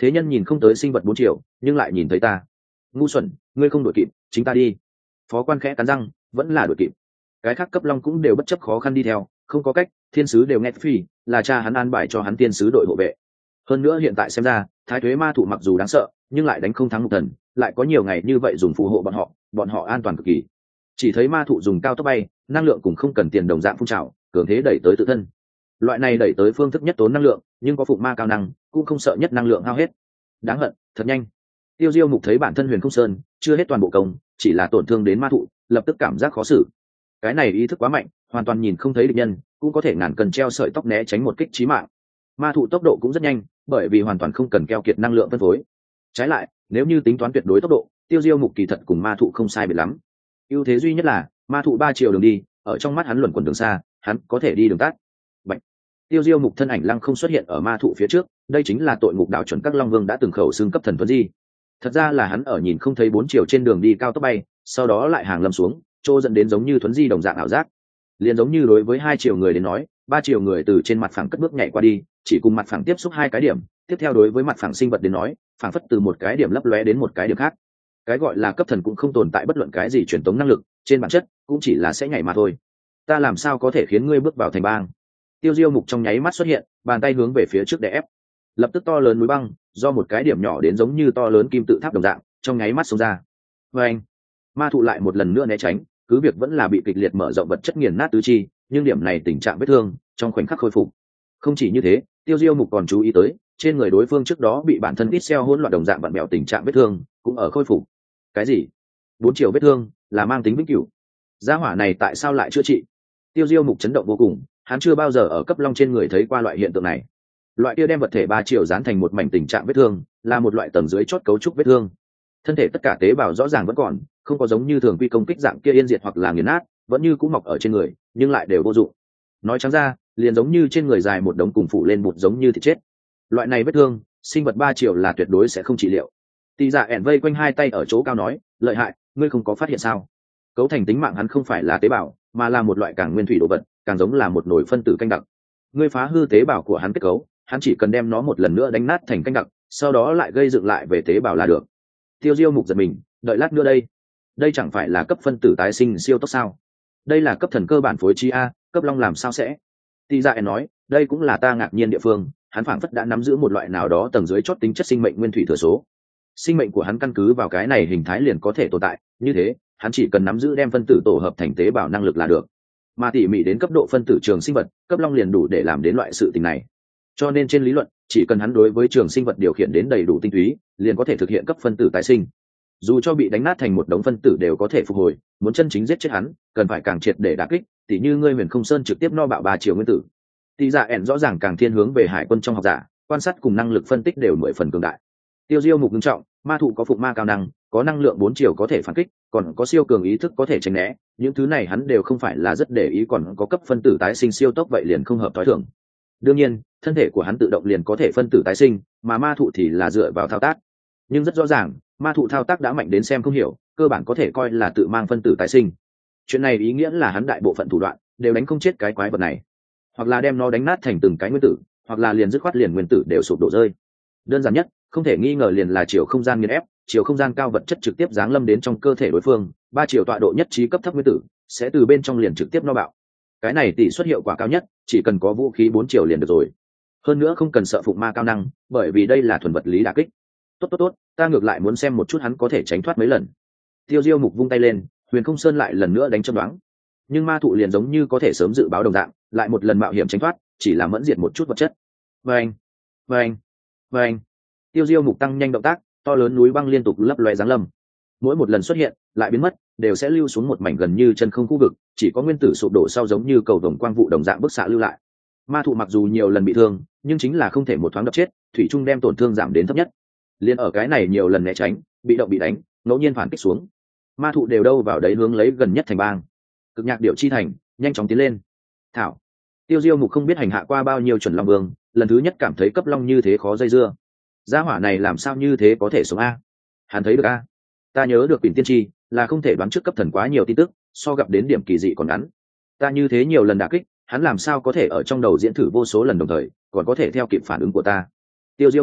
thế nhân nhìn không tới sinh vật bốn triệu nhưng lại nhìn thấy ta. Ngu xuẩn, ngươi không đuổi kịp chính ta đi. Phó quan khẽ cắn răng, vẫn là đuổi kịp. Cái khác cấp long cũng đều bất chấp khó khăn đi theo, không có cách, thiên sứ đều nghe phi là cha hắn an bài cho hắn thiên sứ đội hộ vệ. Hơn nữa hiện tại xem ra thái thuế ma thụ mặc dù đáng sợ nhưng lại đánh không thắng một thần, lại có nhiều ngày như vậy dùng phù hộ bọn họ, bọn họ an toàn cực kỳ. Chỉ thấy ma thụ dùng cao tốc bay, năng lượng cũng không cần tiền đồng dạng phun trào, cường thế đẩy tới tự thân. Loại này đẩy tới phương thức nhất tốn năng lượng, nhưng có phụng ma cao năng, cũng không sợ nhất năng lượng hao hết. Đáng hận, thật nhanh. Tiêu Diêu Mục thấy bản thân Huyền Không Sơn chưa hết toàn bộ công, chỉ là tổn thương đến ma thụ, lập tức cảm giác khó xử. Cái này ý thức quá mạnh, hoàn toàn nhìn không thấy địch nhân, cũng có thể ngàn cần treo sợi tóc né tránh một kích chí mạng. Ma thụ tốc độ cũng rất nhanh, bởi vì hoàn toàn không cần keo kiệt năng lượng phân phối. Trái lại, nếu như tính toán tuyệt đối tốc độ, Tiêu Diêu Mục kỳ thật cùng ma thụ không sai biệt lắm. Ưu thế duy nhất là ma thụ ba chiều đường đi, ở trong mắt hắn luẩn quẩn đường xa, hắn có thể đi đường tắt. Bạch. Tiêu Diêu Mục thân ảnh lăng không xuất hiện ở ma thụ phía trước, đây chính là tội ngục đạo chuẩn các long vương đã từng khẩu xưng cấp thần tuấn di. Thật ra là hắn ở nhìn không thấy bốn chiều trên đường đi cao tốc bay, sau đó lại hàng lâm xuống, trô dẫn đến giống như thuấn di đồng dạng ảo giác. Liền giống như đối với hai chiều người đến nói, ba chiều người từ trên mặt phẳng cất bước nhảy qua đi, chỉ cùng mặt phẳng tiếp xúc hai cái điểm, tiếp theo đối với mặt phẳng sinh vật đến nói, phẳng phất từ một cái điểm lấp lóe đến một cái điểm khác. Cái gọi là cấp thần cũng không tồn tại bất luận cái gì truyền tống năng lực, trên bản chất cũng chỉ là sẽ nhảy mà thôi. Ta làm sao có thể khiến ngươi bước vào thành bang? Tiêu Diêu Mục trong nháy mắt xuất hiện, bàn tay hướng về phía trước để ép. Lập tức to lớn núi băng, do một cái điểm nhỏ đến giống như to lớn kim tự tháp đồng dạng, trong nháy mắt xông ra. Và anh, ma thụ lại một lần nữa né tránh, cứ việc vẫn là bị kịch liệt mở rộng vật chất nghiền nát tứ chi, nhưng điểm này tình trạng vết thương trong khoảnh khắc khôi phục. Không chỉ như thế, Tiêu Diêu Mục còn chú ý tới, trên người đối phương trước đó bị bản thân ít xeo hỗn loạn đồng dạng vặn bẹo tình trạng vết thương, cũng ở khôi phục. Cái gì? Bốn chiều vết thương là mang tính vĩnh cửu. Gia hỏa này tại sao lại chữa trị? Tiêu Diêu Mục chấn động vô cùng, hắn chưa bao giờ ở cấp long trên người thấy qua loại hiện tượng này. Loại kia đem vật thể ba chiều dán thành một mảnh tình trạng vết thương, là một loại tầng dưới chót cấu trúc vết thương. Thân thể tất cả tế bào rõ ràng vẫn còn, không có giống như thường quy công kích dạng kia yên diệt hoặc là nghiền nát, vẫn như cũng mọc ở trên người, nhưng lại đều vô dụng. Nói trắng ra, liền giống như trên người dài một đống cùng phủ lên bụt giống như thịt chết. Loại này vết thương, sinh vật ba chiều là tuyệt đối sẽ không trị liệu. Tỳ Dạ ẻn vây quanh hai tay ở chỗ cao nói, lợi hại, ngươi không có phát hiện sao? Cấu thành tính mạng hắn không phải là tế bào, mà là một loại càng nguyên thủy đồ vật, càng giống là một nồi phân tử canh đặc. Ngươi phá hư tế bào của hắn kết cấu, hắn chỉ cần đem nó một lần nữa đánh nát thành canh đặc, sau đó lại gây dựng lại về tế bào là được. Tiêu Diêu Mục giật mình, đợi lát nữa đây, đây chẳng phải là cấp phân tử tái sinh siêu tốc sao? Đây là cấp thần cơ bản phối trí a, cấp long làm sao sẽ? Tỳ Dạ ẻn nói, đây cũng là ta ngạc nhiên địa phương, hắn phảng phất đã nắm giữ một loại nào đó tầng dưới chót tính chất sinh mệnh nguyên thủy thừa số. Sinh mệnh của hắn căn cứ vào cái này hình thái liền có thể tồn tại, như thế hắn chỉ cần nắm giữ đem phân tử tổ hợp thành tế bào năng lực là được. Mà tỉ mỉ đến cấp độ phân tử trường sinh vật, cấp long liền đủ để làm đến loại sự tình này. Cho nên trên lý luận, chỉ cần hắn đối với trường sinh vật điều khiển đến đầy đủ tinh túy, liền có thể thực hiện cấp phân tử tái sinh. Dù cho bị đánh nát thành một đống phân tử đều có thể phục hồi, muốn chân chính giết chết hắn, cần phải càng triệt để đả kích, tỉ như ngươi Huyền Không Sơn trực tiếp no bạo ba chiều nguyên tử. Tỳ Dạ ẻn rõ ràng càng thiên hướng về hải quân trong học giả, quan sát cùng năng lực phân tích đều mười phần cường đại. Tiêu Diêu Mục nghiêm trọng, ma thụ có phụng ma cao năng, có năng lượng bốn chiều có thể phản kích, còn có siêu cường ý thức có thể tránh né, những thứ này hắn đều không phải là rất để ý, còn có cấp phân tử tái sinh siêu tốc vậy liền không hợp tối thường. Đương nhiên, thân thể của hắn tự động liền có thể phân tử tái sinh, mà ma thụ thì là dựa vào thao tác. Nhưng rất rõ ràng, ma thụ thao tác đã mạnh đến xem không hiểu, cơ bản có thể coi là tự mang phân tử tái sinh. Chuyện này ý nghĩa là hắn đại bộ phận thủ đoạn đều đánh không chết cái quái vật này, hoặc là đem nó đánh nát thành từng cái nguyên tử, hoặc là liền dứt khoát liền nguyên tử đều sụp đổ rơi. Đơn giản nhất, không thể nghi ngờ liền là chiều không gian nghiền ép, chiều không gian cao vật chất trực tiếp giáng lâm đến trong cơ thể đối phương, ba chiều tọa độ nhất trí cấp thấp nguyên tử sẽ từ bên trong liền trực tiếp no bạo. Cái này tỷ suất hiệu quả cao nhất, chỉ cần có vũ khí bốn chiều liền được rồi. Hơn nữa không cần sợ phụng ma cao năng, bởi vì đây là thuần vật lý đả kích. Tốt tốt tốt, ta ngược lại muốn xem một chút hắn có thể tránh thoát mấy lần. Tiêu Diêu Mục vung tay lên, Huyền Không Sơn lại lần nữa đánh châm đoán. Nhưng ma thụ liền giống như có thể sớm dự báo đồng dạng, lại một lần mạo hiểm tránh thoát, chỉ là mẫn diệt một chút vật chất. Vâng, vâng, vâng. Tiêu Diêu Mục tăng nhanh động tác, to lớn núi băng liên tục lấp loé giáng lâm. Mỗi một lần xuất hiện, lại biến mất, đều sẽ lưu xuống một mảnh gần như chân không khu vực, chỉ có nguyên tử sụp đổ sau giống như cầu vồng quang vụ đồng dạng bức xạ lưu lại. Ma thụ mặc dù nhiều lần bị thương, nhưng chính là không thể một thoáng đập chết, thủy trung đem tổn thương giảm đến thấp nhất. Liên ở cái này nhiều lần né tránh, bị động bị đánh, ngẫu nhiên phản kích xuống. Ma thụ đều đâu vào đấy hướng lấy gần nhất thành bang. Cực nhạc điệu chi thành, nhanh chóng tiến lên. Thảo. Tiêu Diêu Mục không biết hành hạ qua bao nhiêu chuẩn long vương, lần thứ nhất cảm thấy cấp long như thế khó dây dưa. Gia hỏa này làm sao như thế có thể sống a? Hắn thấy được a? Ta nhớ được Quỷ Tiên Tri là không thể đoán trước cấp thần quá nhiều tin tức, so gặp đến điểm kỳ dị còn ngắn. Ta như thế nhiều lần đả kích, hắn làm sao có thể ở trong đầu diễn thử vô số lần đồng thời, còn có thể theo kịp phản ứng của ta. Tiêu Diêu Mục gấp,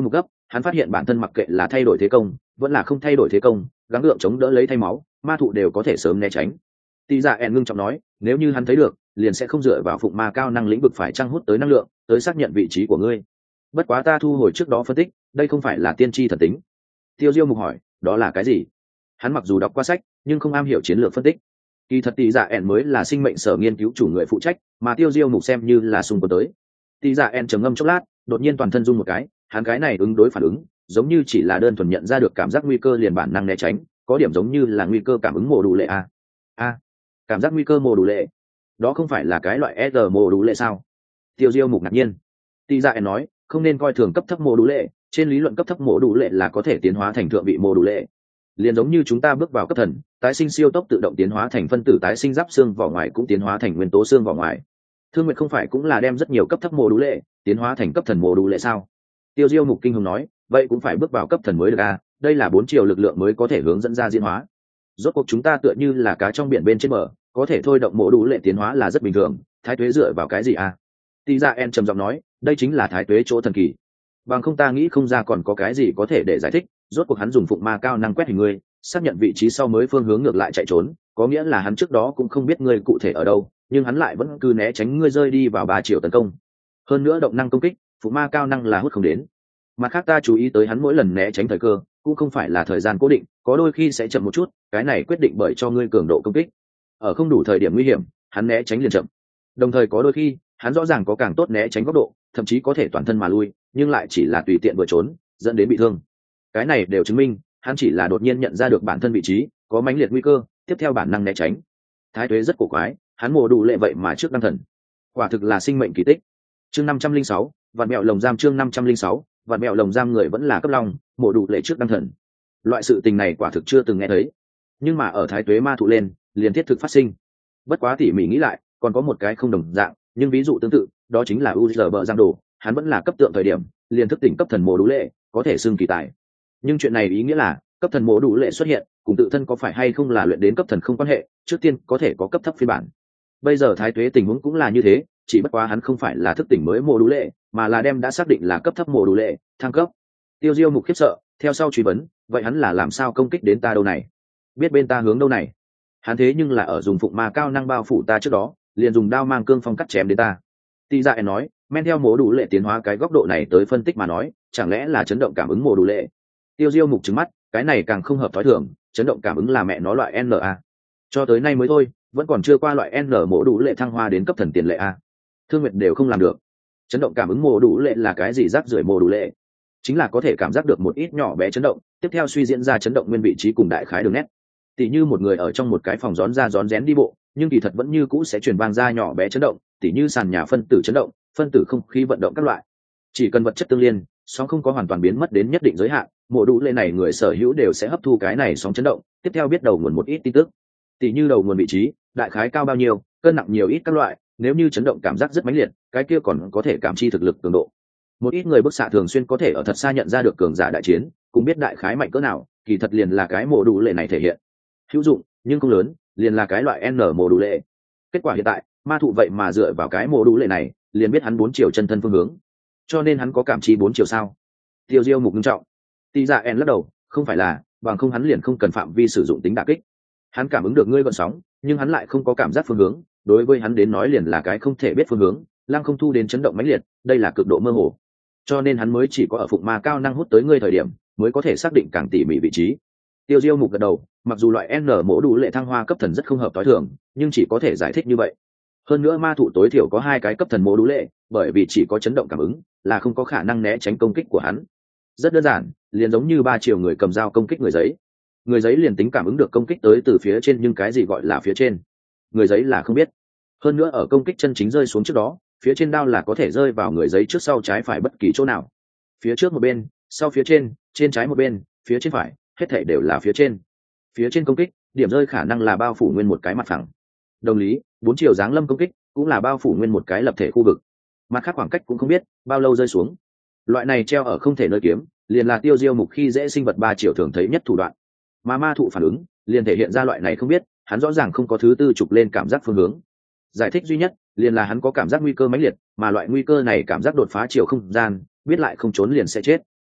hắn phát hiện bản thân mặc kệ là thay đổi thế công vẫn là không thay đổi thế công, gắng gượng chống đỡ lấy thay máu, ma thụ đều có thể sớm né tránh. Tỷ Dạ ẻn ngưng trọng nói, nếu như hắn thấy được liền sẽ không dựa vào phụng ma cao năng lĩnh vực phải trăng hút tới năng lượng tới xác nhận vị trí của ngươi. Bất quá ta thu hồi trước đó phân tích, đây không phải là tiên tri thần tính. Tiêu Diêu Mục hỏi, đó là cái gì? Hắn mặc dù đọc qua sách nhưng không am hiểu chiến lược phân tích. Kỳ thật Tỷ Dạ ẻn mới là sinh mệnh sở nghiên cứu chủ người phụ trách, mà Tiêu Diêu Mục xem như là xung quân tới. Tỷ Dạ ẻn trầm ngâm chốc lát, đột nhiên toàn thân rung một cái, hắn cái này ứng đối phản ứng giống như chỉ là đơn thuần nhận ra được cảm giác nguy cơ liền bản năng né tránh, có điểm giống như là nguy cơ cảm ứng mổ đủ lệ a. A, cảm giác nguy cơ mổ đủ lệ, đó không phải là cái loại R mổ đủ lệ sao? Tiêu Diêu Mục ngạc nhiên. Tỷ Dạ ẻn nói, không nên coi thường cấp thấp mổ đủ lệ, trên lý luận cấp thấp mổ đủ lệ là có thể tiến hóa thành thượng vị mổ đủ lệ. Liền giống như chúng ta bước vào cấp thần, tái sinh siêu tốc tự động tiến hóa thành phân tử tái sinh giáp xương vỏ ngoài cũng tiến hóa thành nguyên tố xương vỏ ngoài. Thương Nguyệt không phải cũng là đem rất nhiều cấp thấp mổ đủ lệ tiến hóa thành cấp thần mổ đủ lệ sao? Tiêu Diêu Mục kinh hùng nói, vậy cũng phải bước vào cấp thần mới được a, đây là bốn chiều lực lượng mới có thể hướng dẫn ra diễn hóa. Rốt cuộc chúng ta tựa như là cá trong biển bên trên bờ, có thể thôi động mổ đủ lệ tiến hóa là rất bình thường, thái tuế dựa vào cái gì a? Tỷ Dạ ẻn trầm giọng nói, đây chính là thái tuế chỗ thần kỳ. Bằng không ta nghĩ không ra còn có cái gì có thể để giải thích, rốt cuộc hắn dùng phụng ma cao năng quét hình ngươi, xác nhận vị trí sau mới phương hướng ngược lại chạy trốn, có nghĩa là hắn trước đó cũng không biết ngươi cụ thể ở đâu, nhưng hắn lại vẫn cứ né tránh ngươi rơi đi vào ba chiều tấn công. Hơn nữa động năng công kích, phụng ma cao năng là hút không đến. Mặt khác ta chú ý tới hắn mỗi lần né tránh thời cơ cũng không phải là thời gian cố định, có đôi khi sẽ chậm một chút, cái này quyết định bởi cho ngươi cường độ công kích. Ở không đủ thời điểm nguy hiểm, hắn né tránh liền chậm. Đồng thời có đôi khi, hắn rõ ràng có càng tốt né tránh góc độ, thậm chí có thể toàn thân mà lui, nhưng lại chỉ là tùy tiện vừa trốn, dẫn đến bị thương. Cái này đều chứng minh, hắn chỉ là đột nhiên nhận ra được bản thân vị trí, có mãnh liệt nguy cơ, tiếp theo bản năng né tránh. Thái tuế rất cổ quái, hắn mổ đủ lệ vậy mà trước đăng thần. Quả thực là sinh mệnh kỳ tích. Chương năm trăm linh sáu, vạn mẹo lồng giam chương năm trăm linh sáu, vạn mẹo lồng giam người vẫn là cấp long, mổ đủ lệ trước đăng thần. Loại sự tình này quả thực chưa từng nghe thấy. Nhưng mà ở thái tuế ma thụ lên, liền thiết thực phát sinh. Bất quá tỉ mỉ nghĩ lại, còn có một cái không đồng dạng, nhưng ví dụ tương tự, đó chính là u giê bờ giang đồ, hắn vẫn là cấp tượng thời điểm, liền thức tỉnh cấp thần mổ đủ lệ, có thể xưng kỳ tài. Nhưng chuyện này ý nghĩa là, cấp thần mổ đủ lệ xuất hiện, cùng tự thân có phải hay không là luyện đến cấp thần không quan hệ, trước tiên có thể có cấp thấp phiên bản. Bây giờ thái tuế tình huống cũng là như thế, chỉ bất quá hắn không phải là thức tỉnh mới mổ đủ lệ, mà là đem đã xác định là cấp thấp mổ đủ lệ, thăng cấp. Tiêu Diêu Mục khiếp sợ, theo sau truy vấn, vậy hắn là làm sao công kích đến ta đâu này? Biết bên ta hướng đâu này? Hắn thế nhưng là ở dùng phụng ma cao năng bao phủ ta trước đó, liền dùng đao mang cương phong cắt chém đến ta. Tỷ Dạ ẻn nói, men theo mổ đủ lệ tiến hóa cái góc độ này tới phân tích mà nói, chẳng lẽ là chấn động cảm ứng mổ đủ lệ? Tiêu Diêu Mục trừng mắt, cái này càng không hợp thói thường, chấn động cảm ứng là mẹ nó loại en a. Cho tới nay mới thôi, vẫn còn chưa qua loại N mổ đủ lệ thăng hoa đến cấp thần tiền lệ a. Thương Nguyệt đều không làm được. Chấn động cảm ứng mổ đủ lệ là cái gì? Rác rưởi mổ đủ lệ chính là có thể cảm giác được một ít nhỏ bé chấn động, tiếp theo suy diễn ra chấn động nguyên vị trí cùng đại khái đường nét. Tỉ như một người ở trong một cái phòng rón ra rón rén đi bộ, nhưng kỳ thật vẫn như cũ sẽ truyền vang ra nhỏ bé chấn động, tỉ như sàn nhà phân tử chấn động, phân tử không khí vận động các loại. Chỉ cần vật chất tương liên, sóng không có hoàn toàn biến mất đến nhất định giới hạn, mổ đủ lệ này người sở hữu đều sẽ hấp thu cái này sóng chấn động, tiếp theo biết đầu nguồn một ít tin tức. Tỉ như đầu nguồn vị trí, đại khái cao bao nhiêu, cân nặng nhiều ít các loại, nếu như chấn động cảm giác rất mãnh liệt, cái kia còn có thể cảm chi thực lực cường độ. Một ít người bức xạ thường xuyên có thể ở thật xa nhận ra được cường giả đại chiến, cũng biết đại khái mạnh cỡ nào, kỳ thật liền là cái mổ đủ lệ này thể hiện. Hữu dụng, nhưng không lớn, liền là cái loại N mổ đủ lệ. Kết quả hiện tại, ma thụ vậy mà dựa vào cái mổ đủ lệ này, liền biết hắn bốn chiều chân thân phương hướng. Cho nên hắn có cảm chi bốn chiều sao? Tiêu Diêu Mục nghiêm trọng. Tỷ Dạ ẻn lắc đầu, không phải là, bằng không hắn liền không cần phạm vi sử dụng tính đả kích. Hắn cảm ứng được ngươi gợn sóng, nhưng hắn lại không có cảm giác phương hướng, đối với hắn đến nói liền là cái không thể biết phương hướng, lăng không thu đến chấn động mãnh liệt, đây là cực độ mơ hồ. Cho nên hắn mới chỉ có ở phụng ma cao năng hút tới ngươi thời điểm, mới có thể xác định càng tỉ mỉ vị trí. Tiêu Diêu Mục gật đầu, mặc dù loại N mổ đủ lệ thăng hoa cấp thần rất không hợp tối thường, nhưng chỉ có thể giải thích như vậy. Hơn nữa ma thụ tối thiểu có hai cái cấp thần mổ đủ lệ, bởi vì chỉ có chấn động cảm ứng, là không có khả năng né tránh công kích của hắn. Rất đơn giản, liền giống như ba chiều người cầm dao công kích người giấy. Người giấy liền tính cảm ứng được công kích tới từ phía trên, nhưng cái gì gọi là phía trên, người giấy là không biết. Hơn nữa ở công kích chân chính rơi xuống trước đó, phía trên đao là có thể rơi vào người giấy trước sau trái phải bất kỳ chỗ nào, phía trước một bên, sau phía trên, trên trái một bên, phía trên phải, hết thảy đều là phía trên. Phía trên công kích, điểm rơi khả năng là bao phủ nguyên một cái mặt phẳng. Đồng lý, bốn chiều giáng lâm công kích cũng là bao phủ nguyên một cái lập thể khu vực. Mặt khác khoảng cách cũng không biết bao lâu rơi xuống. Loại này treo ở không thể nơi kiếm, liền là Tiêu Diêu Mục khi dễ sinh vật ba chiều thường thấy nhất thủ đoạn. Mà ma thụ phản ứng, liền thể hiện ra loại này không biết, hắn rõ ràng không có thứ tư trục lên cảm giác phương hướng. Giải thích duy nhất, liền là hắn có cảm giác nguy cơ mãnh liệt, mà loại nguy cơ này cảm giác đột phá chiều không gian, biết lại không trốn liền sẽ chết.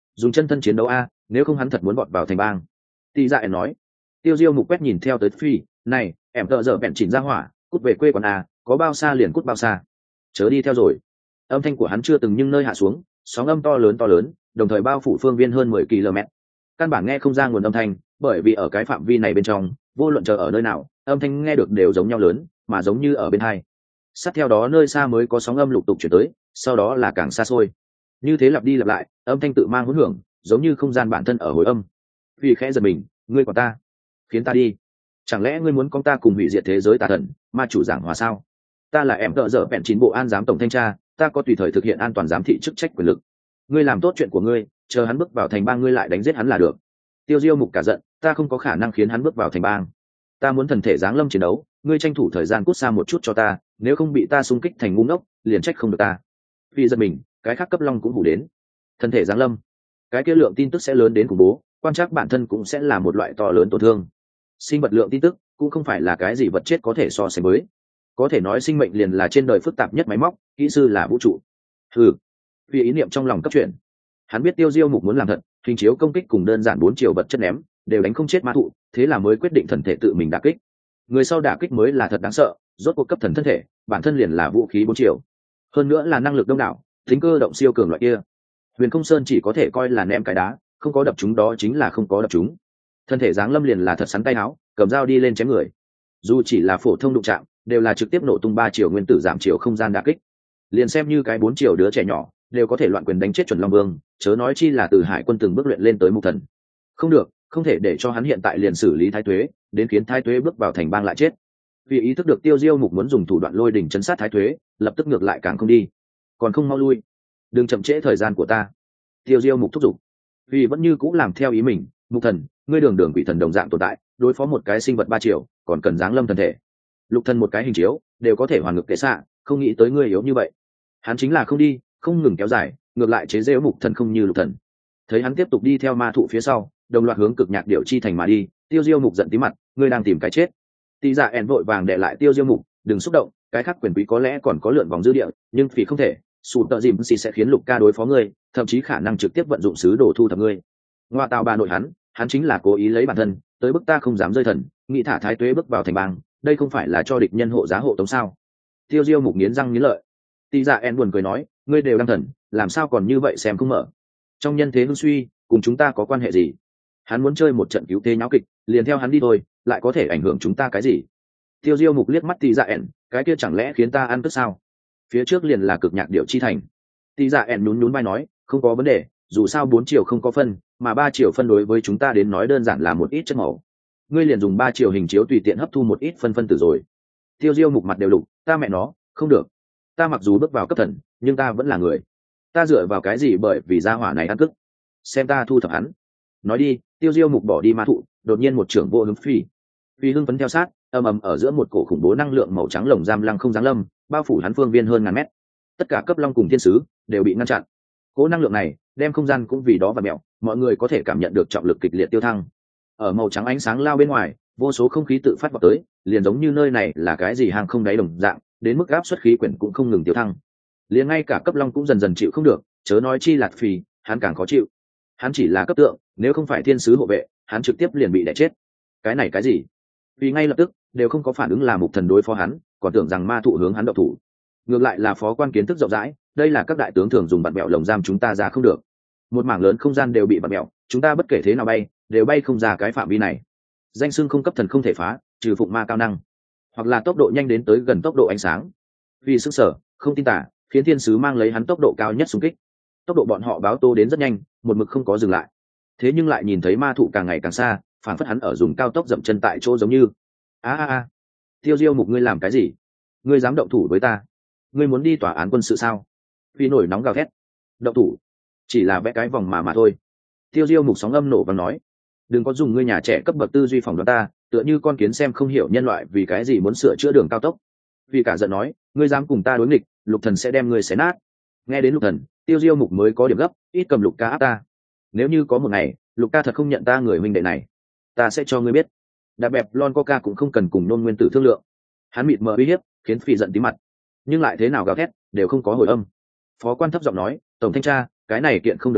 dùng chân thân chiến đấu a, nếu không hắn thật muốn vọt vào thành bang. Tỷ Dạ ẻn nói. Tiêu Diêu mục quét nhìn theo tới phi, này em tợ giờ bẹn chỉnh ra hỏa, cút về quê quán a, có bao xa liền cút bao xa, chớ đi theo rồi. Âm thanh của hắn chưa từng nhưng nơi hạ xuống, sóng âm to lớn to lớn, đồng thời bao phủ phương viên hơn mười ki lô mét. Căn bản nghe không ra nguồn âm thanh, bởi vì ở cái phạm vi này bên trong, vô luận chờ ở nơi nào, âm thanh nghe được đều giống nhau lớn, mà giống như ở bên hai. Sát theo đó nơi xa mới có sóng âm lục tục chuyển tới, sau đó là càng xa xôi. Như thế lặp đi lặp lại, âm thanh tự mang hỗn hưởng, giống như không gian bản thân ở hồi âm. Vì khẽ giật mình, ngươi của ta, khiến ta đi. Chẳng lẽ ngươi muốn con ta cùng hủy diệt thế giới tà thần, ma chủ giảng hòa sao? Ta là em tợ dở bẹn chín bộ an giám tổng thanh tra, ta có tùy thời thực hiện an toàn giám thị chức trách quyền lực. Ngươi làm tốt chuyện của ngươi, chờ hắn bước vào thành bang ngươi lại đánh giết hắn là được. Tiêu Diêu mục cả giận, ta không có khả năng khiến hắn bước vào thành bang. Ta muốn thần thể giáng lâm chiến đấu, ngươi tranh thủ thời gian cút xa một chút cho ta, nếu không bị ta xung kích thành ngu ngốc, liền trách không được ta. Vì giật mình, cái khác cấp long cũng hủ đến. Thần thể giáng lâm, cái kia lượng tin tức sẽ lớn đến khủng bố, quan trắc bản thân cũng sẽ là một loại to lớn tổn thương. Sinh vật lượng tin tức cũng không phải là cái gì vật chết có thể so sánh với. Có thể nói sinh mệnh liền là trên đời phức tạp nhất máy móc, kỹ sư là vũ trụ. Ừ, vì ý niệm trong lòng cấp chuyển, hắn biết Tiêu Diêu mục muốn làm thật, hình chiếu công kích cùng đơn giản bốn chiều vật chất ném đều đánh không chết ma thụ, thế là mới quyết định thần thể tự mình đả kích. Người sau đả kích mới là thật đáng sợ, rốt cuộc cấp thần thân thể bản thân liền là vũ khí bốn chiều, hơn nữa là năng lực đông đảo, tính cơ động siêu cường loại kia. Huyền Không Sơn chỉ có thể coi là ném cái đá, không có đập chúng đó chính là không có đập chúng. Thân thể giáng lâm liền là thật sắn tay áo, cầm dao đi lên chém người. Dù chỉ là phổ thông đụng chạm, đều là trực tiếp nổ tung ba chiều nguyên tử giảm chiều không gian đả kích. Liền xem như cái bốn chiều đứa trẻ nhỏ, đều có thể loạn quyền đánh chết chuẩn long vương, chớ nói chi là từ hải quân từng bước luyện lên tới mục thần. Không được, không thể để cho hắn hiện tại liền xử lý thái tuế, đến khiến thái tuế bước vào thành bang lại chết. Vì ý thức được Tiêu Diêu mục muốn dùng thủ đoạn lôi đỉnh chấn sát thái tuế, lập tức ngược lại càng không đi, còn không mau lui, đừng chậm trễ thời gian của ta. Tiêu Diêu mục thúc giục. Vì vẫn như cũng làm theo ý mình, mục thần, ngươi đường đường quỷ thần đồng dạng tồn tại, đối phó một cái sinh vật ba chiều, còn cần giáng lâm thần thể. Lục thần một cái hình chiếu đều có thể hoàn ngược kệ xạ, không nghĩ tới ngươi yếu như vậy. Hắn chính là không đi, không ngừng kéo dài, ngược lại chế giễu mục thần không như lục thần. Thấy hắn tiếp tục đi theo ma thụ phía sau, đồng loạt hướng cực nhạc điệu chi thành mà đi. Tiêu Diêu mục giận tí mặt, ngươi đang tìm cái chết. Tỷ Dạ ẻn vội vàng để lại Tiêu Diêu mục, đừng xúc động, cái khác quyền quý có lẽ còn có lượn vòng dư địa, nhưng phỉ không thể. Sụt tợ dìm xì sẽ khiến lục ca đối phó ngươi, thậm chí khả năng trực tiếp vận dụng sứ đồ thu thập ngươi. Ngoa tào bà nội hắn, hắn chính là cố ý lấy bản thân tới bức ta không dám rơi thần, nghĩ thả thái tuế bước vào thành bang, đây không phải là cho địch nhân hộ giá hộ tống sao? Tiêu Diêu mục nghiến răng nghiến lợi. Tỷ Dạ ẻn buồn cười nói, ngươi đều đang thần, làm sao còn như vậy xem không mở? Trong nhân thế hưng suy, cùng chúng ta có quan hệ gì? Hắn muốn chơi một trận cứu thế nháo kịch, liền theo hắn đi thôi, lại có thể ảnh hưởng chúng ta cái gì? Tiêu Diêu mục liếc mắt Tỷ Dạ ẻn, cái kia chẳng lẽ khiến ta ăn tức sao? Phía trước liền là cực nhạc điệu chi thành. Tỷ Dạ ẻn nhún nhún vai nói, không có vấn đề, dù sao bốn chiều không có phân, mà ba chiều phân đối với chúng ta đến nói đơn giản là một ít chất màu. Ngươi liền dùng ba chiều hình chiếu tùy tiện hấp thu một ít phân phân tử rồi. Tiêu Diêu mục mặt đều lục, ta mẹ nó, không được. Ta mặc dù bước vào cấp thần, nhưng ta vẫn là người. Ta dựa vào cái gì bởi vì gia hỏa này ăn cức? Xem ta thu thập hắn. Nói đi, Tiêu Diêu mục bỏ đi ma thụ, đột nhiên một trưởng vô hướng phi. Phi hưng phấn theo sát, ầm ầm ở giữa một cổ khủng bố năng lượng màu trắng lồng giam lăng không giáng lâm, bao phủ hắn phương viên hơn ngàn mét. Tất cả cấp long cùng thiên sứ đều bị ngăn chặn. Cỗ năng lượng này đem không gian cũng vì đó và mèo, mọi người có thể cảm nhận được trọng lực kịch liệt tiêu thăng. Ở màu trắng ánh sáng lao bên ngoài, vô số không khí tự phát vào tới, liền giống như nơi này là cái gì hàng không đáy đồng dạng, đến mức áp suất khí quyển cũng không ngừng tiêu thăng. Liền ngay cả cấp long cũng dần dần chịu không được, chớ nói chi lạt phì, hắn càng khó chịu. Hắn chỉ là cấp tượng, nếu không phải thiên sứ hộ vệ, hắn trực tiếp liền bị đè chết. Cái này cái gì? Vì ngay lập tức đều không có phản ứng là mục thần đối phó hắn, còn tưởng rằng ma thụ hướng hắn động thủ. Ngược lại là phó quan kiến thức rộng rãi, đây là các đại tướng thường dùng bạt mẹo lồng giam chúng ta ra không được. Một mảng lớn không gian đều bị bạt mẹo, chúng ta bất kể thế nào bay, đều bay không ra cái phạm vi này. Danh xưng không cấp thần không thể phá, trừ phụng ma cao năng, hoặc là tốc độ nhanh đến tới gần tốc độ ánh sáng. Vì sức sở, không tin tả, khiến thiên sứ mang lấy hắn tốc độ cao nhất xung kích. Tốc độ bọn họ báo tô đến rất nhanh, một mực không có dừng lại. Thế nhưng lại nhìn thấy ma thụ càng ngày càng xa, phản phất hắn ở dùng cao tốc dậm chân tại chỗ giống như. A a a, Tiêu Diêu mục ngươi làm cái gì? Ngươi dám động thủ với ta? Ngươi muốn đi tòa án quân sự sao? Phi nổi nóng gào thét. Động thủ? Chỉ là vẽ cái vòng mà mà thôi. Tiêu Diêu mục sóng âm nổ và nói, đừng có dùng ngươi nhà trẻ cấp bậc tư duy phỏng đoán ta, tựa như con kiến xem không hiểu nhân loại vì cái gì muốn sửa chữa đường cao tốc. Vì cả giận nói, ngươi dám cùng ta đối nghịch, lục thần sẽ đem ngươi xé nát. Nghe đến lục thần, Tiêu Diêu mục mới có điểm gấp, ít cầm lục ca áp ta. Nếu như có một ngày lục ca thật không nhận ta người huynh đệ này, ta sẽ cho ngươi biết. Đạp bẹp lon coca cũng không cần cùng nôn nguyên tử thương lượng. Hắn mịt mờ uy hiếp, khiến Phi giận tí mặt, nhưng lại thế nào gào thét đều không có hồi âm. Phó quan thấp giọng nói, tổng thanh tra, cái này kiện không được à,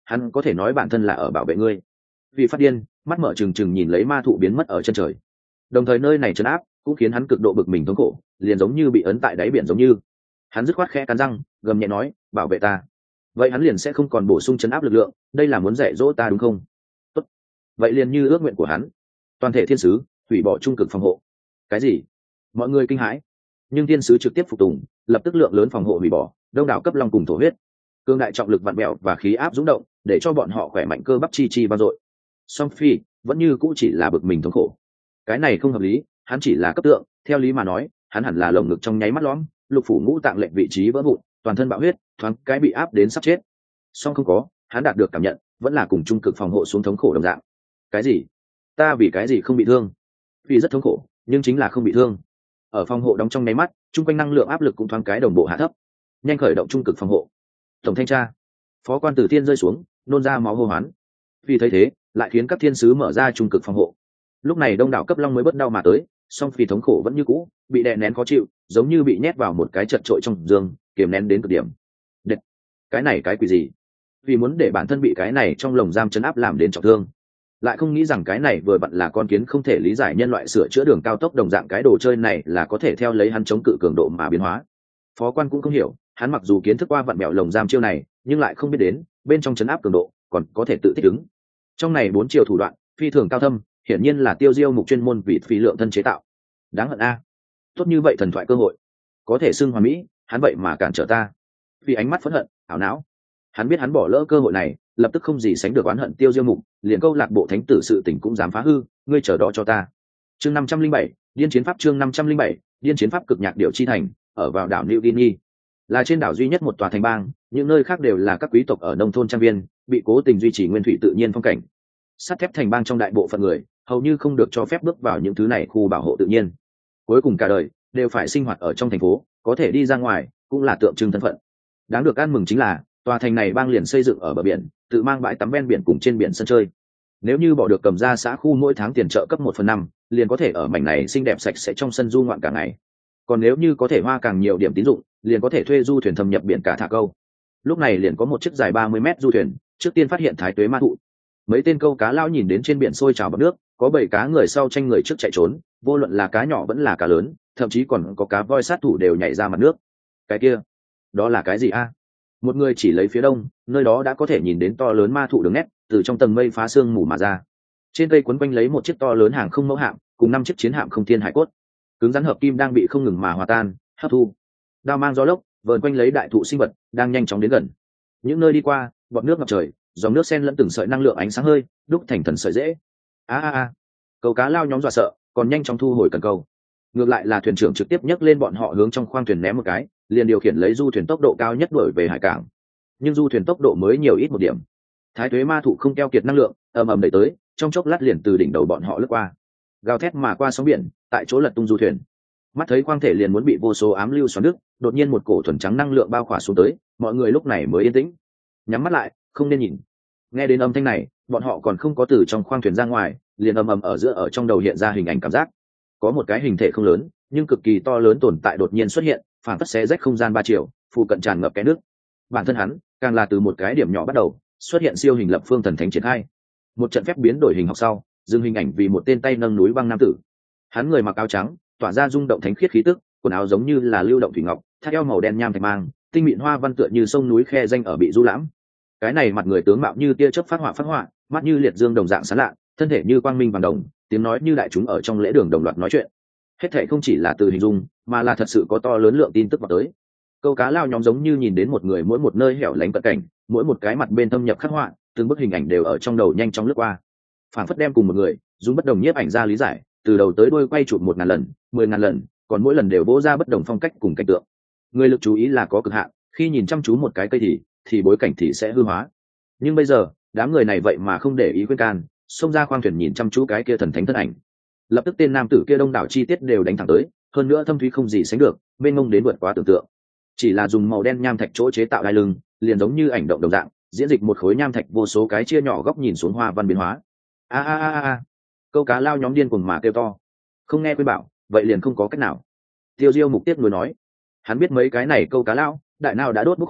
hắn có thể nói bản thân là ở bảo vệ ngươi. Vì phát điên, mắt mở trừng trừng nhìn lấy ma thụ biến mất ở chân trời, đồng thời nơi này trấn áp cũng khiến hắn cực độ bực mình thống khổ, liền giống như bị ấn tại đáy biển giống như. Hắn dứt khoát khẽ cắn răng gầm nhẹ nói, bảo vệ ta. Vậy hắn liền sẽ không còn bổ sung trấn áp lực lượng, đây là muốn dạy dỗ ta đúng không? Tốt. Vậy liền như ước nguyện của hắn, toàn thể thiên sứ hủy bỏ trung cực phòng hộ. Cái gì? Mọi người kinh hãi, nhưng thiên sứ trực tiếp phục tùng, lập tức lượng lớn phòng hộ hủy bỏ, đông đảo cấp long cùng thổ huyết, cương đại trọng lực vặn bẹo và khí áp dũng động, để cho bọn họ khỏe mạnh cơ bắp chi chi vang dội. Song phi vẫn như cũ chỉ là bực mình thống khổ. Cái này không hợp lý, hắn chỉ là cấp tượng, theo lý mà nói hắn hẳn là lồng ngực trong nháy mắt lõm, lục phủ ngũ tạng lệnh vị trí vỡ vụn, toàn thân bạo huyết, thoáng cái bị áp đến sắp chết. Song không có, hắn đạt được cảm nhận vẫn là cùng trung cực phòng hộ xuống thống khổ đồng dạng. Cái gì? Ta vì cái gì không bị thương? Vì rất thống khổ, nhưng chính là không bị thương. Ở phòng hộ đóng trong nháy mắt, trung quanh năng lượng áp lực cũng thoáng cái đồng bộ hạ thấp. Nhanh khởi động trung cực phòng hộ. Tổng thanh tra, phó quan tử thiên rơi xuống, nôn ra máu hô hoán. Vì thấy thế, lại khiến các thiên sứ mở ra trung cực phòng hộ. Lúc này đông đảo cấp long mới bớt đau mà tới, song phi thống khổ vẫn như cũ, bị đè nén khó chịu, giống như bị nhét vào một cái chật trội trong giường, kiềm nén đến cực điểm. Đệt, cái này cái quỷ gì? Vì muốn để bản thân bị cái này trong lồng giam chấn áp làm đến trọng thương, lại không nghĩ rằng cái này vừa vặn là con kiến không thể lý giải nhân loại sửa chữa đường cao tốc đồng dạng, cái đồ chơi này là có thể theo lấy hắn chống cự cường độ mà biến hóa. Phó quan cũng không hiểu, hắn mặc dù kiến thức qua vặn bẹo lồng giam chiêu này, nhưng lại không biết đến bên trong chấn áp cường độ còn có thể tự thích ứng. Trong này bốn chiều thủ đoạn phi thường cao thâm, hiển nhiên là tiêu diêu mục chuyên môn vì phi lượng thân chế tạo. Đáng hận a, tốt như vậy thần thoại cơ hội có thể xưng hoàn mỹ, hắn vậy mà cản trở ta. Vì ánh mắt phẫn hận ảo não, hắn biết hắn bỏ lỡ cơ hội này, lập tức không gì sánh được oán hận tiêu diêu mục, liền câu lạc bộ thánh tử sự tình cũng dám phá hư, ngươi chờ đó cho ta. Chương năm trăm linh bảy, điên chiến pháp. Chương năm trăm linh bảy, điên chiến pháp. Cực nhạc điệu chi thành ở vào đảo New Guinea, là trên đảo duy nhất một tòa thành bang, những nơi khác đều là các quý tộc ở nông thôn trang viên, bị cố tình duy trì nguyên thủy tự nhiên phong cảnh. Sắt thép thành bang trong đại bộ phận người hầu như không được cho phép bước vào những thứ này khu bảo hộ tự nhiên, cuối cùng cả đời đều phải sinh hoạt ở trong thành phố, có thể đi ra ngoài cũng là tượng trưng thân phận. Đáng được ăn mừng chính là tòa thành này bang liền xây dựng ở bờ biển, tự mang bãi tắm ven biển cùng trên biển sân chơi. Nếu như bỏ được cầm ra xã khu mỗi tháng tiền trợ cấp một phần năm, liền có thể ở mảnh này xinh đẹp sạch sẽ trong sân du ngoạn cả ngày. Còn nếu như có thể hoa càng nhiều điểm tín dụng, liền có thể thuê du thuyền thâm nhập biển cả thả câu. Lúc này liền có một chiếc dài ba mươi mét du thuyền trước tiên phát hiện thái tuế ma thụ. Mấy tên câu cá lao nhìn đến trên biển sôi trào bọt nước, có bảy cá người sau tranh người trước chạy trốn, vô luận là cá nhỏ vẫn là cá lớn, thậm chí còn có cá voi sát thủ đều nhảy ra mặt nước. Cái kia, đó là cái gì a? Một người chỉ lấy phía đông, nơi đó đã có thể nhìn đến to lớn ma thụ đường nét từ trong tầng mây phá sương mù mà ra. Trên cây quấn quanh lấy một chiếc to lớn hàng không mẫu hạm cùng năm chiếc chiến hạm không thiên hải cốt, cứng rắn hợp kim đang bị không ngừng mà hòa tan hấp thu. Đao mang gió lốc vờn quanh lấy đại thụ sinh vật đang nhanh chóng đến gần. Những nơi đi qua, bọt nước ngập trời, dòng nước xen lẫn từng sợi năng lượng ánh sáng hơi đúc thành thần sợi dễ. A a a, câu cá lao nhóm dọa sợ, còn nhanh chóng thu hồi cần câu. Ngược lại là thuyền trưởng trực tiếp nhấc lên bọn họ hướng trong khoang thuyền ném một cái, liền điều khiển lấy du thuyền tốc độ cao nhất đuổi về hải cảng. Nhưng du thuyền tốc độ mới nhiều ít một điểm, thái tuế ma thụ không keo kiệt năng lượng, ầm ầm đẩy tới, trong chốc lát liền từ đỉnh đầu bọn họ lướt qua, gào thét mà qua sóng biển, tại chỗ lật tung du thuyền. Mắt thấy khoang thể liền muốn bị vô số ám lưu xoắn nước, đột nhiên một cổ thuần trắng năng lượng bao khỏa xuống tới, mọi người lúc này mới yên tĩnh, nhắm mắt lại, không nên nhìn. Nghe đến âm thanh này, bọn họ còn không có từ trong khoang thuyền ra ngoài, liền ầm ầm ở giữa ở trong đầu hiện ra hình ảnh cảm giác. Có một cái hình thể không lớn nhưng cực kỳ to lớn tồn tại đột nhiên xuất hiện, phản phất xé rách không gian ba chiều, phụ cận tràn ngập cái nước. Bản thân hắn càng là từ một cái điểm nhỏ bắt đầu xuất hiện siêu hình lập phương thần thánh triển khai. Một trận phép biến đổi hình học sau, dừng hình ảnh vì một tên tay nâng núi băng nam tử. Hắn người mặc áo trắng, tỏa ra rung động thánh khiết khí tức, quần áo giống như là lưu động thủy ngọc, thắt eo màu đen nham thạch mang, tinh mịn hoa văn tựa như sông núi khe danh ở bị du lãm. Cái này mặt người tướng mạo như tia chớp phát họa phát họa, mắt như liệt dương đồng dạng sáng lạ, thân thể như quang minh vàng đồng, tiếng nói như đại chúng ở trong lễ đường đồng loạt nói chuyện. Hết thảy không chỉ là từ hình dung, mà là thật sự có to lớn lượng tin tức vào tới. Câu cá lao nhóm giống như nhìn đến một người mỗi một nơi hẻo lánh cận cảnh, mỗi một cái mặt bên thâm nhập khắc họa, từng bức hình ảnh đều ở trong đầu nhanh chóng lướt qua. Phản phất đem cùng một người dùng bất đồng nhiếp ảnh ra lý giải, từ đầu tới đuôi quay chụp một ngàn lần, mười ngàn lần, còn mỗi lần đều vỗ ra bất đồng phong cách cùng cảnh tượng. Người lực chú ý là có cực hạn, khi nhìn chăm chú một cái cây thì thì bối cảnh thì sẽ hư hóa. Nhưng bây giờ, đám người này vậy mà không để ý khuyên can, xông ra khoang thuyền nhìn chăm chú cái kia thần thánh thân ảnh. Lập tức tên nam tử kia đông đảo chi tiết đều đánh thẳng tới, hơn nữa thâm thúy không gì sánh được, mênh mông đến vượt quá tưởng tượng. Chỉ là dùng màu đen nham thạch chỗ chế tạo đai lưng, liền giống như ảnh động đồng dạng, diễn dịch một khối nham thạch vô số cái chia nhỏ góc nhìn xuống hoa văn biến hóa. A a a a, câu cá lao nhóm điên cuồng mà kêu to. Không nghe khuyên bảo, vậy liền không có cách nào. Tiêu Diêu mục tiếp nối nói, hắn biết mấy cái này câu cá lao, đại nào đã đốt bốc khói,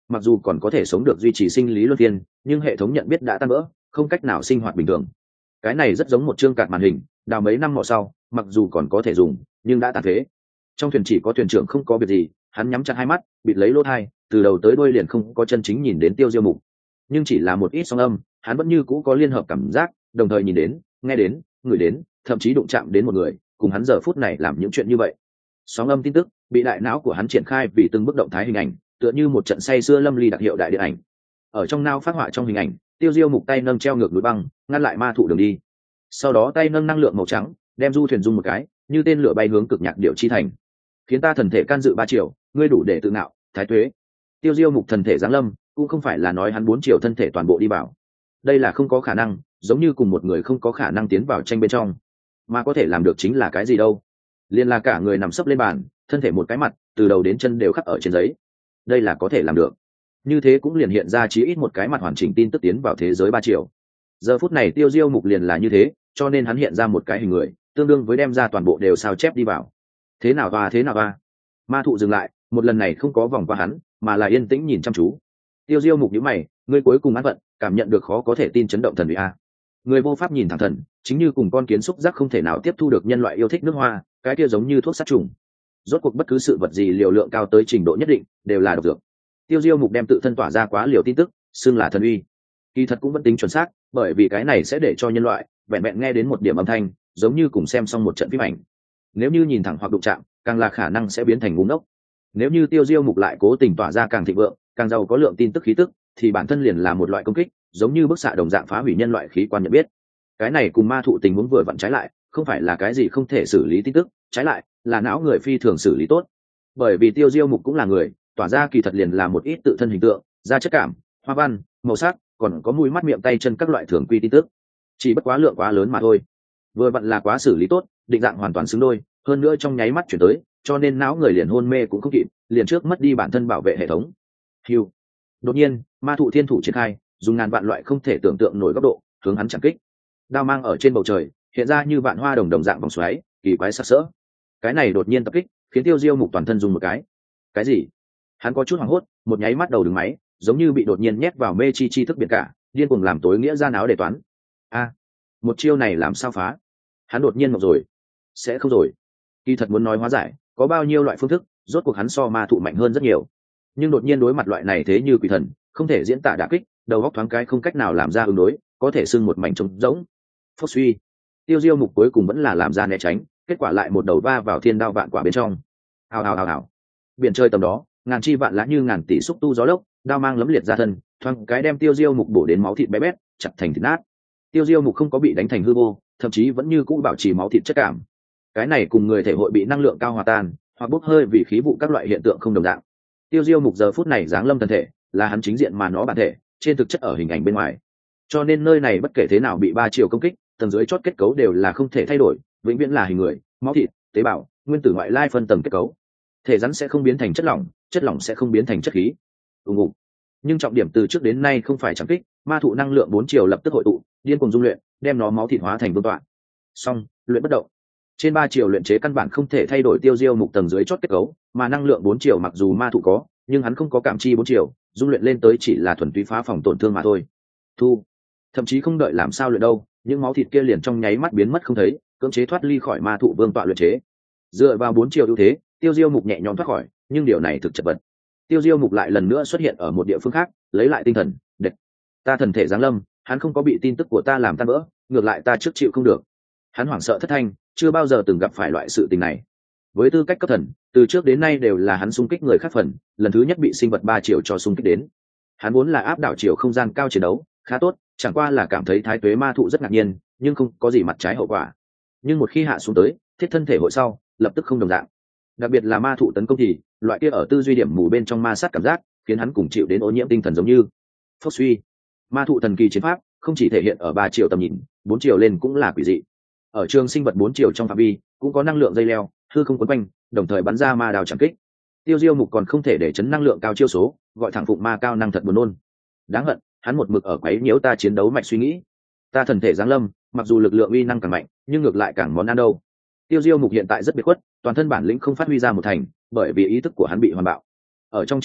mặc dù còn có thể sống được duy trì sinh lý luân phiên, nhưng hệ thống nhận biết đã tan vỡ, không cách nào sinh hoạt bình thường. Cái này rất giống một chương card màn hình, đào mấy năm mọ sau, mặc dù còn có thể dùng, nhưng đã tàn phế. Trong thuyền chỉ có thuyền trưởng không có việc gì, hắn nhắm chặt hai mắt, bịt lấy lỗ tai, từ đầu tới đuôi liền không có chân chính nhìn đến Tiêu Diêu Mục. Nhưng chỉ là một ít sóng âm, hắn vẫn như cũ có liên hợp cảm giác, đồng thời nhìn đến, nghe đến, ngửi đến, thậm chí đụng chạm đến một người, cùng hắn giờ phút này làm những chuyện như vậy. Sóng âm tin tức bị đại não của hắn triển khai vì từng bước động thái hình ảnh, tựa như một trận say sưa lâm ly đặc hiệu đại điện ảnh. Ở trong não phát họa trong hình ảnh, Tiêu Diêu Mục tay nâng treo ngược núi băng, ngăn lại ma thụ đường đi. Sau đó tay nâng năng lượng màu trắng, đem du thuyền dung một cái, như tên lửa bay hướng cực nhạc điệu chi thành. Khiến ta thần thể can dự ba triệu, ngươi đủ để tự ngạo, thái tuế. Tiêu Diêu Mục thần thể giáng lâm, cũng không phải là nói hắn bốn triệu thân thể toàn bộ đi vào. Đây là không có khả năng, giống như cùng một người không có khả năng tiến vào tranh bên trong. Mà có thể làm được chính là cái gì đâu? Liên là cả người nằm sấp lên bàn, thân thể một cái mặt, từ đầu đến chân đều khắc ở trên giấy. Đây là có thể làm được. Như thế cũng liền hiện ra chí ít một cái mặt hoàn chỉnh tin tức tiến vào thế giới ba triệu. Giờ phút này Tiêu Diêu Mục liền là như thế, cho nên hắn hiện ra một cái hình người, tương đương với đem ra toàn bộ đều sao chép đi vào. Thế nào và thế nào va? Ma thụ dừng lại, một lần này không có vòng qua hắn, mà là yên tĩnh nhìn chăm chú. Tiêu Diêu Mục nhíu mày, ngươi cuối cùng ăn vận, cảm nhận được khó có thể tin chấn động thần uy a. Người vô pháp nhìn thẳng thần, chính như cùng con kiến xúc giác không thể nào tiếp thu được nhân loại yêu thích nước hoa, cái kia giống như thuốc sát trùng. Rốt cuộc bất cứ sự vật gì liều lượng cao tới trình độ nhất định, đều là độc dược. Tiêu Diêu Mục đem tự thân tỏa ra quá liều tin tức, xưng là thần uy. Kỳ thật cũng vẫn tính chuẩn xác, bởi vì cái này sẽ để cho nhân loại vẹn vẹn nghe đến một điểm âm thanh, giống như cùng xem xong một trận phim ảnh. Nếu như nhìn thẳng hoặc đụng chạm, càng là khả năng sẽ biến thành ngu ngốc. Nếu như Tiêu Diêu Mục lại cố tình tỏa ra càng thịnh vượng, càng giàu có lượng tin tức khí tức, thì bản thân liền là một loại công kích, giống như bức xạ đồng dạng phá hủy nhân loại khí quan nhận biết. Cái này cùng ma thụ tình huống vừa vặn trái lại, không phải là cái gì không thể xử lý tin tức, trái lại là não người phi thường xử lý tốt. Bởi vì Tiêu Diêu Mục cũng là người, tỏa ra kỳ thật liền là một ít tự thân hình tượng, da chất cảm, hoa văn, màu sắc, còn có mũi mắt miệng tay chân các loại thường quy tin tức. Chỉ bất quá lượng quá lớn mà thôi. Vừa vặn là quá xử lý tốt, định dạng hoàn toàn xứng đôi, hơn nữa trong nháy mắt chuyển tới, cho nên não người liền hôn mê cũng không kịp, liền trước mất đi bản thân bảo vệ hệ thống. Hưu. Đột nhiên, ma thụ thiên thủ triển khai, dùng ngàn vạn loại không thể tưởng tượng nổi góc độ, hướng hắn chặn kích. Đao mang ở trên bầu trời, hiện ra như vạn hoa đồng đồng dạng vòng xoáy, kỳ quái sắc sỡ. Cái này đột nhiên tập kích, khiến Tiêu Diêu Mục toàn thân dùng một cái. Cái gì? Hắn có chút hoảng hốt, một nháy mắt đầu đứng máy, giống như bị đột nhiên nhét vào mê chi chi thức biệt cả, điên cuồng làm tối nghĩa ra náo để toán. A, một chiêu này làm sao phá? Hắn đột nhiên mộng rồi. Sẽ không rồi. Kỳ thật muốn nói hóa giải, có bao nhiêu loại phương thức, rốt cuộc hắn so ma thụ mạnh hơn rất nhiều. Nhưng đột nhiên đối mặt loại này thế như quỷ thần, không thể diễn tả đả kích, đầu óc thoáng cái không cách nào làm ra ứng đối, có thể xưng một mảnh trống rỗng. Phốc suy. Tiêu Diêu Mục cuối cùng vẫn là làm ra né tránh, kết quả lại một đầu va vào thiên đao vạn quả bên trong. Hào hào hào hào. Biển chơi tầm đó, ngàn chi vạn lá như ngàn tỷ xúc tu gió lốc, đao mang lấm liệt ra thân, thoáng cái đem Tiêu Diêu Mục bổ đến máu thịt bé bét, chặt thành thịt nát. Tiêu Diêu Mục không có bị đánh thành hư vô, thậm chí vẫn như cũ bảo trì máu thịt chất cảm. Cái này cùng người thể hội bị năng lượng cao hòa tan, hoặc bốc hơi vì khí vụ các loại hiện tượng không đồng dạng. Tiêu Diêu Mục giờ phút này giáng lâm thân thể, là hắn chính diện mà nó bản thể, trên thực chất ở hình ảnh bên ngoài. Cho nên nơi này bất kể thế nào bị ba chiều công kích, tầng dưới chót kết cấu đều là không thể thay đổi, vĩnh viễn là hình người, máu thịt, tế bào, nguyên tử ngoại lai phân tầng kết cấu. Thể rắn sẽ không biến thành chất lỏng, chất lỏng sẽ không biến thành chất khí. Ùng ục. Nhưng trọng điểm từ trước đến nay không phải chẳng kích, ma thụ năng lượng bốn chiều lập tức hội tụ, điên cuồng dung luyện, đem nó máu thịt hóa thành vương tọa. Xong, luyện bất động. Trên ba chiều luyện chế căn bản không thể thay đổi Tiêu Diêu Mục tầng dưới chót kết cấu, mà năng lượng bốn chiều mặc dù ma thụ có, nhưng hắn không có cảm chi bốn chiều, dung luyện lên tới chỉ là thuần túy phá phòng tổn thương mà thôi. Thu. Thậm chí không đợi làm sao luyện đâu, những máu thịt kia liền trong nháy mắt biến mất không thấy, cưỡng chế thoát ly khỏi ma thụ vương tọa luyện chế. Dựa vào bốn chiều ưu thế, Tiêu Diêu Mục nhẹ nhõm thoát khỏi, nhưng điều này thực chật vật. Tiêu Diêu Mục lại lần nữa xuất hiện ở một địa phương khác, lấy lại tinh thần, đệt. Ta thần thể giáng lâm, hắn không có bị tin tức của ta làm tan vỡ, ngược lại ta trước chịu không được. Hắn hoảng sợ thất thanh, chưa bao giờ từng gặp phải loại sự tình này. Với tư cách cấp thần, từ trước đến nay đều là hắn xung kích người khác phần, lần thứ nhất bị sinh vật ba chiều cho xung kích đến. Hắn vốn là áp đảo chiều không gian cao chiến đấu, khá tốt, chẳng qua là cảm thấy thái tuế ma thụ rất ngạc nhiên, nhưng không có gì mặt trái hậu quả. Nhưng một khi hạ xuống tới, thiết thân thể hội sau, lập tức không đồng dạng. Đặc biệt là ma thụ tấn công thì, loại kia ở tư duy điểm mù bên trong ma sát cảm giác, khiến hắn cùng chịu đến ô nhiễm tinh thần giống như phốc suy. Ma thụ thần kỳ chiến pháp, không chỉ thể hiện ở ba chiều tầm nhìn, bốn chiều lên cũng là quỷ dị. Ở trường sinh vật bốn chiều trong phạm vi, cũng có năng lượng dây leo, hư không quấn quanh, đồng thời bắn ra ma đào chẳng kích. Tiêu Diêu Mục còn không thể để chấn năng lượng cao chiêu số, gọi thẳng phụng ma cao năng thật buồn nôn. Đáng hận, hắn một mực ở quấy nhiễu ta chiến đấu mạch suy nghĩ. Ta thần thể giáng lâm, mặc dù lực lượng uy năng càng mạnh, nhưng ngược lại càng món ăn đâu. Tiêu Diêu Mục hiện tại rất biệt khuất, toàn thân bản lĩnh không phát huy ra một thành, bởi vì ý thức của hắn bị hoàn bạo. Ở trong chiến đấu,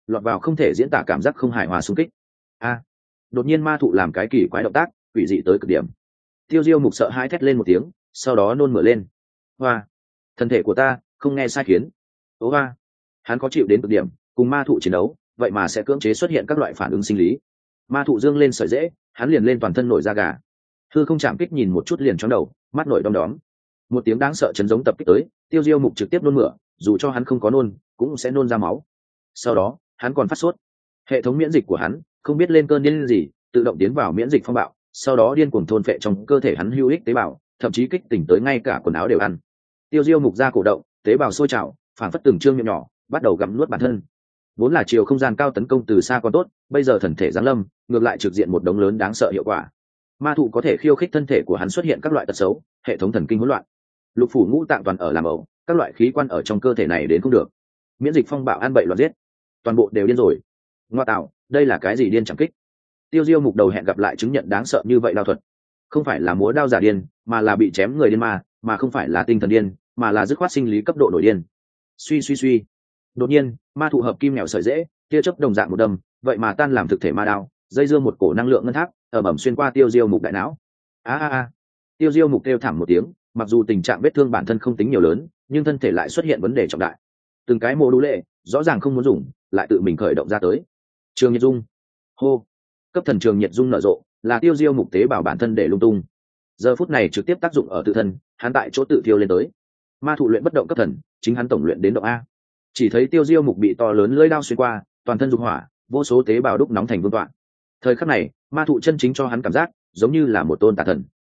lọt vào không thể diễn tả cảm giác không hài hòa xung kích. A! Đột nhiên ma thụ làm cái kỳ quái động tác, quỷ dị tới cực điểm. Tiêu Diêu Mục sợ hãi thét lên một tiếng, sau đó nôn mửa lên. Hoa! Thân thể của ta không nghe sai khiến. Ố hoa! Hắn có chịu đến cực điểm, cùng ma thụ chiến đấu, vậy mà sẽ cưỡng chế xuất hiện các loại phản ứng sinh lý. Ma thụ dương lên sợi dễ, hắn liền lên toàn thân nổi da gà. Hư không chạm kích nhìn một chút liền chóng đầu, mắt nổi đom đóm. Một tiếng đáng sợ chấn giống tập kích tới, Tiêu Diêu Mục trực tiếp nôn mửa, dù cho hắn không có nôn, cũng sẽ nôn ra máu. Sau đó, hắn còn phát sốt. Hệ thống miễn dịch của hắn không biết lên cơn điên gì, tự động tiến vào miễn dịch phong bạo, sau đó điên cuồng thôn phệ trong cơ thể hắn hữu ích tế bào, thậm chí kích tỉnh tới ngay cả quần áo đều ăn. Tiêu Diêu Mục ra cổ động, tế bào sôi trào, phản phất từng trương miệng nhỏ, bắt đầu gặm nuốt bản thân. Vốn là chiều không gian cao tấn công từ xa còn tốt, bây giờ thần thể giáng lâm, ngược lại trực diện một đống lớn đáng sợ hiệu quả. Ma thụ có thể khiêu khích thân thể của hắn xuất hiện các loại tật xấu, hệ thống thần kinh hỗn loạn, lục phủ ngũ tạng toàn ở làm ẩu, các loại khí quan ở trong cơ thể này đến không được. Miễn dịch phong bạo ăn bậy loạn giết, toàn bộ đều điên rồi. Ngoa tạo, đây là cái gì điên chẳng kích? Tiêu Diêu Mục đầu hẹn gặp lại chứng nhận đáng sợ như vậy đao thuật, không phải là múa đao giả điên, mà là bị chém người điên ma, mà không phải là tinh thần điên, mà là dứt khoát sinh lý cấp độ nổi điên. Suy suy suy. Đột nhiên, ma thụ hợp kim nẻo sợi dễ, tia chớp đồng dạng một đâm, vậy mà tan làm thực thể ma đao, dây dưa một cổ năng lượng ngân tháp, ầm ầm xuyên qua Tiêu Diêu Mục đại não. A a a. Tiêu Diêu Mục kêu thảm một tiếng, mặc dù tình trạng vết thương bản thân không tính nhiều lớn, nhưng thân thể lại xuất hiện vấn đề trọng đại. Từng cái mô đũ lệ, rõ ràng không muốn dùng, lại tự mình khởi động ra tới. Trường nhiệt dung. Hô. Cấp thần trường nhiệt dung nở rộ, là Tiêu Diêu Mục tế bảo bản thân để lung tung. Giờ phút này trực tiếp tác dụng ở tự thân, hắn tại chỗ tự tiêu lên tới. Ma thụ luyện bất động cấp thần, chính hắn tổng luyện đến động a. Chỉ thấy Tiêu Diêu Mục bị to lớn lưỡi đao xuyên qua, toàn thân dục hỏa, vô số tế bào đúc nóng thành vương tọa. Thời khắc này, ma thụ chân chính cho hắn cảm giác giống như là một tôn tà thần.